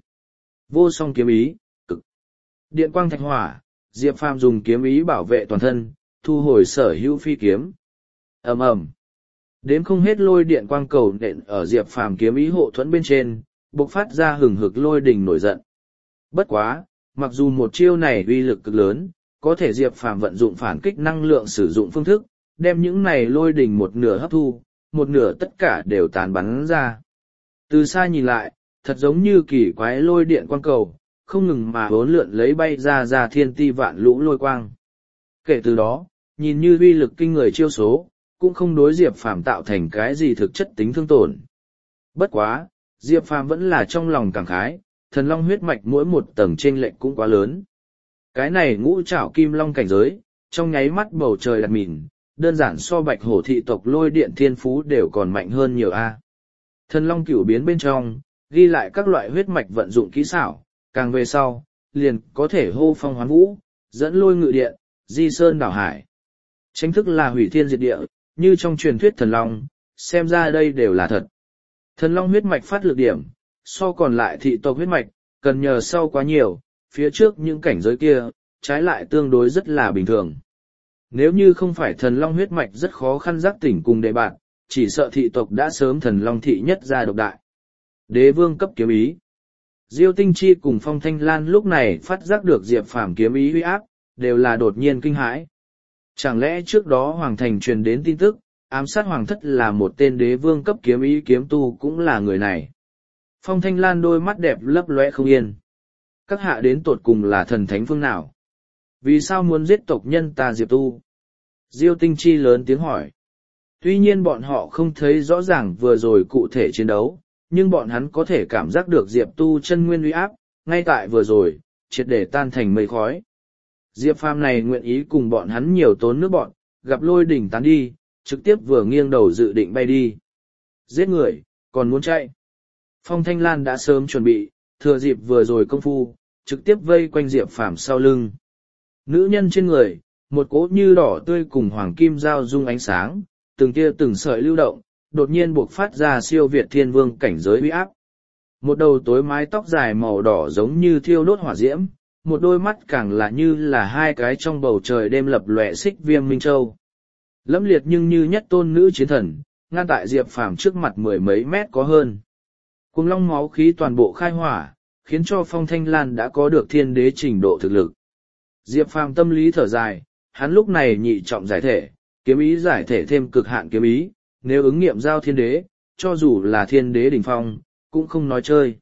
Vô song kiếm ý, cực. Điện quang thạch hỏa, Diệp Phàm dùng kiếm ý bảo vệ toàn thân, thu hồi sở hữu phi kiếm. Ầm ầm. Đếm không hết lôi điện quang cầu nện ở Diệp Phàm kiếm ý hộ thuẫn bên trên, bộc phát ra hừng hực lôi đình nổi giận. Bất quá, mặc dù một chiêu này uy lực cực lớn, có thể Diệp Phàm vận dụng phản kích năng lượng sử dụng phương thức, đem những này lôi đình một nửa hấp thu, một nửa tất cả đều tàn bắn ra. Từ xa nhìn lại, thật giống như kỳ quái lôi điện quang cầu, không ngừng mà hốn lượn lấy bay ra ra thiên ti vạn lũ lôi quang. Kể từ đó, nhìn như uy lực kinh người chiêu số, cũng không đối Diệp Phàm tạo thành cái gì thực chất tính thương tổn. Bất quá, Diệp Phàm vẫn là trong lòng cảm khái, thần long huyết mạch mỗi một tầng chênh lệch cũng quá lớn. Cái này ngũ trảo kim long cảnh giới, trong nháy mắt bầu trời đặt mìn, đơn giản so bạch hổ thị tộc lôi điện thiên phú đều còn mạnh hơn nhiều a. Thần long cửu biến bên trong, ghi lại các loại huyết mạch vận dụng kỹ xảo, càng về sau, liền có thể hô phong hoán vũ, dẫn lôi ngự điện, di sơn đảo hải. Tranh thức là hủy thiên diệt địa, như trong truyền thuyết thần long, xem ra đây đều là thật. Thần long huyết mạch phát lực điểm, so còn lại thị tộc huyết mạch, cần nhờ sau quá nhiều, phía trước những cảnh giới kia, trái lại tương đối rất là bình thường. Nếu như không phải thần long huyết mạch rất khó khăn giác tỉnh cùng đề bạn, chỉ sợ thị tộc đã sớm thần long thị nhất ra độc đại. Đế vương cấp kiếm ý. Diêu Tinh Chi cùng Phong Thanh Lan lúc này phát giác được Diệp Phàm kiếm ý uy áp, đều là đột nhiên kinh hãi. Chẳng lẽ trước đó Hoàng Thành truyền đến tin tức, ám sát Hoàng Thất là một tên đế vương cấp kiếm ý kiếm tu cũng là người này. Phong Thanh Lan đôi mắt đẹp lấp lóe không yên. Các hạ đến tột cùng là thần thánh phương nào? Vì sao muốn giết tộc nhân ta Diệp tu? Diêu Tinh Chi lớn tiếng hỏi. Tuy nhiên bọn họ không thấy rõ ràng vừa rồi cụ thể chiến đấu, nhưng bọn hắn có thể cảm giác được Diệp tu chân nguyên uy áp, ngay tại vừa rồi, triệt để tan thành mây khói. Diệp Phàm này nguyện ý cùng bọn hắn nhiều tốn nước bọn, gặp lôi đỉnh tán đi, trực tiếp vừa nghiêng đầu dự định bay đi. Giết người, còn muốn chạy. Phong Thanh Lan đã sớm chuẩn bị, thừa dịp vừa rồi công phu, trực tiếp vây quanh Diệp Phàm sau lưng. Nữ nhân trên người, một cỗ như đỏ tươi cùng hoàng kim giao dung ánh sáng, từng tia từng sợi lưu động, đột nhiên buộc phát ra siêu việt thiên vương cảnh giới uy áp. Một đầu tối mái tóc dài màu đỏ giống như thiêu đốt hỏa diễm, một đôi mắt càng là như là hai cái trong bầu trời đêm lập lòe xích viêm minh châu. Lẫm liệt nhưng như nhất tôn nữ chiến thần, ngăn tại Diệp Phàm trước mặt mười mấy mét có hơn. Cuồng long máu khí toàn bộ khai hỏa, khiến cho Phong Thanh Lan đã có được thiên đế trình độ thực lực. Diệp Phàm tâm lý thở dài, hắn lúc này nhị trọng giải thể, kiếm ý giải thể thêm cực hạn kiếm ý, nếu ứng nghiệm giao thiên đế, cho dù là thiên đế đỉnh phong, cũng không nói chơi.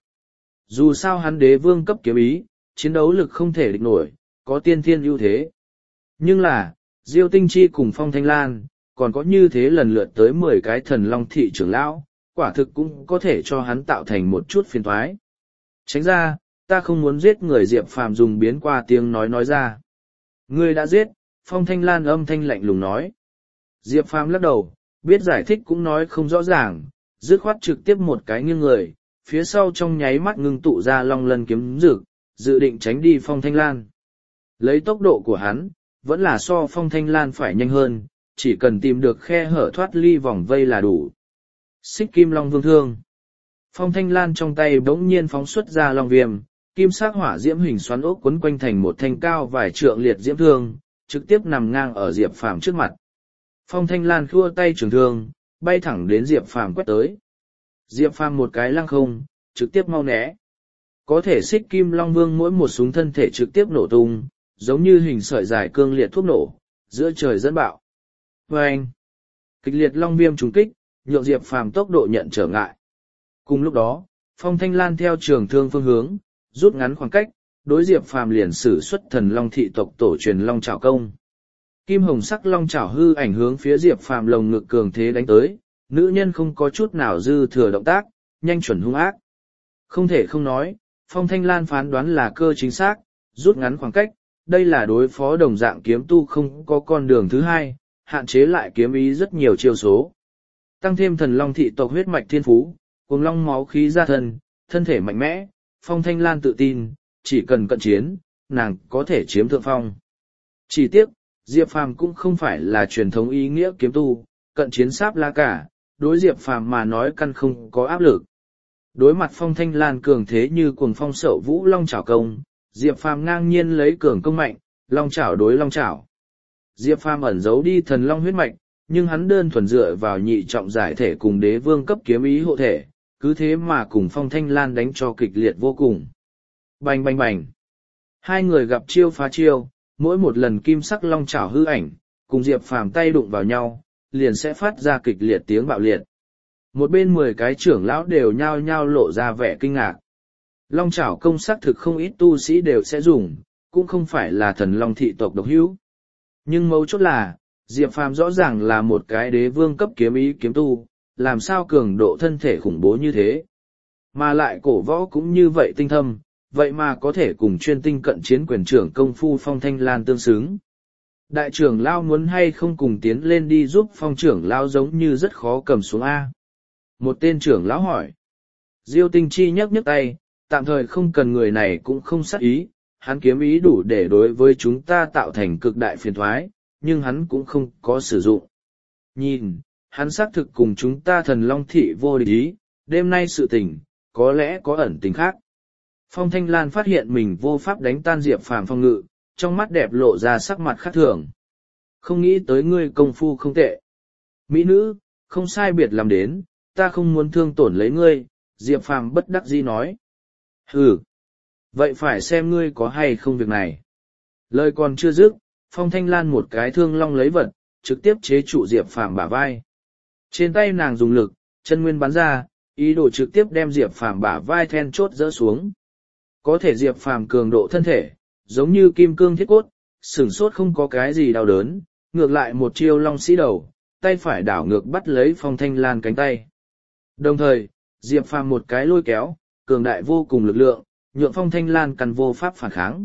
Dù sao hắn đế vương cấp kiếm ý, chiến đấu lực không thể địch nổi, có tiên thiên ưu thế. Nhưng là, Diêu Tinh Chi cùng Phong Thanh Lan, còn có như thế lần lượt tới mười cái thần long thị trưởng lão, quả thực cũng có thể cho hắn tạo thành một chút phiền toái. Tránh ra, ta không muốn giết người. Diệp Phàm dùng biến qua tiếng nói nói ra. Ngươi đã giết, Phong Thanh Lan âm thanh lạnh lùng nói. Diệp Phàm lắc đầu, biết giải thích cũng nói không rõ ràng, dứt khoát trực tiếp một cái nghiêng người, phía sau trong nháy mắt ngưng tụ ra long lân kiếm rực, dự định tránh đi Phong Thanh Lan. Lấy tốc độ của hắn, vẫn là so Phong Thanh Lan phải nhanh hơn, chỉ cần tìm được khe hở thoát ly vòng vây là đủ. Xích kim long vương thương. Phong Thanh Lan trong tay bỗng nhiên phóng xuất ra long viêm, kim sắc hỏa diễm hình xoắn ốc quấn quanh thành một thanh cao vài trượng liệt diễm thương, trực tiếp nằm ngang ở Diệp Phàm trước mặt. Phong Thanh Lan khua tay trường thương, bay thẳng đến Diệp Phàm quét tới. Diệp Phàm một cái lăng không, trực tiếp mau né. Có thể xích kim long vương mỗi một súng thân thể trực tiếp nổ tung, giống như hình sợi dài cương liệt thuốc nổ, giữa trời dẫn bạo. Và anh, kịch liệt long viêm trúng kích, nhượng Diệp Phàm tốc độ nhận trở ngại. Cùng lúc đó, Phong Thanh Lan theo trường thương phương hướng, rút ngắn khoảng cách, đối Diệp Phàm liền sử xuất thần long thị tộc tổ truyền long trảo công. Kim hồng sắc long trảo hư ảnh hướng phía Diệp Phàm lồng ngực cường thế đánh tới, nữ nhân không có chút nào dư thừa động tác, nhanh chuẩn hung ác. Không thể không nói, Phong Thanh Lan phán đoán là cơ chính xác, rút ngắn khoảng cách, đây là đối phó đồng dạng kiếm tu không có con đường thứ hai, hạn chế lại kiếm ý rất nhiều chiêu số. Tăng thêm thần long thị tộc huyết mạch thiên phú, cùng long máu khí ra thân, thân thể mạnh mẽ, Phong Thanh Lan tự tin, chỉ cần cận chiến, nàng có thể chiếm thượng phong. Chỉ tiếc, Diệp Phàm cũng không phải là truyền thống ý nghĩa kiếm tu, cận chiến sáp la cả, đối Diệp Phàm mà nói căn không có áp lực. Đối mặt Phong Thanh Lan cường thế như cuồng phong sậu vũ long chảo công, Diệp Phàm ngang nhiên lấy cường công mạnh, long chảo đối long chảo. Diệp Phàm ẩn giấu đi thần long huyết mạch, nhưng hắn đơn thuần dựa vào nhị trọng giải thể cùng đế vương cấp kiếm ý hộ thể, cứ thế mà cùng Phong Thanh Lan đánh cho kịch liệt vô cùng. Bành bành bành. Hai người gặp chiêu phá chiêu, mỗi một lần kim sắc long chảo hư ảnh, cùng Diệp Phàm tay đụng vào nhau, liền sẽ phát ra kịch liệt tiếng bạo liệt. Một bên mười cái trưởng lão đều nhao nhao lộ ra vẻ kinh ngạc. Long chảo công sắc thực không ít tu sĩ đều sẽ dùng, cũng không phải là thần long thị tộc độc hữu. Nhưng mấu chốt là, Diệp Phàm rõ ràng là một cái đế vương cấp kiếm ý kiếm tu, làm sao cường độ thân thể khủng bố như thế. Mà lại cổ võ cũng như vậy tinh thâm, vậy mà có thể cùng chuyên tinh cận chiến quyền trưởng công phu Phong Thanh Lan tương xứng. Đại trưởng lão muốn hay không cùng tiến lên đi giúp Phong trưởng lão giống như rất khó cầm xuống A. Một tên trưởng lão hỏi. Diêu Tinh Chi nhấc nhấc tay, tạm thời không cần người này cũng không sát ý, hắn kiếm ý đủ để đối với chúng ta tạo thành cực đại phiền thoái, nhưng hắn cũng không có sử dụng. Nhìn, hắn xác thực cùng chúng ta thần long thị vô địch ý, đêm nay sự tình, có lẽ có ẩn tình khác. Phong Thanh Lan phát hiện mình vô pháp đánh tan Diệp Phàm phong ngự, trong mắt đẹp lộ ra sắc mặt khác thường. Không nghĩ tới ngươi công phu không tệ. Mỹ nữ, không sai biệt làm đến, ta không muốn thương tổn lấy ngươi, Diệp Phàm bất đắc dĩ nói. Hừ, vậy phải xem ngươi có hay không việc này. Lời còn chưa dứt, Phong Thanh Lan một cái thương long lấy vật, trực tiếp chế trụ Diệp Phàm bả vai. Trên tay nàng dùng lực, chân nguyên bắn ra, ý đồ trực tiếp đem Diệp Phàm bả vai then chốt dỡ xuống. Có thể Diệp Phàm cường độ thân thể, giống như kim cương thiết cốt, sửng sốt không có cái gì đau đớn, ngược lại một chiêu long sĩ đầu, tay phải đảo ngược bắt lấy Phong Thanh Lan cánh tay. Đồng thời, Diệp Phàm một cái lôi kéo, cường đại vô cùng lực lượng, nhượng Phong Thanh Lan căn vô pháp phản kháng.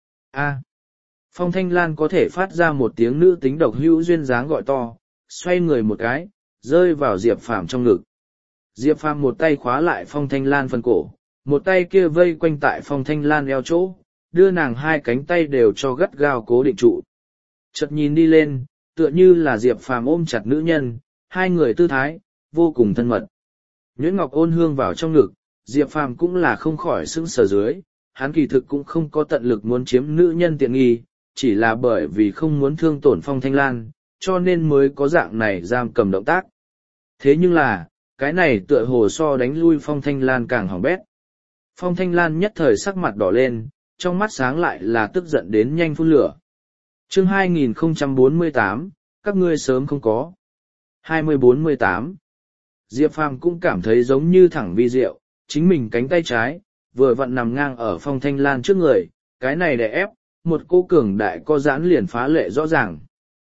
A. Phong Thanh Lan có thể phát ra một tiếng nữ tính độc hữu duyên dáng gọi to, xoay người một cái, rơi vào Diệp Phàm trong ngực. Diệp Phàm một tay khóa lại Phong Thanh Lan phần cổ, một tay kia vây quanh tại Phong Thanh Lan eo chỗ, đưa nàng hai cánh tay đều cho gắt gao cố định trụ. Chợt nhìn đi lên, tựa như là Diệp Phàm ôm chặt nữ nhân, hai người tư thái, vô cùng thân mật. Nhuyễn Ngọc ôn hương vào trong ngực, Diệp Phàm cũng là không khỏi sững sờ dưới, hắn kỳ thực cũng không có tận lực muốn chiếm nữ nhân tiện nghi, chỉ là bởi vì không muốn thương tổn Phong Thanh Lan, cho nên mới có dạng này giam cầm động tác. Thế nhưng là, cái này tựa hồ so đánh lui Phong Thanh Lan càng hỏng bét. Phong Thanh Lan nhất thời sắc mặt đỏ lên, trong mắt sáng lại là tức giận đến nhanh phun lửa. Chương hai nghìn không trăm bốn mươi tám, các ngươi sớm không có. hai mươi bốn mươi tám. Diệp Phàm cũng cảm thấy giống như thẳng vi diệu, chính mình cánh tay trái, vừa vặn nằm ngang ở Phong Thanh Lan trước người, cái này đè ép, một cô cường đại co giãn liền phá lệ rõ ràng.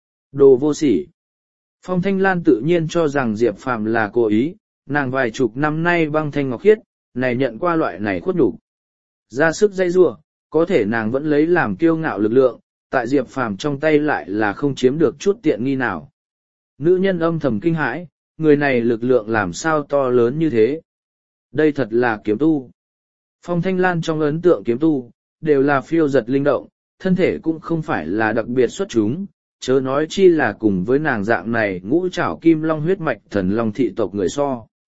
Đồ vô sỉ. Phong Thanh Lan tự nhiên cho rằng Diệp Phàm là cố ý, nàng vài chục năm nay băng thanh ngọc khiết, này nhận qua loại này khuất nhục. Ra sức dây rua, có thể nàng vẫn lấy làm kiêu ngạo lực lượng, tại Diệp Phàm trong tay lại là không chiếm được chút tiện nghi nào. Nữ nhân âm thầm kinh hãi, người này lực lượng làm sao to lớn như thế. Đây thật là kiếm tu. Phong Thanh Lan trong ấn tượng kiếm tu, đều là phiêu giật linh động, thân thể cũng không phải là đặc biệt xuất chúng, chớ nói chi là cùng với nàng dạng này ngũ trảo kim long huyết mạch thần long thị tộc người so.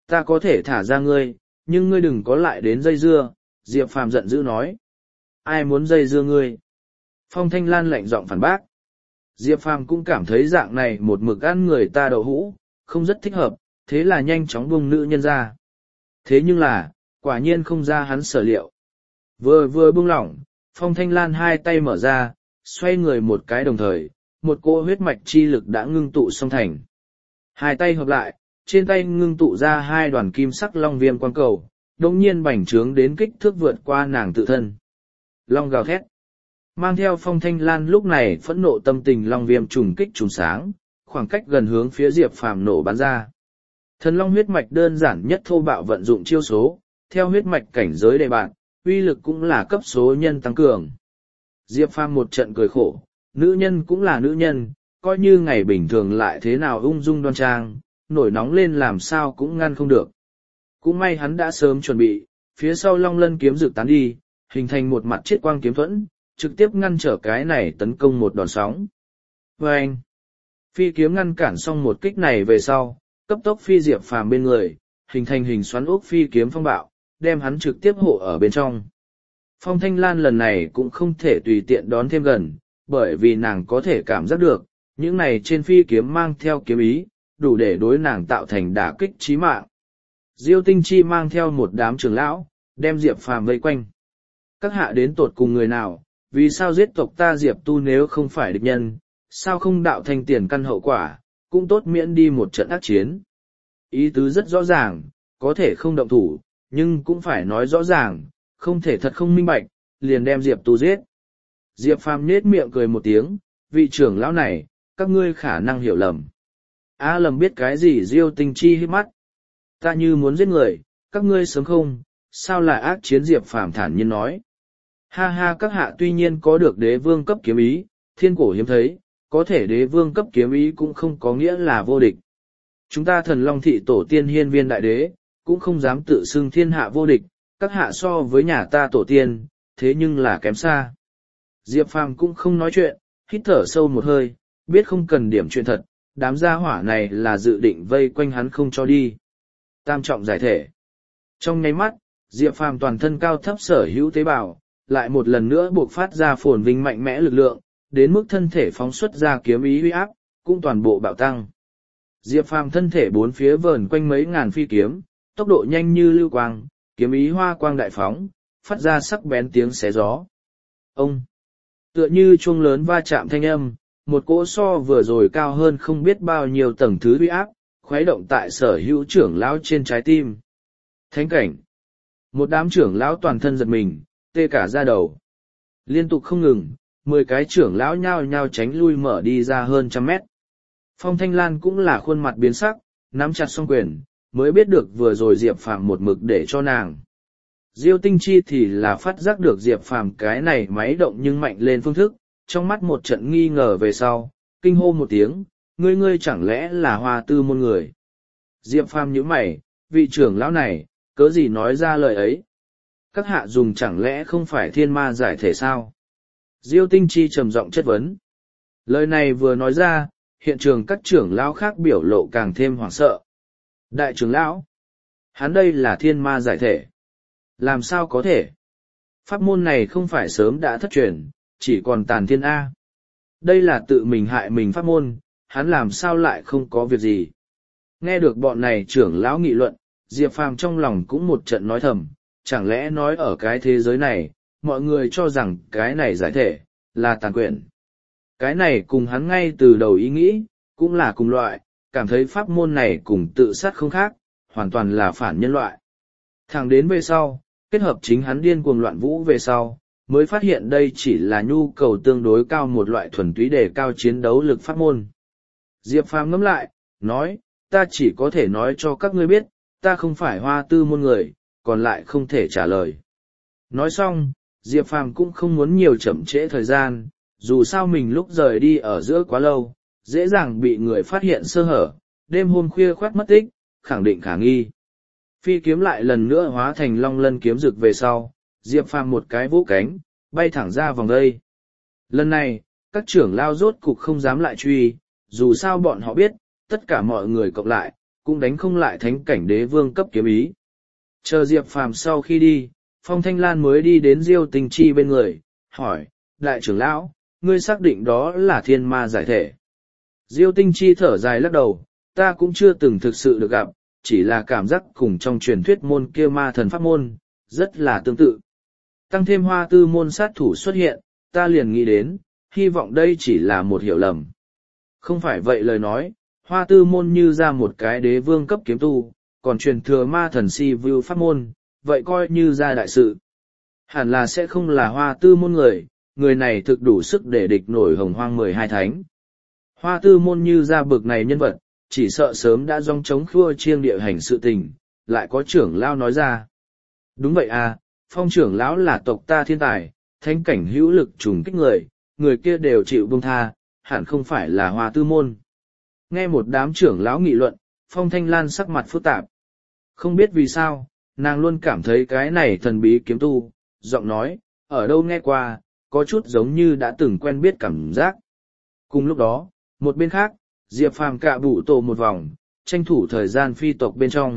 Ta có thể thả ra ngươi, nhưng ngươi đừng có lại đến dây dưa, Diệp Phàm giận dữ nói. Ai muốn dây dưa ngươi? Phong Thanh Lan lạnh giọng phản bác. Diệp Phàm cũng cảm thấy dạng này một mực ăn người ta đậu hũ, không rất thích hợp, thế là nhanh chóng buông nữ nhân ra. Thế nhưng là, quả nhiên không ra hắn sở liệu. Vừa vừa buông lỏng, Phong Thanh Lan hai tay mở ra, xoay người một cái đồng thời, một cỗ huyết mạch chi lực đã ngưng tụ song thành. Hai tay hợp lại, trên tay ngưng tụ ra hai đoàn kim sắc long viêm quang cầu, đồng nhiên bành trướng đến kích thước vượt qua nàng tự thân. Long gào thét. Mang theo Phong Thanh Lan lúc này phẫn nộ tâm tình long viêm trùng kích trùng sáng, khoảng cách gần hướng phía Diệp Phàm nổ bắn ra. Thần long huyết mạch đơn giản nhất thô bạo vận dụng chiêu số, theo huyết mạch cảnh giới đề bạn, uy lực cũng là cấp số nhân tăng cường. Diệp Phàm một trận cười khổ, nữ nhân cũng là nữ nhân, coi như ngày bình thường lại thế nào ung dung đoan trang, nổi nóng lên làm sao cũng ngăn không được. Cũng may hắn đã sớm chuẩn bị, phía sau long lân kiếm rực tán đi, hình thành một mặt chiết quang kiếm thuẫn, trực tiếp ngăn trở cái này tấn công một đòn sóng. Và anh, phi kiếm ngăn cản xong một kích này về sau, cấp tốc phi Diệp Phàm bên người, hình thành hình xoắn ốc phi kiếm phong bạo, đem hắn trực tiếp hộ ở bên trong. Phong Thanh Lan lần này cũng không thể tùy tiện đón thêm gần, bởi vì nàng có thể cảm giác được, những này trên phi kiếm mang theo kiếm ý, đủ để đối nàng tạo thành đả kích chí mạng. Diêu Tinh Chi mang theo một đám trưởng lão, đem Diệp Phàm vây quanh. Các hạ đến tột cùng người nào, vì sao giết tộc ta Diệp Tu nếu không phải địch nhân, sao không đạo thành tiền căn hậu quả, cũng tốt miễn đi một trận ác chiến. Ý tứ rất rõ ràng, có thể không động thủ, nhưng cũng phải nói rõ ràng, không thể thật không minh bạch, liền đem Diệp Tu giết. Diệp Phàm nhếch miệng cười một tiếng, vị trưởng lão này, các ngươi khả năng hiểu lầm. A lầm biết cái gì? Diêu Tinh Chi hít mắt. Ta như muốn giết người, các ngươi sớm không, sao lại ác chiến? Diệp Phàm thản nhiên nói. Ha ha, các hạ tuy nhiên có được đế vương cấp kiếm ý, thiên cổ hiếm thấy, có thể đế vương cấp kiếm ý cũng không có nghĩa là vô địch. Chúng ta Thần Long thị tổ tiên hiên viên đại đế, cũng không dám tự xưng thiên hạ vô địch, các hạ so với nhà ta tổ tiên, thế nhưng là kém xa. Diệp Phàm cũng không nói chuyện, hít thở sâu một hơi, biết không cần điểm chuyện thật, đám gia hỏa này là dự định vây quanh hắn không cho đi. Tam trọng giải thể. Trong nháy mắt, Diệp Phàm toàn thân cao thấp sở hữu tế bào, lại một lần nữa buộc phát ra phồn vinh mạnh mẽ lực lượng, đến mức thân thể phóng xuất ra kiếm ý uy áp, cũng toàn bộ bạo tăng. Diệp Phàm thân thể bốn phía vờn quanh mấy ngàn phi kiếm, tốc độ nhanh như lưu quang, kiếm ý hoa quang đại phóng, phát ra sắc bén tiếng xé gió. Ông! Tựa như chuông lớn va chạm thanh âm, một cỗ so vừa rồi cao hơn không biết bao nhiêu tầng thứ uy áp, khuấy động tại sở hữu trưởng lão trên trái tim. Thánh cảnh! Một đám trưởng lão toàn thân giật mình, tê cả da đầu. Liên tục không ngừng, mười cái trưởng lão nhao nhao tránh lui mở đi ra hơn trăm mét. Phong Thanh Lan cũng là khuôn mặt biến sắc, nắm chặt song quyền, mới biết được vừa rồi Diệp Phàm một mực để cho nàng. Diêu Tinh Chi thì là phát giác được Diệp Phàm cái này máy động nhưng mạnh lên phương thức, trong mắt một trận nghi ngờ về sau, kinh hô một tiếng, ngươi ngươi chẳng lẽ là Hoa Tư môn người. Diệp Phàm nhíu mày, vị trưởng lão này, cớ gì nói ra lời ấy. Các hạ dùng chẳng lẽ không phải thiên ma giải thể sao? Diêu Tinh Chi trầm giọng chất vấn. Lời này vừa nói ra, hiện trường các trưởng lão khác biểu lộ càng thêm hoảng sợ. Đại trưởng lão, hắn đây là thiên ma giải thể. Làm sao có thể? Pháp môn này không phải sớm đã thất truyền, chỉ còn tàn thiên A. Đây là tự mình hại mình pháp môn, hắn làm sao lại không có việc gì. Nghe được bọn này trưởng lão nghị luận, Diệp Phàm trong lòng cũng một trận nói thầm, chẳng lẽ nói ở cái thế giới này, mọi người cho rằng cái này giải thể, là tàn quyển. Cái này cùng hắn ngay từ đầu ý nghĩ, cũng là cùng loại, cảm thấy pháp môn này cùng tự sát không khác, hoàn toàn là phản nhân loại. Thẳng đến về sau, kết hợp chính hắn điên cuồng loạn vũ về sau, mới phát hiện đây chỉ là nhu cầu tương đối cao một loại thuần túy để cao chiến đấu lực pháp môn. Diệp Phàm ngẫm lại, nói, ta chỉ có thể nói cho các ngươi biết, ta không phải Hoa Tư môn người, còn lại không thể trả lời. Nói xong, Diệp Phàm cũng không muốn nhiều chậm trễ thời gian, dù sao mình lúc rời đi ở giữa quá lâu, dễ dàng bị người phát hiện sơ hở, đêm hôm khuya khoát mất tích, khẳng định khả nghi. Phi kiếm lại lần nữa hóa thành long lân kiếm rực về sau, Diệp Phàm một cái vỗ cánh, bay thẳng ra vòng đây. Lần này, các trưởng lao rốt cục không dám lại truy, dù sao bọn họ biết, tất cả mọi người cộng lại, cũng đánh không lại thánh cảnh đế vương cấp kiếm ý. Chờ Diệp Phàm sau khi đi, Phong Thanh Lan mới đi đến Diêu Tinh Chi bên người, hỏi, đại trưởng lão, ngươi xác định đó là thiên ma giải thể. Diêu Tinh Chi thở dài lắc đầu, ta cũng chưa từng thực sự được gặp, chỉ là cảm giác cùng trong truyền thuyết môn kia ma thần pháp môn, rất là tương tự. Tăng thêm hoa tư môn sát thủ xuất hiện, ta liền nghĩ đến, hy vọng đây chỉ là một hiểu lầm. Không phải vậy lời nói, hoa tư môn như ra một cái đế vương cấp kiếm tu, còn truyền thừa ma thần si view pháp môn, vậy coi như ra đại sự. Hẳn là sẽ không là hoa tư môn người, người này thực đủ sức để địch nổi hồng hoang mười hai thánh. Hoa tư môn như ra bực này nhân vật, chỉ sợ sớm đã dòng chống khua chiêng địa hành sự tình, lại có trưởng lão nói ra. Đúng vậy à, Phong trưởng lão là tộc ta thiên tài, thánh cảnh hữu lực trùng kích người, người kia đều chịu buông tha, hẳn không phải là hoa tư môn. Nghe một đám trưởng lão nghị luận, Phong Thanh Lan sắc mặt phức tạp. Không biết vì sao, nàng luôn cảm thấy cái này thần bí kiếm tu, giọng nói, ở đâu nghe qua, có chút giống như đã từng quen biết cảm giác. Cùng lúc đó, một bên khác, Diệp Phàm cạ bụ tổ một vòng, tranh thủ thời gian phi tộc bên trong.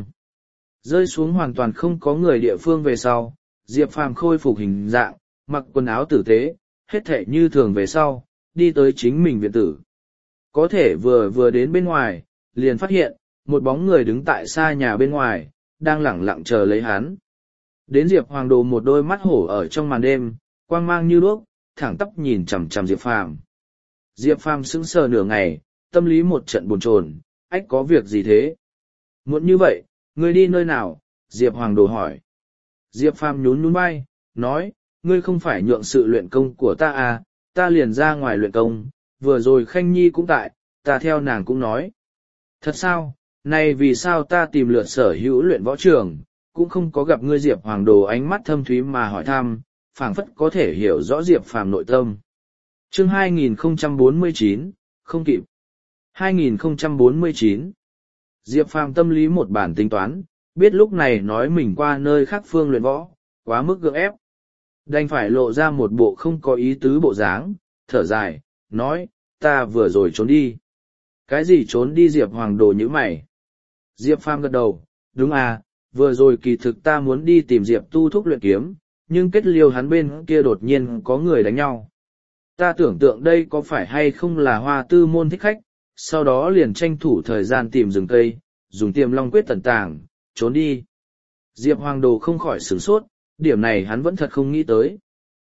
Rơi xuống hoàn toàn không có người địa phương về sau, Diệp Phàm khôi phục hình dạng, mặc quần áo tử tế, hết thể như thường về sau, đi tới chính mình viện tử. Có thể vừa vừa đến bên ngoài, liền phát hiện, một bóng người đứng tại xa nhà bên ngoài, đang lẳng lặng chờ lấy hắn. Đến Diệp Hoàng Đồ một đôi mắt hổ ở trong màn đêm, quang mang như đuốc, thẳng tắp nhìn chằm chằm Diệp Phàm. Diệp Phàm sững sờ nửa ngày, tâm lý một trận bồn chồn, ách có việc gì thế? Muộn như vậy, ngươi đi nơi nào? Diệp Hoàng Đồ hỏi. Diệp Phàm nhún nhún vai, nói, ngươi không phải nhượng sự luyện công của ta à, ta liền ra ngoài luyện công, vừa rồi Khanh Nhi cũng tại, ta theo nàng cũng nói. Thật sao, này vì sao ta tìm lượt sở hữu luyện võ trường, cũng không có gặp ngươi. Diệp Hoàng Đồ ánh mắt thâm thúy mà hỏi thăm, phảng phất có thể hiểu rõ Diệp Phàm nội tâm. Chương hai nghìn không trăm bốn mươi chín, không kịp. hai nghìn không trăm bốn mươi chín. Diệp Phàm tâm lý một bản tính toán, biết lúc này nói mình qua nơi khác phương luyện võ, quá mức gượng ép. Đành phải lộ ra một bộ không có ý tứ bộ dáng, thở dài, nói, ta vừa rồi trốn đi. Cái gì trốn đi? Diệp Hoàng Đồ nhíu mày. Diệp Phàm gật đầu, đúng à, vừa rồi kỳ thực ta muốn đi tìm Diệp Tu Thúc luyện kiếm, nhưng kết liêu hắn bên kia đột nhiên có người đánh nhau. Ta tưởng tượng đây có phải hay không là hoa tư môn thích khách, sau đó liền tranh thủ thời gian tìm rừng cây, dùng tiềm long quyết tẩn tàng, trốn đi. Diệp Hoàng Đồ không khỏi sửng sốt, điểm này hắn vẫn thật không nghĩ tới.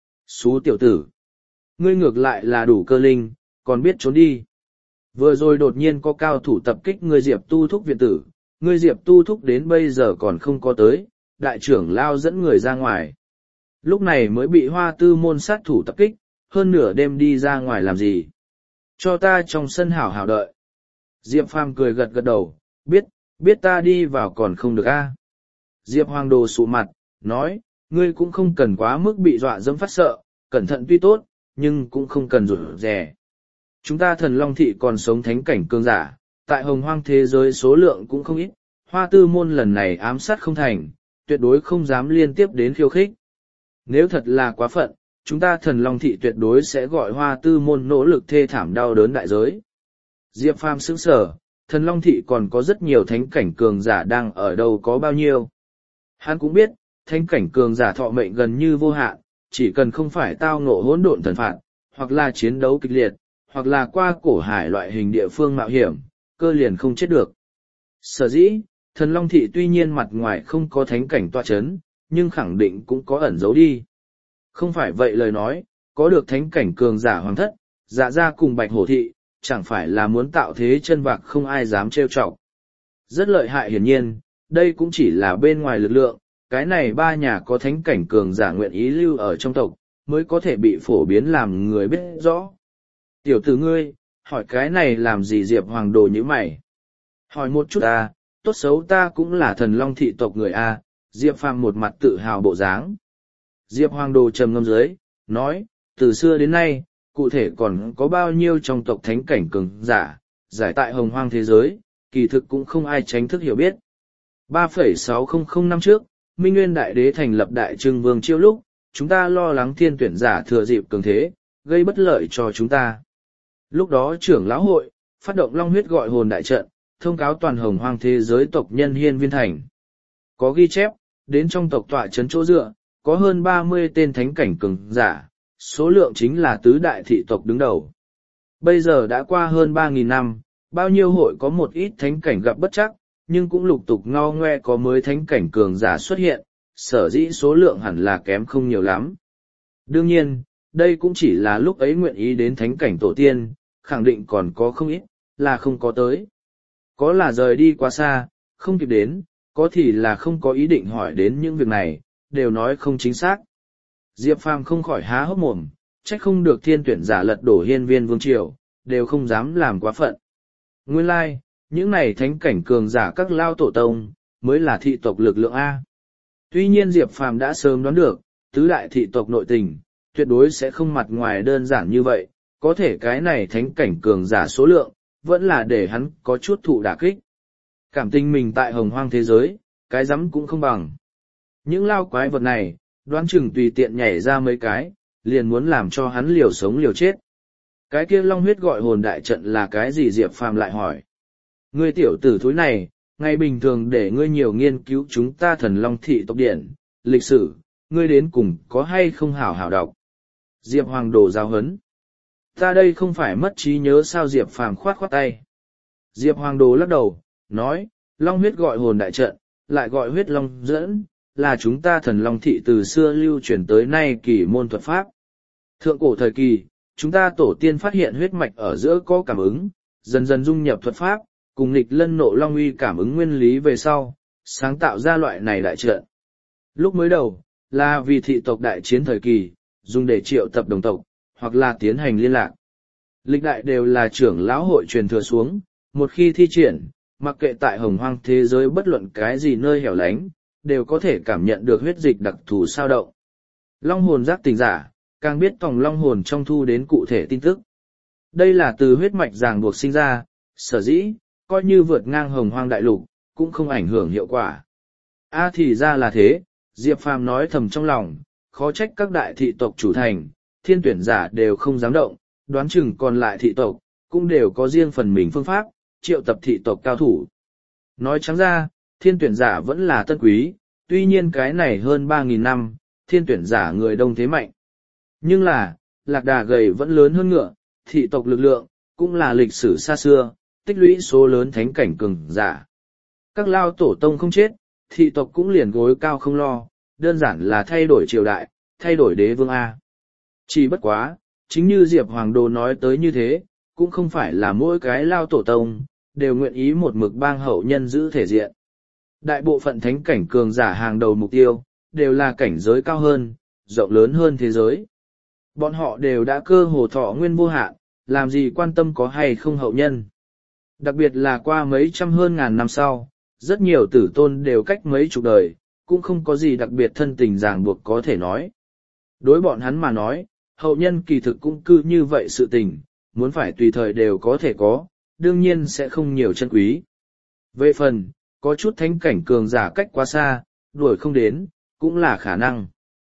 Xú tiểu tử, ngươi ngược lại là đủ cơ linh, còn biết trốn đi. Vừa rồi đột nhiên có cao thủ tập kích ngươi Diệp Tu Thúc viện tử, ngươi Diệp Tu Thúc đến bây giờ còn không có tới, đại trưởng lao dẫn người ra ngoài. Lúc này mới bị hoa tư môn sát thủ tập kích, hơn nửa đêm đi ra ngoài làm gì? Cho ta trong sân hảo hảo đợi. Diệp Phàm cười gật gật đầu, biết, biết ta đi vào còn không được a. Diệp Hoàng Đồ sụ mặt, nói, ngươi cũng không cần quá mức bị dọa dẫm phát sợ, cẩn thận tuy tốt, nhưng cũng không cần rụt rè. Chúng ta Thần Long Thị còn sống thánh cảnh cường giả, tại hồng hoang thế giới số lượng cũng không ít, hoa tư môn lần này ám sát không thành, tuyệt đối không dám liên tiếp đến khiêu khích. Nếu thật là quá phận, chúng ta Thần Long Thị tuyệt đối sẽ gọi hoa tư môn nỗ lực thê thảm đau đớn đại giới. Diệp Phàm sững sờ, Thần Long Thị còn có rất nhiều thánh cảnh cường giả đang ở đâu có bao nhiêu. Hắn cũng biết, thánh cảnh cường giả thọ mệnh gần như vô hạn, chỉ cần không phải tao ngộ hỗn độn thần phạt, hoặc là chiến đấu kịch liệt, hoặc là qua cổ hải loại hình địa phương mạo hiểm, cơ liền không chết được. Sở dĩ, Thần Long Thị tuy nhiên mặt ngoài không có thánh cảnh tọa chấn, nhưng khẳng định cũng có ẩn giấu đi. Không phải vậy lời nói, có được thánh cảnh cường giả hoàng thất, dạ ra cùng Bạch Hổ Thị, chẳng phải là muốn tạo thế chân vạc không ai dám trêu chọc. Rất lợi hại hiển nhiên, đây cũng chỉ là bên ngoài lực lượng, cái này ba nhà có thánh cảnh cường giả nguyện ý lưu ở trong tộc, mới có thể bị phổ biến làm người biết rõ. Tiểu tử ngươi, hỏi cái này làm gì? Diệp Hoàng Đồ như mày. Hỏi một chút à, tốt xấu ta cũng là Thần Long Thị tộc người a. Diệp Phàm một mặt tự hào bộ dáng. Diệp Hoàng Đồ trầm ngâm dưới, nói, từ xưa đến nay, cụ thể còn có bao nhiêu trong tộc thánh cảnh cường giả, giải tại hồng hoang thế giới, kỳ thực cũng không ai tránh thức hiểu biết. ba phẩy sáu không không năm trước, Minh Nguyên Đại Đế thành lập Đại Trưng Vương Chiêu lúc, chúng ta lo lắng thiên tuyển giả thừa dịp cường thế, gây bất lợi cho chúng ta. Lúc đó trưởng lão hội, phát động long huyết gọi hồn đại trận, thông cáo toàn hồng hoang thế giới tộc nhân hiên viên thành. Có ghi chép, đến trong tộc tọa trấn chỗ dựa, có hơn ba mươi tên thánh cảnh cường giả, số lượng chính là tứ đại thị tộc đứng đầu. Bây giờ đã qua hơn ba nghìn năm, bao nhiêu hội có một ít thánh cảnh gặp bất chắc, nhưng cũng lục tục ngao ngoe có mới thánh cảnh cường giả xuất hiện, sở dĩ số lượng hẳn là kém không nhiều lắm. Đương nhiên, đây cũng chỉ là lúc ấy nguyện ý đến thánh cảnh tổ tiên, khẳng định còn có không ít, là không có tới. Có là rời đi quá xa, không kịp đến, có thì là không có ý định hỏi đến những việc này, đều nói không chính xác. Diệp Phàm không khỏi há hốc mồm, trách không được thiên tuyển giả lật đổ hiên viên vương triều, đều không dám làm quá phận. Nguyên lai, like, những này thánh cảnh cường giả các lao tổ tông, mới là thị tộc lực lượng A. Tuy nhiên Diệp Phàm đã sớm đoán được, tứ đại thị tộc nội tình, tuyệt đối sẽ không mặt ngoài đơn giản như vậy, có thể cái này thánh cảnh cường giả số lượng, vẫn là để hắn có chút thụ đả kích. Cảm tình mình tại hồng hoang thế giới, cái rắm cũng không bằng. Những lao quái vật này, đoán chừng tùy tiện nhảy ra mấy cái, liền muốn làm cho hắn liều sống liều chết. Cái kia long huyết gọi hồn đại trận là cái gì? Diệp Phàm lại hỏi. Ngươi tiểu tử thúi này, ngày bình thường để ngươi nhiều nghiên cứu chúng ta thần long thị tộc điển, lịch sử, ngươi đến cùng có hay không hảo hảo đọc. Diệp Hoàng đổ giao hấn. Ta đây không phải mất trí nhớ sao? Diệp Phàm khoát khoát tay. Diệp Hoàng đồ lắc đầu, nói, long huyết gọi hồn đại trận, lại gọi huyết long dẫn, là chúng ta thần long thị từ xưa lưu truyền tới nay kỳ môn thuật pháp. Thượng cổ thời kỳ, chúng ta tổ tiên phát hiện huyết mạch ở giữa có cảm ứng, dần dần dung nhập thuật pháp, cùng nghịch lân nộ long uy cảm ứng nguyên lý về sau, sáng tạo ra loại này đại trận. Lúc mới đầu, là vì thị tộc đại chiến thời kỳ, dùng để triệu tập đồng tộc, hoặc là tiến hành liên lạc. Lịch đại đều là trưởng lão hội truyền thừa xuống, một khi thi triển, mặc kệ tại hồng hoang thế giới bất luận cái gì nơi hẻo lánh, đều có thể cảm nhận được huyết dịch đặc thù sao động. Long hồn giác tỉnh giả, càng biết tòng long hồn trong thu đến cụ thể tin tức. Đây là từ huyết mạch ràng buộc sinh ra, sở dĩ, coi như vượt ngang hồng hoang đại lục, cũng không ảnh hưởng hiệu quả. A à thì ra là thế, Diệp Phàm nói thầm trong lòng, khó trách các đại thị tộc chủ thành, thiên tuyển giả đều không dám động, đoán chừng còn lại thị tộc, cũng đều có riêng phần mình phương pháp, triệu tập thị tộc cao thủ. Nói trắng ra, thiên tuyển giả vẫn là tân quý, tuy nhiên cái này hơn ba nghìn năm, thiên tuyển giả người đông thế mạnh. Nhưng là, lạc đà gầy vẫn lớn hơn ngựa, thị tộc lực lượng, cũng là lịch sử xa xưa, tích lũy số lớn thánh cảnh cường giả. Các lao tổ tông không chết, thị tộc cũng liền gối cao không lo, đơn giản là thay đổi triều đại, thay đổi đế vương A. Chỉ bất quá, chính như Diệp Hoàng Đồ nói tới như thế, cũng không phải là mỗi cái lao tổ tông, đều nguyện ý một mực bang hậu nhân giữ thể diện. Đại bộ phận thánh cảnh cường giả hàng đầu mục tiêu, đều là cảnh giới cao hơn, rộng lớn hơn thế giới. Bọn họ đều đã cơ hồ thọ nguyên vô hạn, làm gì quan tâm có hay không hậu nhân. Đặc biệt là qua mấy trăm hơn ngàn năm sau, rất nhiều tử tôn đều cách mấy chục đời, cũng không có gì đặc biệt thân tình ràng buộc có thể nói. Đối bọn hắn mà nói, hậu nhân kỳ thực cũng cư như vậy sự tình, muốn phải tùy thời đều có thể có, đương nhiên sẽ không nhiều chân quý. Về phần, có chút thánh cảnh cường giả cách quá xa, đuổi không đến, cũng là khả năng.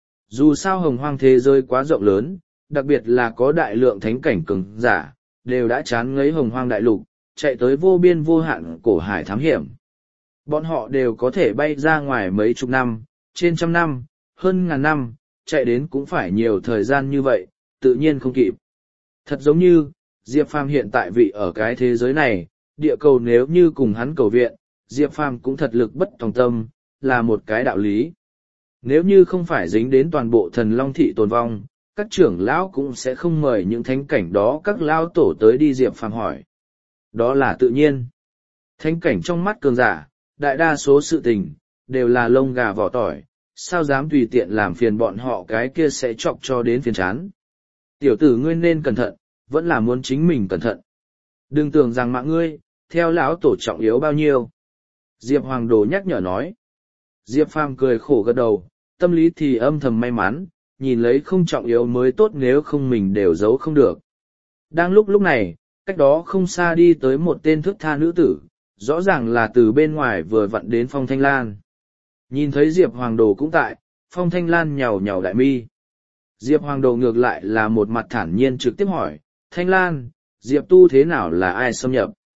Dù sao hồng hoang thế giới quá rộng lớn, đặc biệt là có đại lượng thánh cảnh cường giả, đều đã chán ngấy hồng hoang đại lục, chạy tới vô biên vô hạn cổ hải thám hiểm. Bọn họ đều có thể bay ra ngoài mấy chục năm, trên trăm năm, hơn ngàn năm, chạy đến cũng phải nhiều thời gian như vậy, tự nhiên không kịp. Thật giống như, Diệp Phàm hiện tại vị ở cái thế giới này, địa cầu nếu như cùng hắn cầu viện, Diệp Phàm cũng thật lực bất tòng tâm, là một cái đạo lý. Nếu như không phải dính đến toàn bộ thần long thị tồn vong, các trưởng lão cũng sẽ không mời những thánh cảnh đó các lao tổ tới đi. Diệp Phàm hỏi. Đó là tự nhiên. Thánh cảnh trong mắt cường giả, đại đa số sự tình, đều là lông gà vỏ tỏi, sao dám tùy tiện làm phiền bọn họ, cái kia sẽ chọc cho đến phiền chán. Tiểu tử ngươi nên cẩn thận, vẫn là muốn chính mình cẩn thận. Đừng tưởng rằng mạng ngươi, theo lão tổ trọng yếu bao nhiêu. Diệp Hoàng Đồ nhắc nhở nói. Diệp Phàm cười khổ gật đầu, tâm lý thì âm thầm may mắn, nhìn lấy không trọng yếu mới tốt, nếu không mình đều giấu không được. Đang lúc lúc này, cách đó không xa đi tới một tên thức tha nữ tử, rõ ràng là từ bên ngoài vừa vặn đến Phong Thanh Lan. Nhìn thấy Diệp Hoàng Đồ cũng tại, Phong Thanh Lan nhàu nhàu đại mi. Diệp Hoàng Đồ ngược lại là một mặt thản nhiên trực tiếp hỏi, Thanh Lan, Diệp Tu thế nào là ai xâm nhập?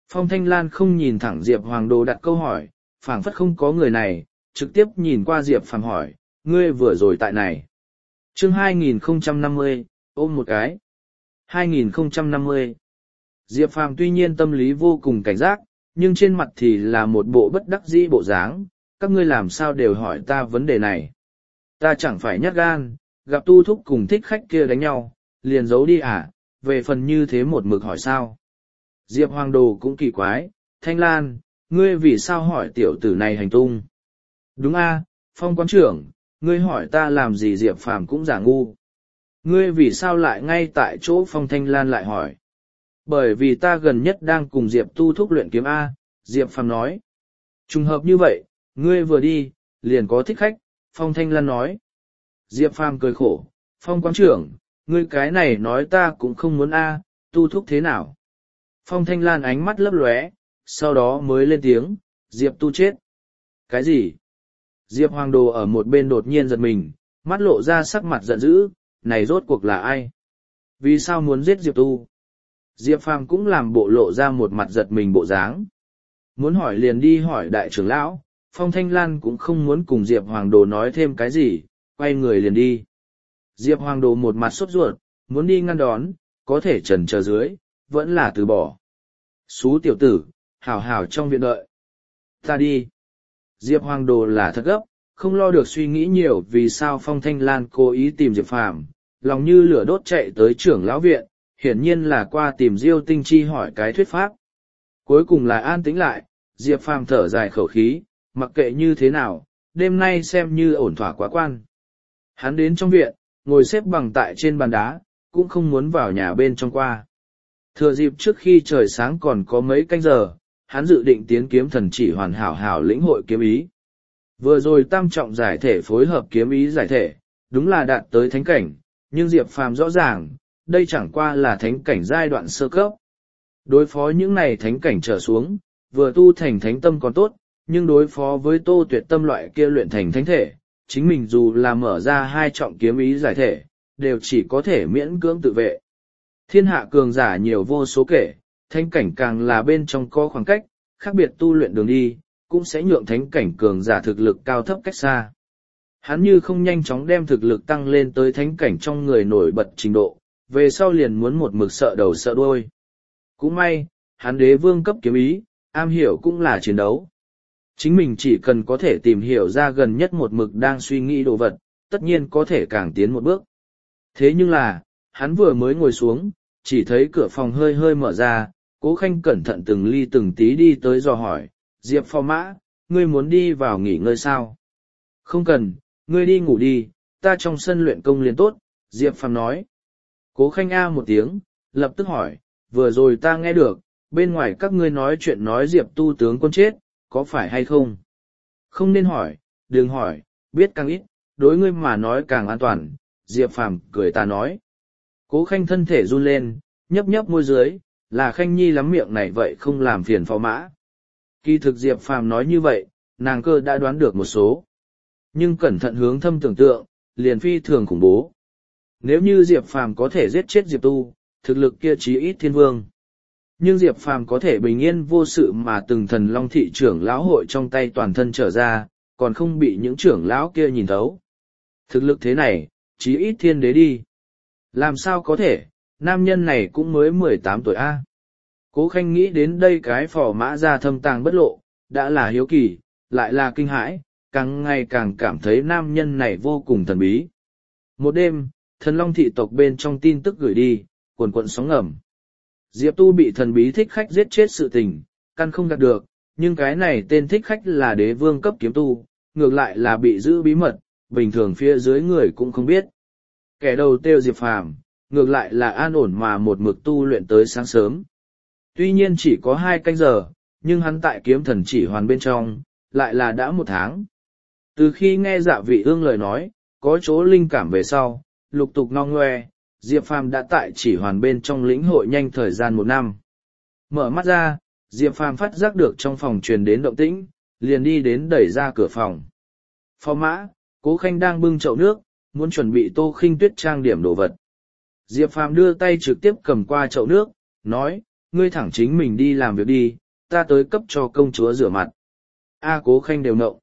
Phong Thanh Lan không nhìn thẳng Diệp Hoàng Đồ đặt câu hỏi, phảng phất không có người này, trực tiếp nhìn qua Diệp Phàm hỏi, ngươi vừa rồi tại này. Chương hai nghìn không trăm năm mươi, ôm một cái. hai nghìn không trăm năm mươi. Diệp Phàm tuy nhiên tâm lý vô cùng cảnh giác, nhưng trên mặt thì là một bộ bất đắc dĩ bộ dáng, các ngươi làm sao đều hỏi ta vấn đề này. Ta chẳng phải nhát gan, gặp tu thúc cùng thích khách kia đánh nhau, liền giấu đi à, về phần như thế một mực hỏi sao. Diệp Hoàng Đồ cũng kỳ quái, Thanh Lan, ngươi vì sao hỏi tiểu tử này hành tung? Đúng a, Phong quán trưởng, ngươi hỏi ta làm gì? Diệp Phàm cũng giả ngu. Ngươi vì sao lại ngay tại chỗ? Phong Thanh Lan lại hỏi. Bởi vì ta gần nhất đang cùng Diệp tu thúc luyện kiếm A, Diệp Phàm nói. Trùng hợp như vậy, ngươi vừa đi, liền có thích khách, Phong Thanh Lan nói. Diệp Phàm cười khổ, Phong quán trưởng, ngươi cái này nói ta cũng không muốn A, tu thúc thế nào? Phong Thanh Lan ánh mắt lấp lóe, sau đó mới lên tiếng, Diệp tu chết. Cái gì? Diệp Hoàng Đồ ở một bên đột nhiên giật mình, mắt lộ ra sắc mặt giận dữ, này rốt cuộc là ai? Vì sao muốn giết Diệp tu? Diệp Phàm cũng làm bộ lộ ra một mặt giật mình bộ dáng. Muốn hỏi liền đi hỏi đại trưởng lão, Phong Thanh Lan cũng không muốn cùng Diệp Hoàng Đồ nói thêm cái gì, quay người liền đi. Diệp Hoàng Đồ một mặt sốt ruột, muốn đi ngăn đón, có thể chần chờ dưới, vẫn là từ bỏ. Xú tiểu tử, hảo hảo trong viện đợi. Ta đi. Diệp Hoàng Đồ là thật gấp, không lo được suy nghĩ nhiều vì sao Phong Thanh Lan cố ý tìm Diệp Phàm, lòng như lửa đốt chạy tới trưởng lão viện, hiển nhiên là qua tìm Diêu Tinh Chi hỏi cái thuyết pháp. Cuối cùng là an tĩnh lại, Diệp Phàm thở dài khẩu khí, mặc kệ như thế nào, đêm nay xem như ổn thỏa quá quan. Hắn đến trong viện, ngồi xếp bằng tại trên bàn đá, cũng không muốn vào nhà bên trong qua. Thừa dịp trước khi trời sáng còn có mấy canh giờ, hắn dự định tiến kiếm thần chỉ hoàn hảo hảo lĩnh hội kiếm ý. Vừa rồi tam trọng giải thể phối hợp kiếm ý giải thể, đúng là đạt tới thánh cảnh, nhưng Diệp Phàm rõ ràng, đây chẳng qua là thánh cảnh giai đoạn sơ cấp. Đối phó những này thánh cảnh trở xuống, vừa tu thành thánh tâm còn tốt, nhưng đối phó với Tô Tuyệt tâm loại kia luyện thành thánh thể, chính mình dù là mở ra hai trọng kiếm ý giải thể, đều chỉ có thể miễn cưỡng tự vệ. Thiên hạ cường giả nhiều vô số kể, thánh cảnh càng là bên trong có khoảng cách, khác biệt tu luyện đường đi, cũng sẽ nhượng thánh cảnh cường giả thực lực cao thấp cách xa. Hắn như không nhanh chóng đem thực lực tăng lên tới thánh cảnh trong người nổi bật trình độ, về sau liền muốn một mực sợ đầu sợ đuôi. Cũng may, hắn đế vương cấp kiếm ý, am hiểu cũng là chiến đấu. Chính mình chỉ cần có thể tìm hiểu ra gần nhất một mực đang suy nghĩ đồ vật, tất nhiên có thể càng tiến một bước. Thế nhưng là, hắn vừa mới ngồi xuống, chỉ thấy cửa phòng hơi hơi mở ra, Cố Khanh cẩn thận từng ly từng tí đi tới dò hỏi, Diệp Phò Mã, ngươi muốn đi vào nghỉ ngơi sao? Không cần, ngươi đi ngủ đi, ta trong sân luyện công liền tốt, Diệp Phàm nói. Cố Khanh a một tiếng, lập tức hỏi, vừa rồi ta nghe được, bên ngoài các ngươi nói chuyện nói Diệp tu tướng quân chết, có phải hay không? Không nên hỏi, đừng hỏi, biết càng ít, đối ngươi mà nói càng an toàn, Diệp Phàm cười ta nói. Cố Khanh thân thể run lên, nhấp nhấp môi dưới, là Khanh Nhi lắm miệng này vậy không làm phiền Phò Mã. Kỳ thực Diệp Phàm nói như vậy, nàng cơ đã đoán được một số. Nhưng cẩn thận hướng thâm tưởng tượng, liền phi thường khủng bố. Nếu như Diệp Phàm có thể giết chết Diệp Tu, thực lực kia chí ít thiên vương. Nhưng Diệp Phàm có thể bình yên vô sự mà từng thần long thị trưởng lão hội trong tay toàn thân trở ra, còn không bị những trưởng lão kia nhìn thấu. Thực lực thế này, chí ít thiên đế đi. Làm sao có thể, nam nhân này cũng mới mười tám tuổi A. Cố Khanh nghĩ đến đây cái Phò Mã ra thâm tàng bất lộ, đã là hiếu kỳ, lại là kinh hãi, càng ngày càng cảm thấy nam nhân này vô cùng thần bí. Một đêm, thần long thị tộc bên trong tin tức gửi đi, cuồn cuộn sóng ngầm. Diệp Tu bị thần bí thích khách giết chết sự tình, căn không gạt được, nhưng cái này tên thích khách là đế vương cấp kiếm tu, ngược lại là bị giữ bí mật, bình thường phía dưới người cũng không biết. Kẻ đầu tiêu Diệp Phàm, ngược lại là an ổn mà một mực tu luyện tới sáng sớm. Tuy nhiên chỉ có hai canh giờ, nhưng hắn tại kiếm thần chỉ hoàn bên trong, lại là đã một tháng. Từ khi nghe Dạ Vị Ương lời nói, có chỗ linh cảm về sau, lục tục ngong ngoe, Diệp Phàm đã tại chỉ hoàn bên trong lĩnh hội nhanh thời gian một năm. Mở mắt ra, Diệp Phàm phát giác được trong phòng truyền đến động tĩnh, liền đi đến đẩy ra cửa phòng. Phò Mã, Cố Khanh đang bưng chậu nước, muốn chuẩn bị Tô Khinh Tuyết trang điểm đồ vật. Diệp Phàm đưa tay trực tiếp cầm qua chậu nước, nói, ngươi thẳng chính mình đi làm việc đi, ta tới cấp cho công chúa rửa mặt. A Cố Khanh đều nộng.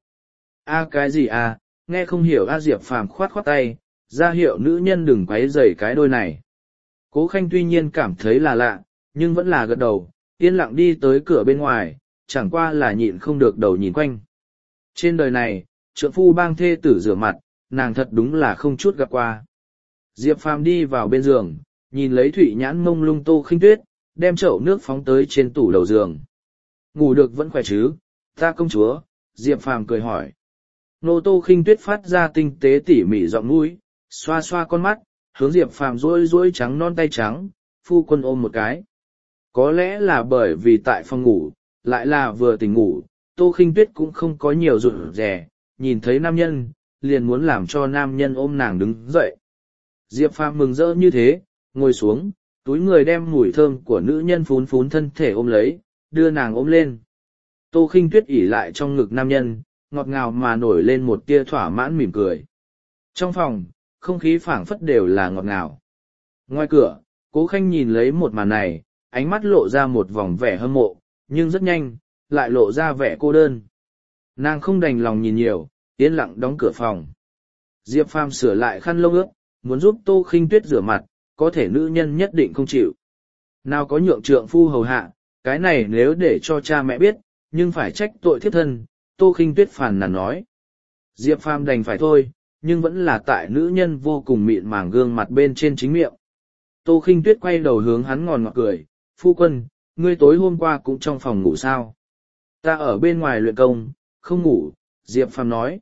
A cái gì a, nghe không hiểu. A Diệp Phàm khoát khoát tay, ra hiệu nữ nhân đừng quấy rầy cái đôi này. Cố Khanh tuy nhiên cảm thấy là lạ, nhưng vẫn là gật đầu, yên lặng đi tới cửa bên ngoài, chẳng qua là nhịn không được đầu nhìn quanh. Trên đời này, trượng phu bang thê tử rửa mặt, nàng thật đúng là không chút gặp qua. Diệp Phàm đi vào bên giường, nhìn lấy thủy nhãn mông lung Tô Khinh Tuyết, đem chậu nước phóng tới trên tủ đầu giường. Ngủ được vẫn khỏe chứ, ta công chúa? Diệp Phàm cười hỏi. Nô Tô Khinh Tuyết phát ra tinh tế tỉ mỉ giọng mũi, xoa xoa con mắt, hướng Diệp Phàm rối rối trắng non tay trắng, phu quân ôm một cái. Có lẽ là bởi vì tại phòng ngủ, lại là vừa tỉnh ngủ, Tô Khinh Tuyết cũng không có nhiều rụt rè, nhìn thấy nam nhân, liền muốn làm cho nam nhân ôm nàng đứng dậy. Diệp Phàm mừng rỡ như thế, ngồi xuống, túi người đem mùi thơm của nữ nhân phún phún thân thể ôm lấy, đưa nàng ôm lên. Tô Khinh Tuyết ỉ lại trong ngực nam nhân, ngọt ngào mà nổi lên một tia thỏa mãn mỉm cười. Trong phòng, không khí phảng phất đều là ngọt ngào. Ngoài cửa, Cố Khanh nhìn lấy một màn này, ánh mắt lộ ra một vòng vẻ hâm mộ, nhưng rất nhanh, lại lộ ra vẻ cô đơn. Nàng không đành lòng nhìn nhiều, yên lặng đóng cửa phòng. Diệp Phàm sửa lại khăn lông ướt, muốn giúp Tô Khinh Tuyết rửa mặt, có thể nữ nhân nhất định không chịu. Nào có nhượng trượng phu hầu hạ, cái này nếu để cho cha mẹ biết, nhưng phải trách tội thiếp thân, Tô Khinh Tuyết phàn nàn nói. Diệp Phàm đành phải thôi, nhưng vẫn là tại nữ nhân vô cùng mịn màng gương mặt bên trên chính miệng. Tô Khinh Tuyết quay đầu hướng hắn ngòn ngọt cười, phu quân, ngươi tối hôm qua cũng trong phòng ngủ sao? Ta ở bên ngoài luyện công, không ngủ, Diệp Phàm nói.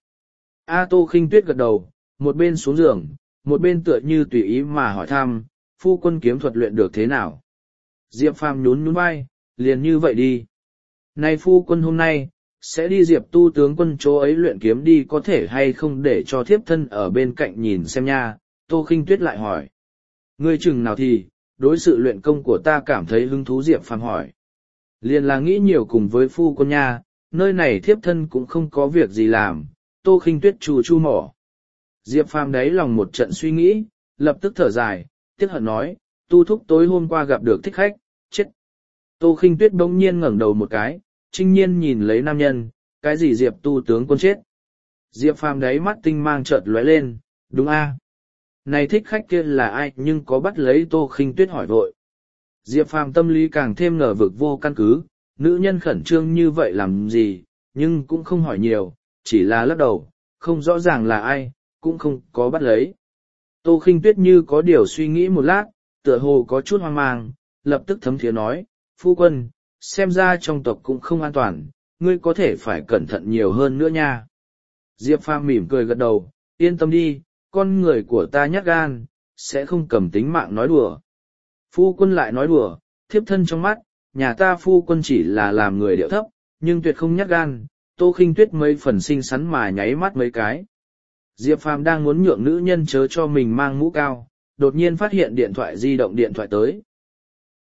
A Tô Khinh Tuyết gật đầu, một bên xuống giường, một bên tựa như tùy ý mà hỏi thăm, phu quân kiếm thuật luyện được thế nào? Diệp Phàm nhún nhún vai, liền như vậy đi. Này phu quân hôm nay, sẽ đi Diệp tu tướng quân chỗ ấy luyện kiếm đi, có thể hay không để cho thiếp thân ở bên cạnh nhìn xem nha? Tô Khinh Tuyết lại hỏi. Ngươi chừng nào thì, đối sự luyện công của ta cảm thấy hứng thú? Diệp Phàm hỏi. Liền là nghĩ nhiều cùng với phu quân nha, nơi này thiếp thân cũng không có việc gì làm. Tô Khinh Tuyết chu chu mỏ. Diệp Phàm đáy lòng một trận suy nghĩ, lập tức thở dài, tiếc hận nói, tu thúc tối hôm qua gặp được thích khách, chết. Tô Khinh Tuyết bỗng nhiên ngẩng đầu một cái, trinh nhiên nhìn lấy nam nhân, cái gì Diệp tu tướng quân chết? Diệp Phàm đáy mắt tinh mang chợt lóe lên, đúng a? Này thích khách kia là ai? Nhưng có bắt lấy Tô Khinh Tuyết hỏi vội. Diệp Phàm tâm lý càng thêm ngờ vực vô căn cứ, nữ nhân khẩn trương như vậy làm gì, nhưng cũng không hỏi nhiều, chỉ là lắc đầu, không rõ ràng là ai, cũng không có bắt lấy. Tô Khinh Tuyết như có điều suy nghĩ một lát, tựa hồ có chút hoang mang, lập tức thấm thiế nói, phu quân, xem ra trong tộc cũng không an toàn, ngươi có thể phải cẩn thận nhiều hơn nữa nha. Diệp Phàm mỉm cười gật đầu, yên tâm đi, con người của ta nhát gan, sẽ không cầm tính mạng nói đùa. Phu quân lại nói đùa, thiếp thân trong mắt, nhà ta phu quân chỉ là làm người điệu thấp, nhưng tuyệt không nhát gan. Tô Khinh Tuyết mấy phần xinh xắn mà nháy mắt mấy cái. Diệp Phàm đang muốn nhượng nữ nhân chớ cho mình mang mũ cao, đột nhiên phát hiện điện thoại di động điện thoại tới.